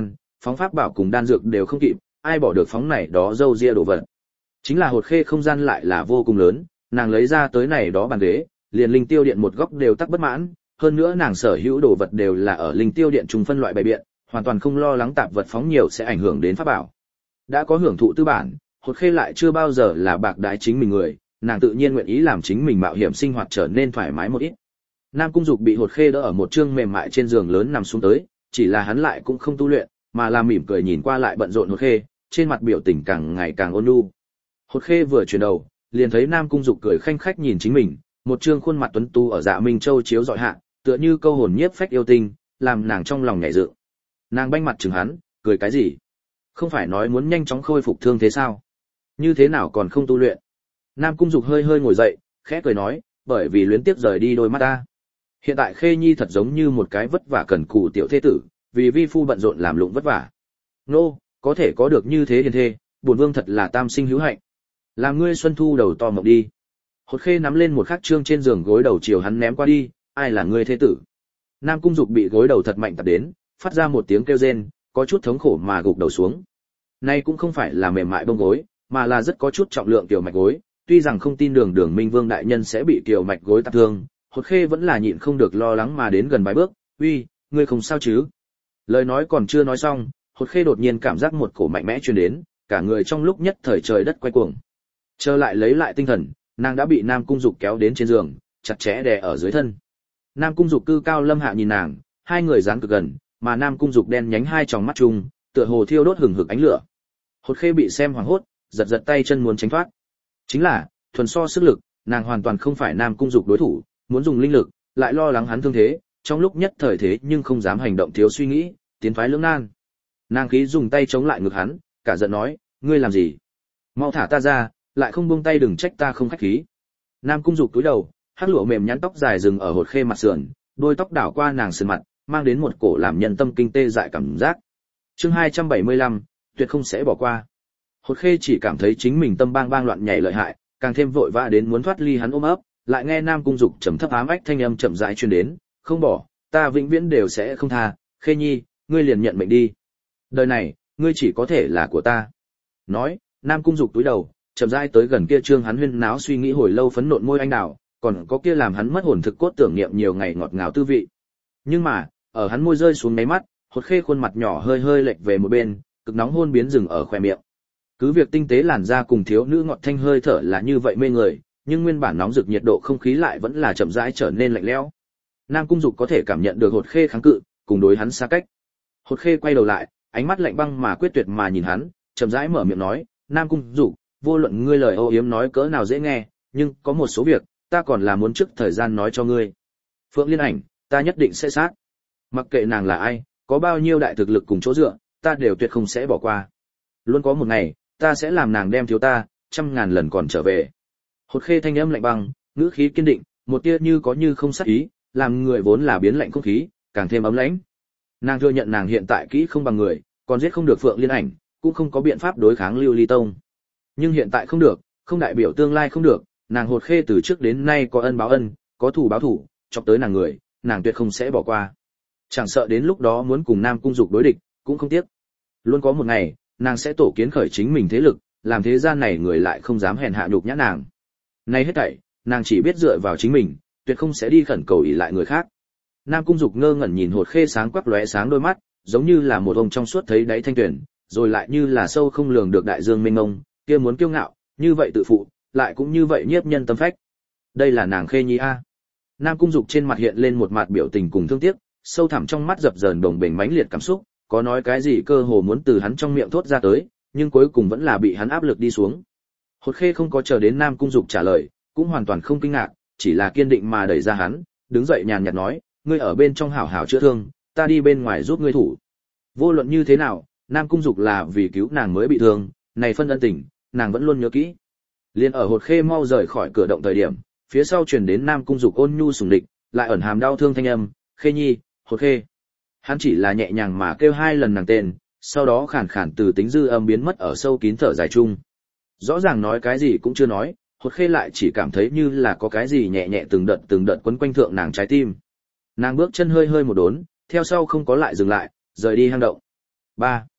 phóng pháp bảo cùng đan dược đều không kịp, ai bỏ được phóng này đó dâu ria đồ vật. Chính là hột khê không gian lại là vô cùng lớn, nàng lấy ra tới này đó bàn ghế, liền linh tiêu điện một góc đều tắc bất mãn, hơn nữa nàng sở hữu đồ vật đều là ở linh tiêu điện trùng phân loại bày biện, hoàn toàn không lo lắng tạp vật phóng nhiều sẽ ảnh hưởng đến pháp bảo. Đã có hưởng thụ tư bản, hột khê lại chưa bao giờ là bạc đái chính mình người, nàng tự nhiên nguyện ý làm chính mình mạo hiểm sinh hoạt trở nên thoải mái một ít. Nam Cung Dục bị hột khê đỡ ở một trương mềm mại trên giường lớn nằm xuống tới, chỉ là hắn lại cũng không tu luyện, mà là mỉm cười nhìn qua lại bận rộn hột khê, trên mặt biểu tình càng ngày càng ôn nhu. Hột khê vừa chuyển đầu, liền thấy Nam Cung Dục cười khanh khách nhìn chính mình, một trương khuôn mặt tuấn tu ở Dạ Minh Châu chiếu dọi hạ, tựa như câu hồn nhiếp phách yêu tinh, làm nàng trong lòng nhảy dựng. Nàng banh mặt chừng hắn, cười cái gì? Không phải nói muốn nhanh chóng khôi phục thương thế sao? Như thế nào còn không tu luyện? Nam Cung Dục hơi hơi ngồi dậy, khẽ cười nói, bởi vì luyến tiếc rời đi đôi mắt ta. Hiện tại Khê Nhi thật giống như một cái vất vả cần cù tiểu thế tử, vì vi phu bận rộn làm lụng vất vả. Nô, có thể có được như thế hiền thê, bổn vương thật là tam sinh hữu hạnh. Làm ngươi xuân thu đầu to mộng đi. Hột Khê nắm lên một khắc trương trên giường gối đầu chiều hắn ném qua đi, ai là ngươi thế tử? Nam Cung Dục bị gối đầu thật mạnh tập đến, phát ra một tiếng kêu rên, có chút thống khổ mà gục đầu xuống. Nay cũng không phải là mềm mại bông gối, mà là rất có chút trọng lượng tiểu mạch gối, tuy rằng không tin Đường Đường Minh Vương đại nhân sẽ bị tiểu mạch gối tạp thương, Hột Khê vẫn là nhịn không được lo lắng mà đến gần vài bước, "Uy, ngươi không sao chứ?" Lời nói còn chưa nói xong, Hột Khê đột nhiên cảm giác một cổ mạnh mẽ truyền đến, cả người trong lúc nhất thời trời đất quay cuồng. Trở lại lấy lại tinh thần, nàng đã bị Nam Cung Dục kéo đến trên giường, chặt chẽ đè ở dưới thân. Nam Cung Dục cư cao lâm hạ nhìn nàng, hai người dán cực gần, mà Nam Cung Dục đen nhánh hai tròng mắt chung, tựa hồ thiêu đốt hừng hực ánh lửa. Hột Khê bị xem hoảng hốt, giật giật tay chân muốn tránh thoát. Chính là, thuần so sức lực, nàng hoàn toàn không phải Nam Cung Dục đối thủ, muốn dùng linh lực, lại lo lắng hắn thương thế, trong lúc nhất thời thế nhưng không dám hành động thiếu suy nghĩ, tiến thoái lưỡng nan. Nàng khí dùng tay chống lại ngực hắn, cả giận nói, ngươi làm gì? Mau thả ta ra, lại không buông tay đừng trách ta không khách khí. Nam Cung Dục cúi đầu, hắc lụa mềm nhắn tóc dài dừng ở Hột Khê mặt sườn, đôi tóc đảo qua nàng sườn mặt, mang đến một cổ làm nhân tâm kinh tê dại cảm giác. Chương hai trăm bảy mươi lăm, tuyệt không sẽ bỏ qua. Hột Khê chỉ cảm thấy chính mình tâm bang bang loạn nhảy lợi hại, càng thêm vội vã đến muốn thoát ly hắn ôm ấp, lại nghe Nam Cung Dục trầm thấp ám ách thanh âm chậm rãi truyền đến, "Không bỏ, ta vĩnh viễn đều sẽ không tha, Khê Nhi, ngươi liền nhận mệnh đi. Đời này, ngươi chỉ có thể là của ta." Nói, Nam Cung Dục túi đầu, chậm rãi tới gần kia trương hắn huyên náo suy nghĩ hồi lâu phấn nộn môi anh đào, còn có kia làm hắn mất hồn thực cốt tưởng niệm nhiều ngày ngọt ngào tư vị. Nhưng mà, ở hắn môi rơi xuống mấy mắt, Hột Khê khuôn mặt nhỏ hơi hơi lệch về một bên, cực nóng hôn biến dừng ở khóe miệng. Cứ việc tinh tế làn da cùng thiếu nữ ngọt thanh hơi thở là như vậy mê người, nhưng nguyên bản nóng rực nhiệt độ không khí lại vẫn là chậm rãi trở nên lạnh lẽo. Nam Cung Dục có thể cảm nhận được Hột Khê kháng cự, cùng đối hắn xa cách. Hột Khê quay đầu lại, ánh mắt lạnh băng mà quyết tuyệt mà nhìn hắn, chậm rãi mở miệng nói, "Nam Cung Dục, vô luận ngươi lời âu yếm nói cỡ nào dễ nghe, nhưng có một số việc, ta còn là muốn trước thời gian nói cho ngươi. Phượng Liên Ảnh, ta nhất định sẽ sát. Mặc kệ nàng là ai, có bao nhiêu đại thực lực cùng chỗ dựa, ta đều tuyệt không sẽ bỏ qua. Luôn có một ngày, ta sẽ làm nàng đem thiếu ta, trăm ngàn lần còn trở về." Hột Khê thanh âm lạnh băng, ngữ khí kiên định, một tia như có như không sát ý, làm người vốn là biến lạnh không khí, càng thêm ấm lãnh. Nàng thừa nhận nàng hiện tại kỹ không bằng người, còn giết không được Phượng Liên Ảnh, cũng không có biện pháp đối kháng Lưu Ly Tông. Nhưng hiện tại không được, không đại biểu tương lai không được, nàng Hột Khê từ trước đến nay có ân báo ân, có thù báo thù, chọc tới nàng người, nàng tuyệt không sẽ bỏ qua. Chẳng sợ đến lúc đó muốn cùng Nam Cung Dục đối địch, cũng không tiếc. Luôn có một ngày, nàng sẽ tổ kiến khởi chính mình thế lực, làm thế gian này người lại không dám hèn hạ nhục nhã nàng. Nay hết thảy, nàng chỉ biết dựa vào chính mình, tuyệt không sẽ đi khẩn cầu ỷ lại người khác. Nam Cung Dục ngơ ngẩn nhìn Hột Khê sáng quắc lóe sáng đôi mắt, giống như là một ông trong suốt thấy đáy thanh tuyển, rồi lại như là sâu không lường được đại dương mênh mông, kia muốn kiêu ngạo, như vậy tự phụ, lại cũng như vậy nhiếp nhân tâm phách. Đây là nàng Khê Nhi a. Nam Cung Dục trên mặt hiện lên một mặt biểu tình cùng thương tiếc, sâu thẳm trong mắt dập dờn đồng bềnh mãnh liệt cảm xúc, có nói cái gì cơ hồ muốn từ hắn trong miệng thốt ra tới, nhưng cuối cùng vẫn là bị hắn áp lực đi xuống. Hột Khê không có chờ đến Nam Cung Dục trả lời, cũng hoàn toàn không kinh ngạc, chỉ là kiên định mà đẩy ra hắn, đứng dậy nhàn nhạt nói, ngươi ở bên trong hảo hảo chữa thương, ta đi bên ngoài giúp ngươi thủ. Vô luận như thế nào, Nam Cung Dục là vì cứu nàng mới bị thương, này phân ân tình, nàng vẫn luôn nhớ kỹ. Liên ở Hột Khê mau rời khỏi cửa động thời điểm, phía sau truyền đến Nam Cung Dục ôn nhu sủng địch, lại ẩn hàm đau thương thanh âm, "Khê Nhi, Hột Khê." Hắn chỉ là nhẹ nhàng mà kêu hai lần nàng tên, sau đó khàn khàn từ tính dư âm biến mất ở sâu kín thở dài chung. Rõ ràng nói cái gì cũng chưa nói, Hột Khê lại chỉ cảm thấy như là có cái gì nhẹ nhẹ từng đợt từng đợt quấn quanh thượng nàng trái tim. Nàng bước chân hơi hơi một đốn, theo sau không có lại dừng lại, rời đi hang động. ba.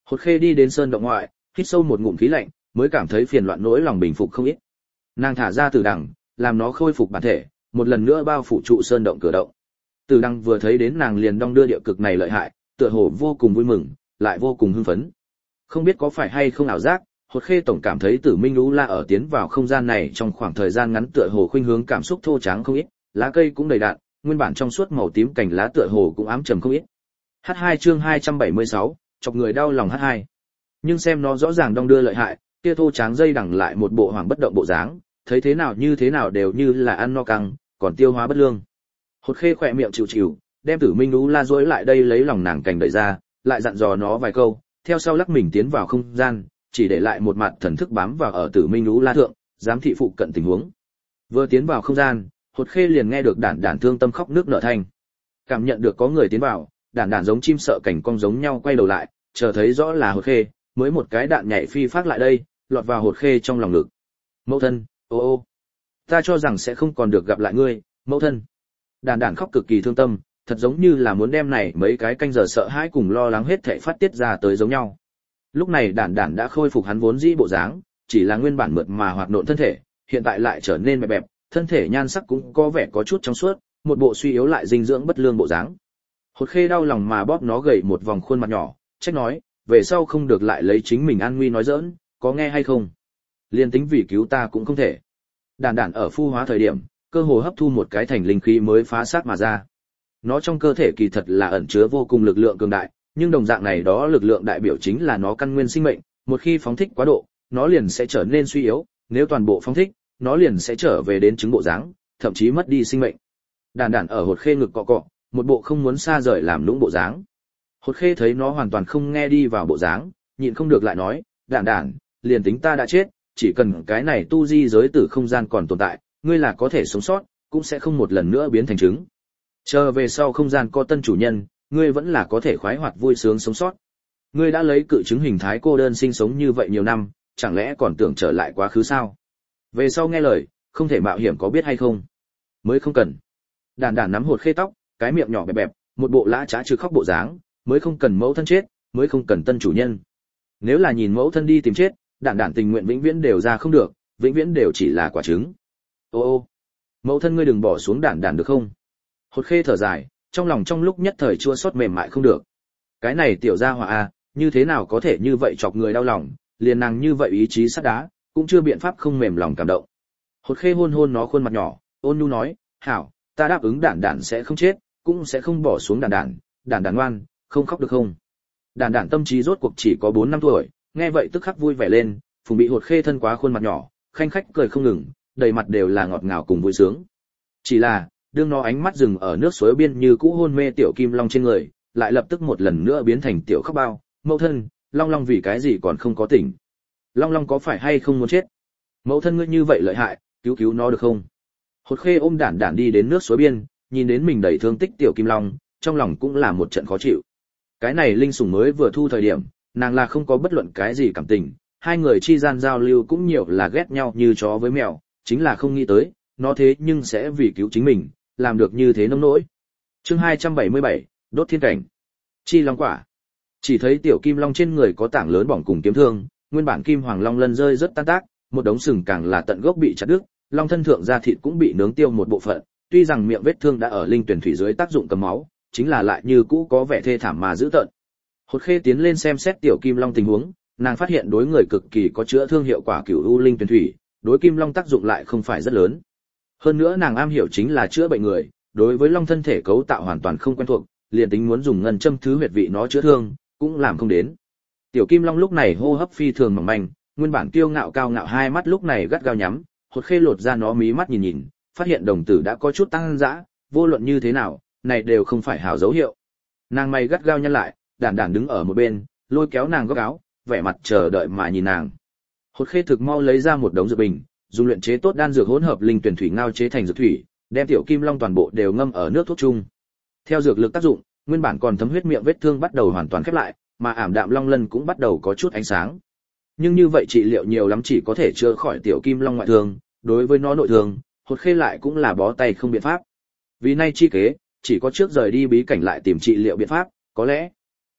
Hột Khê đi đến sơn động ngoại, hít sâu một ngụm khí lạnh, mới cảm thấy phiền loạn nỗi lòng bình phục không ít. Nàng thả ra Tử Đằng, làm nó khôi phục bản thể, một lần nữa bao phủ trụ sơn động cửa động. Tử Đằng vừa thấy đến nàng liền đong đưa địa cực này lợi hại, tựa hồ vô cùng vui mừng, lại vô cùng hưng phấn. Không biết có phải hay không ảo giác, Hột Khê tổng cảm thấy Tử Minh Lũ La ở tiến vào không gian này trong khoảng thời gian ngắn tựa hồ khuynh hướng cảm xúc thô tráng không ít, lá cây cũng đầy đạn, nguyên bản trong suốt màu tím cành lá tựa hồ cũng ám trầm không ít. H hai chương hai trăm bảy mươi sáu, chọc người đau lòng H hai. Nhưng xem nó rõ ràng đong đưa lợi hại, kia thô tráng dây đằng lại một bộ hoàng bất động bộ dáng, thấy thế nào như thế nào đều như là ăn no căng, còn tiêu hóa bất lương. Hột Khê khỏe miệng chịu chịu, đem Tử Minh Lũ La dối lại đây lấy lòng nàng cành đợi ra, lại dặn dò nó vài câu, theo sau lắc mình tiến vào không gian, chỉ để lại một mặt thần thức bám vào ở Tử Minh Lũ La thượng, giám thị phụ cận tình huống. Vừa tiến vào không gian, Hột Khê liền nghe được đản đản thương tâm khóc nước nở thanh. Cảm nhận được có người tiến vào, đản đản giống chim sợ cảnh cong giống nhau quay đầu lại, chờ thấy rõ là Hột Khê, mới một cái đạn nhảy phi phát lại đây, lọt vào Hột Khê trong lòng ngực. Mẫu thân, ô ô, ta cho rằng sẽ không còn được gặp lại ngươi, mẫu thân. Đản đản khóc cực kỳ thương tâm, thật giống như là muốn đem này mấy cái canh giờ sợ hãi cùng lo lắng hết thảy phát tiết ra tới giống nhau. Lúc này đản đản đã khôi phục hắn vốn dĩ bộ dáng, chỉ là nguyên bản mượt mà hoạt nộn thân thể, hiện tại lại trở nên bẹp bẹp, thân thể nhan sắc cũng có vẻ có chút trong suốt, một bộ suy yếu lại dinh dưỡng bất lương bộ dáng. Hột Khê đau lòng mà bóp nó gầy một vòng khuôn mặt nhỏ, trách nói, về sau không được lại lấy chính mình an nguy nói giỡn, có nghe hay không? Liên tính vì cứu ta cũng không thể. Đản đản ở phu hóa thời điểm, cơ hồ hấp thu một cái thành linh khí mới phá xác mà ra. Nó trong cơ thể kỳ thật là ẩn chứa vô cùng lực lượng cường đại, nhưng đồng dạng này đó lực lượng đại biểu chính là nó căn nguyên sinh mệnh, một khi phóng thích quá độ, nó liền sẽ trở nên suy yếu, nếu toàn bộ phóng thích, nó liền sẽ trở về đến chứng bộ dáng, thậm chí mất đi sinh mệnh. Đản đản ở Hột Khê ngực cọ cọ, một bộ không muốn xa rời làm lũng bộ dáng. Hột Khê thấy nó hoàn toàn không nghe đi vào bộ dáng, nhịn không được lại nói, đản đản, liền tính ta đã chết, chỉ cần cái này tu di giới tử không gian còn tồn tại, ngươi là có thể sống sót, cũng sẽ không một lần nữa biến thành trứng. Chờ về sau không gian có tân chủ nhân, ngươi vẫn là có thể khoái hoạt vui sướng sống sót. Ngươi đã lấy cự trứng hình thái cô đơn sinh sống như vậy nhiều năm, chẳng lẽ còn tưởng trở lại quá khứ sao? Về sau nghe lời, không thể mạo hiểm có biết hay không? Mới không cần. Đản đản nắm Hột Khê tóc, cái miệng nhỏ bẹp bẹp, một bộ lã chã trừ khóc bộ dáng, mới không cần mẫu thân chết, mới không cần tân chủ nhân. Nếu là nhìn mẫu thân đi tìm chết, đản đản tình nguyện vĩnh viễn đều ra không được, vĩnh viễn đều chỉ là quả trứng. Ô ô, mẫu thân ngươi đừng bỏ xuống đản đản được không? Hột Khê thở dài, trong lòng trong lúc nhất thời chua xót mềm mại không được. Cái này tiểu gia hỏa a, như thế nào có thể như vậy chọc người đau lòng, liền nàng như vậy ý chí sắt đá, cũng chưa biện pháp không mềm lòng cảm động. Hột Khê hôn hôn nó khuôn mặt nhỏ, ôn nhu nói, hảo, ta đáp ứng đản đản sẽ không chết, cũng sẽ không bỏ xuống đản đản, đản đản ngoan, không khóc được không? Đản đản tâm trí rốt cuộc chỉ có bốn năm tuổi, nghe vậy tức khắc vui vẻ lên, phùng bị Hột Khê thân quá khuôn mặt nhỏ, khanh khách cười không ngừng, đầy mặt đều là ngọt ngào cùng vui sướng. Chỉ là, đương nó ánh mắt dừng ở nước suối biên như cũ hôn mê tiểu kim long trên người, lại lập tức một lần nữa biến thành tiểu khóc bao, mẫu thân, long long vì cái gì còn không có tỉnh? Long long có phải hay không muốn chết? Mẫu thân ngươi như vậy lợi hại, cứu cứu nó được không? Hột Khê ôm đản đản đi đến nước suối biên, nhìn đến mình đầy thương tích tiểu kim long, trong lòng cũng là một trận khó chịu. Cái này linh sủng mới vừa thu thời điểm, nàng là không có bất luận cái gì cảm tình, hai người chi gian giao lưu cũng nhiều là ghét nhau như chó với mèo, chính là không nghĩ tới, nó thế nhưng sẽ vì cứu chính mình, làm được như thế nông nỗi. Chương hai trăm bảy mươi bảy, đốt thiên cảnh. Chi long quả. Chỉ thấy tiểu kim long trên người có tảng lớn bỏng cùng kiếm thương, nguyên bản kim hoàng long lân rơi rất tan tác, một đống sừng càng là tận gốc bị chặt đứt, long thân thượng da thịt cũng bị nướng tiêu một bộ phận, tuy rằng miệng vết thương đã ở linh tuyển thủy dưới tác dụng cầm máu, chính là lại như cũ có vẻ thê thảm mà dữ tợn. Hột Khê tiến lên xem xét tiểu kim long tình huống, nàng phát hiện đối người cực kỳ có chữa thương hiệu quả cửu u linh tuyển thủy, đối kim long tác dụng lại không phải rất lớn. Hơn nữa nàng am hiểu chính là chữa bệnh người, đối với long thân thể cấu tạo hoàn toàn không quen thuộc, liền tính muốn dùng ngân châm thứ huyệt vị nó chữa thương, cũng làm không đến. Tiểu kim long lúc này hô hấp phi thường mỏng manh, nguyên bản kiêu ngạo cao ngạo hai mắt lúc này gắt gao nhắm, Hột Khê lột ra nó mí mắt nhìn nhìn, phát hiện đồng tử đã có chút tăng dã, vô luận như thế nào, này đều không phải hảo dấu hiệu. Nàng mày gắt gao nhăn lại, đản đản đứng ở một bên, lôi kéo nàng góc áo, vẻ mặt chờ đợi mà nhìn nàng. Hột Khê thực mau lấy ra một đống dược bình, dùng luyện chế tốt đan dược hỗn hợp linh tuyển thủy ngao chế thành dược thủy, đem tiểu kim long toàn bộ đều ngâm ở nước thuốc chung. Theo dược lực tác dụng, nguyên bản còn thấm huyết miệng vết thương bắt đầu hoàn toàn khép lại, mà ảm đạm long lân cũng bắt đầu có chút ánh sáng. Nhưng như vậy trị liệu nhiều lắm chỉ có thể chữa khỏi tiểu kim long ngoại thương, đối với nó nội thương, Hột Khê lại cũng là bó tay không biện pháp. Vì nay chi kế, chỉ có trước rời đi bí cảnh lại tìm trị liệu biện pháp, có lẽ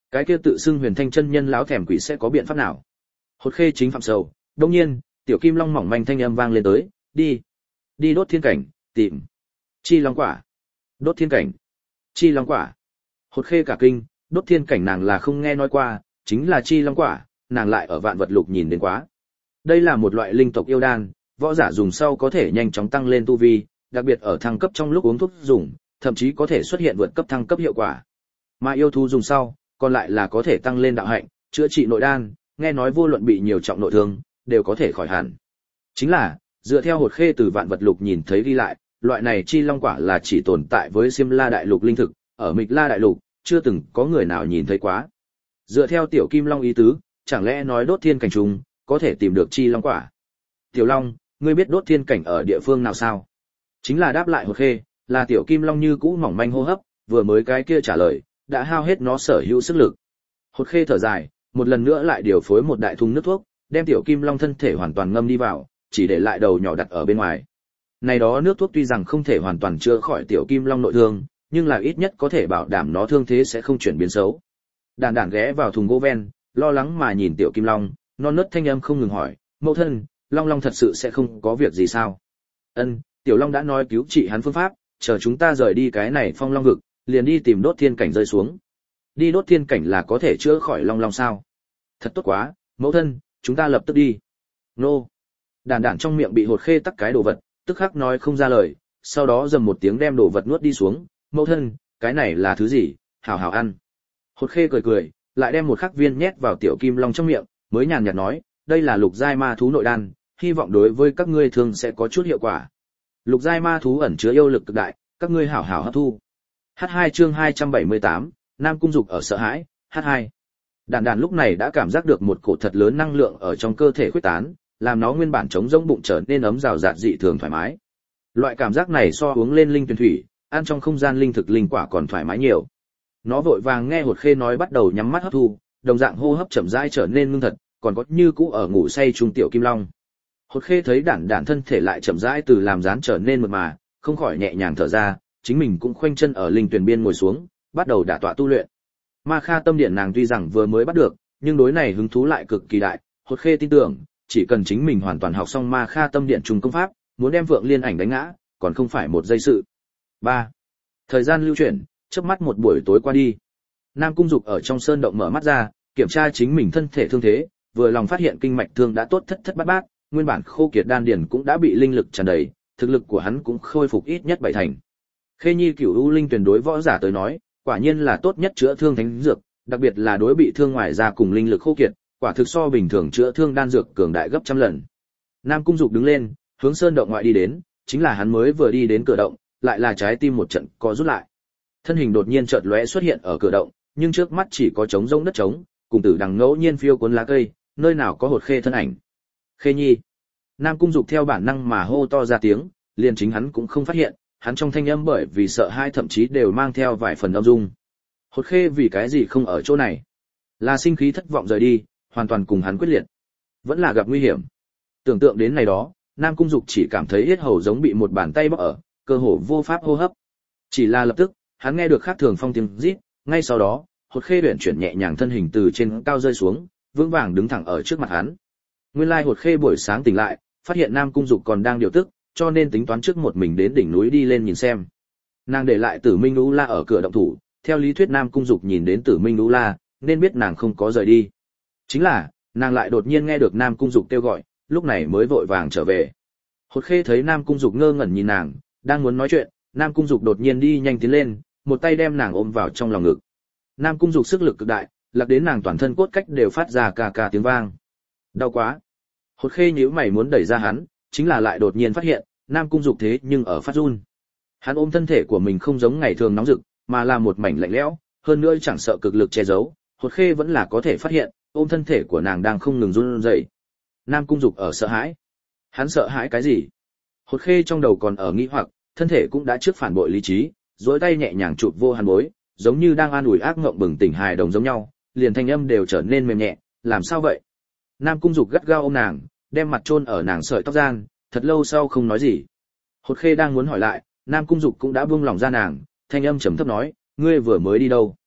Cái kia tự xưng Huyền Thanh chân nhân lão thèm quỷ sẽ có biện pháp nào? Hột Khê chính phạm sầu, đột nhiên, tiểu kim long mỏng manh thanh âm vang lên tới, đi, đi đốt thiên cảnh, tìm chi long quả. Đốt thiên cảnh, chi long quả. Hột Khê cả kinh, đốt thiên cảnh nàng là không nghe nói qua, chính là chi long quả, nàng lại ở vạn vật lục nhìn đến quá. Đây là một loại linh tộc yêu đan, võ giả dùng sau có thể nhanh chóng tăng lên tu vi, đặc biệt ở thăng cấp trong lúc uống thuốc dùng, thậm chí có thể xuất hiện vượt cấp thăng cấp hiệu quả. Mà yêu thú dùng sau, còn lại là có thể tăng lên đạo hạnh, chữa trị nội đan, nghe nói vô luận bị nhiều trọng nội thương, đều có thể khỏi hẳn. Chính là, dựa theo Hột Khê từ vạn vật lục nhìn thấy đi lại, loại này chi long quả là chỉ tồn tại với Xiêm La đại lục linh thực, ở Mịch La đại lục, chưa từng có người nào nhìn thấy quá. Dựa theo tiểu kim long ý tứ, chẳng lẽ nói đốt thiên cảnh trùng, có thể tìm được chi long quả. Tiểu Long, ngươi biết đốt thiên cảnh ở địa phương nào sao? Chính là đáp lại Hột Khê, là tiểu kim long như cũ mỏng manh hô hấp, vừa mới cái kia trả lời, đã hao hết nó sở hữu sức lực. Hột Khê thở dài, một lần nữa lại điều phối một đại thùng nước thuốc, đem tiểu kim long thân thể hoàn toàn ngâm đi vào, chỉ để lại đầu nhỏ đặt ở bên ngoài. Này đó nước thuốc tuy rằng không thể hoàn toàn chữa khỏi tiểu kim long nội thương, nhưng là ít nhất có thể bảo đảm nó thương thế sẽ không chuyển biến xấu. Đàn đàn ghé vào thùng gỗ ven, lo lắng mà nhìn tiểu kim long, non nớt thanh âm không ngừng hỏi, mẫu thân, long long thật sự sẽ không có việc gì sao? Ân, tiểu long đã nói cứu trị hắn phương pháp, chờ chúng ta rời đi cái này phong long vực, liền đi tìm đốt thiên cảnh rơi xuống. Đi đốt thiên cảnh là có thể chữa khỏi long long sao? Thật tốt quá, mẫu thân, chúng ta lập tức đi. Nô. Đàn đàn trong miệng bị Hột Khê tắc cái đồ vật, tức khắc nói không ra lời, sau đó dầm một tiếng đem đồ vật nuốt đi xuống. Mẫu thân, cái này là thứ gì? Hảo hảo ăn. Hột Khê cười cười, lại đem một khắc viên nhét vào tiểu kim long trong miệng, mới nhàn nhạt nói, đây là lục giai ma thú nội đan, hy vọng đối với các ngươi thường sẽ có chút hiệu quả. Lục giai ma thú ẩn chứa yêu lực cực đại, các ngươi hảo hảo hấp thu. H hai chương hai trăm bảy mươi tám, Nam Cung Dục ở sợ hãi, H hai. Đàn đàn lúc này đã cảm giác được một cổ thật lớn năng lượng ở trong cơ thể khuếch tán, làm nó nguyên bản trống rỗng bụng trở nên ấm rào rạt dị thường thoải mái. Loại cảm giác này so uống lên linh tuyển thủy, ăn trong không gian linh thực linh quả còn thoải mái nhiều. Nó vội vàng nghe Hột Khê nói bắt đầu nhắm mắt hấp thu, đồng dạng hô hấp chậm rãi trở nên ngưng thật, còn có như cũ ở ngủ say trung tiểu kim long. Hột Khê thấy đản đản thân thể lại chậm rãi từ làm dán trở nên mượt mà, không khỏi nhẹ nhàng thở ra, chính mình cũng khoanh chân ở linh tuyển biên ngồi xuống, bắt đầu đả tọa tu luyện. Ma Kha tâm điện nàng tuy rằng vừa mới bắt được, nhưng đối này hứng thú lại cực kỳ đại, Hột Khê tin tưởng, chỉ cần chính mình hoàn toàn học xong Ma Kha tâm điện trùng công pháp, muốn đem Vượng Liên Ảnh đánh ngã, còn không phải một giây sự. ba. Thời gian lưu chuyển, chớp mắt một buổi tối qua đi. Nam Cung Dục ở trong sơn động mở mắt ra, kiểm tra chính mình thân thể thương thế, vừa lòng phát hiện kinh mạch thương đã tốt thất thất bát bát, nguyên bản khô kiệt đan điền cũng đã bị linh lực tràn đầy, thực lực của hắn cũng khôi phục ít nhất bảy thành. Khê Nhi Cửu U Linh tuyển đối võ giả tới nói, quả nhiên là tốt nhất chữa thương thánh dược, đặc biệt là đối bị thương ngoài da cùng linh lực khô kiệt, quả thực so bình thường chữa thương đan dược cường đại gấp trăm lần. Nam Cung Dục đứng lên, hướng sơn động ngoại đi đến, chính là hắn mới vừa đi đến cửa động, lại là trái tim một trận co rút lại. Thân hình đột nhiên chợt lóe xuất hiện ở cửa động, nhưng trước mắt chỉ có trống rỗng đất trống, cùng tử đằng ngẫu nhiên phiêu cuốn lá cây, nơi nào có Hột Khê thân ảnh. Khê Nhi. Nam Cung Dục theo bản năng mà hô to ra tiếng, liền chính hắn cũng không phát hiện, hắn trong thanh âm bởi vì sợ hãi thậm chí đều mang theo vài phần âm dung. Hột Khê vì cái gì không ở chỗ này? Là sinh khí thất vọng rời đi, hoàn toàn cùng hắn quyết liệt, vẫn là gặp nguy hiểm. Tưởng tượng đến này đó, Nam Cung Dục chỉ cảm thấy yết hầu giống bị một bàn tay bóp ở, cơ hồ vô pháp hô hấp. Chỉ là lập tức, hắn nghe được khác thường phong tiếng rít, ngay sau đó, Hột Khê uyển chuyển nhẹ nhàng thân hình từ trên cao rơi xuống, vững vàng đứng thẳng ở trước mặt hắn. Nguyên lai Hột Khê buổi sáng tỉnh lại, phát hiện Nam Cung Dục còn đang điều tức, cho nên tính toán trước một mình đến đỉnh núi đi lên nhìn xem. Nàng để lại Tử Minh U La ở cửa động thủ, theo lý thuyết Nam Cung Dục nhìn đến Tử Minh U La, nên biết nàng không có rời đi. Chính là, nàng lại đột nhiên nghe được Nam Cung Dục kêu gọi, lúc này mới vội vàng trở về. Hột Khê thấy Nam Cung Dục ngơ ngẩn nhìn nàng, đang muốn nói chuyện, Nam Cung Dục đột nhiên đi nhanh tiến lên, một tay đem nàng ôm vào trong lòng ngực. Nam Cung Dục sức lực cực đại, lạc đến nàng toàn thân cốt cách đều phát ra cà cà tiếng vang. Đau quá. Hột Khê nhíu mày muốn đẩy ra hắn, chính là lại đột nhiên phát hiện, Nam Cung Dục thế nhưng ở phát run. Hắn ôm thân thể của mình không giống ngày thường nóng rực, mà là một mảnh lạnh lẽo, hơn nữa chẳng sợ cực lực che giấu, Hột Khê vẫn là có thể phát hiện, ôm thân thể của nàng đang không ngừng run rẩy. Nam Cung Dục ở sợ hãi. Hắn sợ hãi cái gì? Hột Khê trong đầu còn ở nghi hoặc, thân thể cũng đã trước phản bội lý trí, duỗi tay nhẹ nhàng chụp vô hắn bối, giống như đang an ủi ác ngộng bừng tỉnh hài đồng giống nhau, liền thanh âm đều trở nên mềm nhẹ, làm sao vậy? Nam Cung Dục gắt gao ôm nàng, đem mặt chôn ở nàng sợi tóc gian, thật lâu sau không nói gì. Hột Khê đang muốn hỏi lại, Nam Cung Dục cũng đã buông lòng ra nàng, thanh âm trầm thấp nói, ngươi vừa mới đi đâu?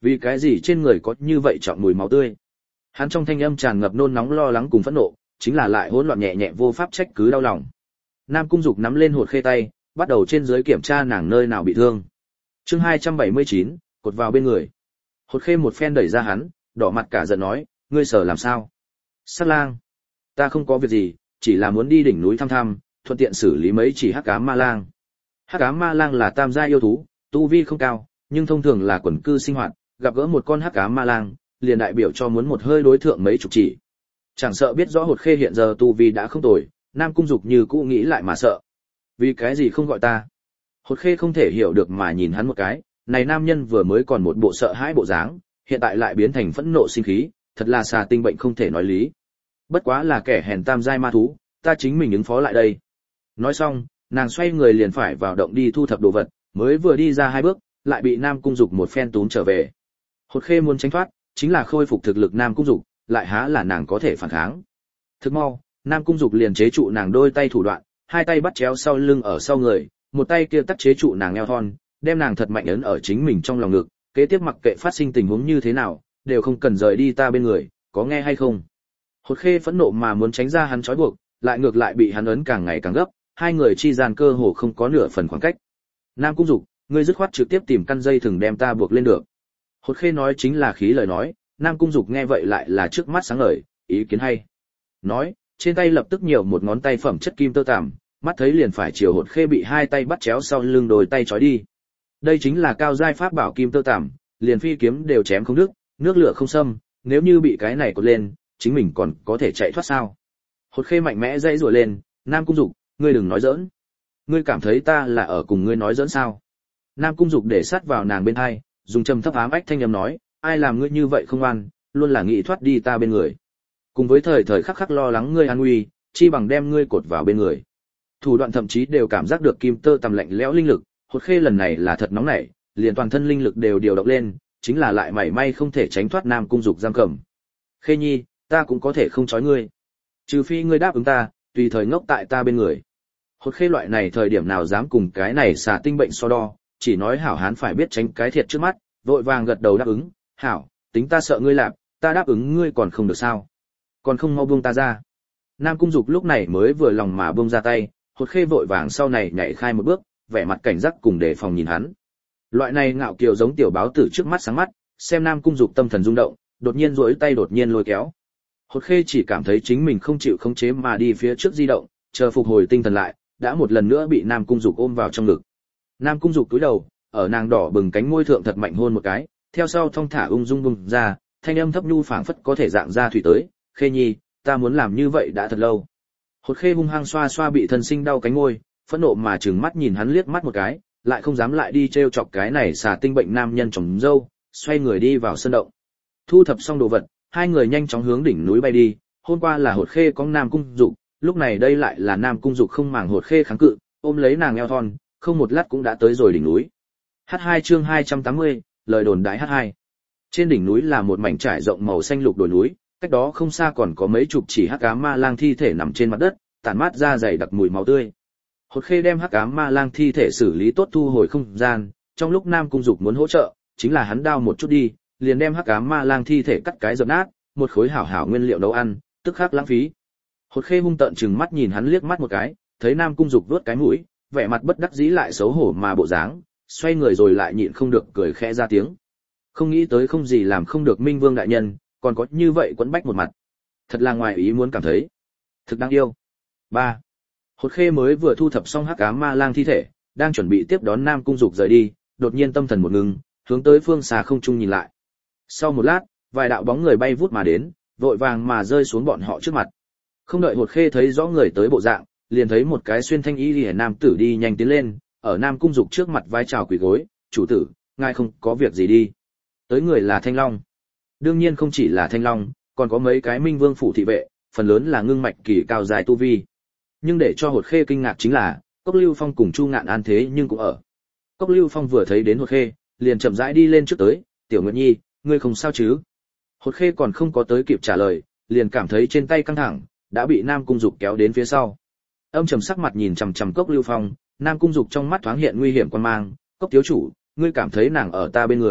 Vì cái gì trên người có như vậy trọng mùi máu tươi? Hắn trong thanh âm tràn ngập nôn nóng lo lắng cùng phẫn nộ, chính là lại hỗn loạn nhẹ nhẹ vô pháp trách cứ đau lòng. Nam Cung Dục nắm lên Hột Khê tay, bắt đầu trên dưới kiểm tra nàng nơi nào bị thương. Chương hai trăm bảy mươi chín, cột vào bên người. Hột Khê một phen đẩy ra hắn, đỏ mặt cả giận nói, ngươi sợ làm sao? Sát lang, ta không có việc gì, chỉ là muốn đi đỉnh núi thăm thăm, thuận tiện xử lý mấy chỉ hắc ám ma lang. Hắc ám ma lang là tam gia yêu thú, tu vi không cao, nhưng thông thường là quần cư sinh hoạt, gặp gỡ một con hắc ám ma lang, liền đại biểu cho muốn một hơi đối thượng mấy chục chỉ. Chẳng sợ biết rõ Hột Khê hiện giờ tu vi đã không tồi, Nam Cung Dục như cũ nghĩ lại mà sợ. Vì cái gì không gọi ta? Hột Khê không thể hiểu được mà nhìn hắn một cái, này nam nhân vừa mới còn một bộ sợ hãi bộ dáng, hiện tại lại biến thành phẫn nộ sinh khí, thật là xà tinh bệnh không thể nói lý. Bất quá là kẻ hèn tam giai ma thú, ta chính mình ứng phó lại đây. Nói xong, nàng xoay người liền phải vào động đi thu thập đồ vật, mới vừa đi ra hai bước, lại bị Nam Cung Dục một phen túm trở về. Hột Khê muốn tránh thoát, chính là khôi phục thực lực Nam Cung Dục, lại há là nàng có thể phản kháng. Thức mau, Nam Cung Dục liền chế trụ nàng đôi tay thủ đoạn, hai tay bắt chéo sau lưng ở sau người, một tay kia tắt chế trụ nàng eo thon, đem nàng thật mạnh ấn ở chính mình trong lòng ngực, kế tiếp mặc kệ phát sinh tình huống như thế nào, đều không cần rời đi ta bên người, có nghe hay không? Hột Khê phẫn nộ mà muốn tránh ra hắn trói buộc, lại ngược lại bị hắn ấn càng ngày càng gấp, hai người chi gian cơ hồ không có nửa phần khoảng cách. Nam Cung Dục, ngươi dứt khoát trực tiếp tìm căn dây thừng đem ta buộc lên được. Hột Khê nói chính là khí lời nói, Nam Cung Dục nghe vậy lại là trước mắt sáng ngời, ý kiến hay. Nói, trên tay lập tức nhiều một ngón tay phẩm chất kim tơ tằm, mắt thấy liền phải chiều Hột Khê bị hai tay bắt chéo sau lưng đôi tay trói đi. Đây chính là cao giai pháp bảo kim tơ tằm, liền phi kiếm đều chém không đứt, nước lửa không xâm, nếu như bị cái này cột lên, chính mình còn có thể chạy thoát sao? Hột Khê mạnh mẽ dãy rủa lên, Nam Cung Dục, ngươi đừng nói giỡn. Ngươi cảm thấy ta là ở cùng ngươi nói giỡn sao? Nam Cung Dục để sát vào nàng bên hai, dùng trầm thấp ám ách thanh âm nói, ai làm ngươi như vậy không an, luôn là nghĩ thoát đi ta bên người. Cùng với thời thời khắc khắc lo lắng ngươi an nguy, chi bằng đem ngươi cột vào bên người. Thủ đoạn thậm chí đều cảm giác được kim tơ tầm lạnh lẽo linh lực, Hột Khê lần này là thật nóng nảy, liền toàn thân linh lực đều điều động lên, chính là lại mảy may không thể tránh thoát Nam Cung Dục giam cầm. Khê Nhi, ta cũng có thể không trói ngươi, trừ phi ngươi đáp ứng ta, tùy thời ngốc tại ta bên người. Hột Khê loại này thời điểm nào dám cùng cái này xả tinh bệnh so đo, chỉ nói hảo hán phải biết tránh cái thiệt trước mắt, vội vàng gật đầu đáp ứng, hảo, tính ta sợ ngươi lạp, ta đáp ứng ngươi còn không được sao? Còn không mau buông ta ra. Nam Cung Dục lúc này mới vừa lòng mà buông ra tay, Hột Khê vội vàng sau này nhảy khai một bước, vẻ mặt cảnh giác cùng đề phòng nhìn hắn. Loại này ngạo kiều giống tiểu báo tử trước mắt sáng mắt, xem Nam Cung Dục tâm thần rung động, đột nhiên duỗi tay đột nhiên lôi kéo. Hột Khê chỉ cảm thấy chính mình không chịu khống chế mà đi phía trước di động, chờ phục hồi tinh thần lại, đã một lần nữa bị Nam Cung Dục ôm vào trong ngực. Nam Cung Dục cúi đầu, ở nàng đỏ bừng cánh môi thượng thật mạnh hôn một cái, theo sau thong thả ung dung bung ra, thanh âm thấp nhu phảng phất có thể dạng ra thủy tới, "Khê Nhi, ta muốn làm như vậy đã thật lâu." Hột Khê hung hăng xoa xoa bị thân sinh đau cánh môi, phẫn nộ mà trừng mắt nhìn hắn liếc mắt một cái, lại không dám lại đi trêu chọc cái này xà tinh bệnh nam nhân chồng dâu, xoay người đi vào sân động. Thu thập xong đồ vật, hai người nhanh chóng hướng đỉnh núi bay đi. Hôm qua là Hột Khê có Nam Cung Dục, lúc này đây lại là Nam Cung Dục không màng Hột Khê kháng cự, ôm lấy nàng eo thon, không một lát cũng đã tới rồi đỉnh núi. hát hai chương hai trăm tám mươi, lời đồn đại hát hai. Trên đỉnh núi là một mảnh trải rộng màu xanh lục đồi núi, cách đó không xa còn có mấy chục chỉ hắc ám ma lang thi thể nằm trên mặt đất, tản mát ra dày đặc mùi máu tươi. Hột Khê đem hắc ám ma lang thi thể xử lý tốt thu hồi không gian, trong lúc Nam Cung Dục muốn hỗ trợ, chính là hắn đao một chút đi, liền đem hắc ám ma lang thi thể cắt cái dập nát, một khối hảo hảo nguyên liệu nấu ăn, tức khắc lãng phí. Hột Khê hung tợn trừng mắt nhìn hắn liếc mắt một cái, thấy Nam Cung Dục vớt cái mũi, vẻ mặt bất đắc dĩ lại xấu hổ mà bộ dáng, xoay người rồi lại nhịn không được cười khẽ ra tiếng. Không nghĩ tới không gì làm không được Minh Vương đại nhân, còn có như vậy quấn bách một mặt. Thật là ngoài ý muốn cảm thấy. Thực đáng yêu. ba. Hột Khê mới vừa thu thập xong hắc ám ma lang thi thể, đang chuẩn bị tiếp đón Nam Cung Dục rời đi, đột nhiên tâm thần một ngừng, hướng tới phương xa không trung nhìn lại. Sau một lát, vài đạo bóng người bay vút mà đến, vội vàng mà rơi xuống bọn họ trước mặt. Không đợi Hột Khê thấy rõ người tới bộ dạng, liền thấy một cái xuyên thanh y liễu nam tử đi nhanh tiến lên, ở Nam Cung Dục trước mặt vái chào quỳ gối, "Chủ tử, ngài không có việc gì đi?" Tới người là Thanh Long. Đương nhiên không chỉ là Thanh Long, còn có mấy cái Minh Vương phủ thị vệ, phần lớn là ngưng mạch kỳ cao dài tu vi. Nhưng để cho Hột Khê kinh ngạc chính là, Cốc Lưu Phong cùng Chu Ngạn An thế nhưng cũng ở. Cốc Lưu Phong vừa thấy đến Hột Khê, liền chậm rãi đi lên trước tới, "Tiểu Nguyệt Nhi, ngươi không sao chứ?" Hột Khê còn không có tới kịp trả lời, liền cảm thấy trên tay căng thẳng, đã bị Nam Cung Dục kéo đến phía sau. Âm trầm sắc mặt nhìn chằm chằm Cốc Lưu Phong, Nam Cung Dục trong mắt thoáng hiện nguy hiểm quan mang, "Cốc thiếu chủ, ngươi cảm thấy nàng ở ta bên người,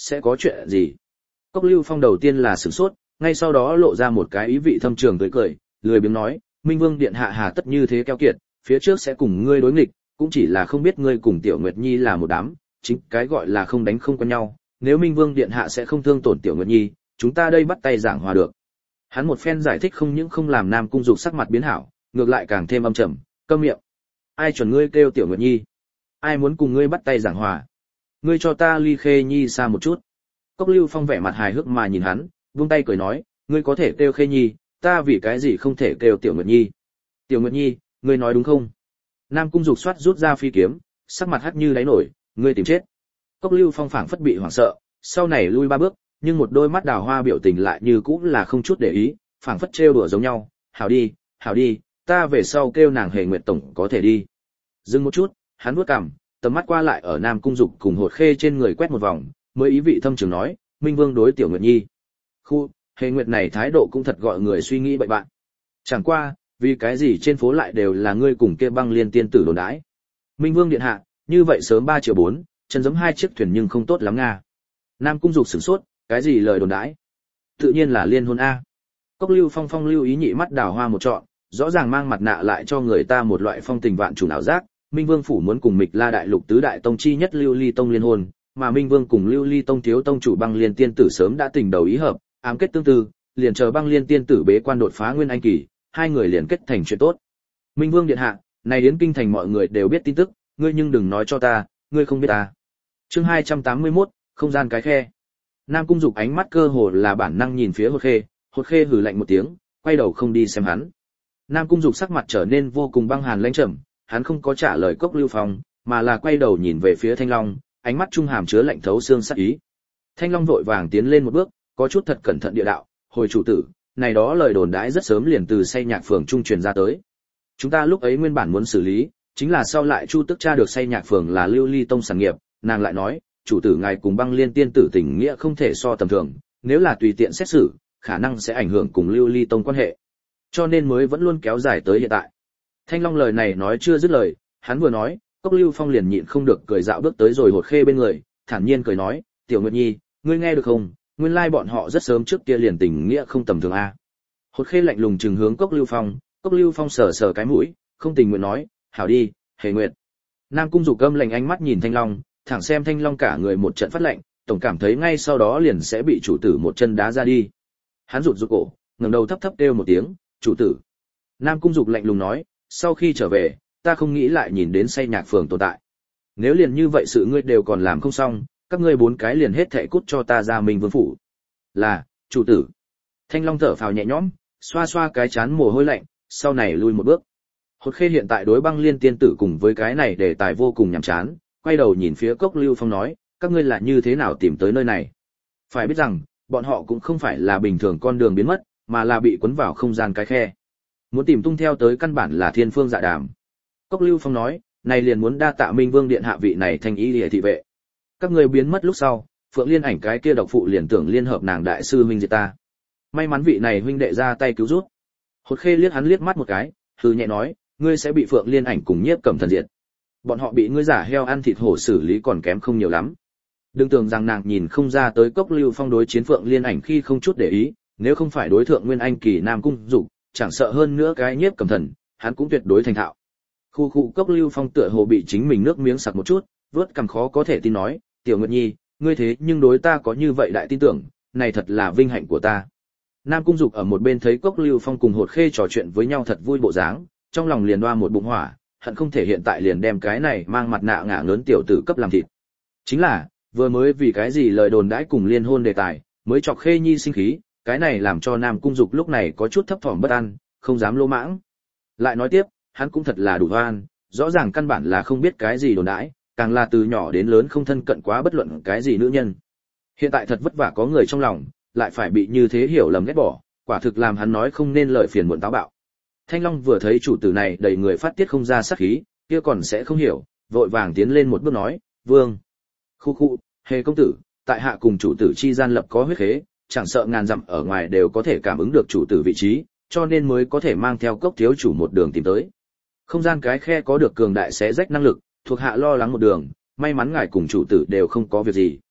Sẽ có chuyện gì? Cốc Lưu Phong đầu tiên là sửng sốt, ngay sau đó lộ ra một cái ý vị thâm trường tươi cười, lười biếng nói, Minh Vương điện hạ hà tất như thế keo kiệt, phía trước sẽ cùng ngươi đối nghịch, cũng chỉ là không biết ngươi cùng Tiểu Nguyệt Nhi là một đám, chính cái gọi là không đánh không quen nhau, nếu Minh Vương điện hạ sẽ không thương tổn Tiểu Nguyệt Nhi, chúng ta đây bắt tay giảng hòa được. Hắn một phen giải thích không những không làm Nam Cung Dục sắc mặt biến hảo, ngược lại càng thêm âm trầm, câm miệng. Ai chuẩn ngươi kêu Tiểu Nguyệt Nhi? Ai muốn cùng ngươi bắt tay giảng hòa? Ngươi cho ta ly Khê Nhi xa một chút. Cốc Lưu Phong vẻ mặt hài hước mà nhìn hắn, vung tay cười nói, ngươi có thể kêu Khê Nhi, ta vì cái gì không thể kêu Tiểu Nguyệt Nhi? Tiểu Nguyệt Nhi, ngươi nói đúng không? Nam Cung Dục xoát rút ra phi kiếm, sắc mặt hắt như đáy nổi, ngươi tìm chết. Cốc Lưu Phong phảng phất bị hoảng sợ, sau này lui ba bước, nhưng một đôi mắt đào hoa biểu tình lại như cũ là không chút để ý, phảng phất trêu đùa giống nhau, hảo đi, hảo đi, ta về sau kêu nàng Hề Nguyệt tổng có thể đi. Dừng một chút, hắn vuốt cằm, tầm mắt qua lại ở Nam Cung Dục cùng Hột Khê trên người quét một vòng, mới ý vị thâm trường nói, Minh Vương đối Tiểu Nguyệt Nhi. Khu, Hề Nguyệt này thái độ cũng thật gọi người suy nghĩ bậy bạn. Chẳng qua, vì cái gì trên phố lại đều là ngươi cùng kia Băng Liên tiên tử đồn đãi. Minh Vương điện hạ, như vậy sớm ba triệu bốn, chân giống hai chiếc thuyền nhưng không tốt lắm nga. Nam Cung Dục sửng sốt, cái gì lời đồn đãi? Tự nhiên là liên hôn a. Cốc Lưu Phong phong lưu ý nhị mắt đào hoa một trọn, rõ ràng mang mặt nạ lại cho người ta một loại phong tình vạn trùng ảo giác. Minh Vương phủ muốn cùng Mịch La đại lục tứ đại tông chi nhất Lưu Ly tông liên hôn, mà Minh Vương cùng Lưu Ly tông thiếu tông chủ Băng Liên tiên tử sớm đã tình đầu ý hợp, ám kết tương tư, liền chờ Băng Liên tiên tử bế quan đột phá nguyên anh kỳ, hai người liền kết thành chuyện tốt. Minh Vương điện hạ, này đến kinh thành mọi người đều biết tin tức, ngươi nhưng đừng nói cho ta, ngươi không biết ta. Chương hai trăm tám mươi mốt, không gian cái khe. Nam Cung Dục ánh mắt cơ hồ là bản năng nhìn phía Hột Khê, Hột Khê hừ lạnh một tiếng, quay đầu không đi xem hắn. Nam Cung Dục sắc mặt trở nên vô cùng băng hàn lãnh trầm, hắn không có trả lời Cốc Lưu Phong, mà là quay đầu nhìn về phía Thanh Long, ánh mắt trung hàm chứa lạnh thấu xương sát ý. Thanh Long vội vàng tiến lên một bước, có chút thật cẩn thận địa đạo, hồi chủ tử, này đó lời đồn đãi rất sớm liền từ Say Nhạc phường trung truyền ra tới. Chúng ta lúc ấy nguyên bản muốn xử lý, chính là sau lại Chu Tức tra được Say Nhạc phường là Lưu Ly tông sản nghiệp, nàng lại nói, chủ tử ngài cùng Băng Liên tiên tử tình nghĩa không thể so tầm thường, nếu là tùy tiện xét xử, khả năng sẽ ảnh hưởng cùng Lưu Ly tông quan hệ. Cho nên mới vẫn luôn kéo dài tới hiện tại. Thanh Long lời này nói chưa dứt lời, hắn vừa nói, Cốc Lưu Phong liền nhịn không được cười dạo bước tới rồi Hột Khê bên người, thản nhiên cười nói, Tiểu Nguyệt Nhi, ngươi nghe được không? Nguyên lai bọn họ rất sớm trước kia liền tình nghĩa không tầm thường a. Hột Khê lạnh lùng trừng hướng Cốc Lưu Phong, Cốc Lưu Phong sờ sờ cái mũi, không tình nguyện nói, hảo đi, Hề Nguyệt. Nam Cung Dục câm lạnh ánh mắt nhìn Thanh Long, thẳng xem Thanh Long cả người một trận phát lạnh, tổng cảm thấy ngay sau đó liền sẽ bị chủ tử một chân đá ra đi. Hắn rụt rụt cổ, ngẩng đầu thấp thấp kêu một tiếng, chủ tử. Nam Cung Dục lạnh lùng nói, sau khi trở về, ta không nghĩ lại nhìn đến Say Nhạc phường tồn tại. Nếu liền như vậy sự ngươi đều còn làm không xong, các ngươi bốn cái liền hết thảy cút cho ta ra Minh Vương phủ. Là, chủ tử. Thanh Long thở phào nhẹ nhõm, xoa xoa cái chán mồ hôi lạnh, sau này lui một bước. Hột Khê hiện tại đối Băng Liên tiên tử cùng với cái này đề tài vô cùng nhàm chán, quay đầu nhìn phía Cốc Lưu Phong nói, các ngươi là như thế nào tìm tới nơi này? Phải biết rằng, bọn họ cũng không phải là bình thường con đường biến mất, mà là bị cuốn vào không gian cái khe. Muốn tìm tung theo tới căn bản là thiên phương dạ đàm. Cốc Lưu Phong nói, này liền muốn đa tạ Minh Vương điện hạ vị này thanh ý liễu thị vệ. Các ngươi biến mất lúc sau, Phượng Liên ảnh cái kia độc phụ liền tưởng liên hợp nàng đại sư huynh diệt ta. May mắn vị này huynh đệ ra tay cứu giúp. Hột Khê liếc hắn liếc mắt một cái, hừ nhẹ nói, ngươi sẽ bị Phượng Liên ảnh cùng Nhiếp Cẩm Thần diệt. Bọn họ bị ngươi giả heo ăn thịt hổ xử lý còn kém không nhiều lắm. Đừng tưởng rằng nàng nhìn không ra tới Cốc Lưu Phong đối chiến Phượng Liên ảnh khi không chút để ý, nếu không phải đối thượng Nguyên Anh kỳ Nam Cung Dục, chẳng sợ hơn nữa cái Nhiếp Cẩm Thần, hắn cũng tuyệt đối thành thạo. Khu khu Cốc Lưu Phong tựa hồ bị chính mình nước miếng sặc một chút, vớt cằm khó có thể tin nói, Tiểu Nguyệt Nhi, ngươi thế nhưng đối ta có như vậy đại tin tưởng, này thật là vinh hạnh của ta. Nam Cung Dục ở một bên thấy Cốc Lưu Phong cùng Hột Khê trò chuyện với nhau thật vui bộ dáng, trong lòng liền đoa một bụng hỏa, hận không thể hiện tại liền đem cái này mang mặt nạ ngả ngớn tiểu tử cấp làm thịt. Chính là, vừa mới vì cái gì lời đồn đãi cùng liên hôn đề tài, mới chọc Khê Nhi sinh khí, cái này làm cho Nam Cung Dục lúc này có chút thấp thỏm bất an, không dám lô mãng. Lại nói tiếp, hắn cũng thật là đủ oan, rõ ràng căn bản là không biết cái gì đồn đãi, càng là từ nhỏ đến lớn không thân cận quá bất luận cái gì nữ nhân. Hiện tại thật vất vả có người trong lòng, lại phải bị như thế hiểu lầm ghét bỏ, quả thực làm hắn nói không nên lời phiền muộn táo bạo. Thanh Long vừa thấy chủ tử này đầy người phát tiết không ra sát khí, kia còn sẽ không hiểu, vội vàng tiến lên một bước nói, "Vương." Khu khu, Hề công tử, tại hạ cùng chủ tử chi gian lập có huyết khế, chẳng sợ ngàn dặm ở ngoài đều có thể cảm ứng được chủ tử vị trí, cho nên mới có thể mang theo Cốc thiếu chủ một đường tìm tới. Không gian cái khe có được cường đại xé rách năng lực, thuộc hạ lo lắng một đường, may mắn ngài cùng chủ tử đều không có việc gì.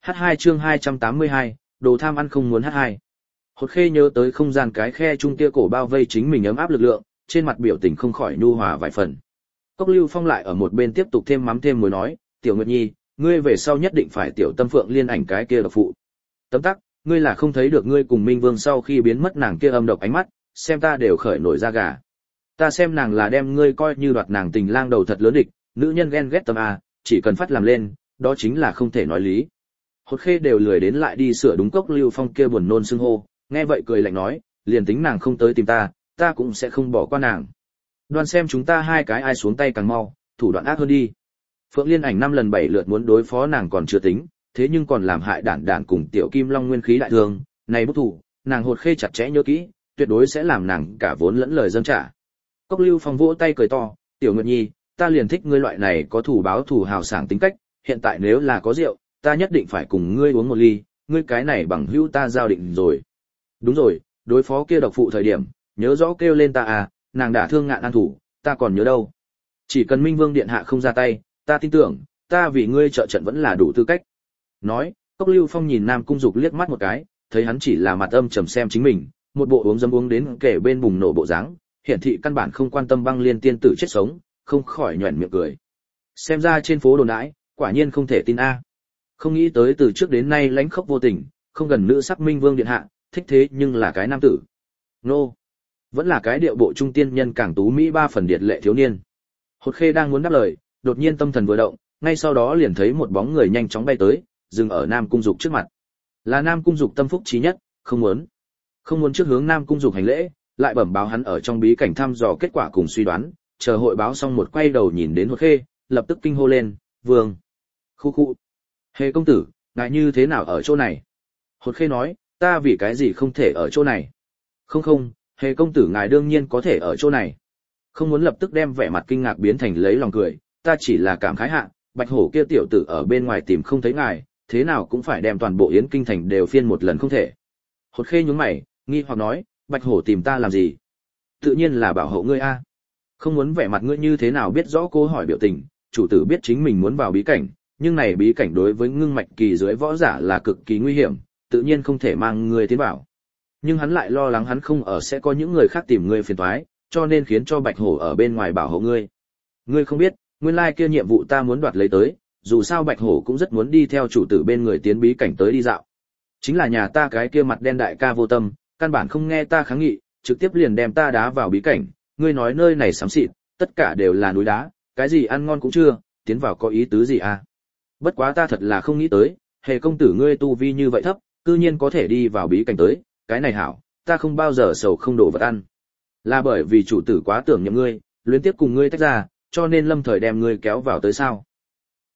hát hai chương hai trăm tám mươi hai, đồ tham ăn không muốn hát hai. Hột Khê nhớ tới không gian cái khe trung kia cổ bao vây chính mình ấm áp lực lượng, trên mặt biểu tình không khỏi nhu hòa vài phần. Cốc Lưu Phong lại ở một bên tiếp tục thêm mắm thêm muối nói, "Tiểu Nguyệt Nhi, ngươi về sau nhất định phải tiểu Tâm Phượng Liên ảnh cái kia độc phụ." Tấm tắc, ngươi là không thấy được ngươi cùng Minh Vương sau khi biến mất nàng kia âm độc ánh mắt, xem ta đều khởi nổi da gà. Ta xem nàng là đem ngươi coi như đoạt nàng tình lang đầu thật lớn địch, nữ nhân ghen ghét tâm a, chỉ cần phát làm lên, đó chính là không thể nói lý. Hột Khê đều lười đến lại đi sửa đúng Cốc Lưu Phong kia buồn nôn xưng hô, nghe vậy cười lạnh nói, liền tính nàng không tới tìm ta, ta cũng sẽ không bỏ qua nàng. Đoan xem chúng ta hai cái ai xuống tay càng mau, thủ đoạn ác hơn đi. Phượng Liên ảnh năm lần bảy lượt muốn đối phó nàng còn chưa tính, thế nhưng còn làm hại đản đản cùng Tiểu Kim Long nguyên khí đại thương, này bút thủ, nàng Hột Khê chặt chẽ nhớ kỹ, tuyệt đối sẽ làm nàng cả vốn lẫn lời dâng trả. Cốc Lưu Phong vỗ tay cười to, "Tiểu Nguyệt Nhi, ta liền thích ngươi loại này có thủ báo thủ hào sảng tính cách, hiện tại nếu là có rượu, ta nhất định phải cùng ngươi uống một ly, ngươi cái này bằng hữu ta giao định rồi." "Đúng rồi, đối phó kia độc phụ thời điểm, nhớ rõ kêu lên ta à, nàng đã thương Ngạn An thủ, ta còn nhớ đâu. Chỉ cần Minh Vương điện hạ không ra tay, ta tin tưởng, ta vì ngươi trợ trận vẫn là đủ tư cách." Nói, Cốc Lưu Phong nhìn Nam Cung Dục liếc mắt một cái, thấy hắn chỉ là mặt âm trầm xem chính mình, một bộ uống dâm uống đến kể bên bùng nổ bộ dáng, hiển thị căn bản không quan tâm băng liên tiên tử chết sống, không khỏi nhuyễn miệng cười. Xem ra trên phố đồn đãi, quả nhiên không thể tin a. Không nghĩ tới từ trước đến nay lãnh khốc vô tình, không gần nữ sắc Minh Vương điện hạ, thích thế nhưng là cái nam tử. Nô, vẫn là cái điệu bộ trung tiên nhân càng tú mỹ ba phần điệt lệ thiếu niên. Hột Khê đang muốn đáp lời, đột nhiên tâm thần vừa động, ngay sau đó liền thấy một bóng người nhanh chóng bay tới, dừng ở Nam Cung Dục trước mặt. Là Nam Cung Dục tâm phúc chí nhất, không muốn, không muốn trước hướng Nam Cung Dục hành lễ, lại bẩm báo hắn ở trong bí cảnh thăm dò kết quả cùng suy đoán, chờ hội báo xong một quay đầu nhìn đến Hột Khê, lập tức kinh hô lên, "Vương!" Khu khu. "Hề công tử, ngài như thế nào ở chỗ này?" Hột Khê nói, "Ta vì cái gì không thể ở chỗ này?" "Không không, Hề công tử ngài đương nhiên có thể ở chỗ này." Không muốn lập tức đem vẻ mặt kinh ngạc biến thành lấy lòng cười, "Ta chỉ là cảm khái hạ, Bạch Hổ kia tiểu tử ở bên ngoài tìm không thấy ngài, thế nào cũng phải đem toàn bộ Yến Kinh thành đều phiên một lần không thể." Hột Khê nhướng mày, nghi hoặc nói, "Bạch Hổ tìm ta làm gì?" "Tự nhiên là bảo hộ ngươi a." Không muốn vẻ mặt ngươi như thế nào biết rõ cô hỏi biểu tình, chủ tử biết chính mình muốn vào bí cảnh, nhưng này bí cảnh đối với ngưng mạch kỳ dưới võ giả là cực kỳ nguy hiểm, tự nhiên không thể mang ngươi tiến vào. Nhưng hắn lại lo lắng hắn không ở sẽ có những người khác tìm ngươi phiền toái, cho nên khiến cho Bạch Hổ ở bên ngoài bảo hộ ngươi. Ngươi không biết, nguyên lai kia nhiệm vụ ta muốn đoạt lấy tới, dù sao Bạch Hổ cũng rất muốn đi theo chủ tử bên người tiến bí cảnh tới đi dạo. Chính là nhà ta cái kia mặt đen đại ca vô tâm, căn bản không nghe ta kháng nghị, trực tiếp liền đem ta đá vào bí cảnh, ngươi nói nơi này xám xịt, tất cả đều là núi đá, cái gì ăn ngon cũng chưa, tiến vào có ý tứ gì à? Bất quá ta thật là không nghĩ tới, Hề công tử ngươi tu vi như vậy thấp, cư nhiên có thể đi vào bí cảnh tới, cái này hảo, ta không bao giờ sầu không đổ vật ăn. Là bởi vì chủ tử quá tưởng nhậm ngươi, luyến tiếp cùng ngươi tách ra, cho nên lâm thời đem ngươi kéo vào tới sao?